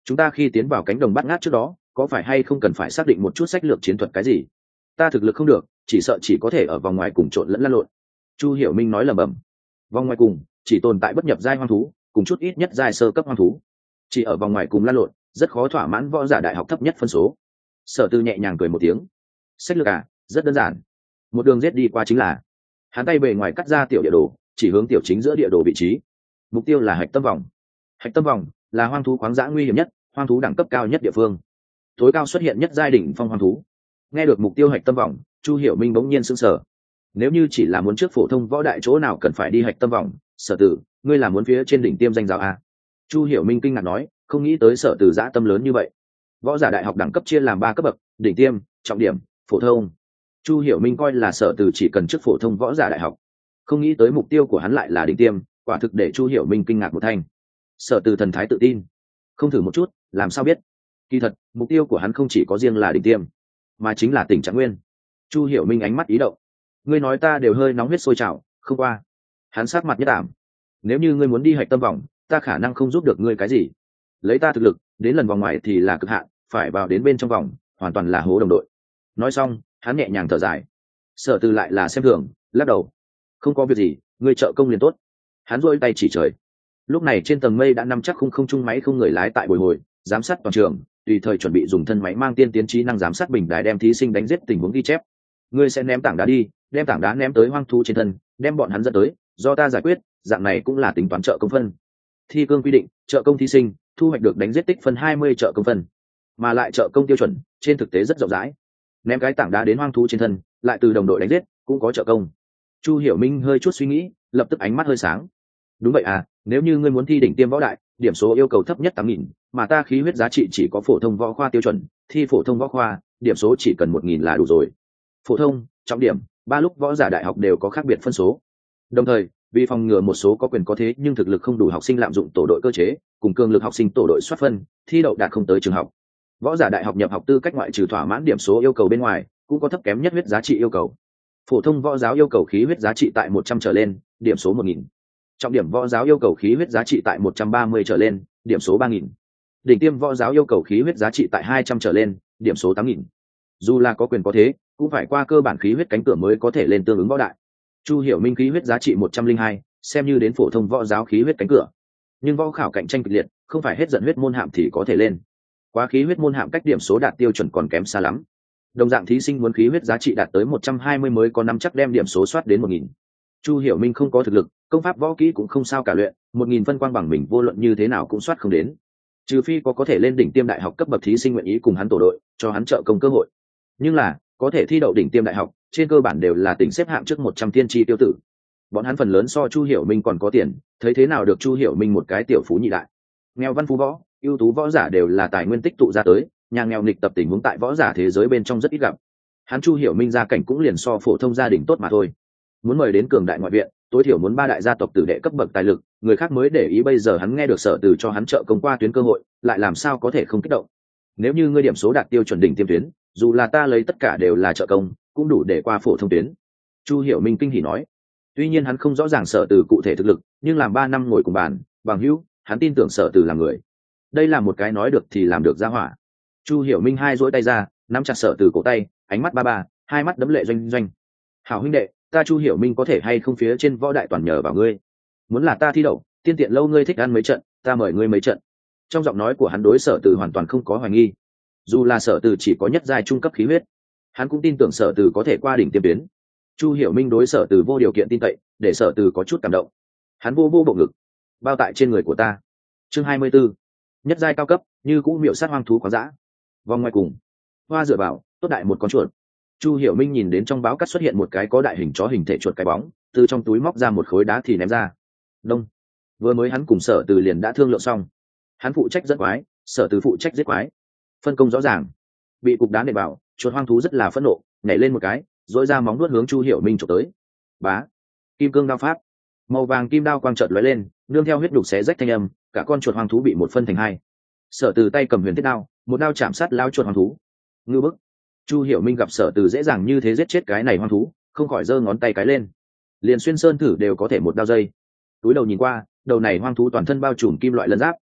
Speaker 1: chúng ta khi tiến vào cánh đồng bắt ngát trước đó có phải hay không cần phải xác định một chút sách lược chiến thuật cái gì? Ta thực lực không được, chỉ sợ chỉ có thể ở vòng ngoài cùng trộn lẫn lăn lộn. Chu Hiểu Minh nói lẩm bẩm. Vòng ngoài cùng chỉ tồn tại bất nhập giai hoang thú cùng chút ít nhất giai sơ cấp hoang thú, chỉ ở vòng ngoài cùng lăn lộn rất khó thỏa mãn võ giả đại học thấp nhất phân số. Sở Tư nhẹ nhàng cười một tiếng. Sách lược à, rất đơn giản, một đường giết đi qua chính là. Hắn tay bề ngoài cắt ra tiểu địa đồ, chỉ hướng tiểu chính giữa địa đồ vị trí. Mục tiêu là hạch tâm vòng. Hạch tâm vòng là hoang thú khoáng dã nguy hiểm nhất, hoang thú đẳng cấp cao nhất địa phương, tối cao xuất hiện nhất giai đỉnh phong hoang thú. Nghe được mục tiêu hạch tâm vòng, Chu Hiểu Minh bỗng nhiên sững sờ. Nếu như chỉ là muốn trước phổ thông võ đại chỗ nào cần phải đi hạch tâm vòng, Sở Tử, ngươi là muốn phía trên đỉnh tiêm danh giáo à? Chu Hiểu Minh kinh ngạc nói, không nghĩ tới Sở Tử dã tâm lớn như vậy. Võ giả đại học đẳng cấp chia làm 3 cấp bậc: đỉnh tiêm, trọng điểm, phổ thông. Chu Hiểu Minh coi là Sở Tử chỉ cần trước phổ thông võ giả đại học, không nghĩ tới mục tiêu của hắn lại là đỉnh tiêm, quả thực để Chu Hiểu Minh kinh ngạc một thanh. Sở Tử thần thái tự tin, không thử một chút làm sao biết. Kỳ thật mục tiêu của hắn không chỉ có riêng là đỉnh tiêm, mà chính là tỉnh Trạng Nguyên. Chu Hiểu Minh ánh mắt ý động. Ngươi nói ta đều hơi nóng huyết sôi trào, không qua. Hắn sát mặt nhất ảm. Nếu như ngươi muốn đi hạch tâm vòng, ta khả năng không giúp được ngươi cái gì. Lấy ta thực lực, đến lần vòng ngoài thì là cực hạn, phải vào đến bên trong vòng, hoàn toàn là hố đồng đội. Nói xong, hắn nhẹ nhàng thở dài. Sở Từ lại là xem thường, lắc đầu. Không có việc gì, ngươi trợ công liền tốt. Hắn duỗi tay chỉ trời. Lúc này trên tầng mây đã nắm chắc không trung máy không người lái tại bồi hồi, giám sát toàn trường, tùy thời chuẩn bị dùng thân máy mang tiên tiến trí năng giám sát bình đài đem thí sinh đánh giết tình huống ghi chép. Ngươi sẽ ném tảng đá đi, đem tảng đá ném tới hoang thú trên thân, đem bọn hắn dẫn tới, do ta giải quyết, dạng này cũng là tính toán trợ công phân. Thi cương quy định, trợ công thí sinh thu hoạch được đánh giết tích phân 20 trợ công phân, mà lại trợ công tiêu chuẩn trên thực tế rất rộng rãi. Ném cái tảng đá đến hoang thú trên thân, lại từ đồng đội đánh giết, cũng có trợ công. Chu Hiểu Minh hơi chút suy nghĩ, lập tức ánh mắt hơi sáng. Đúng vậy à, nếu như ngươi muốn thi đỉnh tiêm võ đại, điểm số yêu cầu thấp nhất 8.000, mà ta khí huyết giá trị chỉ có phổ thông võ khoa tiêu chuẩn, thi phổ thông võ khoa, điểm số chỉ cần 1.000 là đủ rồi. Phổ thông, trọng điểm, 3 lúc võ giả đại học đều có khác biệt phân số. Đồng thời, vì phòng ngừa một số có quyền có thế nhưng thực lực không đủ học sinh lạm dụng tổ đội cơ chế, cùng cường lực học sinh tổ đội soát phân, thi đậu đạt không tới trường học. Võ giả đại học nhập học tư cách ngoại trừ thỏa mãn điểm số yêu cầu bên ngoài, cũng có thấp kém nhất huyết giá trị yêu cầu. Phổ thông võ giáo yêu cầu khí huyết giá trị tại 100 trở lên, điểm số 1.000. Trọng điểm võ giáo yêu cầu khí huyết giá trị tại 130 trở lên, điểm số 3.000. Đỉnh tiêm võ giáo yêu cầu khí huyết giá trị tại 200 trở lên, điểm số 8.000. Dù là có quyền có thế, cũng phải qua cơ bản khí huyết cánh cửa mới có thể lên tương ứng võ đại. Chu Hiểu Minh khí huyết giá trị 102, xem như đến phổ thông võ giáo khí huyết cánh cửa. Nhưng võ khảo cạnh tranh kịch liệt, không phải hết giận huyết môn hạm thì có thể lên. Quá khí huyết môn hạm cách điểm số đạt tiêu chuẩn còn kém xa lắm. Đồng dạng thí sinh muốn khí huyết giá trị đạt tới 120 mới có nắm chắc đem điểm số soát đến 1.000. Chu Hiểu Minh không có thực lực, công pháp võ kỹ cũng không sao cả luyện, 1.000 phân quang bằng mình vô luận như thế nào cũng soát không đến. Trừ phi có thể lên đỉnh tiêm đại học cấp bậc thí sinh nguyện ý cùng hắn tổ đội, cho hắn trợ công cơ hội. Nhưng là, có thể thi đậu đỉnh tiêm đại học, trên cơ bản đều là tỉnh xếp hạng trước 100 tiên tri tiêu tử. Bọn hắn phần lớn so Chu Hiểu Minh còn có tiền, thấy thế nào được Chu Hiểu Minh một cái tiểu phú nhị đại. Nghèo văn phú võ, ưu tú võ giả đều là tài nguyên tích tụ ra tới, nhà nghèo nghịch tập tình huống tại võ giả thế giới bên trong rất ít gặp. Hắn Chu Hiểu Minh gia cảnh cũng liền so phổ thông gia đình tốt mà thôi. Muốn mời đến cường đại ngoại viện, tối thiểu muốn 3 đại gia tộc tử đệ cấp bậc tài lực, người khác mới để ý. Bây giờ hắn nghe được Sở Từ cho hắn trợ công qua tuyến cơ hội, lại làm sao có thể không kích động. Nếu như ngươi điểm số đạt tiêu chuẩn đỉnh tiêm tuyến, dù là ta lấy tất cả đều là trợ công, cũng đủ để qua phổ thông tuyến. Chu Hiểu Minh kinh hỉ nói. Tuy nhiên hắn không rõ ràng Sở Từ cụ thể thực lực, nhưng làm 3 năm ngồi cùng bàn, bằng hữu, hắn tin tưởng Sở Từ là người. Đây là một cái nói được thì làm được ra hỏa. Chu Hiểu Minh hai duỗi tay ra, nắm chặt Sở Từ cổ tay, ánh mắt ba, hai mắt đấm lệ doanh doanh. Hảo huynh đệ, ta Chu Hiểu Minh có thể hay không phía trên võ đại toàn nhờ vào ngươi. Muốn là ta thi đậu, tiên tiện lâu ngươi thích ăn mấy trận, ta mời ngươi mấy trận. Trong giọng nói của hắn đối Sở Từ hoàn toàn không có hoài nghi. Dù là Sở Từ chỉ có nhất giai trung cấp khí huyết, hắn cũng tin tưởng Sở Từ có thể qua đỉnh tiêm tuyến. Chu Hiểu Minh đối Sở Từ vô điều kiện tin cậy, để Sở Từ có chút cảm động. Hắn vô bộ ngực, bao tại trên người của ta. Chương 24. Nhất giai cao cấp, như cũ miệu sát hoang thú khoáng dã. Vòng ngoài cùng, hoa dựa vào, tốt đại một con chuột. Chu Hiểu Minh nhìn đến trong báo cắt xuất hiện một cái có đại hình chó hình thể chuột cái bóng, từ trong túi móc ra một khối đá thì ném ra. Đông. Vừa mới hắn cùng Sở Từ liền đã thương lượng xong, hắn phụ trách dẫn quái, Sở Từ phụ trách giết quái, phân công rõ ràng. Bị cục đá nện vào, chuột hoang thú rất là phẫn nộ, nhảy lên một cái, dỗi ra móng nuốt hướng Chu Hiểu Minh chụp tới. Bá. Kim cương đao pháp, màu vàng kim đao quang chợt lóe lên, nương theo huyết đục xé rách thanh âm, cả con chuột hoang thú bị một phân thành hai. Sở Từ tay cầm huyền thiết đao, một đao chạm sát lao chuột hoang thú. Ngưu bức. Chu Hiểu Minh gặp Sở Từ dễ dàng như thế giết chết cái này hoang thú, không khỏi giơ ngón tay cái lên. Liền xuyên sơn thử đều có thể một đao dây. Túi đầu nhìn qua, đầu này hoang thú toàn thân bao trùm kim loại lân giáp,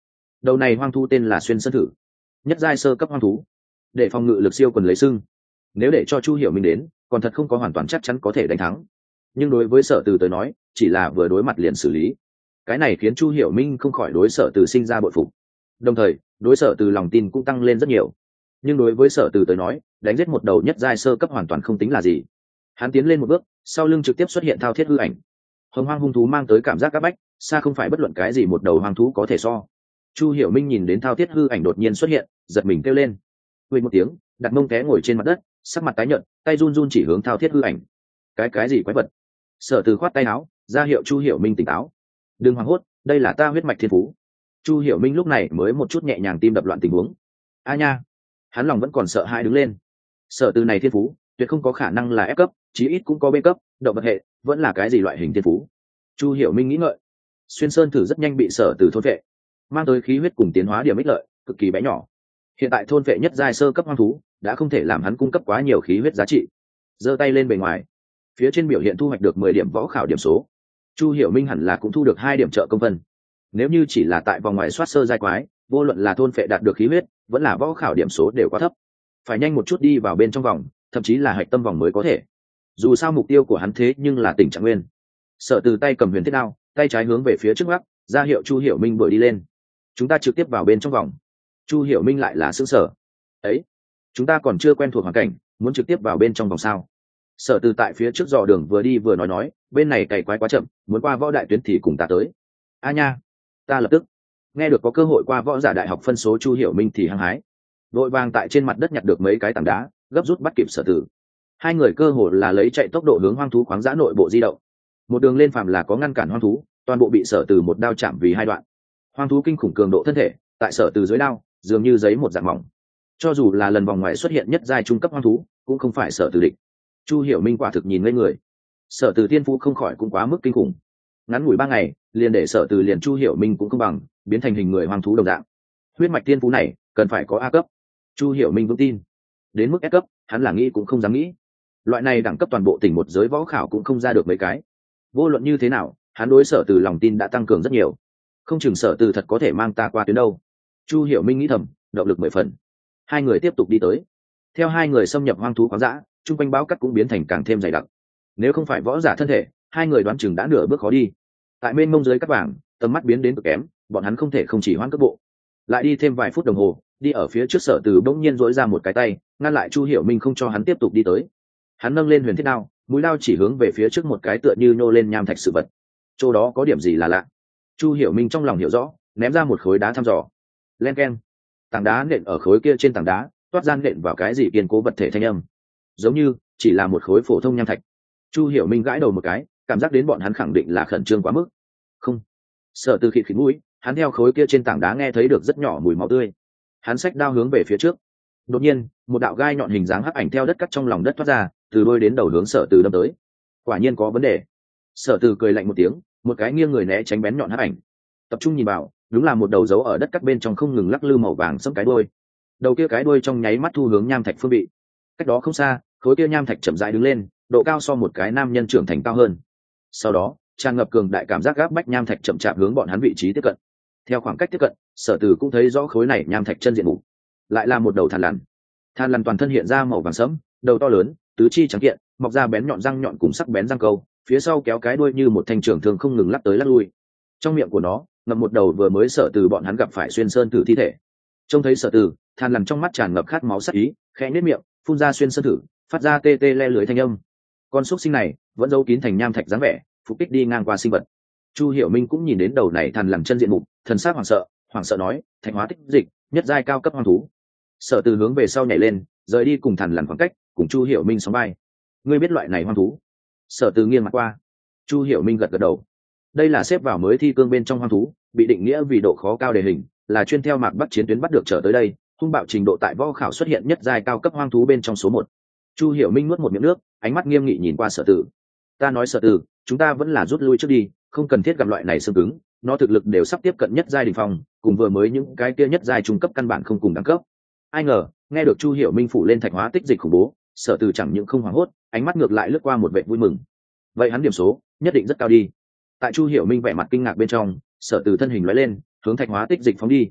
Speaker 1: Đầu này hoang thú tên là xuyên sơn thử, nhất giai sơ cấp hoang thú, để phòng ngự lực siêu quần lấy sưng. Nếu để cho Chu Hiểu Minh đến, còn thật không có hoàn toàn chắc chắn có thể đánh thắng. Nhưng đối với Sở Từ tới nói, chỉ là vừa đối mặt liền xử lý. Cái này khiến Chu Hiểu Minh không khỏi đối Sở Từ sinh ra bội phục. Đồng thời, đối Sở Từ lòng tin cũng tăng lên rất nhiều. Nhưng đối với Sở Từ tới nói, đánh giết một đầu nhất giai sơ cấp hoàn toàn không tính là gì. Hắn tiến lên một bước, sau lưng trực tiếp xuất hiện thao thiết hư ảnh. Hồng hoang hung thú mang tới cảm giác áp bách, xa không phải bất luận cái gì một đầu hoang thú có thể so. Chu Hiểu Minh nhìn đến thao thiết hư ảnh đột nhiên xuất hiện, giật mình kêu lên. Quỳ một tiếng, đặt mông té ngồi trên mặt đất, sắc mặt tái nhợt, tay run run chỉ hướng thao thiết hư ảnh. Cái gì quái vật? Sở Từ khoát tay áo, ra hiệu Chu Hiểu Minh tỉnh táo. Đừng hoảng hốt, đây là ta huyết mạch thiên phú. Chu Hiểu Minh lúc này mới một chút nhẹ nhàng tim đập loạn tình huống. A nha, hắn lòng vẫn còn sợ hãi đứng lên. Sở Từ này thiên phú, tuyệt không có khả năng là F cấp, chí ít cũng có B cấp, động vật hệ, vẫn là cái gì loại hình thiên phú. Chu Hiểu Minh nghĩ ngợi. Xuyên sơn thử rất nhanh bị Sở Từ thôn vệ, mang tới khí huyết cùng tiến hóa điểm ích lợi, cực kỳ bé nhỏ. Hiện tại thôn vệ nhất giai sơ cấp hoang thú, đã không thể làm hắn cung cấp quá nhiều khí huyết giá trị. Giơ tay lên bề ngoài, phía trên biểu hiện thu hoạch được 10 điểm võ khảo điểm số. Chu Hiểu Minh hẳn là cũng thu được 2 điểm trợ công vân. Nếu như chỉ là tại vòng ngoài soát sơ giai quái, vô luận là thôn vệ đạt được khí huyết, vẫn là võ khảo điểm số đều quá thấp. Phải nhanh một chút đi vào bên trong vòng, thậm chí là hạch tâm vòng mới có thể. Dù sao mục tiêu của hắn thế nhưng là tỉnh Trạng Nguyên. Sở Từ tay cầm huyền thiết đao, tay trái hướng về phía trước bắc, ra hiệu Chu Hiểu Minh đuổi đi lên. Chúng ta trực tiếp vào bên trong vòng. Chu Hiểu Minh lại là sững sờ. Ấy, chúng ta còn chưa quen thuộc hoàn cảnh, muốn trực tiếp vào bên trong vòng sao? Sở Từ tại phía trước dò đường vừa đi vừa nói, bên này cày quái quá chậm, muốn qua võ đại tuyến thì cùng ta tới. A nha, ta lập tức. Nghe được có cơ hội qua võ giả đại học phân số, Chu Hiểu Minh thì hăng hái, vội vàng tại trên mặt đất nhặt được mấy cái tảng đá, gấp rút bắt kịp Sở Từ. Hai người cơ hội là lấy chạy tốc độ hướng hoang thú khoáng dã nội bộ di động. Một đường lên phàm là có ngăn cản hoang thú, toàn bộ bị Sở Từ một đao chạm vì hai đoạn. Hoang thú kinh khủng cường độ thân thể, tại Sở Từ dưới đao, dường như giấy một dạng mỏng. Cho dù là lần vòng ngoài xuất hiện nhất giai trung cấp hoang thú, cũng không phải Sở Từ địch. Chu Hiểu Minh quả thực nhìn ngây người. Sở Từ thiên phú không khỏi cũng quá mức kinh khủng. Ngắn ngủi 3 ngày, liền để Sở Từ liền Chu Hiểu Minh cũng không bằng, biến thành hình người hoang thú đồng dạng. Huyết mạch thiên phú này, cần phải có A cấp. Chu Hiểu Minh vững tin. Đến mức S cấp, hắn là nghĩ cũng không dám nghĩ. Loại này đẳng cấp toàn bộ tỉnh một giới võ khảo cũng không ra được mấy cái. Vô luận như thế nào, hắn đối Sở Từ lòng tin đã tăng cường rất nhiều. Không chừng Sở Từ thật có thể mang ta qua tuyến đâu. Chu Hiểu Minh nghĩ thầm, động lực 10 phần. Hai người tiếp tục đi tới. Theo hai người xâm nhập hoang thú khoáng dã, trung quanh báo cát cũng biến thành càng thêm dày đặc. Nếu không phải võ giả thân thể, hai người đoán chừng đã nửa bước khó đi. Tại bên mông dưới cát vàng, tầm mắt biến đến cực kém, bọn hắn không thể không chỉ hoãn cước bộ. Lại đi thêm vài phút đồng hồ, đi ở phía trước Sở Từ bỗng nhiên duỗi ra một cái tay, ngăn lại Chu Hiểu Minh không cho hắn tiếp tục đi tới. Hắn nâng lên huyền thiết đao, mũi đao chỉ hướng về phía trước một cái tựa như nô lên nham thạch sự vật. Chỗ đó có điểm gì là lạ. Chu Hiểu Minh trong lòng hiểu rõ, ném ra một khối đá thăm dò. Len keng, tảng đá nện ở khối kia trên tảng đá, toát gian nện vào cái gì kiên cố vật thể thanh âm, giống như chỉ là một khối phổ thông nham thạch. Chu Hiểu Minh gãi đầu một cái, cảm giác đến bọn hắn khẳng định là khẩn trương quá mức. Không. Sở Từ khịt khịt mũi, hắn theo khối kia trên tảng đá nghe thấy được rất nhỏ mùi máu tươi. Hắn xách đao hướng về phía trước. Đột nhiên, một đạo gai nhọn hình dáng hắc ảnh theo đất cắt trong lòng đất thoát ra, từ đôi đến đầu hướng Sở Từ đâm tới. Quả nhiên có vấn đề. Sở Từ cười lạnh một tiếng, một cái nghiêng người né tránh bén nhọn hắc ảnh. Tập trung nhìn vào, đúng là một đầu dấu ở đất cắt bên trong không ngừng lắc lư màu vàng sẫm cái đuôi. Đầu kia cái đuôi trong nháy mắt thu hướng nham thạch phương vị. Cách đó không xa, khối kia nham thạch chậm rãi đứng lên, độ cao so một cái nam nhân trưởng thành cao hơn. Sau đó, tràn ngập cường đại cảm giác gáp bách nham thạch chậm chạp hướng bọn hắn vị trí tiếp cận. Theo khoảng cách tiếp cận, Sở Từ cũng thấy rõ khối này nham thạch chân diện mục. Lại là một đầu thằn lằn. Thằn lằn toàn thân hiện ra màu vàng sẫm, đầu to lớn, tứ chi trắng kiện, mọc ra bén nhọn răng nhọn cùng sắc bén răng câu, phía sau kéo cái đuôi như một thanh trường thương không ngừng lắc tới lắc lui. Trong miệng của nó ngậm một đầu vừa mới Sở Từ bọn hắn gặp phải xuyên sơn thử thi thể. Trông thấy Sở Từ, than lằn trong mắt tràn ngập khát máu sắc ý, khẽ nhếch miệng, phun ra xuyên sơn thử, phát ra tê tê le lưới thanh âm. Con xúc sinh này vẫn giấu kín thành nham thạch dáng vẻ, phục kích đi ngang qua sinh vật. Chu Hiểu Minh cũng nhìn đến đầu này than lằn chân diện mục, thần sắc hoảng sợ nói, Thạch hóa tích dịch, nhất giai cao cấp hoang thú. Sở Từ hướng về sau nhảy lên, rời đi cùng than lằn khoảng cách, cùng Chu Hiểu Minh sóng vai. Ngươi biết loại này hoang thú? Sở Từ nghiêng mặt qua. Chu Hiểu Minh gật gật đầu. Đây là xếp vào mới thi cương bên trong hoang thú, bị định nghĩa vì độ khó cao đề hình, là chuyên theo mạc bắc chiến tuyến bắt được trở tới đây, hung bạo trình độ tại võ khảo xuất hiện nhất giai cao cấp hoang thú bên trong số 1. Chu Hiểu Minh nuốt một miệng nước, ánh mắt nghiêm nghị nhìn qua Sở Từ. Ta nói Sở Từ, chúng ta vẫn là rút lui trước đi, không cần thiết gặp loại này xương cứng, nó thực lực đều sắp tiếp cận nhất giai đỉnh phong, cùng vừa mới những cái kia nhất giai trung cấp căn bản không cùng đẳng cấp. Ai ngờ, nghe được Chu Hiểu Minh phủ lên thạch hóa tích dịch khủng bố, Sở Từ chẳng những không hoảng hốt, ánh mắt ngược lại lướt qua một vẻ vui mừng. Vậy hắn điểm số nhất định rất cao đi. Tại Chu Hiểu Minh vẻ mặt kinh ngạc bên trong, Sở Từ thân hình lóe lên, hướng thạch hóa tích dịch phóng đi.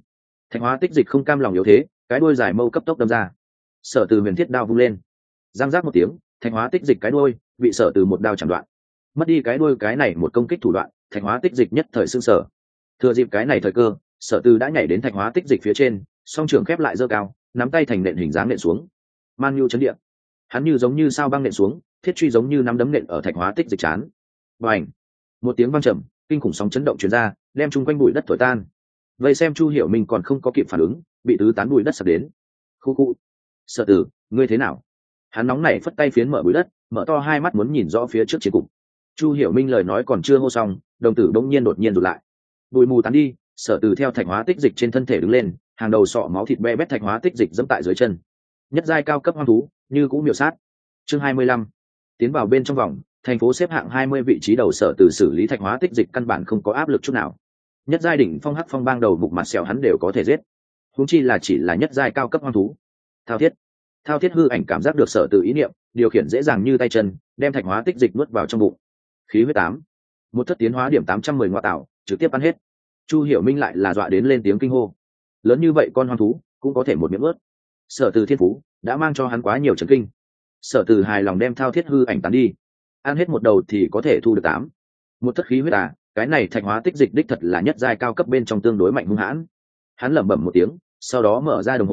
Speaker 1: Thạch Hóa Tích Dịch không cam lòng yếu thế, cái đuôi dài mâu cấp tốc đâm ra. Sở Từ huyền thiết đao vung lên, giang giác một tiếng, Thạch Hóa Tích Dịch cái đuôi bị Sở Từ một đao chặt đoạn. Mất đi cái đuôi cái này một công kích thủ đoạn, Thạch Hóa Tích Dịch nhất thời sưng sở. Thừa dịp cái này thời cơ, Sở Từ đã nhảy đến Thạch Hóa Tích Dịch phía trên, song trường khép lại giơ cao, nắm tay thành nện hình dáng nện xuống. Man nhu chấn địa, hắn như giống như sao băng nện xuống, thiết truy giống như nắm đấm nện ở Thạch Hóa Tích Dịch chán. Bành! Một tiếng vang trầm, kinh khủng sóng chấn động truyền ra, đem chung quanh bụi đất thổi tan. Vậy xem Chu Hiểu Minh còn không có kịp phản ứng, bị tứ tán bụi đất sập đến. Khu khu! Sở Từ, ngươi thế nào? Hắn nóng nảy phất tay phiến mở bụi đất, mở to hai mắt muốn nhìn rõ phía trước chiến cục. Chu Hiểu Minh lời nói còn chưa hô xong, đồng tử đột nhiên rụt lại. Bụi mù tán đi, Sở Từ theo Thạch Hóa Tích Dịch trên thân thể đứng lên, hàng đầu sọ máu thịt be bét Thạch Hóa Tích Dịch dẫm tại dưới chân. Nhất giai cao cấp hoang thú, như cũ miểu sát. Chương 25. Tiến vào bên trong vòng, thành phố xếp hạng 20 vị trí đầu. Sở Từ xử lý Thạch Hóa Tích Dịch căn bản không có áp lực chút nào. Nhất giai đỉnh phong hắc phong bang đầu bục mặt sẹo hắn đều có thể giết. Huống chi là chỉ là nhất giai cao cấp hoang thú. Thao thiết hư ảnh cảm giác được Sở Từ ý niệm, điều khiển dễ dàng như tay chân, đem Thạch Hóa Tích Dịch nuốt vào trong bụng. Khí huyết 8. Một thất tiến hóa điểm 810 ngoại tạo, trực tiếp ăn hết. Chu Hiểu Minh lại là dọa đến lên tiếng kinh hô. Lớn như vậy con hoang thú cũng có thể một miệng ướt. Sở Từ thiên phú đã mang cho hắn quá nhiều chấn kinh. Sở Từ hài lòng đem thao thiết hư ảnh tán đi, ăn hết một đầu thì có thể thu được 8. Một thất khí huyết cái này Thạch Hóa Tích Dịch đích thật là nhất giai cao cấp bên trong tương đối mạnh hung hãn. Hắn lẩm bẩm một tiếng, sau đó mở ra đồng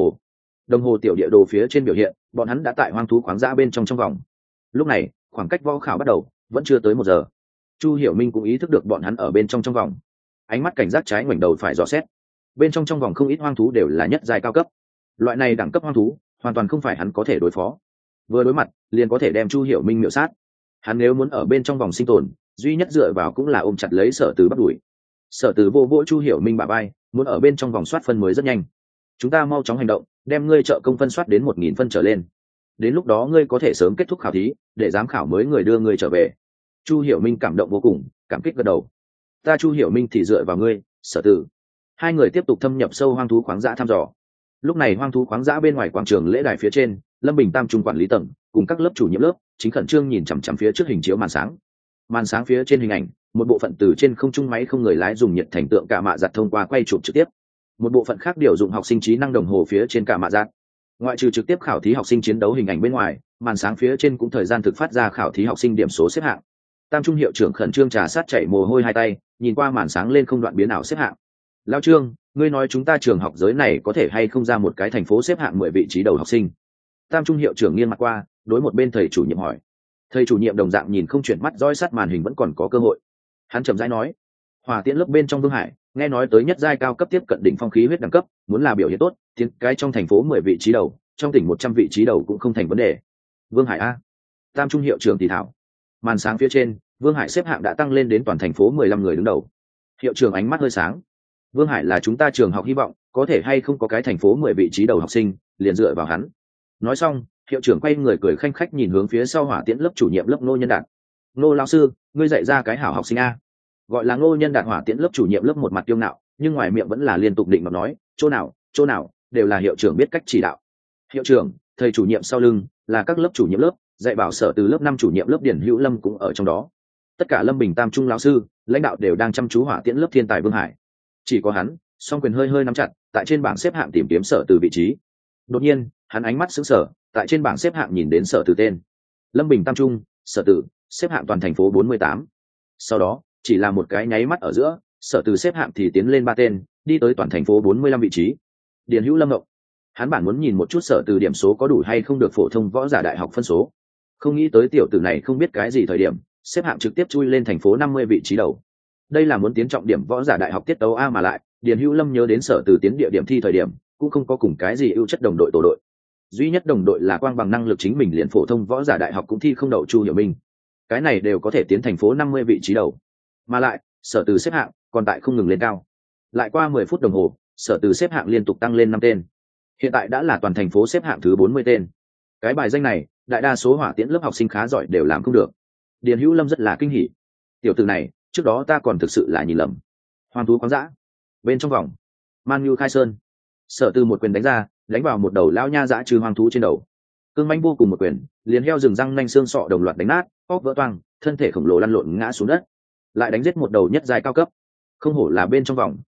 Speaker 1: hồ tiểu địa đồ phía trên biểu hiện, bọn hắn đã tại hoang thú khoáng dã bên trong vòng. Lúc này khoảng cách võ khảo bắt đầu vẫn chưa tới 1 giờ. Chu Hiểu Minh cũng ý thức được bọn hắn ở bên trong vòng, ánh mắt cảnh giác trái ngoảnh đầu phải dò xét. Bên trong vòng không ít hoang thú đều là nhất giai cao cấp, loại này đẳng cấp hoang thú hoàn toàn không phải hắn có thể đối phó, vừa đối mặt liền có thể đem Chu Hiểu Minh miểu sát. Hắn nếu muốn ở bên trong vòng sinh tồn, duy nhất dựa vào cũng là ôm chặt lấy Sở Từ bắt đuổi. Sở Từ vô vỗ Chu Hiểu Minh bả vai, muốn ở bên trong vòng soát phân mới rất nhanh. Chúng ta mau chóng hành động, đem ngươi trợ công phân soát đến 1000 phân trở lên. Đến lúc đó ngươi có thể sớm kết thúc khảo thí, để giám khảo mới người đưa ngươi trở về. Chu Hiểu Minh cảm động vô cùng, cảm kích gật đầu. Ta Chu Hiểu Minh thì dựa vào ngươi, Sở Từ. Hai người tiếp tục thâm nhập sâu hoang thú khoáng dã thăm dò. Lúc này hoang thú khoáng dã bên ngoài quảng trường lễ đài phía trên, Lâm Bình Tam trung quản lý tầng cùng các lớp chủ nhiệm lớp chính khẩn trương nhìn chằm chằm phía trước hình chiếu màn sáng phía trên hình ảnh, một bộ phận từ trên không trung máy không người lái dùng nhiệt thành tượng cả mạ giặt thông qua quay chụp trực tiếp, một bộ phận khác điều dụng học sinh trí năng đồng hồ phía trên cả mạ giặt. Ngoại trừ trực tiếp khảo thí học sinh chiến đấu hình ảnh bên ngoài, màn sáng phía trên cũng thời gian thực phát ra khảo thí học sinh điểm số xếp hạng. Tam trung hiệu trưởng khẩn trương trà sát chảy mồ hôi hai tay, nhìn qua màn sáng lên không đoạn biến ảo xếp hạng. Lão Trương, ngươi nói chúng ta trường học giới này có thể hay không ra một cái thành phố xếp hạng 10 vị trí đầu học sinh? Tam trung hiệu trưởng nghiêng mặt qua, đối một bên thầy chủ nhiệm hỏi. Thầy chủ nhiệm đồng dạng nhìn không chuyển mắt dõi sát màn hình vẫn còn có cơ hội. Hắn chậm rãi nói, Hỏa Tiễn lớp bên trong Vương Hải, nghe nói tới nhất giai cao cấp tiếp cận đỉnh phong khí huyết đẳng cấp, muốn là biểu hiện tốt, tiến cái trong thành phố 10 vị trí đầu, trong tỉnh 100 vị trí đầu cũng không thành vấn đề. Vương Hải a. Tam trung hiệu trưởng thì thảo. Màn sáng phía trên, Vương Hải xếp hạng đã tăng lên đến toàn thành phố 15 người đứng đầu. Hiệu trưởng ánh mắt hơi sáng. Vương Hải là chúng ta trường học hy vọng, có thể hay không có cái thành phố 10 vị trí đầu học sinh, liền dựa vào hắn. Nói xong, hiệu trưởng quay người cười khanh khách nhìn hướng phía sau Hỏa Tiễn lớp chủ nhiệm lớp Ngô Nhân Đạt. Ngô lão sư, ngươi dạy ra cái hảo học sinh a. Gọi là Ngô Nhân Đạt Hỏa Tiễn lớp chủ nhiệm lớp một mặt kiêu ngạo, nhưng ngoài miệng vẫn là liên tục định mà nói, chỗ nào, đều là hiệu trưởng biết cách chỉ đạo. Hiệu trưởng, thầy chủ nhiệm sau lưng là các lớp chủ nhiệm lớp, dạy bảo Sở Từ lớp 5 chủ nhiệm lớp Điển Hữu Lâm cũng ở trong đó. Tất cả Lâm Bình Tam trung lão sư, lãnh đạo đều đang chăm chú Hỏa Tiễn lớp thiên tài Vương Hải. Chỉ có hắn, song quyền hơi nắm chặt, tại trên bảng xếp hạng tìm kiếm Sở Từ vị trí. Đột nhiên, hắn ánh mắt sững sờ, tại trên bảng xếp hạng nhìn đến Sở Từ tên. Lâm Bình Tam trung, Sở Từ, xếp hạng toàn thành phố 48. Sau đó, chỉ là một cái nháy mắt ở giữa, Sở Từ xếp hạng thì tiến lên 3 tên, đi tới toàn thành phố 45 vị trí. Điền Hữu Lâm ngộng. Hắn bản muốn nhìn một chút Sở Từ điểm số có đủ hay không được phổ thông võ giả đại học phân số. Không nghĩ tới tiểu tử này không biết cái gì thời điểm, xếp hạng trực tiếp chui lên thành phố 50 vị trí đầu. Đây là muốn tiến trọng điểm võ giả đại học tiết tấu a, mà lại, Điền Hữu Lâm nhớ đến Sở Từ tiến địa điểm thi thời điểm, cũng không có cùng cái gì ưu chất đồng đội tổ đội. Duy nhất đồng đội là quang bằng năng lực chính mình liền phổ thông võ giả đại học cũng thi không đậu Chu Hiểu Minh. Cái này đều có thể tiến thành phố 50 vị trí đầu. Mà lại, Sở Từ xếp hạng còn tại không ngừng lên cao. Lại qua 10 phút đồng hồ, Sở Từ xếp hạng liên tục tăng lên 5 tên. Hiện tại đã là toàn thành phố xếp hạng thứ 40 tên. Cái bài danh này, đại đa số Hỏa Tiễn lớp học sinh khá giỏi đều làm không được. Điền Hữu Lâm rất là kinh hỉ. Tiểu tử này, trước đó ta còn thực sự là nhìn lầm. Hoang thú khoáng dã. Bên trong vòng, Man Nhu khai sơn. Sở Từ một quyền đánh ra, đánh vào một đầu lão nha dã trừ hoang thú trên đầu. Cương mãnh vô cùng một quyền, liền heo rừng răng nanh xương sọ đồng loạt đánh nát, óc vỡ toang, thân thể khổng lồ lăn lộn ngã xuống đất. Lại đánh giết một đầu nhất giai cao cấp. Không hổ là bên trong vòng,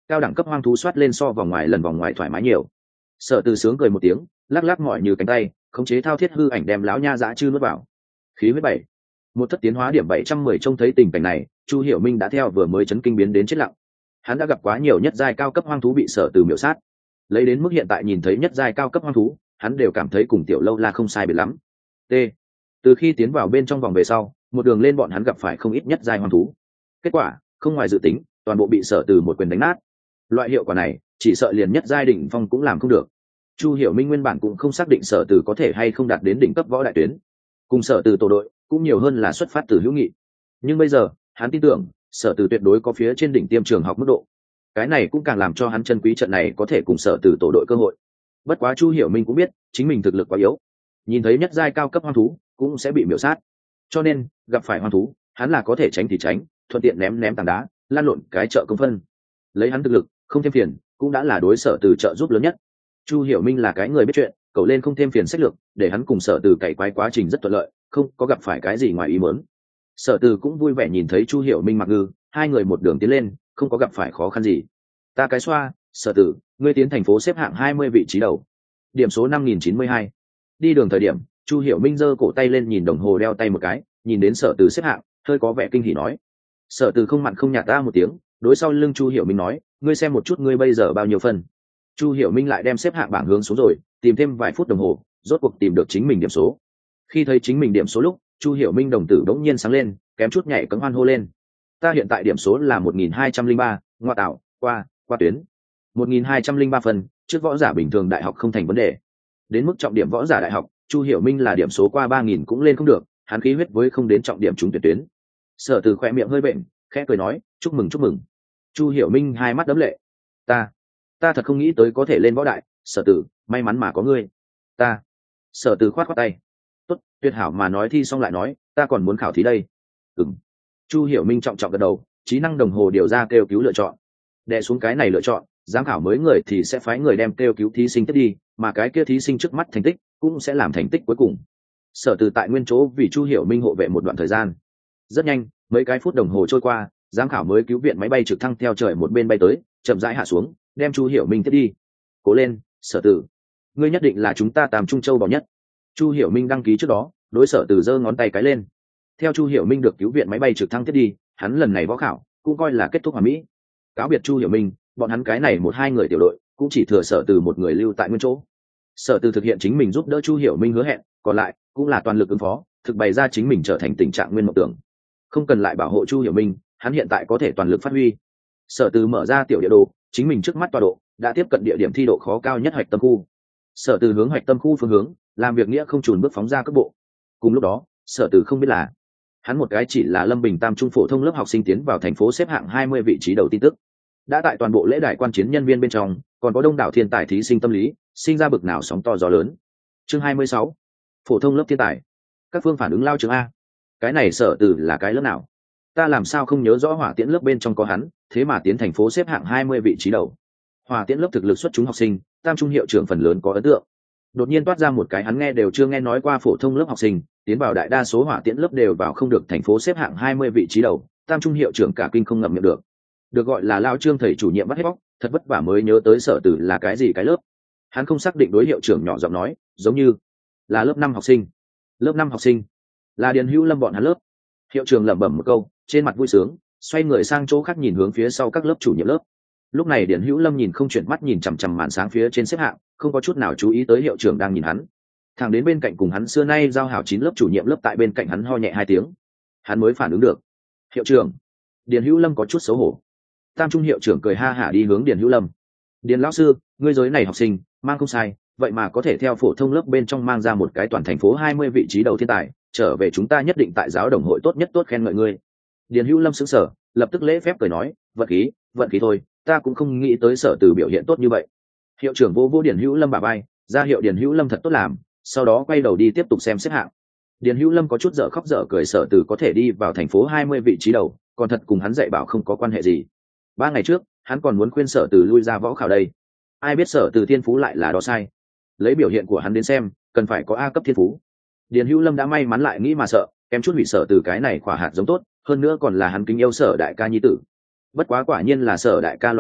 Speaker 1: cao đẳng cấp hoang thú soát lên so vòng ngoài thoải mái nhiều. Sở Từ sướng cười một tiếng, lắc lắc mỏi như cánh tay, khống chế thao thiết hư ảnh đem lão nha dã chư nuốt vào. Khí huyết 7, một thất tiến hóa điểm 710. Trông thấy tình cảnh này, Chu Hiểu Minh đã theo vừa mới chấn kinh biến đến chết lặng. Hắn đã gặp quá nhiều nhất giai cao cấp hoang thú bị Sở Từ miểu sát, lấy đến mức hiện tại nhìn thấy nhất giai cao cấp hoang thú, hắn đều cảm thấy cùng Tiểu Lâu La không sai biệt lắm. T. Từ khi tiến vào bên trong vòng về sau, một đường lên bọn hắn gặp phải không ít nhất giai hoang thú. Kết quả, không ngoài dự tính, toàn bộ bị Sở Từ một quyền đánh nát. Loại hiệu quả này, chỉ sợ liền nhất giai đỉnh phong cũng làm không được. Chu Hiểu Minh nguyên bản cũng không xác định Sở Từ có thể hay không đạt đến đỉnh cấp võ đại tuyến, cùng Sở Từ tổ đội cũng nhiều hơn là xuất phát từ hữu nghị. Nhưng bây giờ, hắn tin tưởng Sở Từ tuyệt đối có phía trên đỉnh tiêm trường học mức độ. Cái này cũng càng làm cho hắn chân quý trận này có thể cùng Sở Từ tổ đội cơ hội. Bất quá Chu Hiểu Minh cũng biết chính mình thực lực quá yếu, nhìn thấy nhất giai cao cấp hoang thú cũng sẽ bị miểu sát, cho nên gặp phải hoang thú hắn là có thể tránh thì tránh, thuận tiện ném ném tảng đá, lan lộn cái trợ công phân. Lấy hắn thực lực không thêm phiền cũng đã là đối Sở Từ trợ giúp lớn nhất. Chu Hiểu Minh là cái người biết chuyện, cậu lên không thêm phiền sách lược, để hắn cùng Sở Từ cày quái quá trình rất thuận lợi, không có gặp phải cái gì ngoài ý muốn. Sở Từ cũng vui vẻ nhìn thấy Chu Hiểu Minh mặc ngư, hai người một đường tiến lên, không có gặp phải khó khăn gì. Ta cái xoa, Sở Từ, ngươi tiến thành phố xếp hạng 20 vị trí đầu, điểm số 5092. Đi đường thời điểm, Chu Hiểu Minh giơ cổ tay lên nhìn đồng hồ đeo tay một cái, nhìn đến Sở Từ xếp hạng, hơi có vẻ kinh hỉ nói. Sở Từ không mặn không nhạt ta một tiếng, đối sau lưng Chu Hiểu Minh nói, ngươi xem một chút ngươi bây giờ bao nhiêu phân. Chu Hiểu Minh lại đem xếp hạng bảng hướng xuống rồi, tìm thêm vài phút đồng hồ, rốt cuộc tìm được chính mình điểm số. Khi thấy chính mình điểm số lúc, Chu Hiểu Minh đồng tử đống nhiên sáng lên, kém chút nhảy cẫng hoan hô lên. Ta hiện tại điểm số là 1203, ngoa tạo, qua tuyến. 1203 phần, trước võ giả bình thường đại học không thành vấn đề. Đến mức trọng điểm võ giả đại học, Chu Hiểu Minh là điểm số qua 3000 cũng lên không được, hắn khí huyết với không đến trọng điểm trúng tuyển tuyến. Sở Từ khỏe miệng hơi bệnh, khẽ cười nói, chúc mừng. Chu Hiểu Minh hai mắt đẫm lệ. Ta thật không nghĩ tới có thể lên võ đại, Sở Từ, may mắn mà có ngươi. Sở Từ khoát tay. Tốt, tuyệt hảo mà nói thi xong lại nói, ta còn muốn khảo thí đây. Chu Hiểu Minh trọng trọng gật đầu, trí năng đồng hồ điều ra kêu cứu lựa chọn. Đè xuống cái này lựa chọn, giám khảo mới người thì sẽ phái người đem kêu cứu thí sinh tiếp đi, mà cái kia thí sinh trước mắt thành tích cũng sẽ làm thành tích cuối cùng. Sở Từ tại nguyên chỗ vì Chu Hiểu Minh hộ vệ một đoạn thời gian. Rất nhanh, mấy cái phút đồng hồ trôi qua, giám khảo mới cứu viện máy bay trực thăng theo trời một bên bay tới, chậm rãi hạ xuống, đem Chu Hiểu Minh tiếp đi. Cố lên, Sở Từ, ngươi nhất định là chúng ta Tam Trung Châu bò nhất. Chu Hiểu Minh đăng ký trước đó, đối Sở Từ giơ ngón tay cái lên. Theo Chu Hiểu Minh được cứu viện máy bay trực thăng tiếp đi, hắn lần này võ khảo cũng coi là kết thúc hoàn mỹ. Cáo biệt Chu Hiểu Minh, bọn hắn cái này 1-2 người tiểu đội cũng chỉ thừa Sở Từ một người lưu tại nguyên chỗ. Sở Từ thực hiện chính mình giúp đỡ Chu Hiểu Minh hứa hẹn, còn lại cũng là toàn lực ứng phó, thực bày ra chính mình trở thành tình trạng nguyên mộng tưởng. Không cần lại bảo hộ Chu Hiểu Minh, hắn hiện tại có thể toàn lực phát huy. Sở Từ mở ra tiểu địa đồ, chính mình trước mắt tọa độ đã tiếp cận địa điểm thi độ khó cao nhất hoạch tâm khu. Sở Từ hướng hoạch tâm khu phương hướng, làm việc nghĩa không chùn bước phóng ra cấp bộ. Cùng lúc đó, Sở Từ không biết là hắn một cái chỉ là Lâm Bình Tam trung phổ thông lớp học sinh tiến vào thành phố xếp hạng 20 vị trí đầu tin tức đã tại toàn bộ lễ đài quan chiến nhân viên bên trong, còn có đông đảo thiên tài thí sinh tâm lý sinh ra bực nào sóng to gió lớn. Chương 26, phổ thông lớp thiên tài, các phương phản ứng lao trường A. Cái này Sở Từ là cái lớp nào? Ta làm sao không nhớ rõ hỏa tiễn lớp bên trong có hắn, thế mà tiến thành phố xếp hạng 20 vị trí đầu. Hỏa tiễn lớp thực lực xuất chúng học sinh, Tam trung hiệu trưởng phần lớn có ấn tượng. Đột nhiên toát ra một cái hắn nghe đều chưa nghe nói qua phổ thông lớp học sinh, tiến vào đại đa số hỏa tiễn lớp đều vào không được thành phố xếp hạng 20 vị trí đầu, Tam trung hiệu trưởng cả kinh không ngậm miệng được. Được gọi là lao trương thầy chủ nhiệm bắt hết bóc, thật vất vả mới nhớ tới Sở Từ là cái gì cái lớp. Hắn không xác định đối hiệu trưởng nhỏ giọng nói, giống như là lớp 5 học sinh. Lớp 5 học sinh? Là Điền Hữu Lâm bọn hắn lớp. Hiệu trưởng lẩm bẩm một câu, trên mặt vui sướng, xoay người sang chỗ khác nhìn hướng phía sau các lớp chủ nhiệm lớp. Lúc này Điền Hữu Lâm nhìn không chuyển mắt nhìn chằm chằm màn sáng phía trên xếp hạng, không có chút nào chú ý tới hiệu trưởng đang nhìn hắn. Thằng đến bên cạnh cùng hắn xưa nay giao hảo 9 lớp chủ nhiệm lớp tại bên cạnh hắn ho nhẹ 2 tiếng, hắn mới phản ứng được. Hiệu trưởng. Điền Hữu Lâm có chút xấu hổ. Tam trung hiệu trưởng cười ha hả đi hướng Điền Hữu Lâm. Điền lão sư, ngươi giới này học sinh mang không sai, vậy mà có thể theo phổ thông lớp bên trong mang ra một cái toàn thành phố 20 vị trí đầu thiên tài, trở về chúng ta nhất định tại giáo đồng hội tốt nhất tốt khen ngợi ngươi. Điền Hữu Lâm sững sờ, lập tức lễ phép cười nói, vận khí thôi, ta cũng không nghĩ tới Sở Từ biểu hiện tốt như vậy. Hiệu trưởng vô Điền Hữu Lâm bả vai, ra hiệu Điền Hữu Lâm thật tốt làm, sau đó quay đầu đi tiếp tục xem xếp hạng. Điền Hữu Lâm có chút dở khóc dở cười, Sở Từ có thể đi vào thành phố 20 vị trí đầu, còn thật cùng hắn dạy bảo không có quan hệ gì. 3 ngày trước, hắn còn muốn khuyên Sở Từ lui ra võ khảo đây. Ai biết Sở Từ thiên phú lại là đó sai. Lấy biểu hiện của hắn đến xem, cần phải có A cấp thiên phú. Điền Hữu Lâm đã may mắn lại nghĩ mà sợ, kém chút hủy Sở Từ cái này khỏa hạt giống tốt, hơn nữa còn là hắn kính yêu Sở đại ca nhi tử. Bất quá quả nhiên là Sở đại ca loại A,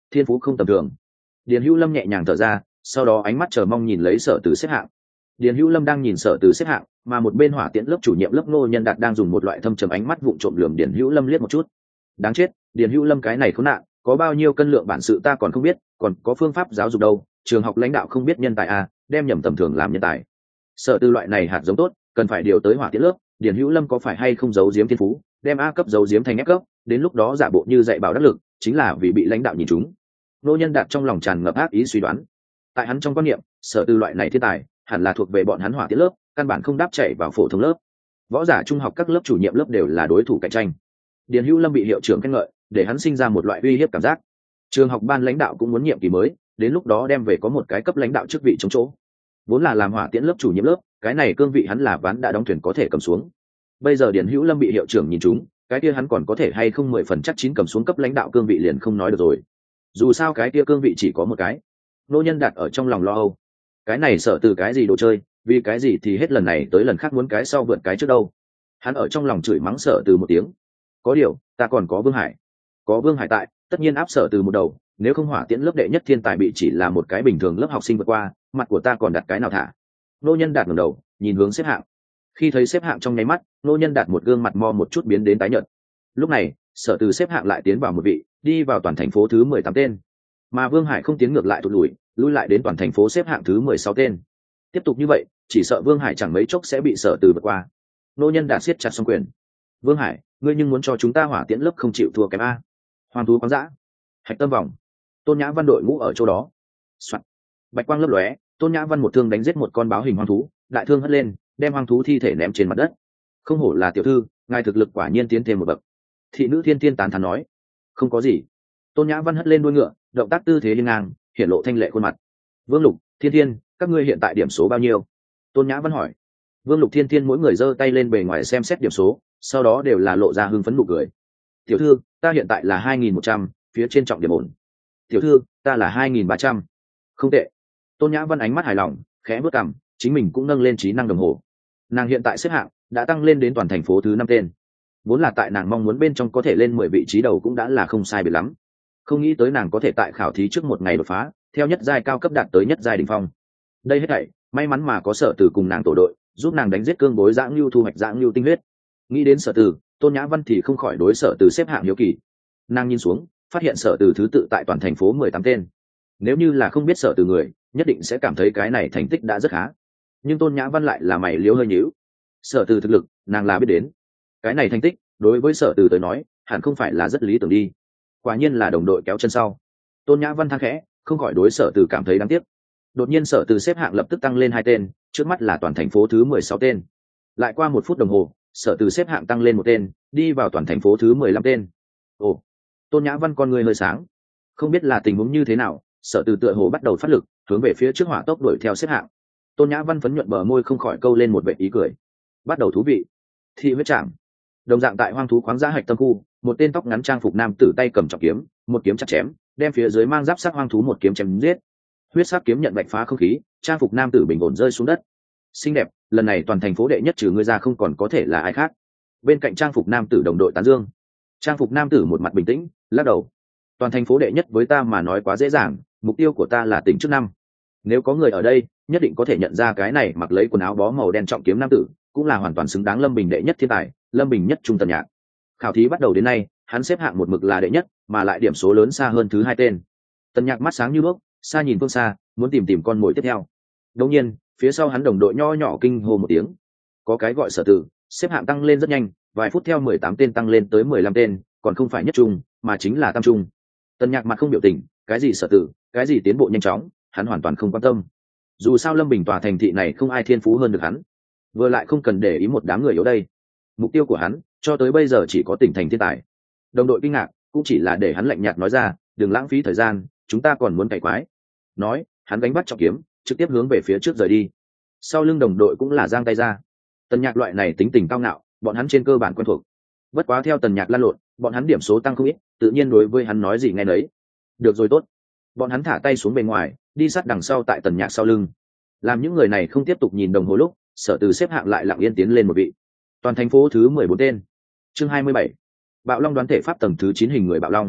Speaker 1: thiên phú không tầm thường. Điền Hữu Lâm nhẹ nhàng thở ra, sau đó ánh mắt chờ mong nhìn lấy Sở Từ xếp hạng. Điền Hữu Lâm đang nhìn Sở Từ xếp hạng, mà một bên Hỏa Tiễn lớp chủ nhiệm lớp Ngô Nhân Đạt đang dùng một loại thâm trầm ánh mắt vụng trộm lườm Điền Hữu Lâm liếc một chút. Đáng chết, Điền Hữu Lâm cái này khốn nạn, có bao nhiêu cân lượng bản sự ta còn không biết, còn có phương pháp giáo dục đâu, trường học lãnh đạo không biết nhân tài à, đem nhầm tầm thường làm nhân tài. Sở Từ loại này hạt giống tốt, cần phải điều tới Hỏa Tiễn lớp, Điền Hữu Lâm có phải hay không giấu giếm thiên phú, đem A cấp giấu giếm thành F cấp, đến lúc đó giả bộ như dạy bảo đắc lực, chính là vì bị lãnh đạo nhìn trúng. Ngô Nhân Đạt trong lòng tràn ngập ác ý suy đoán. Tại hắn trong quan niệm, Sở Từ loại này thiên tài hẳn là thuộc về bọn hắn Hỏa Tiễn lớp, căn bản không đáp chạy vào phổ thông lớp. Võ giả trung học các lớp chủ nhiệm lớp đều là đối thủ cạnh tranh. Điền Hữu Lâm bị hiệu trưởng khen ngợi, để hắn sinh ra một loại uy hiếp cảm giác. Trường học ban lãnh đạo cũng muốn nhiệm kỳ mới, đến lúc đó đem về có một cái cấp lãnh đạo chức vị chống chỗ. Vốn là làm Hỏa Tiễn lớp chủ nhiệm lớp, cái này cương vị hắn là ván đã đóng thuyền có thể cầm xuống. Bây giờ Điền Hữu Lâm bị hiệu trưởng nhìn trúng, cái kia hắn còn có thể hay không 10% chắc chín cầm xuống cấp lãnh đạo cương vị liền không nói được rồi. Dù sao cái kia cương vị chỉ có một cái. Ngô Nhân Đạt ở trong lòng lo âu. Cái này Sở Từ cái gì đồ chơi, vì cái gì thì hết lần này tới lần khác muốn cái sau vượt cái trước đâu. Hắn ở trong lòng chửi mắng Sở Từ một tiếng. Có điều, ta còn có Vương Hải. Có Vương Hải tại, tất nhiên áp Sở Từ một đầu, nếu không Hỏa Tiễn lớp đệ nhất thiên tài bị chỉ là một cái bình thường lớp học sinh vượt qua, mặt của ta còn đặt cái nào thả. Ngô Nhân Đạt ngẩng đầu, nhìn hướng xếp hạng. Khi thấy xếp hạng trong nháy mắt, Ngô Nhân Đạt một gương mặt mo một chút biến đến tái nhợt. Lúc này, Sở Từ xếp hạng lại tiến vào một vị, đi vào toàn thành phố thứ 18 tên. Mà Vương Hải không tiến ngược lại thụt lùi, lui lại đến toàn thành phố xếp hạng thứ 16 tên. Tiếp tục như vậy, chỉ sợ Vương Hải chẳng mấy chốc sẽ bị Sở Từ vượt qua. Ngô Nhân Đạt siết chặt song quyền. Vương Hải, ngươi nhưng muốn cho chúng ta Hỏa Tiễn lớp không chịu thua kém a? Hoàng thú quáng dã, hạch tâm vòng, Tôn Nhã Văn đội ngũ ở chỗ đó. Soạn. Bạch quang lấp lóe, Tôn Nhã Văn một thương đánh giết một con báo hình hoang thú, đại thương hất lên, đem hoang thú thi thể ném trên mặt đất. Không hổ là tiểu thư, ngài thực lực quả nhiên tiến thêm một bậc. Thị nữ Thiên Tiên tán thán nói. Không có gì. Tôn Nhã Văn hất lên đuôi ngựa, động tác tư thế hiên ngang, hiển lộ thanh lệ khuôn mặt. Vương Lục, Thiên Thiên, các ngươi hiện tại điểm số bao nhiêu? Tôn Nhã Văn hỏi. Vương Lục, Thiên Thiên mỗi người giơ tay lên bề ngoài xem xét điểm số, sau đó đều là lộ ra hưng phấn nụ cười. Tiểu thư, ta hiện tại là 2100, phía trên trọng điểm ổn. Tiểu thư, ta là 2300. Không tệ. Tôn Nhã Văn ánh mắt hài lòng, khẽ bước cằm, chính mình cũng nâng lên trí năng đồng hồ. Nàng hiện tại xếp hạng đã tăng lên đến toàn thành phố thứ 5 tên. Vốn là tại nàng mong muốn bên trong có thể lên 10 vị trí đầu cũng đã là không sai biệt lắm. Không nghĩ tới nàng có thể tại khảo thí trước một ngày đột phá, theo nhất giai cao cấp đạt tới nhất giai đỉnh phong. Đây hết thảy, may mắn mà có Sở Từ cùng nàng tổ đội, giúp nàng đánh giết cương bối dã ngưu, thu hoạch dã ngưu tinh huyết. Nghĩ đến Sở Từ, Tôn Nhã Văn thì không khỏi đối Sở Từ xếp hạng hiếu kỳ. Nàng nhìn xuống, phát hiện Sở Từ thứ tự tại toàn thành phố 18 tên. Nếu như là không biết Sở Từ người, nhất định sẽ cảm thấy cái này thành tích đã rất khá. Nhưng Tôn Nhã Văn lại là mày liếu hơi nhíu. Sở Từ thực lực, nàng là biết đến. Cái này thành tích, đối với Sở Từ tới nói, hẳn không phải là rất lý tưởng đi. Quả nhiên là đồng đội kéo chân sau. Tôn Nhã Văn than khẽ, không khỏi đối Sở Từ cảm thấy đáng tiếc. Đột nhiên Sở Từ xếp hạng lập tức tăng lên 2 tên, trước mắt là toàn thành phố thứ 16 tên. Lại qua 1 phút đồng hồ, Sở Từ xếp hạng tăng lên 1 tên, đi vào toàn thành phố thứ 15 tên. Ồ, Tôn Nhã Văn con người hơi sáng. Không biết là tình huống như thế nào, Sở Từ tựa hồ bắt đầu phát lực, hướng về phía trước hỏa tốc đuổi theo xếp hạng. Tôn Nhã Văn phấn nhuận bờ môi không khỏi câu lên một vệt ý cười. Bắt đầu thú vị. Thị huyết trảm. Đồng dạng tại hoang thú khoáng giá hạch tâm khu, một tên tóc ngắn trang phục nam tử tay cầm trọng kiếm, một kiếm chặt chém, đem phía dưới mang giáp sắc hoang thú một kiếm chém giết. Huyết sắc kiếm nhận vạch phá không khí, trang phục nam tử bình ổn rơi xuống đất. Xinh đẹp, lần này toàn thành phố đệ nhất trừ ngươi ra không còn có thể là ai khác. Bên cạnh trang phục nam tử đồng đội tán dương. Trang phục nam tử một mặt bình tĩnh, lắc đầu. Toàn thành phố đệ nhất với ta mà nói quá dễ dàng, mục tiêu của ta là tỉnh trước năm. Nếu có người ở đây, nhất định có thể nhận ra cái này mặc lấy quần áo bó màu đen trọng kiếm nam tử, cũng là hoàn toàn xứng đáng Lâm Bình đệ nhất thiên tài, Lâm Bình nhất trung Tần Nhạc. Khảo thí bắt đầu đến nay, hắn xếp hạng một mực là đệ nhất, mà lại điểm số lớn xa hơn thứ 2 tên. Tần Nhạc mắt sáng như đuốc, xa nhìn phương xa, muốn tìm con mồi tiếp theo. Đột nhiên, phía sau hắn đồng đội nho nhỏ kinh hô một tiếng. Có cái gọi Sở Từ, xếp hạng tăng lên rất nhanh, vài phút theo 18 tên tăng lên tới 15 tên, còn không phải nhất trung, mà chính là tam trung. Tần Nhạc mặt không biểu tình, cái gì Sở Từ, cái gì tiến bộ nhanh chóng, hắn hoàn toàn không quan tâm. Dù sao Lâm Bình tòa thành thị này không ai thiên phú hơn được hắn, vừa lại không cần để ý một đám người yếu đây. Mục tiêu của hắn cho tới bây giờ chỉ có tỉnh thành thiên tài. Đồng đội kinh ngạc, cũng chỉ là để hắn lạnh nhạt nói ra, đừng lãng phí thời gian, chúng ta còn muốn cày quái. Nói, hắn gánh bắt trọng kiếm, trực tiếp hướng về phía trước rời đi. Sau lưng đồng đội cũng là giang tay ra. Tần Nhạc loại này tính tình cao ngạo, bọn hắn trên cơ bản quen thuộc. Bất quá theo Tần Nhạc lăn lộn, bọn hắn điểm số tăng không ít, tự nhiên đối với hắn nói gì nghe nấy. Được rồi tốt. Bọn hắn thả tay xuống bên ngoài, đi sát đằng sau tại Tần Nhạc sau lưng. Làm những người này không tiếp tục nhìn đồng hồ lúc, Sở Từ xếp hạng lại lặng yên tiến lên một vị. Toàn thành phố thứ 14 tên. Chương 27. Bạo Long đoán thể pháp tầng thứ 9 hình người bạo long.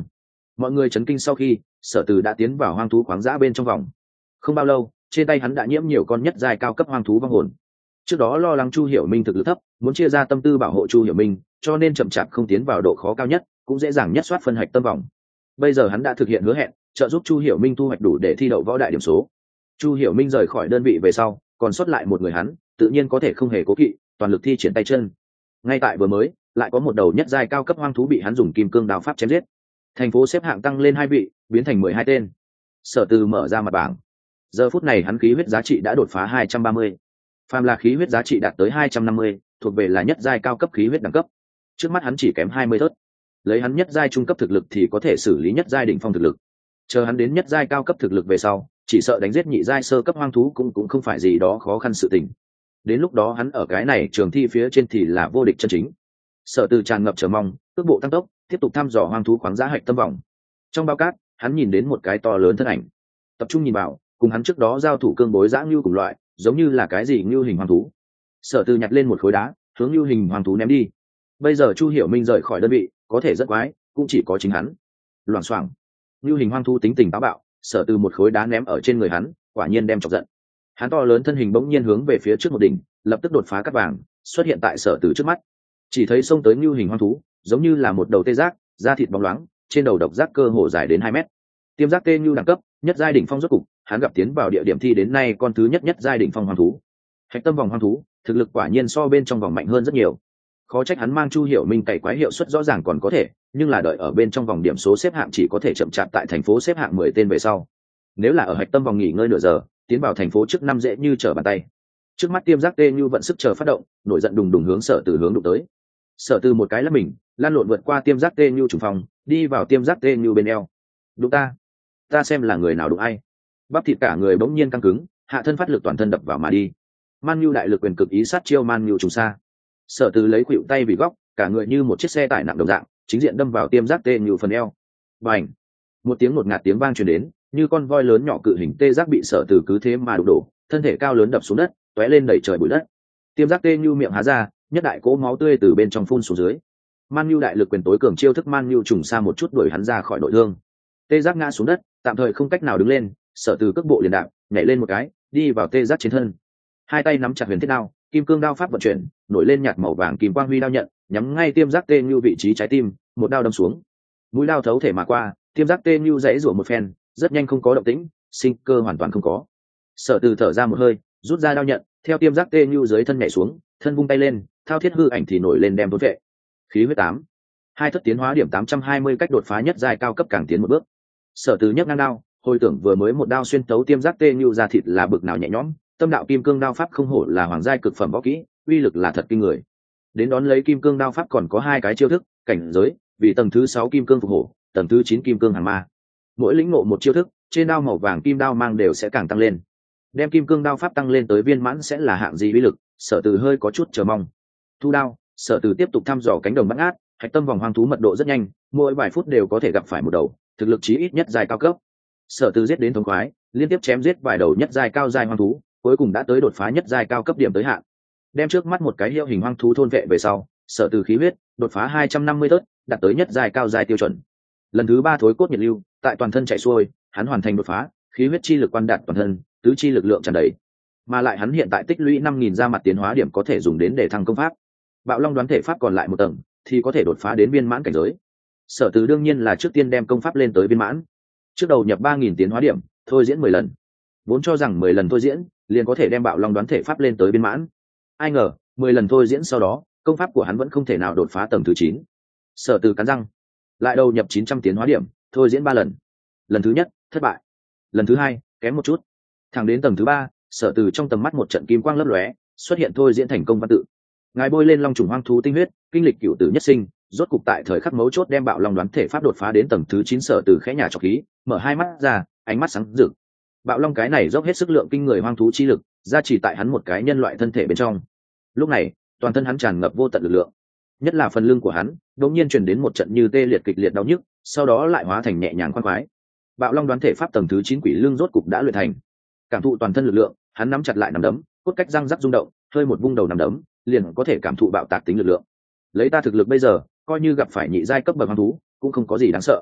Speaker 1: Mọi người chấn kinh sau khi Sở Từ đã tiến vào hoang thú khoáng dã bên trong vòng. Không bao lâu, trên tay hắn đã nhiễm nhiều con nhất giai cao cấp hoang thú vong hồn. Trước đó lo lắng Chu Hiểu Minh thực lực thấp, muốn chia ra tâm tư bảo hộ Chu Hiểu Minh, cho nên chậm chạp không tiến vào độ khó cao nhất, cũng dễ dàng nhất soát phân hạch tâm vòng. Bây giờ hắn đã thực hiện hứa hẹn, trợ giúp Chu Hiểu Minh thu hoạch đủ để thi đậu võ đại điểm số. Chu Hiểu Minh rời khỏi đơn vị về sau, còn sót lại một người hắn, tự nhiên có thể không hề cố kỵ, toàn lực thi triển tay chân. Ngay tại vừa mới, lại có một đầu nhất giai cao cấp hoang thú bị hắn dùng kim cương đao pháp chém giết. Thành phố xếp hạng tăng lên 2 vị, biến thành 12 tên. Sở Từ mở ra mặt bảng. Giờ phút này hắn khí huyết giá trị đã đột phá 230. Phàm là khí huyết giá trị đạt tới 250, thuộc về là nhất giai cao cấp khí huyết đẳng cấp. Trước mắt hắn chỉ kém 20 thớt. Lấy hắn nhất giai trung cấp thực lực thì có thể xử lý nhất giai đỉnh phong thực lực. Chờ hắn đến nhất giai cao cấp thực lực về sau, chỉ sợ đánh giết nhị giai sơ cấp hoang thú cũng không phải gì đó khó khăn sự tình. Đến lúc đó hắn ở cái này trường thi phía trên thì là vô địch chân chính. Sở Từ tràn ngập chờ mong, cước bộ tăng tốc, tiếp tục thăm dò hoang thú khoáng giá hạch tâm vòng. Trong bao cát, hắn nhìn đến một cái to lớn thân ảnh. Tập trung nhìn vào, cùng hắn trước đó giao thủ cương bối dã ngưu cùng loại, giống như là cái gì ngưu hình hoang thú. Sở Từ nhặt lên một khối đá, hướng ngưu hình hoang thú ném đi. Bây giờ Chu Hiểu Minh rời khỏi đơn vị, có thể rất quái, cũng chỉ có chính hắn. Loảng xoảng, ngưu hình hoang thú tính tình táo bạo, Sở Từ một khối đá ném ở trên người hắn, quả nhiên đem chọc giận. Hắn to lớn thân hình bỗng nhiên hướng về phía trước một đỉnh, lập tức đột phá cát vàng, xuất hiện tại Sở Từ trước mắt. Chỉ thấy xông tới ngưu hình hoang thú, giống như là một đầu tê giác, da thịt bóng loáng, trên đầu độc giác cơ hồ dài đến 2 mét. Tiêm giác tê ngưu đẳng cấp, nhất giai đỉnh phong rốt cục, hắn gặp tiến vào địa điểm thi đến nay con thứ nhất giai đỉnh phong hoang thú. Hạch tâm vòng hoang thú, thực lực quả nhiên so bên trong vòng mạnh hơn rất nhiều. Khó trách hắn mang Chu Hiểu Minh cày quái hiệu suất rõ ràng còn có thể, nhưng là đợi ở bên trong vòng điểm số xếp hạng chỉ có thể chậm chạp tại thành phố xếp hạng 10 tên về sau. Nếu là ở hạch tâm vòng nghỉ ngơi nửa giờ, tiến vào thành phố trước 5 dễ như trở bàn tay. Trước mắt Tiêm giác tê như vận sức chờ phát động, nổi giận đùng đùng hướng Sở Từ hướng đụng tới. Sở Từ một cái lắp mình, lan lộn vượt qua Tiêm giác tê như trùng phòng, đi vào Tiêm giác tê như bên eo. Đụng ta xem là người nào đụng ai. Bắp thịt cả người bỗng nhiên căng cứng, hạ thân phát lực toàn thân đập vào mà đi. Man Nhu đại lực quyền cực ý sát chiêu Man Nhu trùng xa. Sở Từ lấy khuỷu tay vì góc, cả người như một chiếc xe tải nặng đồng dạng, chính diện đâm vào Tiêm giác tê như phần eo. Bành! Một tiếng ngột ngạt tiếng vang truyền đến, như con voi lớn nhỏ cự hình tê giác bị Sở Từ cứ thế mà đụng đổ, thân thể cao lớn đập xuống đất, tóe lên đẩy trời bụi đất. Tiêm giác tê như miệng há ra, nhất đại cỗ máu tươi từ bên trong phun xuống dưới. Man Nhu đại lực quyền tối cường chiêu thức Man Nhu trùng xa một chút đuổi hắn ra khỏi nội thương. Tê giác ngã xuống đất, tạm thời không cách nào đứng lên. Sở Từ cước bộ liền đạp, nhảy lên một cái, đi vào tê giác trên thân. Hai tay nắm chặt huyền thiết đao, kim cương đao pháp vận chuyển, nổi lên nhạt màu vàng kim quang huy đao nhận, nhắm ngay Tiêm giác tê như vị trí trái tim, một đao đâm xuống. Mũi đao thấu thể mà qua, Tiêm giác tê như dãy rủa một phen, rất nhanh không có động tĩnh, sinh cơ hoàn toàn không có. Sở Từ thở ra một hơi, rút ra đao nhận, theo Tiêm giác tê như dưới thân nhảy xuống, thân vung tay lên, thao thiết hư ảnh thì nổi lên đem thốn vệ. Khí huyết 8. Hai thất tiến hóa điểm 820 cách đột phá nhất giai cao cấp càng tiến một bước. Sở Từ nhấc ngang đao, hồi tưởng vừa mới một đao xuyên tấu Tiêm giác tê như ra thịt là bực nào nhẹ nhõm, tâm đạo kim cương đao pháp không hổ là hoàng giai cực phẩm võ kỹ, uy lực là thật kinh người. Đến đón lấy kim cương đao pháp còn có 2 cái chiêu thức, cảnh giới, vì tầng thứ 6 kim cương phục hổ, tầng thứ 9 kim cương hàng ma. Mỗi lĩnh ngộ một chiêu thức, trên đao màu vàng kim đao mang đều sẽ càng tăng lên. Đem kim cương đao pháp tăng lên tới viên mãn sẽ là hạng gì uy lực, Sở Từ hơi có chút chờ mong. Thu đao, Sở Từ tiếp tục thăm dò cánh đồng bát ngát, hạch tâm vòng hoang thú mật độ rất nhanh, mỗi vài phút đều có thể gặp phải một đầu, thực lực chí ít nhất giai cao cấp. Sở Từ giết đến thống khoái, liên tiếp chém giết vài đầu nhất giai cao giai hoang thú, cuối cùng đã tới đột phá nhất giai cao cấp điểm tới hạn. Đem trước mắt một cái hiệu hình hoang thú thôn vệ về sau, Sở Từ khí huyết đột phá 250 tớt, đạt tới nhất giai cao giai tiêu chuẩn. Lần thứ 3 thối cốt nhiệt lưu, tại toàn thân chạy xuôi, hắn hoàn thành đột phá, khí huyết chi lực quan đạt toàn thân, tứ chi lực lượng tràn đầy. Mà lại hắn hiện tại tích lũy 5000 ra mặt tiến hóa điểm có thể dùng đến để thăng công pháp. Bạo Long đoán thể pháp còn lại một tầng, thì có thể đột phá đến viên mãn cảnh giới. Sở Từ đương nhiên là trước tiên đem công pháp lên tới viên mãn. Trước đầu nhập 3000 tiến hóa điểm, thôi diễn 10 lần. Vốn cho rằng 10 lần thôi diễn, liền có thể đem Bạo Long đoán thể pháp lên tới viên mãn. Ai ngờ, 10 lần thôi diễn sau đó, công pháp của hắn vẫn không thể nào đột phá tầng thứ 9. Sở Từ cắn răng, lại đầu nhập 900 tiến hóa điểm, thôi diễn 3 lần. Lần thứ nhất, thất bại. Lần thứ hai, kém một chút. Thẳng đến tầng thứ 3, Sở Từ trong tầm mắt một trận kim quang lấp lóe, xuất hiện thôi diễn thành công văn tự. Ngài bôi lên long trùng hoang thú tinh huyết, kinh lịch cửu tử nhất sinh, rốt cục tại thời khắc mấu chốt đem Bạo Long đoán thể pháp đột phá đến tầng thứ 9. Sở Từ khẽ nhả trọc khí, mở hai mắt ra, ánh mắt sáng rực. Bạo Long cái này dốc hết sức lượng kinh người hoang thú chi lực, gia trì tại hắn một cái nhân loại thân thể bên trong. Lúc này, toàn thân hắn tràn ngập vô tận lực lượng, nhất là phần lưng của hắn, đột nhiên truyền đến một trận như tê liệt kịch liệt đau nhức, sau đó lại hóa thành nhẹ nhàng khoan khoái. Bạo Long đoán thể pháp tầng thứ 9 quỷ lưng rốt cục đã luyện thành. Cảm thụ toàn thân lực lượng, hắn nắm chặt lại nắm đấm, cốt cách răng rắc rung động, hơi một vung đầu nắm đấm, liền có thể cảm thụ bạo tạc tính lực lượng. Lấy ta thực lực bây giờ, coi như gặp phải nhị giai cấp bậc hoang thú, cũng không có gì đáng sợ.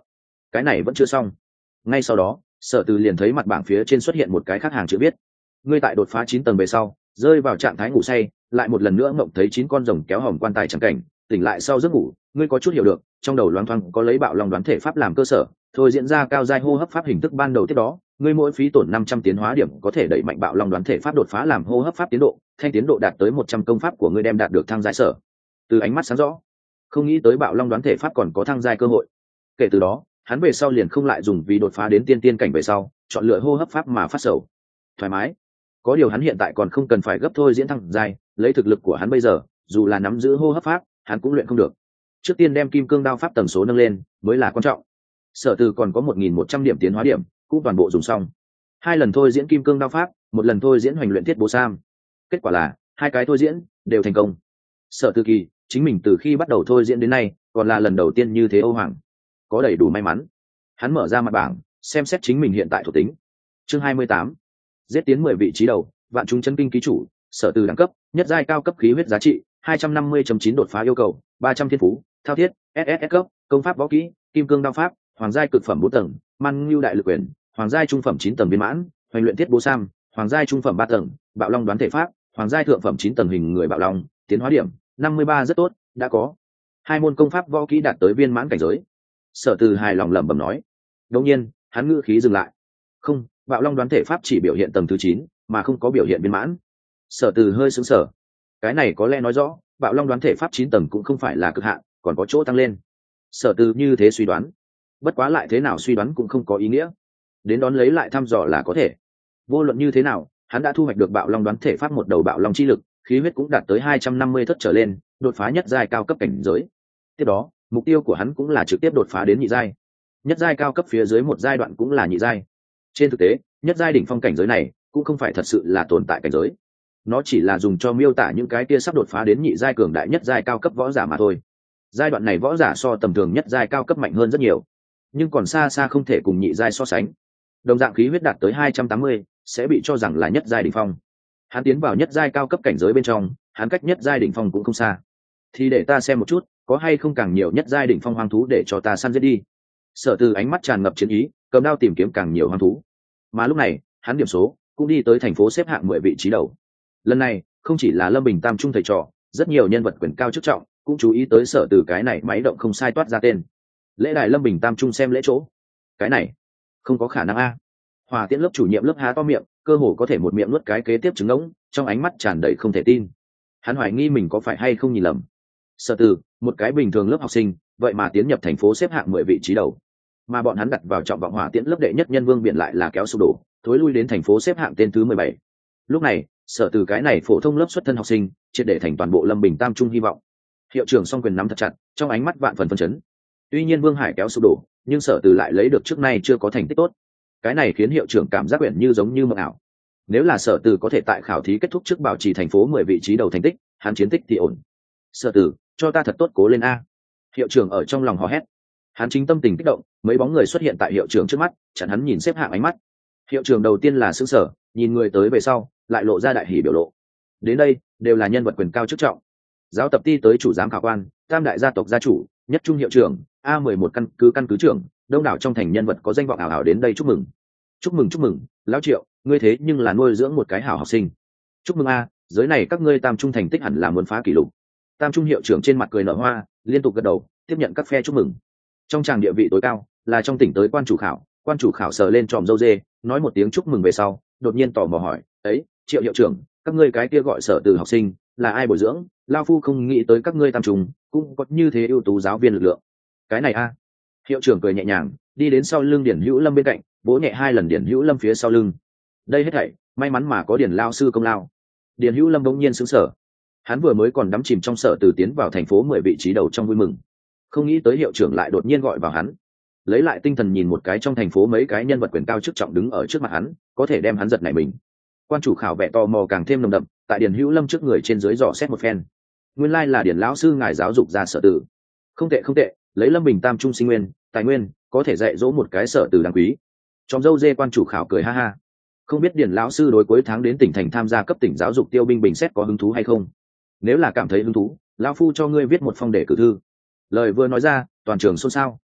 Speaker 1: cái này vẫn chưa xong. Ngay sau đó Sở Từ liền thấy mặt bảng phía trên xuất hiện một cái khác hàng chữ viết: ngươi tại đột phá 9 tầng về sau rơi vào trạng thái ngủ say, lại một lần nữa mộng thấy 9 con rồng kéo hòm quan tài chẳng cảnh, tỉnh lại sau giấc ngủ ngươi có chút hiểu được, trong đầu loáng thoáng có lấy bạo long đoán thể pháp làm cơ sở, thôi diễn ra cao giai hô hấp pháp hình thức ban đầu. Tiếp đó ngươi mỗi phí tổn 500 tiến hóa điểm có thể đẩy mạnh bạo long đoán thể pháp đột phá làm hô hấp pháp tiến độ, thanh tiến độ đạt tới 100 công pháp của ngươi đem đạt được thăng giai. Sở Từ ánh mắt sáng rõ, không nghĩ tới bạo long đoán thể pháp còn có thăng giai cơ hội. Kể từ đó hắn về sau liền không lại dùng vì đột phá đến tiên tiên cảnh về sau chọn lựa hô hấp pháp mà phát sầu thoải mái. Có điều hắn hiện tại còn không cần phải gấp thôi diễn thăng giai, lấy thực lực của hắn bây giờ dù là nắm giữ hô hấp pháp hắn cũng luyện không được. Trước tiên đem kim cương đao pháp tần số nâng lên mới là quan trọng. Sở Từ còn có 1.100 điểm tiến hóa điểm cũng toàn bộ dùng xong. 2 lần thôi diễn kim cương đao pháp, 1 lần thôi diễn hoành luyện thiết bố sam. Kết quả là 2 cái thôi diễn đều thành công. Sở Từ kỳ chính mình từ khi bắt đầu thôi diễn đến nay còn là lần đầu tiên như thế Âu Hoàng. Có đầy đủ may mắn. Hắn mở ra mặt bảng xem xét chính mình hiện tại thuộc tính. Chương 28. Giết tiến 10 vị trí đầu, vạn chúng chân kinh ký chủ. Sở Từ đẳng cấp nhất giai cao cấp khí huyết giá trị 250.9 đột phá yêu cầu 300 thiên phú thao thiết SSS cấp công pháp võ kỹ kim cương đao pháp hoàng giai cực phẩm 4 tầng man ngưu đại lực quyền hoàng giai trung phẩm 9 tầng viên mãn hoành luyện thiết bố sam hoàng giai trung phẩm 3 tầng bạo long đoán thể pháp hoàng giai thượng phẩm 9 tầng hình người bạo long tiến hóa điểm 53 rất tốt, đã có 2 môn công pháp võ kỹ đạt tới viên mãn cảnh giới. Sở Từ hài lòng lẩm bẩm nói. Đột nhiên hắn ngữ khí dừng lại. Không, bạo long đoán thể pháp chỉ biểu hiện tầng thứ 9 mà không có biểu hiện viên mãn. Sở Từ hơi sững sờ. Cái này có lẽ nói rõ bạo long đoán thể pháp 9 tầng cũng không phải là cực hạn, còn có chỗ tăng lên. Sở Từ như thế suy đoán, bất quá lại thế nào suy đoán cũng không có ý nghĩa, đến đón lấy lại thăm dò là có thể. Vô luận như thế nào hắn đã thu hoạch được bạo long đoán thể pháp một đầu bạo long chi lực, khí huyết cũng đạt tới 250 thất trở lên, đột phá nhất giai cao cấp cảnh giới. Tiếp đó mục tiêu của hắn cũng là trực tiếp đột phá đến nhị giai. Nhất giai cao cấp phía dưới một giai đoạn cũng là nhị giai. Trên thực tế nhất giai đỉnh phong cảnh giới này cũng không phải thật sự là tồn tại cảnh giới, nó chỉ là dùng cho miêu tả những cái kia sắp đột phá đến nhị giai cường đại nhất giai cao cấp võ giả mà thôi. Giai đoạn này võ giả so tầm thường nhất giai cao cấp mạnh hơn rất nhiều, nhưng còn xa xa không thể cùng nhị giai so sánh. Đồng dạng khí huyết đạt tới 280 sẽ bị cho rằng là nhất giai đỉnh phong. Hắn tiến vào nhất giai cao cấp cảnh giới bên trong, hắn cách nhất giai đỉnh phong cũng không xa. Thì để ta xem một chút có hay không càng nhiều nhất giai đỉnh phong hoang thú để cho ta săn giết đi. Sở Từ ánh mắt tràn ngập chiến ý, cầm đao tìm kiếm càng nhiều hoang thú. Mà lúc này hắn điểm số cũng đi tới thành phố xếp hạng 10 vị trí đầu. Lần này không chỉ là Lâm Bình Tam trung thầy trò, rất nhiều nhân vật quyền cao chức trọng cũng chú ý tới Sở Từ cái này máy động không sai toát ra tên. Lễ đài Lâm Bình Tam trung xem lễ chỗ. Cái này không có khả năng a. Hòa Tiễn lớp chủ nhiệm lớp há to miệng, cơ hồ có thể một miệng nuốt cái kế tiếp trứng ngỗng, trong ánh mắt tràn đầy không thể tin. Hắn hoài nghi mình có phải hay không nhìn lầm. Sở Từ, một cái bình thường lớp học sinh, vậy mà tiến nhập thành phố xếp hạng 10 vị trí đầu. Mà bọn hắn đặt vào trọng vọng Hỏa Tiễn lớp đệ nhất nhân Vương Biển lại là kéo sụp đổ, thối lui đến thành phố xếp hạng tên thứ 17. Lúc này Sở Từ cái này phổ thông lớp xuất thân học sinh triệt để thành toàn bộ Lâm Bình Tam trung hy vọng. Hiệu trưởng song quyền nắm thật chặt, trong ánh mắt vạn phần phấn chấn. Tuy nhiên Vương Hải kéo sụp đổ, nhưng Sở Từ lại lấy được trước nay chưa có thành tích tốt. Cái này khiến hiệu trưởng cảm giác quyển như giống như mộng ảo. Nếu là Sở Từ có thể tại khảo thí kết thúc trước bảo trì thành phố 10 vị trí đầu thành tích, hắn chiến tích thì ổn. Sở Từ, cho ta thật tốt cố lên a. Hiệu trưởng ở trong lòng hò hét. Hắn chính tâm tình kích động, mấy bóng người xuất hiện tại hiệu trưởng trước mắt, chặn hắn nhìn xếp hạng ánh mắt. Hiệu trưởng đầu tiên là sững sờ, nhìn người tới về sau lại lộ ra đại hỉ biểu lộ. Đến đây đều là nhân vật quyền cao chức trọng. Giáo tập ty tới chủ giám khảo quan, tam đại gia tộc gia chủ, nhất trung hiệu trưởng, A11 căn cứ trưởng, đông đảo trong thành nhân vật có danh vọng ảo ảo đến đây chúc mừng. Chúc mừng, lão Triệu, ngươi thế nhưng là nuôi dưỡng một cái hảo học sinh. Chúc mừng a, giới này các ngươi tam trung thành tích hẳn là muốn phá kỷ lục. Tam trung hiệu trưởng trên mặt cười nở hoa, liên tục gật đầu, tiếp nhận các phe chúc mừng. Trong tràng địa vị tối cao là trong tỉnh tới quan chủ khảo sờ lên tròm râu dê, nói một tiếng chúc mừng về sau, đột nhiên tò mò hỏi, ấy, Triệu hiệu trưởng, các ngươi cái kia gọi Sở Từ học sinh là ai bồi dưỡng? Lao phu không nghĩ tới các ngươi tam trung cũng có như thế ưu tú giáo viên lực lượng. Cái này a. Hiệu trưởng cười nhẹ nhàng, đi đến sau lưng Điển Hữu Lâm bên cạnh, vỗ nhẹ 2 lần Điển Hữu Lâm phía sau lưng. Đây hết thảy may mắn mà có Điển lao sư công lao. Điển Hữu Lâm bỗng nhiên sững sờ. Hắn vừa mới còn đắm chìm trong Sở Từ tiến vào thành phố 10 vị trí đầu trong vui mừng, không nghĩ tới hiệu trưởng lại đột nhiên gọi vào hắn. Lấy lại tinh thần nhìn một cái trong thành phố mấy cái nhân vật quyền cao chức trọng đứng ở trước mặt hắn, có thể đem hắn giật nảy mình. Quan chủ khảo vẻ tò mò càng thêm nồng đậm, tại Điển Hữu Lâm trước người trên dưới dò xét một phen. Nguyên lai là Điển lão sư ngài giáo dục ra Sở Từ. Không tệ, lấy Lâm Bình Tam trung sinh nguyên, tài nguyên, có thể dạy dỗ một cái Sở Từ đáng quý. Trong dâu dê quan chủ khảo cười ha ha. Không biết Điển lão sư đối cuối tháng đến tỉnh thành tham gia cấp tỉnh giáo dục tiêu binh bình xét có hứng thú hay không? Nếu là cảm thấy hứng thú, lão phu cho ngươi viết một phong đề cử thư. Lời vừa nói ra, toàn trường xôn xao.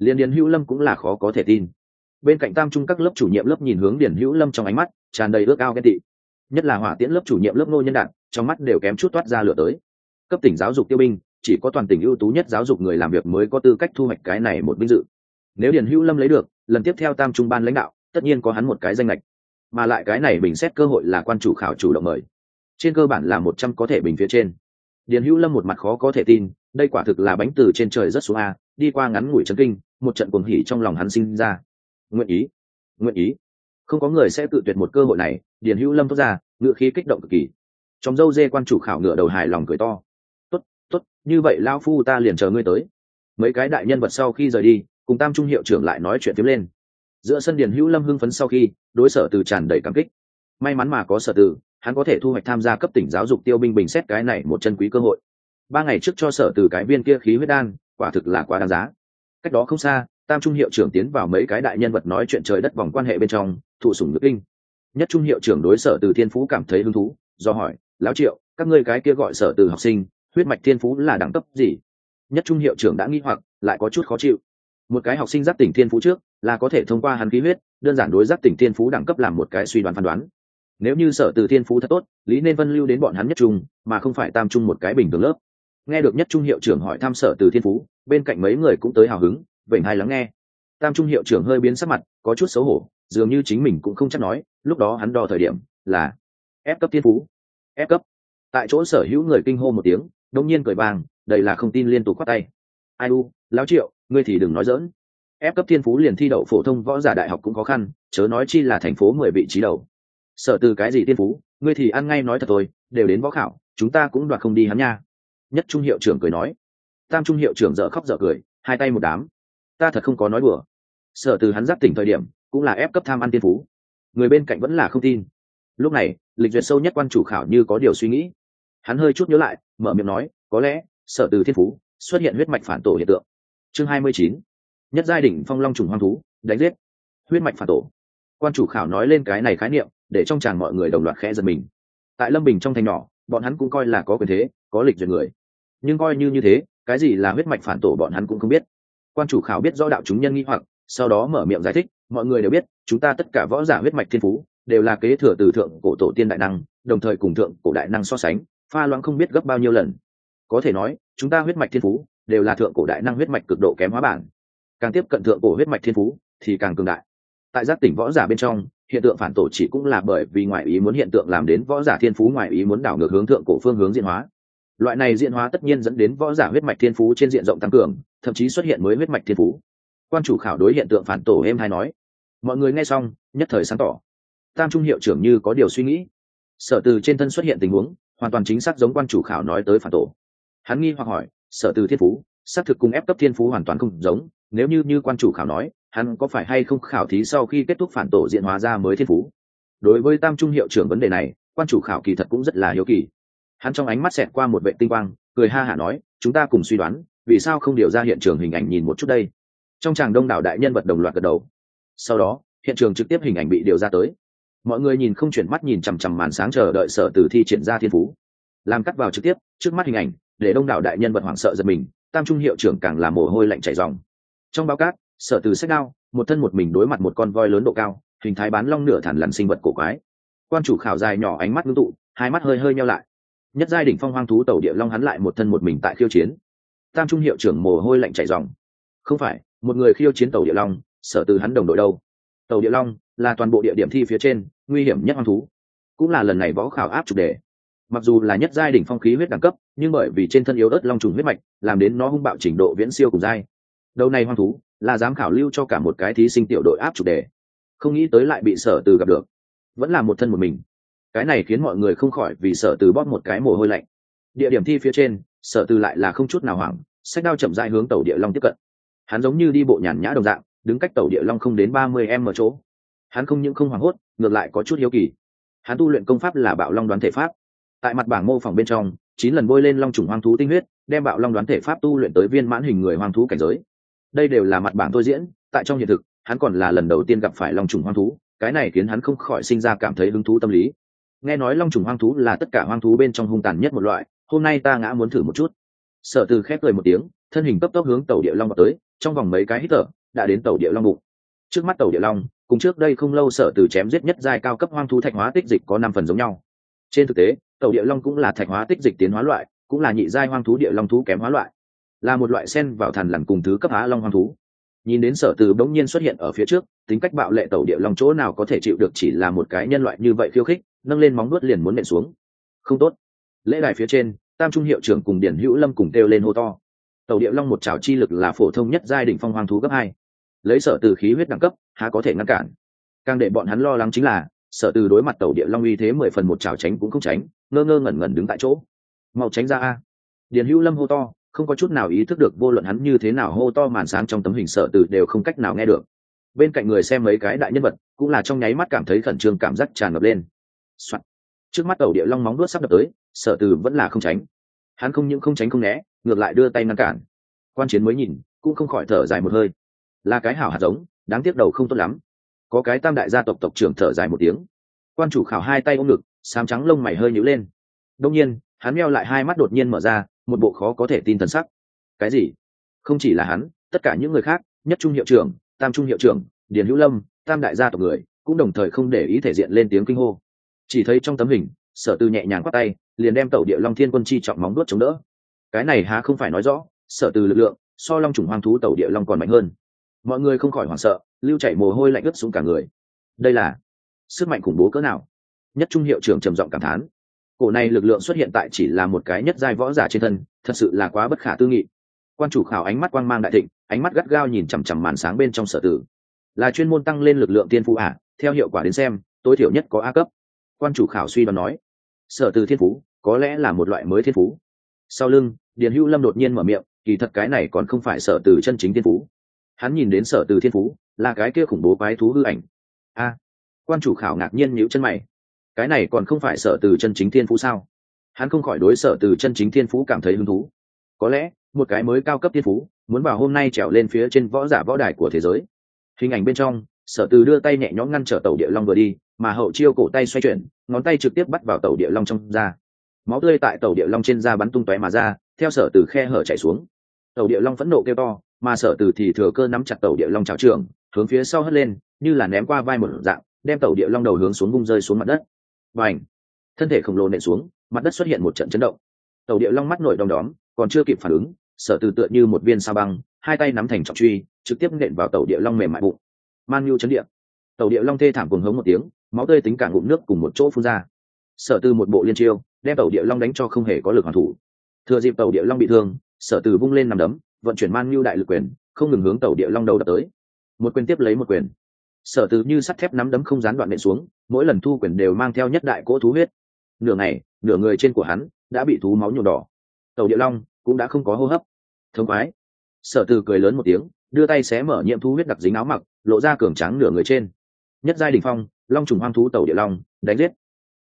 Speaker 1: Liên Điền Hữu Lâm cũng là khó có thể tin. Bên cạnh tam trung các lớp chủ nhiệm lớp nhìn hướng Điền Hữu Lâm trong ánh mắt tràn đầy ước ao ghen tị, nhất là hỏa tiễn lớp chủ nhiệm lớp Ngô Nhân Đạt, trong mắt đều kém chút toát ra lửa tới. Cấp tỉnh giáo dục tiêu binh, chỉ có toàn tỉnh ưu tú nhất giáo dục người làm việc mới có tư cách thu hoạch cái này một vinh dự. Nếu Điền Hữu Lâm lấy được, lần tiếp theo tam trung ban lãnh đạo tất nhiên có hắn một cái danh lệch, mà lại cái này bình xét cơ hội là quan chủ khảo chủ động mời, trên cơ bản là 100 có thể bình phía trên. Điền Hữu Lâm một mặt khó có thể tin, đây quả thực là bánh từ trên trời rớt xuống a, đi qua ngắn ngủi chấn kinh, một trận cuồng hỉ trong lòng hắn sinh ra. Nguyện ý, nguyện ý. Không có người sẽ tự tuyệt một cơ hội này, Điền Hữu Lâm thốt ra, ngựa khí kích động cực kỳ. Trong dâu dê quan chủ khảo ngựa đầu hài lòng cười to. Tốt, tốt, như vậy lão phu ta liền chờ ngươi tới. Mấy cái đại nhân vật sau khi rời đi, cùng tam trung hiệu trưởng lại nói chuyện tiếp lên. Giữa sân Điền Hữu Lâm hưng phấn sau khi, đối Sở Từ tràn đầy cảm kích. May mắn mà có Sở Từ, hắn có thể thu hoạch tham gia cấp tỉnh giáo dục tiêu binh bình xét cái này một chân quý cơ hội. 3 ngày trước cho Sở Từ cái viên kia khí huyết đan, quả thực là quá đáng giá. Cách đó không xa, tam trung hiệu trưởng tiến vào mấy cái đại nhân vật nói chuyện trời đất vòng quan hệ bên trong, thụ sủng nhược kinh. Nhất trung hiệu trưởng đối Sở Từ thiên phú cảm thấy hứng thú, do hỏi, lão Triệu, các ngươi cái kia gọi Sở Từ học sinh, huyết mạch thiên phú là đẳng cấp gì? Nhất trung hiệu trưởng đã nghi hoặc, lại có chút khó chịu. Một cái học sinh giác tỉnh thiên phú trước, là có thể thông qua hắn khí huyết, đơn giản đối giác tỉnh thiên phú đẳng cấp làm một cái suy đoán phán đoán. Nếu như Sở Từ thiên phú thật tốt, lý nên vân lưu đến bọn hắn nhất trung, mà không phải tam trung một cái bình thường lớp. Nghe được nhất trung hiệu trưởng hỏi thăm Sở Từ thiên phú, bên cạnh mấy người cũng tới hào hứng, vểnh hai lắng nghe. Tam trung hiệu trưởng hơi biến sắc mặt, có chút xấu hổ, dường như chính mình cũng không chắc nói, lúc đó hắn đo thời điểm là ép cấp thiên phú. Ép cấp. Tại chỗ sở hữu người kinh hô một tiếng, đột nhiên cười vang, đầy là không tin liên tục quát tay. Ai u, lão Triệu, ngươi thì đừng nói giỡn. Ép cấp thiên phú liền thi đậu phổ thông võ giả đại học cũng khó khăn, chớ nói chi là thành phố 10 vị trí đầu. Sở Từ cái gì thiên phú, ngươi thì ăn ngay nói thật thôi, đều đến võ khảo, chúng ta cũng đoạt không đi hắn nha. Nhất trung hiệu trưởng cười nói. Tam trung hiệu trưởng dở khóc dở cười, hai tay một đám. Ta thật không có nói đùa. Sở Từ hắn giác tỉnh thời điểm, cũng là ép cấp tham ăn thiên phú. Người bên cạnh vẫn là không tin. Lúc này, lịch duyệt sâu nhất quan chủ khảo như có điều suy nghĩ. Hắn hơi chút nhớ lại, mở miệng nói, có lẽ Sở Từ thiên phú xuất hiện huyết mạch phản tổ hiện tượng. Chương 29. Nhất giai đỉnh phong long trùng hoang thú, đánh giết. Huyết mạch phản tổ. Quan chủ khảo nói lên cái này khái niệm, để trong tràng mọi người đồng loạt khẽ giật mình. Tại Lâm Bình trong thành nhỏ, bọn hắn cũng coi là có quyền thế, có lịch duyệt người. Nhưng coi như thế, cái gì là huyết mạch phản tổ bọn hắn cũng không biết. Quan chủ khảo biết rõ đạo chúng nhân nghi hoặc, sau đó mở miệng giải thích, mọi người đều biết, chúng ta tất cả võ giả huyết mạch thiên phú đều là kế thừa từ thượng cổ tổ tiên đại năng, đồng thời cùng thượng cổ đại năng so sánh, pha loãng không biết gấp bao nhiêu lần. Có thể nói, chúng ta huyết mạch thiên phú đều là thượng cổ đại năng huyết mạch cực độ kém hóa bản. Càng tiếp cận thượng cổ huyết mạch thiên phú thì càng cường đại. Tại giác tỉnh võ giả bên trong, hiện tượng phản tổ chỉ cũng là bởi vì ngoại ý muốn hiện tượng làm đến võ giả thiên phú ngoại ý muốn đảo ngược hướng thượng cổ phương hướng diễn hóa. Loại này diễn hóa tất nhiên dẫn đến võ giả huyết mạch thiên phú trên diện rộng tăng cường, thậm chí xuất hiện mới huyết mạch thiên phú. Quan chủ khảo đối hiện tượng phản tổ êm hay nói. Mọi người nghe xong, nhất thời sáng tỏ. Tam trung hiệu trưởng như có điều suy nghĩ. Sở Từ trên thân xuất hiện tình huống, hoàn toàn chính xác giống quan chủ khảo nói tới phản tổ. Hắn nghi hoặc hỏi, Sở Từ thiên phú, xác thực cùng ép cấp thiên phú hoàn toàn không giống, nếu như quan chủ khảo nói, hắn có phải hay không khảo thí sau khi kết thúc phản tổ diễn hóa ra mới thiên phú? Đối với tam trung hiệu trưởng vấn đề này, quan chủ khảo kỳ thật cũng rất là hiếu kỳ. Hắn trong ánh mắt xẹt qua một vệ tinh quang, cười ha hả nói, chúng ta cùng suy đoán, vì sao không điều ra hiện trường hình ảnh nhìn một chút đây? Trong tràng đông đảo đại nhân vật đồng loạt gật đầu. Sau đó, hiện trường trực tiếp hình ảnh bị điều ra tới. Mọi người nhìn không chuyển mắt nhìn chằm chằm màn sáng chờ đợi Sở Từ thi triển ra thiên phú. Làm cắt vào trực tiếp, trước mắt hình ảnh, để đông đảo đại nhân vật hoảng sợ giật mình, tam trung hiệu trưởng càng là mồ hôi lạnh chảy ròng. Trong báo cát, Sở Từ xách đao, một thân một mình đối mặt một con voi lớn độ cao, hình thái bán long nửa thản lằn sinh vật cổ quái. Quan chủ khảo dài nhỏ ánh mắt ngưng tụ, hai mắt hơi hơi nheo lại. Nhất giai đỉnh phong hoang thú tẩu địa long hắn lại một thân một mình tại khiêu chiến. Tam trung hiệu trưởng mồ hôi lạnh chảy ròng. Không phải, một người khiêu chiến tẩu địa long, Sở Từ hắn đồng đội đâu? Tẩu địa long là toàn bộ địa điểm thi phía trên nguy hiểm nhất hoang thú, cũng là lần này võ khảo áp chủ đề. Mặc dù là nhất giai đỉnh phong khí huyết đẳng cấp, nhưng bởi vì trên thân yếu ớt long trùng huyết mạch, làm đến nó hung bạo trình độ viễn siêu cùng giai. Đầu này hoang thú là giám khảo lưu cho cả một cái thí sinh tiểu đội áp chủ đề. Không nghĩ tới lại bị Sở Từ gặp được, vẫn là một thân một mình. Cái này khiến mọi người không khỏi vì Sở Từ bóp một cái mồ hôi lạnh. Địa điểm thi phía trên, Sở Từ lại là không chút nào hoảng, xách đao chậm rãi hướng tẩu địa long tiếp cận. Hắn giống như đi bộ nhàn nhã đồng dạng, đứng cách tẩu địa long không đến 30 m chỗ. Hắn không những không hoảng hốt, ngược lại có chút hiếu kỳ. Hắn tu luyện công pháp là Bạo Long Đoán Thể Pháp. Tại mặt bảng mô phỏng bên trong, 9 lần bôi lên long trùng hoang thú tinh huyết, đem Bạo Long Đoán Thể Pháp tu luyện tới viên mãn hình người hoang thú cảnh giới. Đây đều là mặt bảng tôi diễn, tại trong hiện thực, hắn còn là lần đầu tiên gặp phải long trùng hoang thú, cái này khiến hắn không khỏi sinh ra cảm thấy hứng thú tâm lý. Nghe nói long trùng hoang thú là tất cả hoang thú bên trong hung tàn nhất một loại, hôm nay ta ngã muốn thử một chút. Sở Từ khép cười một tiếng, thân hình cấp tốc hướng tẩu địa long vào tới, trong vòng mấy cái hít thở đã đến tẩu địa long bụng. Trước mắt tẩu địa long cùng trước đây không lâu Sở Từ chém giết nhất giai cao cấp hoang thú thạch hóa tích dịch có 5 phần giống nhau. Trên thực tế tẩu địa long cũng là thạch hóa tích dịch tiến hóa loại, cũng là nhị giai hoang thú địa long thú kém hóa loại, là một loại xen vào thần lằn cùng thứ cấp á long hoang thú. Nhìn đến Sở Từ bỗng nhiên xuất hiện ở phía trước, tính cách bạo lệ tẩu địa long chỗ nào có thể chịu được chỉ là một cái nhân loại như vậy khiêu khích, nâng lên móng nuốt liền muốn nện xuống. Không tốt. Lễ đài phía trên, Tam Trung hiệu trưởng cùng Điển Hữu Lâm cùng kêu lên hô to. Tẩu địa long một trảo chi lực là phổ thông nhất giai đỉnh phong hoang thú cấp 2. Lấy Sở Từ khí huyết đẳng cấp, há có thể ngăn cản. Càng để bọn hắn lo lắng chính là, Sở Từ đối mặt tẩu địa long uy thế 10 phần một trảo tránh cũng không tránh, ngơ ngơ ngẩn ngẩn đứng tại chỗ. Mau tránh ra a. Điển Hữu Lâm hô to, không có chút nào ý thức được vô luận hắn như thế nào hô to màn sáng trong tấm hình Sở Từ đều không cách nào nghe được. Bên cạnh người xem mấy cái đại nhân vật cũng là trong nháy mắt cảm thấy khẩn trương, cảm giác tràn ngập lên. Soạn. Trước mắt tẩu địa long móng đuốt sắp đập tới, Sở Từ vẫn là không tránh. Hắn không những không tránh không né, ngược lại đưa tay ngăn cản. Quan chiến mới nhìn cũng không khỏi thở dài một hơi, là cái hảo hạt giống, đáng tiếc đầu không tốt lắm. Có cái tam đại gia tộc tộc trưởng thở dài một tiếng. Quan chủ khảo hai tay ôm ngực, xám trắng lông mày hơi nhíu lên. Đông nhiên hắn meo lại hai mắt đột nhiên mở ra, một bộ khó có thể tin thần sắc. Cái gì? Không chỉ là hắn, tất cả những người khác, Nhất Trung hiệu trưởng, Tam Trung hiệu trưởng, Điền Hữu Lâm, tam đại gia tộc người cũng đồng thời không để ý thể diện lên tiếng kinh hô. Chỉ thấy trong tấm hình Sở Từ nhẹ nhàng quát tay, liền đem tẩu địa long thiên quân chi trọng móng đuốt chống đỡ. Cái này há không phải nói rõ Sở Từ lực lượng so long chủng hoang thú tẩu địa long còn mạnh hơn. Mọi người không khỏi hoảng sợ, lưu chảy mồ hôi lạnh ướt xuống cả người. Đây là sức mạnh khủng bố cỡ nào? Nhất Trung hiệu trưởng trầm giọng cảm thán. Cổ này lực lượng xuất hiện tại chỉ là một cái nhất giai võ giả trên thân, thật sự là quá bất khả tư nghị. Quan chủ khảo ánh mắt quang mang đại thịnh, ánh mắt gắt gao nhìn chằm chằm màn sáng bên trong Sở Từ. Là chuyên môn tăng lên lực lượng tiên phú à? Theo hiệu quả đến xem, tối thiểu nhất có A cấp. Quan chủ khảo suy đoán nói. Sở Từ thiên phú có lẽ là một loại mới thiên phú. Sau lưng Điền Hữu Lâm đột nhiên mở miệng, kỳ thật cái này còn không phải Sở Từ chân chính thiên phú. Hắn nhìn đến Sở Từ thiên phú là cái kia khủng bố quái thú hư ảnh. A. Quan chủ khảo ngạc nhiên nhíu chân mày. Cái này còn không phải Sở Từ chân chính thiên phú sao? Hắn không khỏi đối Sở Từ chân chính thiên phú cảm thấy hứng thú. Có lẽ một cái mới cao cấp thiên phú muốn vào hôm nay trèo lên phía trên võ giả võ đài của thế giới. Hình ảnh bên trong, Sở Từ đưa tay nhẹ nhõm ngăn trở tẩu địa long vừa đi, mà hậu chiêu cổ tay xoay chuyển, ngón tay trực tiếp bắt vào tẩu địa long trong da. Máu tươi tại tẩu địa long trên da bắn tung tóe mà ra, theo Sở Từ khe hở chảy xuống. Tẩu địa long phẫn nộ kêu to, mà Sở Từ thì thừa cơ nắm chặt tẩu địa long trảo trường, hướng phía sau hất lên, như là ném qua vai một dạng, đem tẩu địa long đầu hướng xuống vung rơi xuống mặt đất. Bành! Thân thể khổng lồ nện xuống, mặt đất xuất hiện một trận chấn động. Tẩu địa long mắt nổi đom đóm, còn chưa kịp phản ứng, Sở Từ tựa như một viên sao băng, hai tay nắm thành trọng truy, trực tiếp nện vào tẩu địa long mềm mại bụng. Man nhu chấn địa. Tẩu địa long thê thảm cuồng hống một tiếng, máu tươi tính cả ngụm nước cùng một chỗ phun ra. Sở Từ một bộ liên chiêu, đem tẩu địa long đánh cho không hề có lực hoàn thủ. Thừa dịp tẩu địa long bị thương, Sở Từ vung lên nằm đấm, vận chuyển man nhu đại lực quyền, không ngừng hướng tẩu địa long đầu đập tới. Một quyền tiếp lấy một quyền. Sở Từ như sắt thép nắm đấm không gián đoạn nện xuống, mỗi lần thu quyền đều mang theo nhất đại cỗ thú huyết. Nửa ngày, nửa người trên của hắn đã bị thú máu nhuộm đỏ. Tẩu địa long cũng đã không có hô hấp. Thông khoái. Sở Từ cười lớn một tiếng, đưa tay xé mở nhiễm thú huyết đặc dính áo mặc, lộ ra cường tráng nửa người trên. Nhất giai đỉnh phong, long trùng hoang thú tẩu địa long, đánh giết.